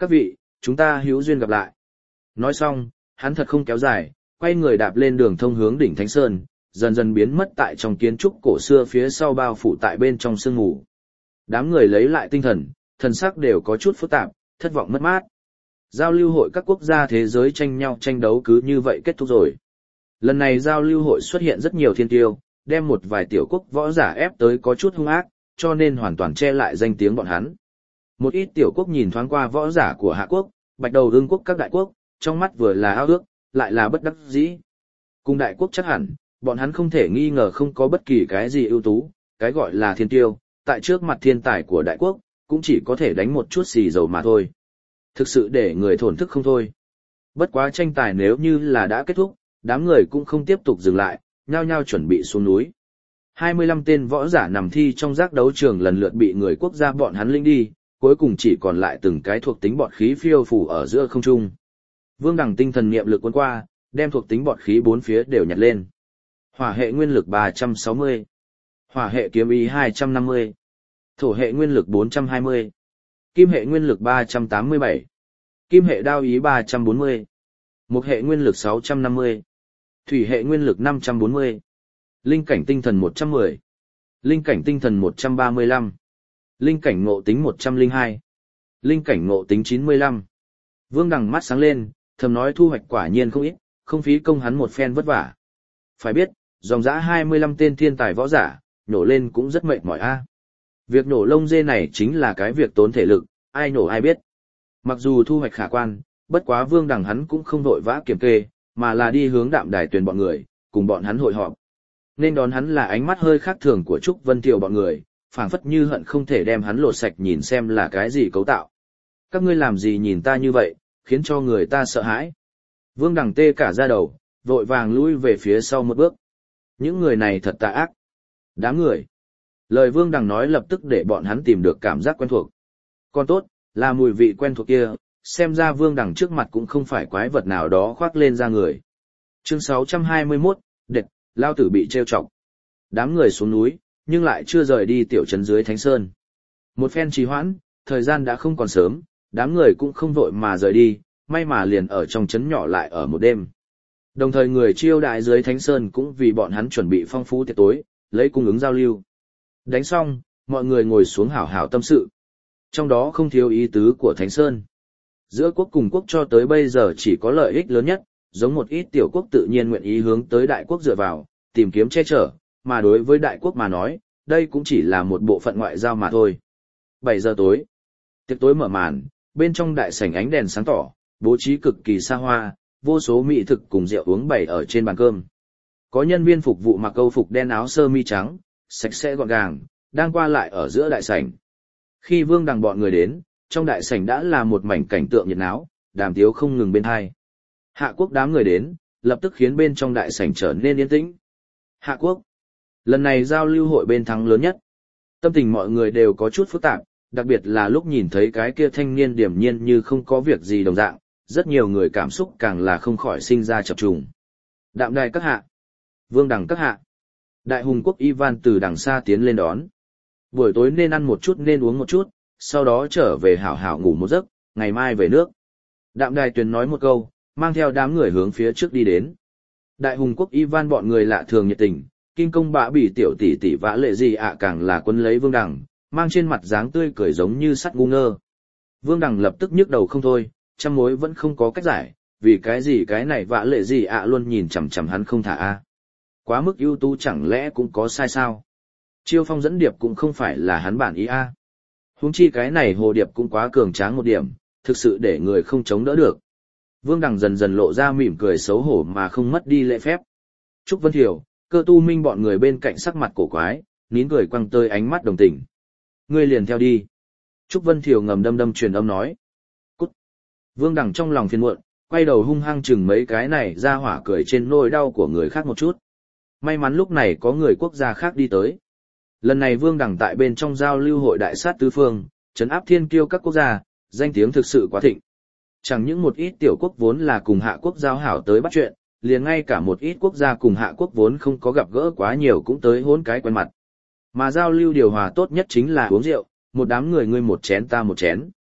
Các vị, chúng ta hữu duyên gặp lại. Nói xong, hắn thật không kéo dài, quay người đạp lên đường thông hướng đỉnh Thánh Sơn, dần dần biến mất tại trong kiến trúc cổ xưa phía sau bao phủ tại bên trong sương mù. Đám người lấy lại tinh thần, thần sắc đều có chút phức tạp, thất vọng mất mát. Giao lưu hội các quốc gia thế giới tranh nhau tranh đấu cứ như vậy kết thúc rồi. Lần này giao lưu hội xuất hiện rất nhiều thiên tiêu, đem một vài tiểu quốc võ giả ép tới có chút hung ác, cho nên hoàn toàn che lại danh tiếng bọn hắn. Một ít tiểu quốc nhìn thoáng qua võ giả của Hạ quốc, Bạch Đầu Ương quốc các đại quốc, trong mắt vừa là ao ước, lại là bất đắc dĩ. Cùng đại quốc chắc hẳn, bọn hắn không thể nghi ngờ không có bất kỳ cái gì ưu tú, cái gọi là thiên tiêu, tại trước mặt thiên tài của đại quốc, cũng chỉ có thể đánh một chút xì dầu mà thôi. Thực sự để người thổn thức không thôi. Bất quá tranh tài nếu như là đã kết thúc, đám người cũng không tiếp tục dừng lại, nhao nhao chuẩn bị xuống núi. hai mươi lăm tên võ giả nằm thi trong giác đấu trường lần lượt bị người quốc gia bọn hắn linh đi, cuối cùng chỉ còn lại từng cái thuộc tính bọt khí phiêu phù ở giữa không trung. Vương Đằng tinh thần niệm lực cuốn qua, đem thuộc tính bọt khí bốn phía đều nhặt lên. Hỏa hệ nguyên lực ba trăm sáu mươi, hỏa hệ kiếm ý hai trăm năm mươi, thổ hệ nguyên lực bốn trăm hai mươi, kim hệ nguyên lực ba trăm tám mươi bảy, kim hệ đao ý ba trăm bốn mươi, mộc hệ nguyên lực sáu trăm năm mươi, thủy hệ nguyên lực năm trăm bốn mươi, linh cảnh tinh thần một trăm mười, linh cảnh tinh thần một trăm ba mươi lăm, linh cảnh ngộ tính một trăm lẻ hai, linh cảnh ngộ tính chín mươi lăm. Vương Đằng mắt sáng lên, thầm nói thu hoạch quả nhiên không ít, không phí công hắn một phen vất vả. Phải biết, dòng dã hai mươi lăm tên thiên tài võ giả, nổ lên cũng rất mệt mỏi a. Việc nổ lông dê này chính là cái việc tốn thể lực, ai nổ ai biết. Mặc dù thu hoạch khả quan, bất quá Vương Đằng hắn cũng không vội vã kiểm kê, mà là đi hướng Đạm Đài Tuyền bọn người, cùng bọn hắn hội họp. Nên đón hắn là ánh mắt hơi khác thường của Trúc Vân Thiều bọn người, phảng phất như hận không thể đem hắn lột sạch nhìn xem là cái gì cấu tạo. Các ngươi làm gì nhìn ta như vậy, khiến cho người ta sợ hãi. Vương Đằng tê cả da đầu, vội vàng lui về phía sau một bước. Những người này thật tà ác. Đám người. Lời Vương Đằng nói lập tức để bọn hắn tìm được cảm giác quen thuộc. Còn tốt, là mùi vị quen thuộc kia, xem ra Vương Đằng trước mặt cũng không phải quái vật nào đó khoác lên ra người. Chương sáu trăm hai mươi mốt, đệt, lao tử bị trêu chọc. Đám người xuống núi, nhưng lại chưa rời đi tiểu trấn dưới Thánh Sơn. Một phen trì hoãn, thời gian đã không còn sớm, đám người cũng không vội mà rời đi, may mà liền ở trong trấn nhỏ lại ở một đêm. Đồng thời người chiêu đại dưới Thánh Sơn cũng vì bọn hắn chuẩn bị phong phú tiệc tối, lấy cung ứng giao lưu. Đánh xong, mọi người ngồi xuống hảo hảo tâm sự. Trong đó không thiếu ý tứ của Thánh Sơn. Giữa quốc cùng quốc cho tới bây giờ chỉ có lợi ích lớn nhất, giống một ít tiểu quốc tự nhiên nguyện ý hướng tới đại quốc dựa vào, tìm kiếm che chở, mà đối với đại quốc mà nói, đây cũng chỉ là một bộ phận ngoại giao mà thôi. bảy giờ tối. Tiệc tối mở màn, bên trong đại sảnh ánh đèn sáng tỏ, bố trí cực kỳ xa hoa, vô số mỹ thực cùng rượu uống bày ở trên bàn cơm. Có nhân viên phục vụ mặc câu phục đen áo sơ mi trắng, sạch sẽ gọn gàng, đang qua lại ở giữa đại sảnh. Khi Vương Đằng bọn người đến, trong đại sảnh đã là một mảnh cảnh tượng nhiệt náo, đàm tiếu không ngừng bên hai. Hạ quốc đám người đến, lập tức khiến bên trong đại sảnh trở nên yên tĩnh. Hạ quốc. Lần này giao lưu hội bên thắng lớn nhất. Tâm tình mọi người đều có chút phức tạp, đặc biệt là lúc nhìn thấy cái kia thanh niên điềm nhiên như không có việc gì đồng dạng, rất nhiều người cảm xúc càng là không khỏi sinh ra chập trùng. Đạm Đài các hạ. Vương Đằng các hạ. Đại hùng quốc Ivan từ đằng xa tiến lên đón. Buổi tối nên ăn một chút nên uống một chút, sau đó trở về hảo hảo ngủ một giấc, ngày mai về nước. Đạm Đài Tuyền nói một câu, mang theo đám người hướng phía trước đi đến. Đại hùng quốc Ivan bọn người lạ thường nhiệt tình, kinh công bạ bị tiểu tỷ tỷ vã lệ gì ạ càng là quân lấy Vương Đằng, mang trên mặt dáng tươi cười giống như sắt ngu ngơ. Vương Đằng lập tức nhức đầu không thôi, trăm mối vẫn không có cách giải, vì cái gì cái này vã lệ gì ạ luôn nhìn chằm chằm hắn không thả a. Quá mức ưu tú chẳng lẽ cũng có sai sao? Chiêu phong dẫn điệp cũng không phải là hắn bản ý a. Huống chi cái này hồ điệp cũng quá cường tráng một điểm, thực sự để người không chống đỡ được. Vương Đằng dần dần lộ ra mỉm cười xấu hổ mà không mất đi lễ phép. Trúc Vân Thiều, Cơ Tu Minh bọn người bên cạnh sắc mặt cổ quái, nín cười quăng tơi ánh mắt đồng tình. Ngươi liền theo đi. Trúc Vân Thiều ngầm đâm đâm truyền âm nói. Cút. Vương Đằng trong lòng phiền muộn, quay đầu hung hăng chừng mấy cái này ra hỏa cười trên nỗi đau của người khác một chút. May mắn lúc này có người quốc gia khác đi tới. Lần này Vương Đằng tại bên trong giao lưu hội đại sát tứ phương, trấn áp thiên kiêu các quốc gia, danh tiếng thực sự quá thịnh. Chẳng những một ít tiểu quốc vốn là cùng hạ quốc giao hảo tới bắt chuyện, liền ngay cả một ít quốc gia cùng hạ quốc vốn không có gặp gỡ quá nhiều cũng tới hôn cái quen mặt. Mà giao lưu điều hòa tốt nhất chính là uống rượu, một đám người ngươi một chén ta một chén.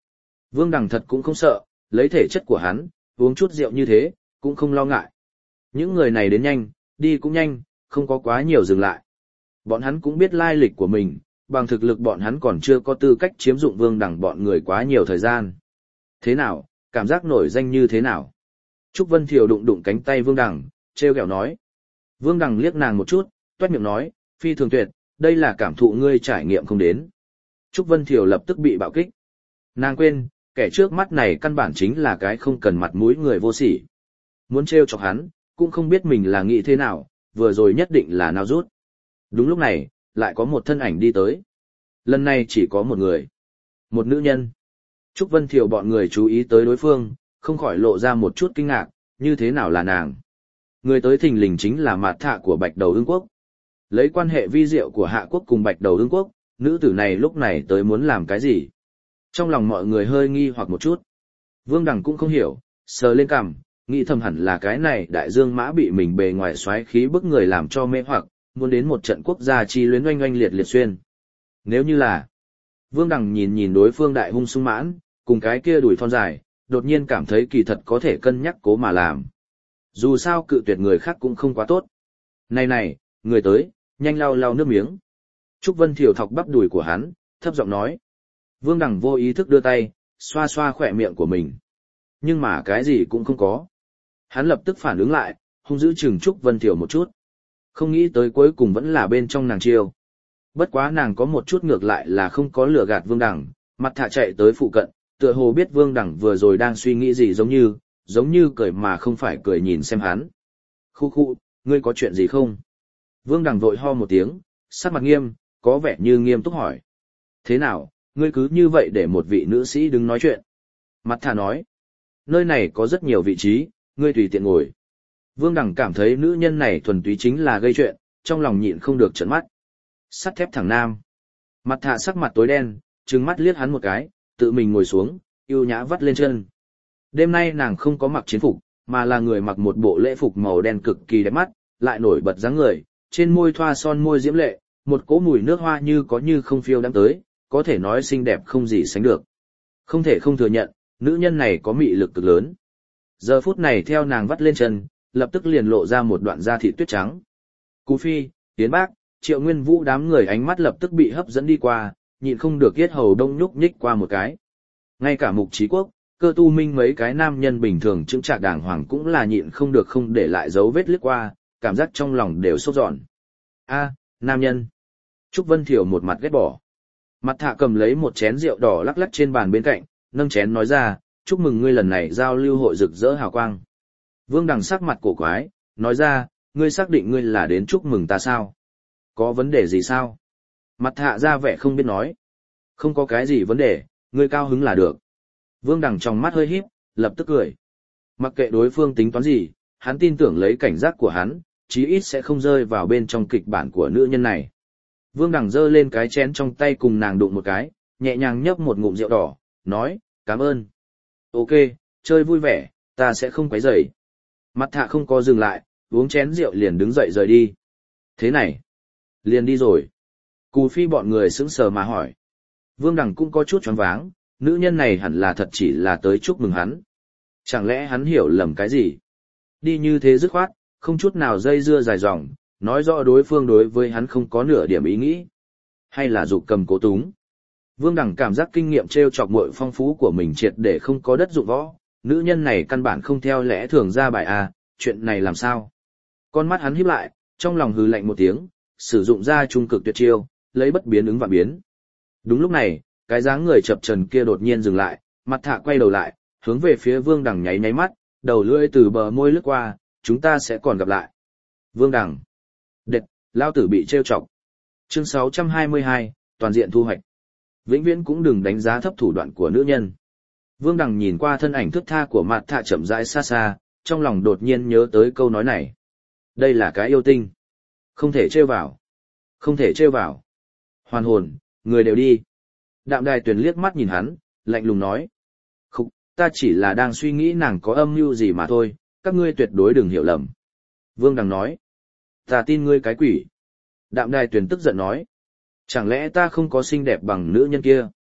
Vương Đằng thật cũng không sợ, lấy thể chất của hắn, uống chút rượu như thế, cũng không lo ngại. Những người này đến nhanh, đi cũng nhanh, không có quá nhiều dừng lại. Bọn hắn cũng biết lai lịch của mình, bằng thực lực bọn hắn còn chưa có tư cách chiếm dụng Vương Đằng bọn người quá nhiều thời gian. Thế nào, cảm giác nổi danh như thế nào? Trúc Vân Thiều đụng đụng cánh tay Vương Đằng, treo kẹo nói. Vương Đằng liếc nàng một chút, toét miệng nói, phi thường tuyệt, đây là cảm thụ ngươi trải nghiệm không đến. Trúc Vân Thiều lập tức bị bạo kích. Nàng quên, kẻ trước mắt này căn bản chính là cái không cần mặt mũi người vô sỉ. Muốn trêu chọc hắn, cũng không biết mình là nghĩ thế nào, vừa rồi nhất định là nào rút. Đúng lúc này, lại có một thân ảnh đi tới. Lần này chỉ có một người. Một nữ nhân. Trúc Vân Thiều bọn người chú ý tới đối phương, không khỏi lộ ra một chút kinh ngạc, như thế nào là nàng. Người tới thình lình chính là Mạt Thạ của Bạch Đầu Ưng Quốc. Lấy quan hệ vi diệu của Hạ Quốc cùng Bạch Đầu Ưng Quốc, nữ tử này lúc này tới muốn làm cái gì? Trong lòng mọi người hơi nghi hoặc một chút. Vương Đằng cũng không hiểu, sờ lên cằm, nghĩ thầm hẳn là cái này đại dương mã bị mình bề ngoài xoáy khí bức người làm cho mê hoặc, muốn đến một trận quốc gia chi luyến oanh oanh liệt liệt xuyên. Nếu như là, Vương Đằng nhìn nhìn đối phương đại hung sung mãn, cùng cái kia đùi thon dài, đột nhiên cảm thấy kỳ thật có thể cân nhắc cố mà làm. Dù sao cự tuyệt người khác cũng không quá tốt. Này này, người tới, nhanh lau lau nước miếng. Trúc Vân Thiều thọc bắp đùi của hắn, thấp giọng nói. Vương Đằng vô ý thức đưa tay, xoa xoa khỏe miệng của mình. Nhưng mà cái gì cũng không có. Hắn lập tức phản ứng lại, hung dữ chừng Trúc Vân Thiều một chút. Không nghĩ tới cuối cùng vẫn là bên trong nàng chiêu. Bất quá nàng có một chút ngược lại là không có lừa gạt Vương Đằng, Mặt Thạ chạy tới phụ cận, tựa hồ biết Vương Đằng vừa rồi đang suy nghĩ gì giống như, giống như cười mà không phải cười nhìn xem hắn. Khu khu, ngươi có chuyện gì không? Vương Đằng vội ho một tiếng, sắc mặt nghiêm, có vẻ như nghiêm túc hỏi. Thế nào, ngươi cứ như vậy để một vị nữ sĩ đứng nói chuyện? Mặt Thạ nói. Nơi này có rất nhiều vị trí, ngươi tùy tiện ngồi. Vương Đằng cảm thấy nữ nhân này thuần túy chính là gây chuyện, trong lòng nhịn không được trợn mắt. Sắt thép thẳng nam. Mặt Thạ sắc mặt tối đen, trừng mắt liếc hắn một cái, tự mình ngồi xuống, yêu nhã vắt lên chân. Đêm nay nàng không có mặc chiến phục, mà là người mặc một bộ lễ phục màu đen cực kỳ đẹp mắt, lại nổi bật dáng người, trên môi thoa son môi diễm lệ, một cỗ mùi nước hoa như có như không phiêu đãng tới, có thể nói xinh đẹp không gì sánh được. Không thể không thừa nhận, nữ nhân này có mị lực cực lớn. Giờ phút này theo nàng vắt lên chân, lập tức liền lộ ra một đoạn da thịt tuyết trắng. Cú Phi, Tiến Bác, Triệu Nguyên Vũ đám người ánh mắt lập tức bị hấp dẫn đi qua, nhịn không được yết hầu đông nhúc nhích qua một cái. Ngay cả Mục Chí Quốc, Cơ Tu Minh mấy cái nam nhân bình thường chững chạc đàng hoàng cũng là nhịn không được không để lại dấu vết lướt qua, cảm giác trong lòng đều sốt dọn. A, nam nhân. Trúc Vân Thiều một mặt ghét bỏ. Mặt Thạ cầm lấy một chén rượu đỏ lắc lắc trên bàn bên cạnh, nâng chén nói ra, chúc mừng ngươi lần này giao lưu hội rực rỡ hào quang. Vương Đằng sắc mặt cổ quái, nói ra, ngươi xác định ngươi là đến chúc mừng ta sao? Có vấn đề gì sao? Mặt Thạ ra vẻ không biết nói. Không có cái gì vấn đề, ngươi cao hứng là được. Vương Đằng trong mắt hơi híp, lập tức cười. Mặc kệ đối phương tính toán gì, hắn tin tưởng lấy cảnh giác của hắn, chí ít sẽ không rơi vào bên trong kịch bản của nữ nhân này. Vương Đằng giơ lên cái chén trong tay cùng nàng đụng một cái, nhẹ nhàng nhấp một ngụm rượu đỏ, nói, cảm ơn. Ok, chơi vui vẻ, ta sẽ không quấy rầy. Mặt Thạ không có dừng lại, uống chén rượu liền đứng dậy rời đi. Thế này, liền đi rồi. Cù Phi bọn người sững sờ mà hỏi. Vương Đằng cũng có chút choáng váng, nữ nhân này hẳn là thật chỉ là tới chúc mừng hắn. Chẳng lẽ hắn hiểu lầm cái gì? Đi như thế dứt khoát, không chút nào dây dưa dài dòng, nói rõ đối phương đối với hắn không có nửa điểm ý nghĩ. Hay là dục cầm cố túng? Vương Đằng cảm giác kinh nghiệm trêu chọc muội phong phú của mình triệt để không có đất dụng võ, nữ nhân này căn bản không theo lẽ thường ra bài a, chuyện này làm sao? Con mắt hắn híp lại, trong lòng hừ lạnh một tiếng, sử dụng ra trung cực tuyệt chiêu, lấy bất biến ứng vạn biến. Đúng lúc này, cái dáng người chập chờn kia đột nhiên dừng lại, Mặt Thạ quay đầu lại, hướng về phía Vương Đằng nháy nháy mắt, đầu lưỡi từ bờ môi lướt qua, chúng ta sẽ còn gặp lại. Vương Đằng. Đệt, lao tử bị trêu chọc. Chương sáu trăm hai mươi hai, toàn diện thu hoạch. Vĩnh viễn cũng đừng đánh giá thấp thủ đoạn của nữ nhân. Vương Đằng nhìn qua thân ảnh thướt tha của Mạt Thạ chậm rãi xa xa, trong lòng đột nhiên nhớ tới câu nói này. Đây là cái yêu tinh. Không thể trêu vào. Không thể trêu vào. Hoàn hồn, người đều đi. Đạm Đài Tuyền liếc mắt nhìn hắn, lạnh lùng nói. Khúc, ta chỉ là đang suy nghĩ nàng có âm mưu gì mà thôi, các ngươi tuyệt đối đừng hiểu lầm. Vương Đằng nói. Ta tin ngươi cái quỷ. Đạm Đài Tuyền tức giận nói. Chẳng lẽ ta không có xinh đẹp bằng nữ nhân kia?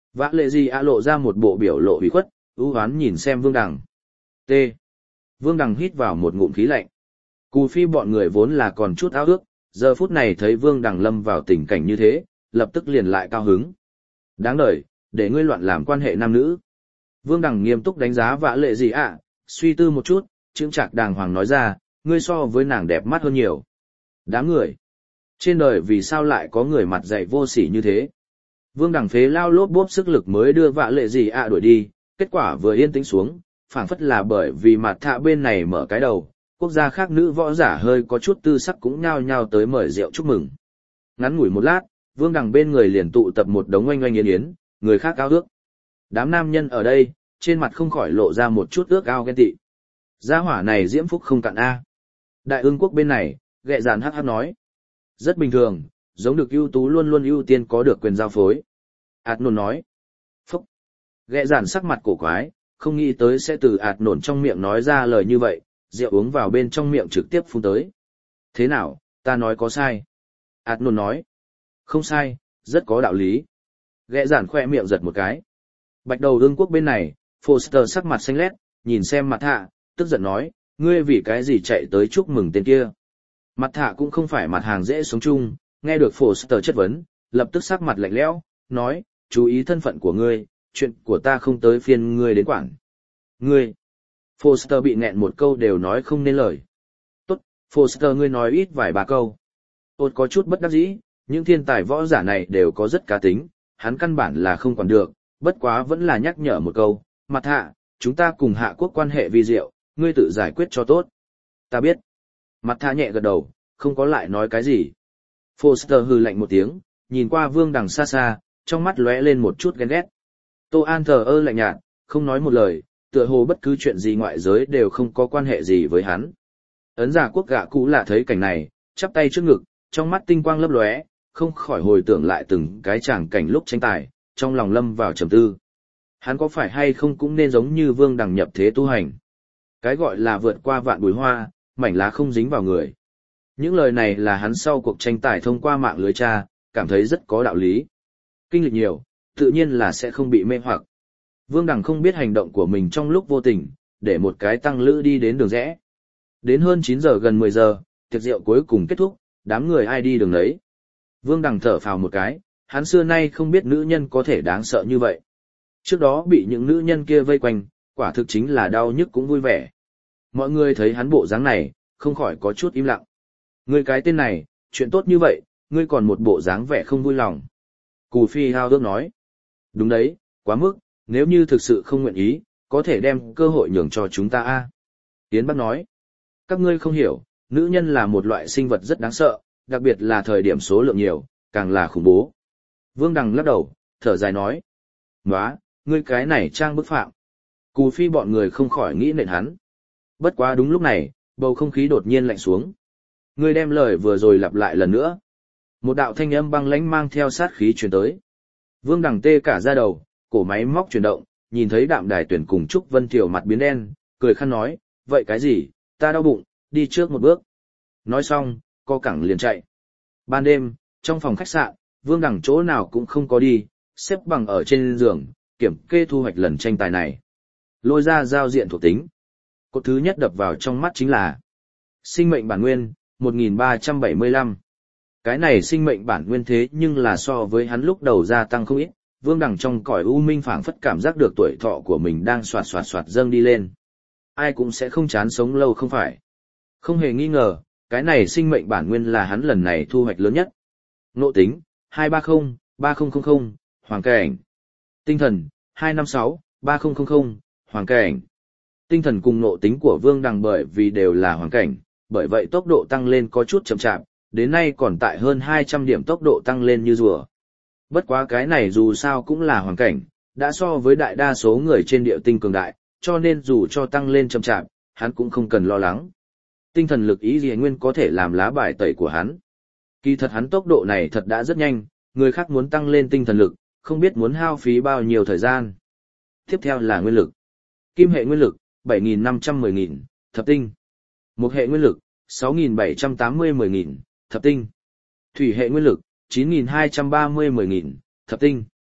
Vã lệ gì ạ lộ ra một bộ biểu lộ ủy khuất, ưu hoán nhìn xem Vương Đằng. T. Vương Đằng hít vào một ngụm khí lạnh. Cù Phi bọn người vốn là còn chút ao ước, giờ phút này thấy Vương Đằng lâm vào tình cảnh như thế, lập tức liền lại cao hứng. Đáng đời, để ngươi loạn làm quan hệ nam nữ. Vương Đằng nghiêm túc đánh giá Vã lệ gì ạ, suy tư một chút, chững chạc đàng hoàng nói ra, ngươi so với nàng đẹp mắt hơn nhiều. Đám người. Trên đời vì sao lại có người mặt dày vô sỉ như thế? Vương Đằng phế lao lốp bốp sức lực mới đưa Vã lệ gì ạ đuổi đi, kết quả vừa yên tĩnh xuống, phảng phất là bởi vì mặt thạ bên này mở cái đầu, quốc gia khác nữ võ giả hơi có chút tư sắc cũng nhao nhao tới mời rượu chúc mừng. Ngắn ngủi một lát, Vương Đằng bên người liền tụ tập một đống oanh oanh yến yến, người khác ao ước. Đám nam nhân ở đây, trên mặt không khỏi lộ ra một chút ước ao ghen tị. Gia hỏa này diễm phúc không cạn a. Đại ương quốc bên này, ghẹ dàn hắc hắc nói. Rất bình thường, giống được ưu tú luôn luôn ưu tiên có được quyền giao phối. Ảt nổn nói. Phúc. Ghẹ dàn sắc mặt cổ quái, không nghĩ tới sẽ từ ạt nổn trong miệng nói ra lời như vậy, rượu uống vào bên trong miệng trực tiếp phun tới. Thế nào, ta nói có sai? Ạt nổn nói. Không sai, rất có đạo lý. Ghẹ dàn khoe miệng giật một cái. Bạch đầu ương quốc bên này, Foster sắc mặt xanh lét, nhìn xem mặt hạ, tức giận nói, ngươi vì cái gì chạy tới chúc mừng tên kia. Mặt hạ cũng không phải mặt hàng dễ sống chung, nghe được Foster chất vấn, lập tức sắc mặt lạnh lẽo, nói, chú ý thân phận của ngươi, chuyện của ta không tới phiên ngươi đến quản. Ngươi. Foster bị nghẹn một câu đều nói không nên lời. Tốt, Foster ngươi nói ít vài ba câu. Ôt có chút bất đắc dĩ, những thiên tài võ giả này đều có rất cá tính, hắn căn bản là không quản được, bất quá vẫn là nhắc nhở một câu, mặt hạ, chúng ta cùng hạ quốc quan hệ vi diệu, ngươi tự giải quyết cho tốt. Ta biết. Mặt hạ nhẹ gật đầu, không có lại nói cái gì. Foster hừ lạnh một tiếng, nhìn qua Vương Đằng xa xa, trong mắt lóe lên một chút ghen ghét. Tô An thờ ơ lạnh nhạt, không nói một lời, tựa hồ bất cứ chuyện gì ngoại giới đều không có quan hệ gì với hắn. Ấn giả quốc gạ cũ là thấy cảnh này, chắp tay trước ngực, trong mắt tinh quang lấp lóe, không khỏi hồi tưởng lại từng cái tràng cảnh lúc tranh tài, trong lòng lâm vào trầm tư. Hắn có phải hay không cũng nên giống như Vương Đằng nhập thế tu hành. Cái gọi là vượt qua vạn bùi hoa, mảnh lá không dính vào người. Những lời này là hắn sau cuộc tranh tài thông qua mạng lưới tra, cảm thấy rất có đạo lý. Kinh lịch nhiều, tự nhiên là sẽ không bị mê hoặc. Vương Đằng không biết hành động của mình trong lúc vô tình, để một cái tăng lữ đi đến đường rẽ. Đến hơn chín giờ gần mười giờ, tiệc rượu cuối cùng kết thúc, đám người ai đi đường đấy. Vương Đằng thở phào một cái, hắn xưa nay không biết nữ nhân có thể đáng sợ như vậy. Trước đó bị những nữ nhân kia vây quanh, quả thực chính là đau nhức cũng vui vẻ. Mọi người thấy hắn bộ dáng này, không khỏi có chút im lặng. Ngươi cái tên này, chuyện tốt như vậy, ngươi còn một bộ dáng vẻ không vui lòng. Cù Phi hao ước nói. Đúng đấy, quá mức, nếu như thực sự không nguyện ý, có thể đem cơ hội nhường cho chúng ta a. Tiến Bắc nói. Các ngươi không hiểu, nữ nhân là một loại sinh vật rất đáng sợ, đặc biệt là thời điểm số lượng nhiều, càng là khủng bố. Vương Đằng lắc đầu, thở dài nói. Nóa, ngươi cái này trang bức phạm. Cù Phi bọn người không khỏi nghĩ nện hắn. Bất quá đúng lúc này, bầu không khí đột nhiên lạnh xuống. Ngươi đem lời vừa rồi lặp lại lần nữa. Một đạo thanh âm băng lãnh mang theo sát khí truyền tới. Vương Đằng tê cả da đầu, cổ máy móc chuyển động, nhìn thấy Đạm Đài Tuyển cùng Trúc Vân Thiểu mặt biến đen, cười khăn nói, vậy cái gì, ta đau bụng, đi trước một bước. Nói xong, co cẳng liền chạy. Ban đêm, trong phòng khách sạn, Vương Đằng chỗ nào cũng không có đi, xếp bằng ở trên giường, kiểm kê thu hoạch lần tranh tài này. Lôi ra giao diện thuộc tính. Cột thứ nhất đập vào trong mắt chính là sinh mệnh bản nguyên, một nghìn ba trăm bảy mươi lăm. Cái này sinh mệnh bản nguyên thế nhưng là so với hắn lúc đầu gia tăng không ít, Vương Đằng trong cõi u minh phảng phất cảm giác được tuổi thọ của mình đang xoạt xoạt xoạt dâng đi lên. Ai cũng sẽ không chán sống lâu không phải. Không hề nghi ngờ, cái này sinh mệnh bản nguyên là hắn lần này thu hoạch lớn nhất. Ngộ tính, hai ba không, ba không không không, hoàng cảnh. Tinh thần, hai năm sáu, ba không không không, hoàng cảnh. Tinh thần cùng ngộ tính của Vương Đằng bởi vì đều là hoàng cảnh, bởi vậy tốc độ tăng lên có chút chậm chạp, đến nay còn tại hơn hai trăm điểm tốc độ tăng lên như rùa. Bất quá cái này dù sao cũng là hoàn cảnh, đã so với đại đa số người trên địa tinh cường đại, cho nên dù cho tăng lên chậm chạp, hắn cũng không cần lo lắng. Tinh thần lực ý gì nguyên có thể làm lá bài tẩy của hắn. Kỳ thật hắn tốc độ này thật đã rất nhanh, người khác muốn tăng lên tinh thần lực, không biết muốn hao phí bao nhiêu thời gian. Tiếp theo là nguyên lực. Kim hệ nguyên lực, bảy nghìn năm trăm mười nghìn, thập tinh. Mộc hệ nguyên lực, sáu nghìn bảy trăm tám mươi mười nghìn, thập tinh. Thủy hệ nguyên lực, chín nghìn hai trăm ba mươi mười nghìn, thập tinh.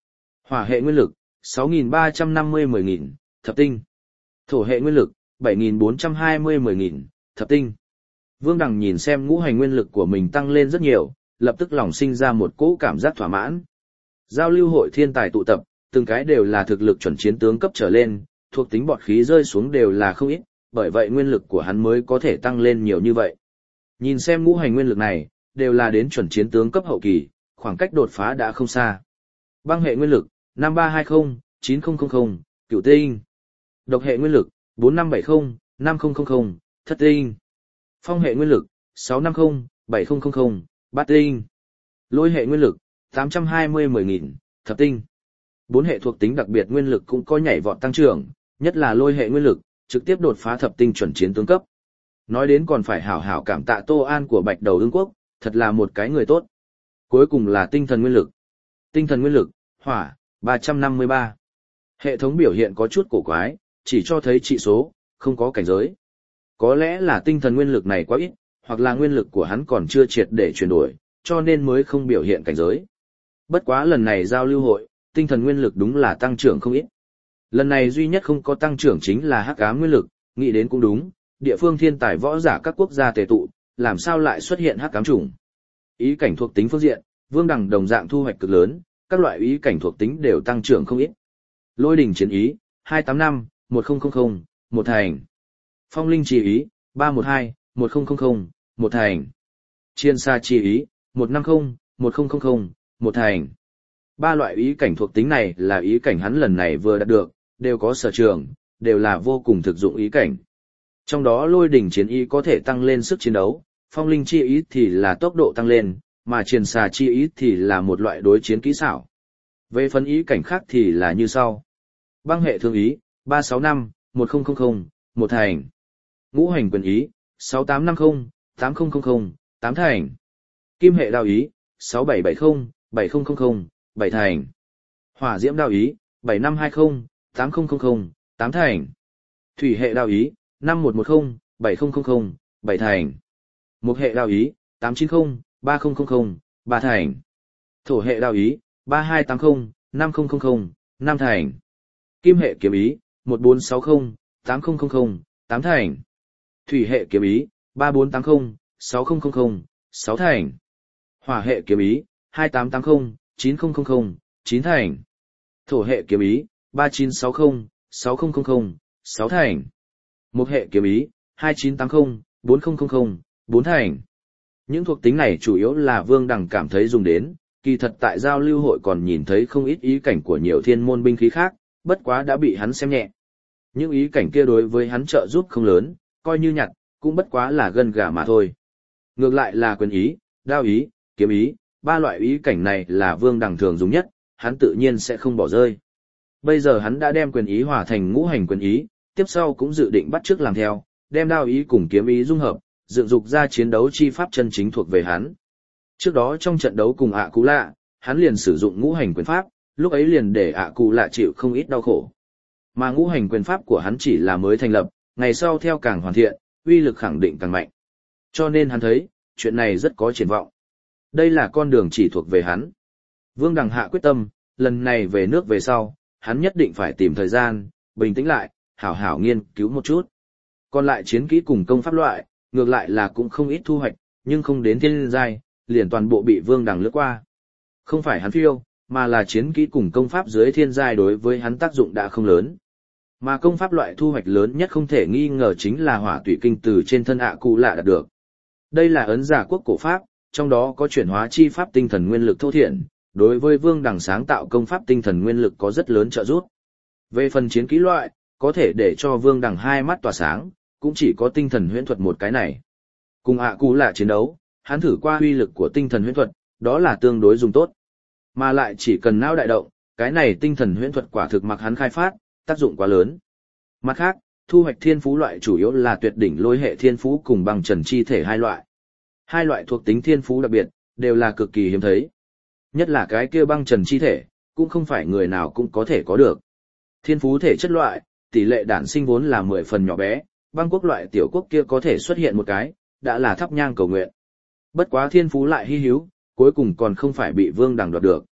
Hỏa hệ nguyên lực, sáu nghìn ba trăm năm mươi mười nghìn, thập tinh. Thổ hệ nguyên lực, bảy nghìn bốn trăm hai mươi mười nghìn, thập tinh. Vương Đằng nhìn xem ngũ hành nguyên lực của mình tăng lên rất nhiều, lập tức lòng sinh ra một cỗ cảm giác thỏa mãn. Giao lưu hội thiên tài tụ tập, từng cái đều là thực lực chuẩn chiến tướng cấp trở lên, thuộc tính bọt khí rơi xuống đều là không ít, bởi vậy nguyên lực của hắn mới có thể tăng lên nhiều như vậy. Nhìn xem ngũ hành nguyên lực này, đều là đến chuẩn chiến tướng cấp hậu kỳ, khoảng cách đột phá đã không xa. Băng hệ nguyên lực, năm ba hai không, chín không không không, cửu tinh. Độc hệ nguyên lực, bốn năm bảy không, năm không không không, thất tinh. Phong hệ nguyên lực, sáu năm không, bảy không không không, bát tinh. Lôi hệ nguyên lực, tám trăm hai mươi mười nghìn, thập tinh. Bốn hệ thuộc tính đặc biệt nguyên lực cũng có nhảy vọt tăng trưởng, nhất là lôi hệ nguyên lực, trực tiếp đột phá thập tinh chuẩn chiến tướng cấp. Nói đến còn phải hảo hảo cảm tạ Tô An của Bạch Đầu Ưng Quốc, thật là một cái người tốt. Cuối cùng là tinh thần nguyên lực. Tinh thần nguyên lực, hỏa, ba trăm năm mươi ba. Hệ thống biểu hiện có chút cổ quái, chỉ cho thấy trị số, không có cảnh giới. Có lẽ là tinh thần nguyên lực này quá ít, hoặc là nguyên lực của hắn còn chưa triệt để chuyển đổi, cho nên mới không biểu hiện cảnh giới. Bất quá lần này giao lưu hội, tinh thần nguyên lực đúng là tăng trưởng không ít. Lần này duy nhất không có tăng trưởng chính là hắc ám nguyên lực, nghĩ đến cũng đúng, địa phương thiên tài võ giả các quốc gia tề tụ, làm sao lại xuất hiện hắc ám chủng. Ý cảnh thuộc tính phương diện, Vương Đằng đồng dạng thu hoạch cực lớn, các loại ý cảnh thuộc tính đều tăng trưởng không ít. Lôi đỉnh chiến ý, hai tám năm, một không không không, một thành. Phong linh chi ý, ba một hai, một không không không, một thành. Chiên sa chi ý, một năm không, một không không không, một thành. Ba loại ý cảnh thuộc tính này là ý cảnh hắn lần này vừa đạt được, đều có sở trường, đều là vô cùng thực dụng ý cảnh. Trong đó lôi đỉnh chiến ý có thể tăng lên sức chiến đấu, phong linh chi ý thì là tốc độ tăng lên, mà triền xà chi ý thì là một loại đối chiến kỹ xảo. Về phần ý cảnh khác thì là như sau. Băng hệ thương ý, ba sáu năm, một không không không, một thành. Ngũ hành quyền ý, sáu tám năm không, tám không không không, tám thành. Kim hệ đao ý, sáu bảy bảy không, bảy không không không, bảy thành. Hỏa diễm đao ý, bảy năm hai không, tám không không không, tám thành. Thủy hệ đao ý, năm một một không, bảy không không không, bảy thành. Mộc hệ đao ý, tám chín không, ba không không không, ba thành. Thổ hệ đao ý, ba hai tám không, năm không không không, năm thành. Kim hệ kiếm ý, một bốn sáu không, tám không không không, tám thành. Thủy hệ kiếm ý, ba bốn tám không, sáu không không không, sáu thành. Hỏa hệ kiếm ý, hai tám tám không, chín không không không, chín thành. Thổ hệ kiếm ý, ba chín sáu không, sáu không không không, sáu thành. Mộc hệ kiếm ý, hai chín tám không, bốn không không không, bốn thành. Những thuộc tính này chủ yếu là Vương Đằng cảm thấy dùng đến, kỳ thật tại giao lưu hội còn nhìn thấy không ít ý cảnh của nhiều thiên môn binh khí khác, bất quá đã bị hắn xem nhẹ. Những ý cảnh kia đối với hắn trợ giúp không lớn, coi như nhặt, cũng bất quá là gân gà mà thôi. Ngược lại là quyền ý, đao ý, kiếm ý, ba loại ý cảnh này là Vương Đằng thường dùng nhất, hắn tự nhiên sẽ không bỏ rơi. Bây giờ hắn đã đem quyền ý hòa thành ngũ hành quyền ý, tiếp sau cũng dự định bắt chước làm theo, đem đao ý cùng kiếm ý dung hợp, dựng dục ra chiến đấu chi pháp chân chính thuộc về hắn. Trước đó trong trận đấu cùng ạ Cú Lạ, hắn liền sử dụng ngũ hành quyền pháp, lúc ấy liền để ạ Cú Lạ chịu không ít đau khổ. Mà ngũ hành quyền pháp của hắn chỉ là mới thành lập, ngày sau theo càng hoàn thiện, uy lực khẳng định càng mạnh. Cho nên hắn thấy, chuyện này rất có triển vọng. Đây là con đường chỉ thuộc về hắn. Vương Đằng hạ quyết tâm, lần này về nước về sau, hắn nhất định phải tìm thời gian, bình tĩnh lại, hảo hảo nghiên cứu một chút. Còn lại chiến kỹ cùng công pháp loại, ngược lại là cũng không ít thu hoạch, nhưng không đến thiên giai, liền toàn bộ bị Vương Đằng lướt qua. Không phải hắn phiêu, mà là chiến kỹ cùng công pháp dưới thiên giai đối với hắn tác dụng đã không lớn. Mà công pháp loại thu hoạch lớn nhất không thể nghi ngờ chính là hỏa tụy kinh từ trên thân ạ Cú Lạ đạt được. Đây là ấn giả quốc cổ pháp, trong đó có chuyển hóa chi pháp tinh thần nguyên lực thô thiện, đối với Vương Đằng sáng tạo công pháp tinh thần nguyên lực có rất lớn trợ giúp. Về phần chiến kỹ loại, có thể để cho Vương Đằng hai mắt tỏa sáng, cũng chỉ có tinh thần huyễn thuật một cái này. Cùng ạ Cú Lạ chiến đấu, hắn thử qua uy lực của tinh thần huyễn thuật, đó là tương đối dùng tốt. Mà lại chỉ cần não đại động, cái này tinh thần huyễn thuật quả thực mặc hắn khai phát, tác dụng quá lớn. Mặt khác, thu hoạch thiên phú loại chủ yếu là tuyệt đỉnh lôi hệ thiên phú cùng băng trần chi thể hai loại. Hai loại thuộc tính thiên phú đặc biệt, đều là cực kỳ hiếm thấy. Nhất là cái kia băng trần chi thể, cũng không phải người nào cũng có thể có được. Thiên phú thể chất loại, tỷ lệ đản sinh vốn là mười phần nhỏ bé, băng quốc loại tiểu quốc kia có thể xuất hiện một cái, đã là thắp nhang cầu nguyện. Bất quá thiên phú lại hy hữu, cuối cùng còn không phải bị Vương Đằng đoạt được.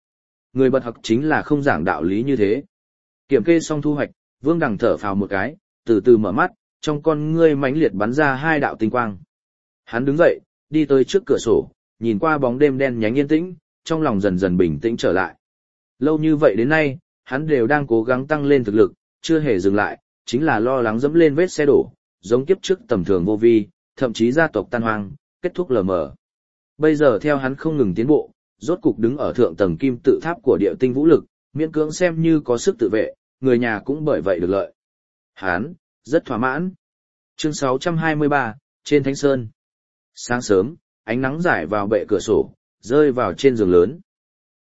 Người bật học chính là không giảng đạo lý như thế. Kiểm kê xong thu hoạch, Vương Đằng thở phào một cái, từ từ mở mắt, trong con ngươi mãnh liệt bắn ra hai đạo tinh quang. Hắn đứng dậy, đi tới trước cửa sổ, nhìn qua bóng đêm đen nhánh yên tĩnh, trong lòng dần dần bình tĩnh trở lại. Lâu như vậy đến nay, hắn đều đang cố gắng tăng lên thực lực, chưa hề dừng lại, chính là lo lắng dẫm lên vết xe đổ, giống kiếp trước tầm thường vô vi, thậm chí gia tộc tan hoang, kết thúc lờ mờ. Bây giờ theo hắn không ngừng tiến bộ, rốt cục đứng ở thượng tầng kim tự tháp của địa tinh vũ lực, miễn cưỡng xem như có sức tự vệ, người nhà cũng bởi vậy được lợi. Hắn, rất thỏa mãn. Chương sáu trăm hai mươi ba, trên Thánh Sơn. Sáng sớm, ánh nắng rải vào bệ cửa sổ, rơi vào trên giường lớn.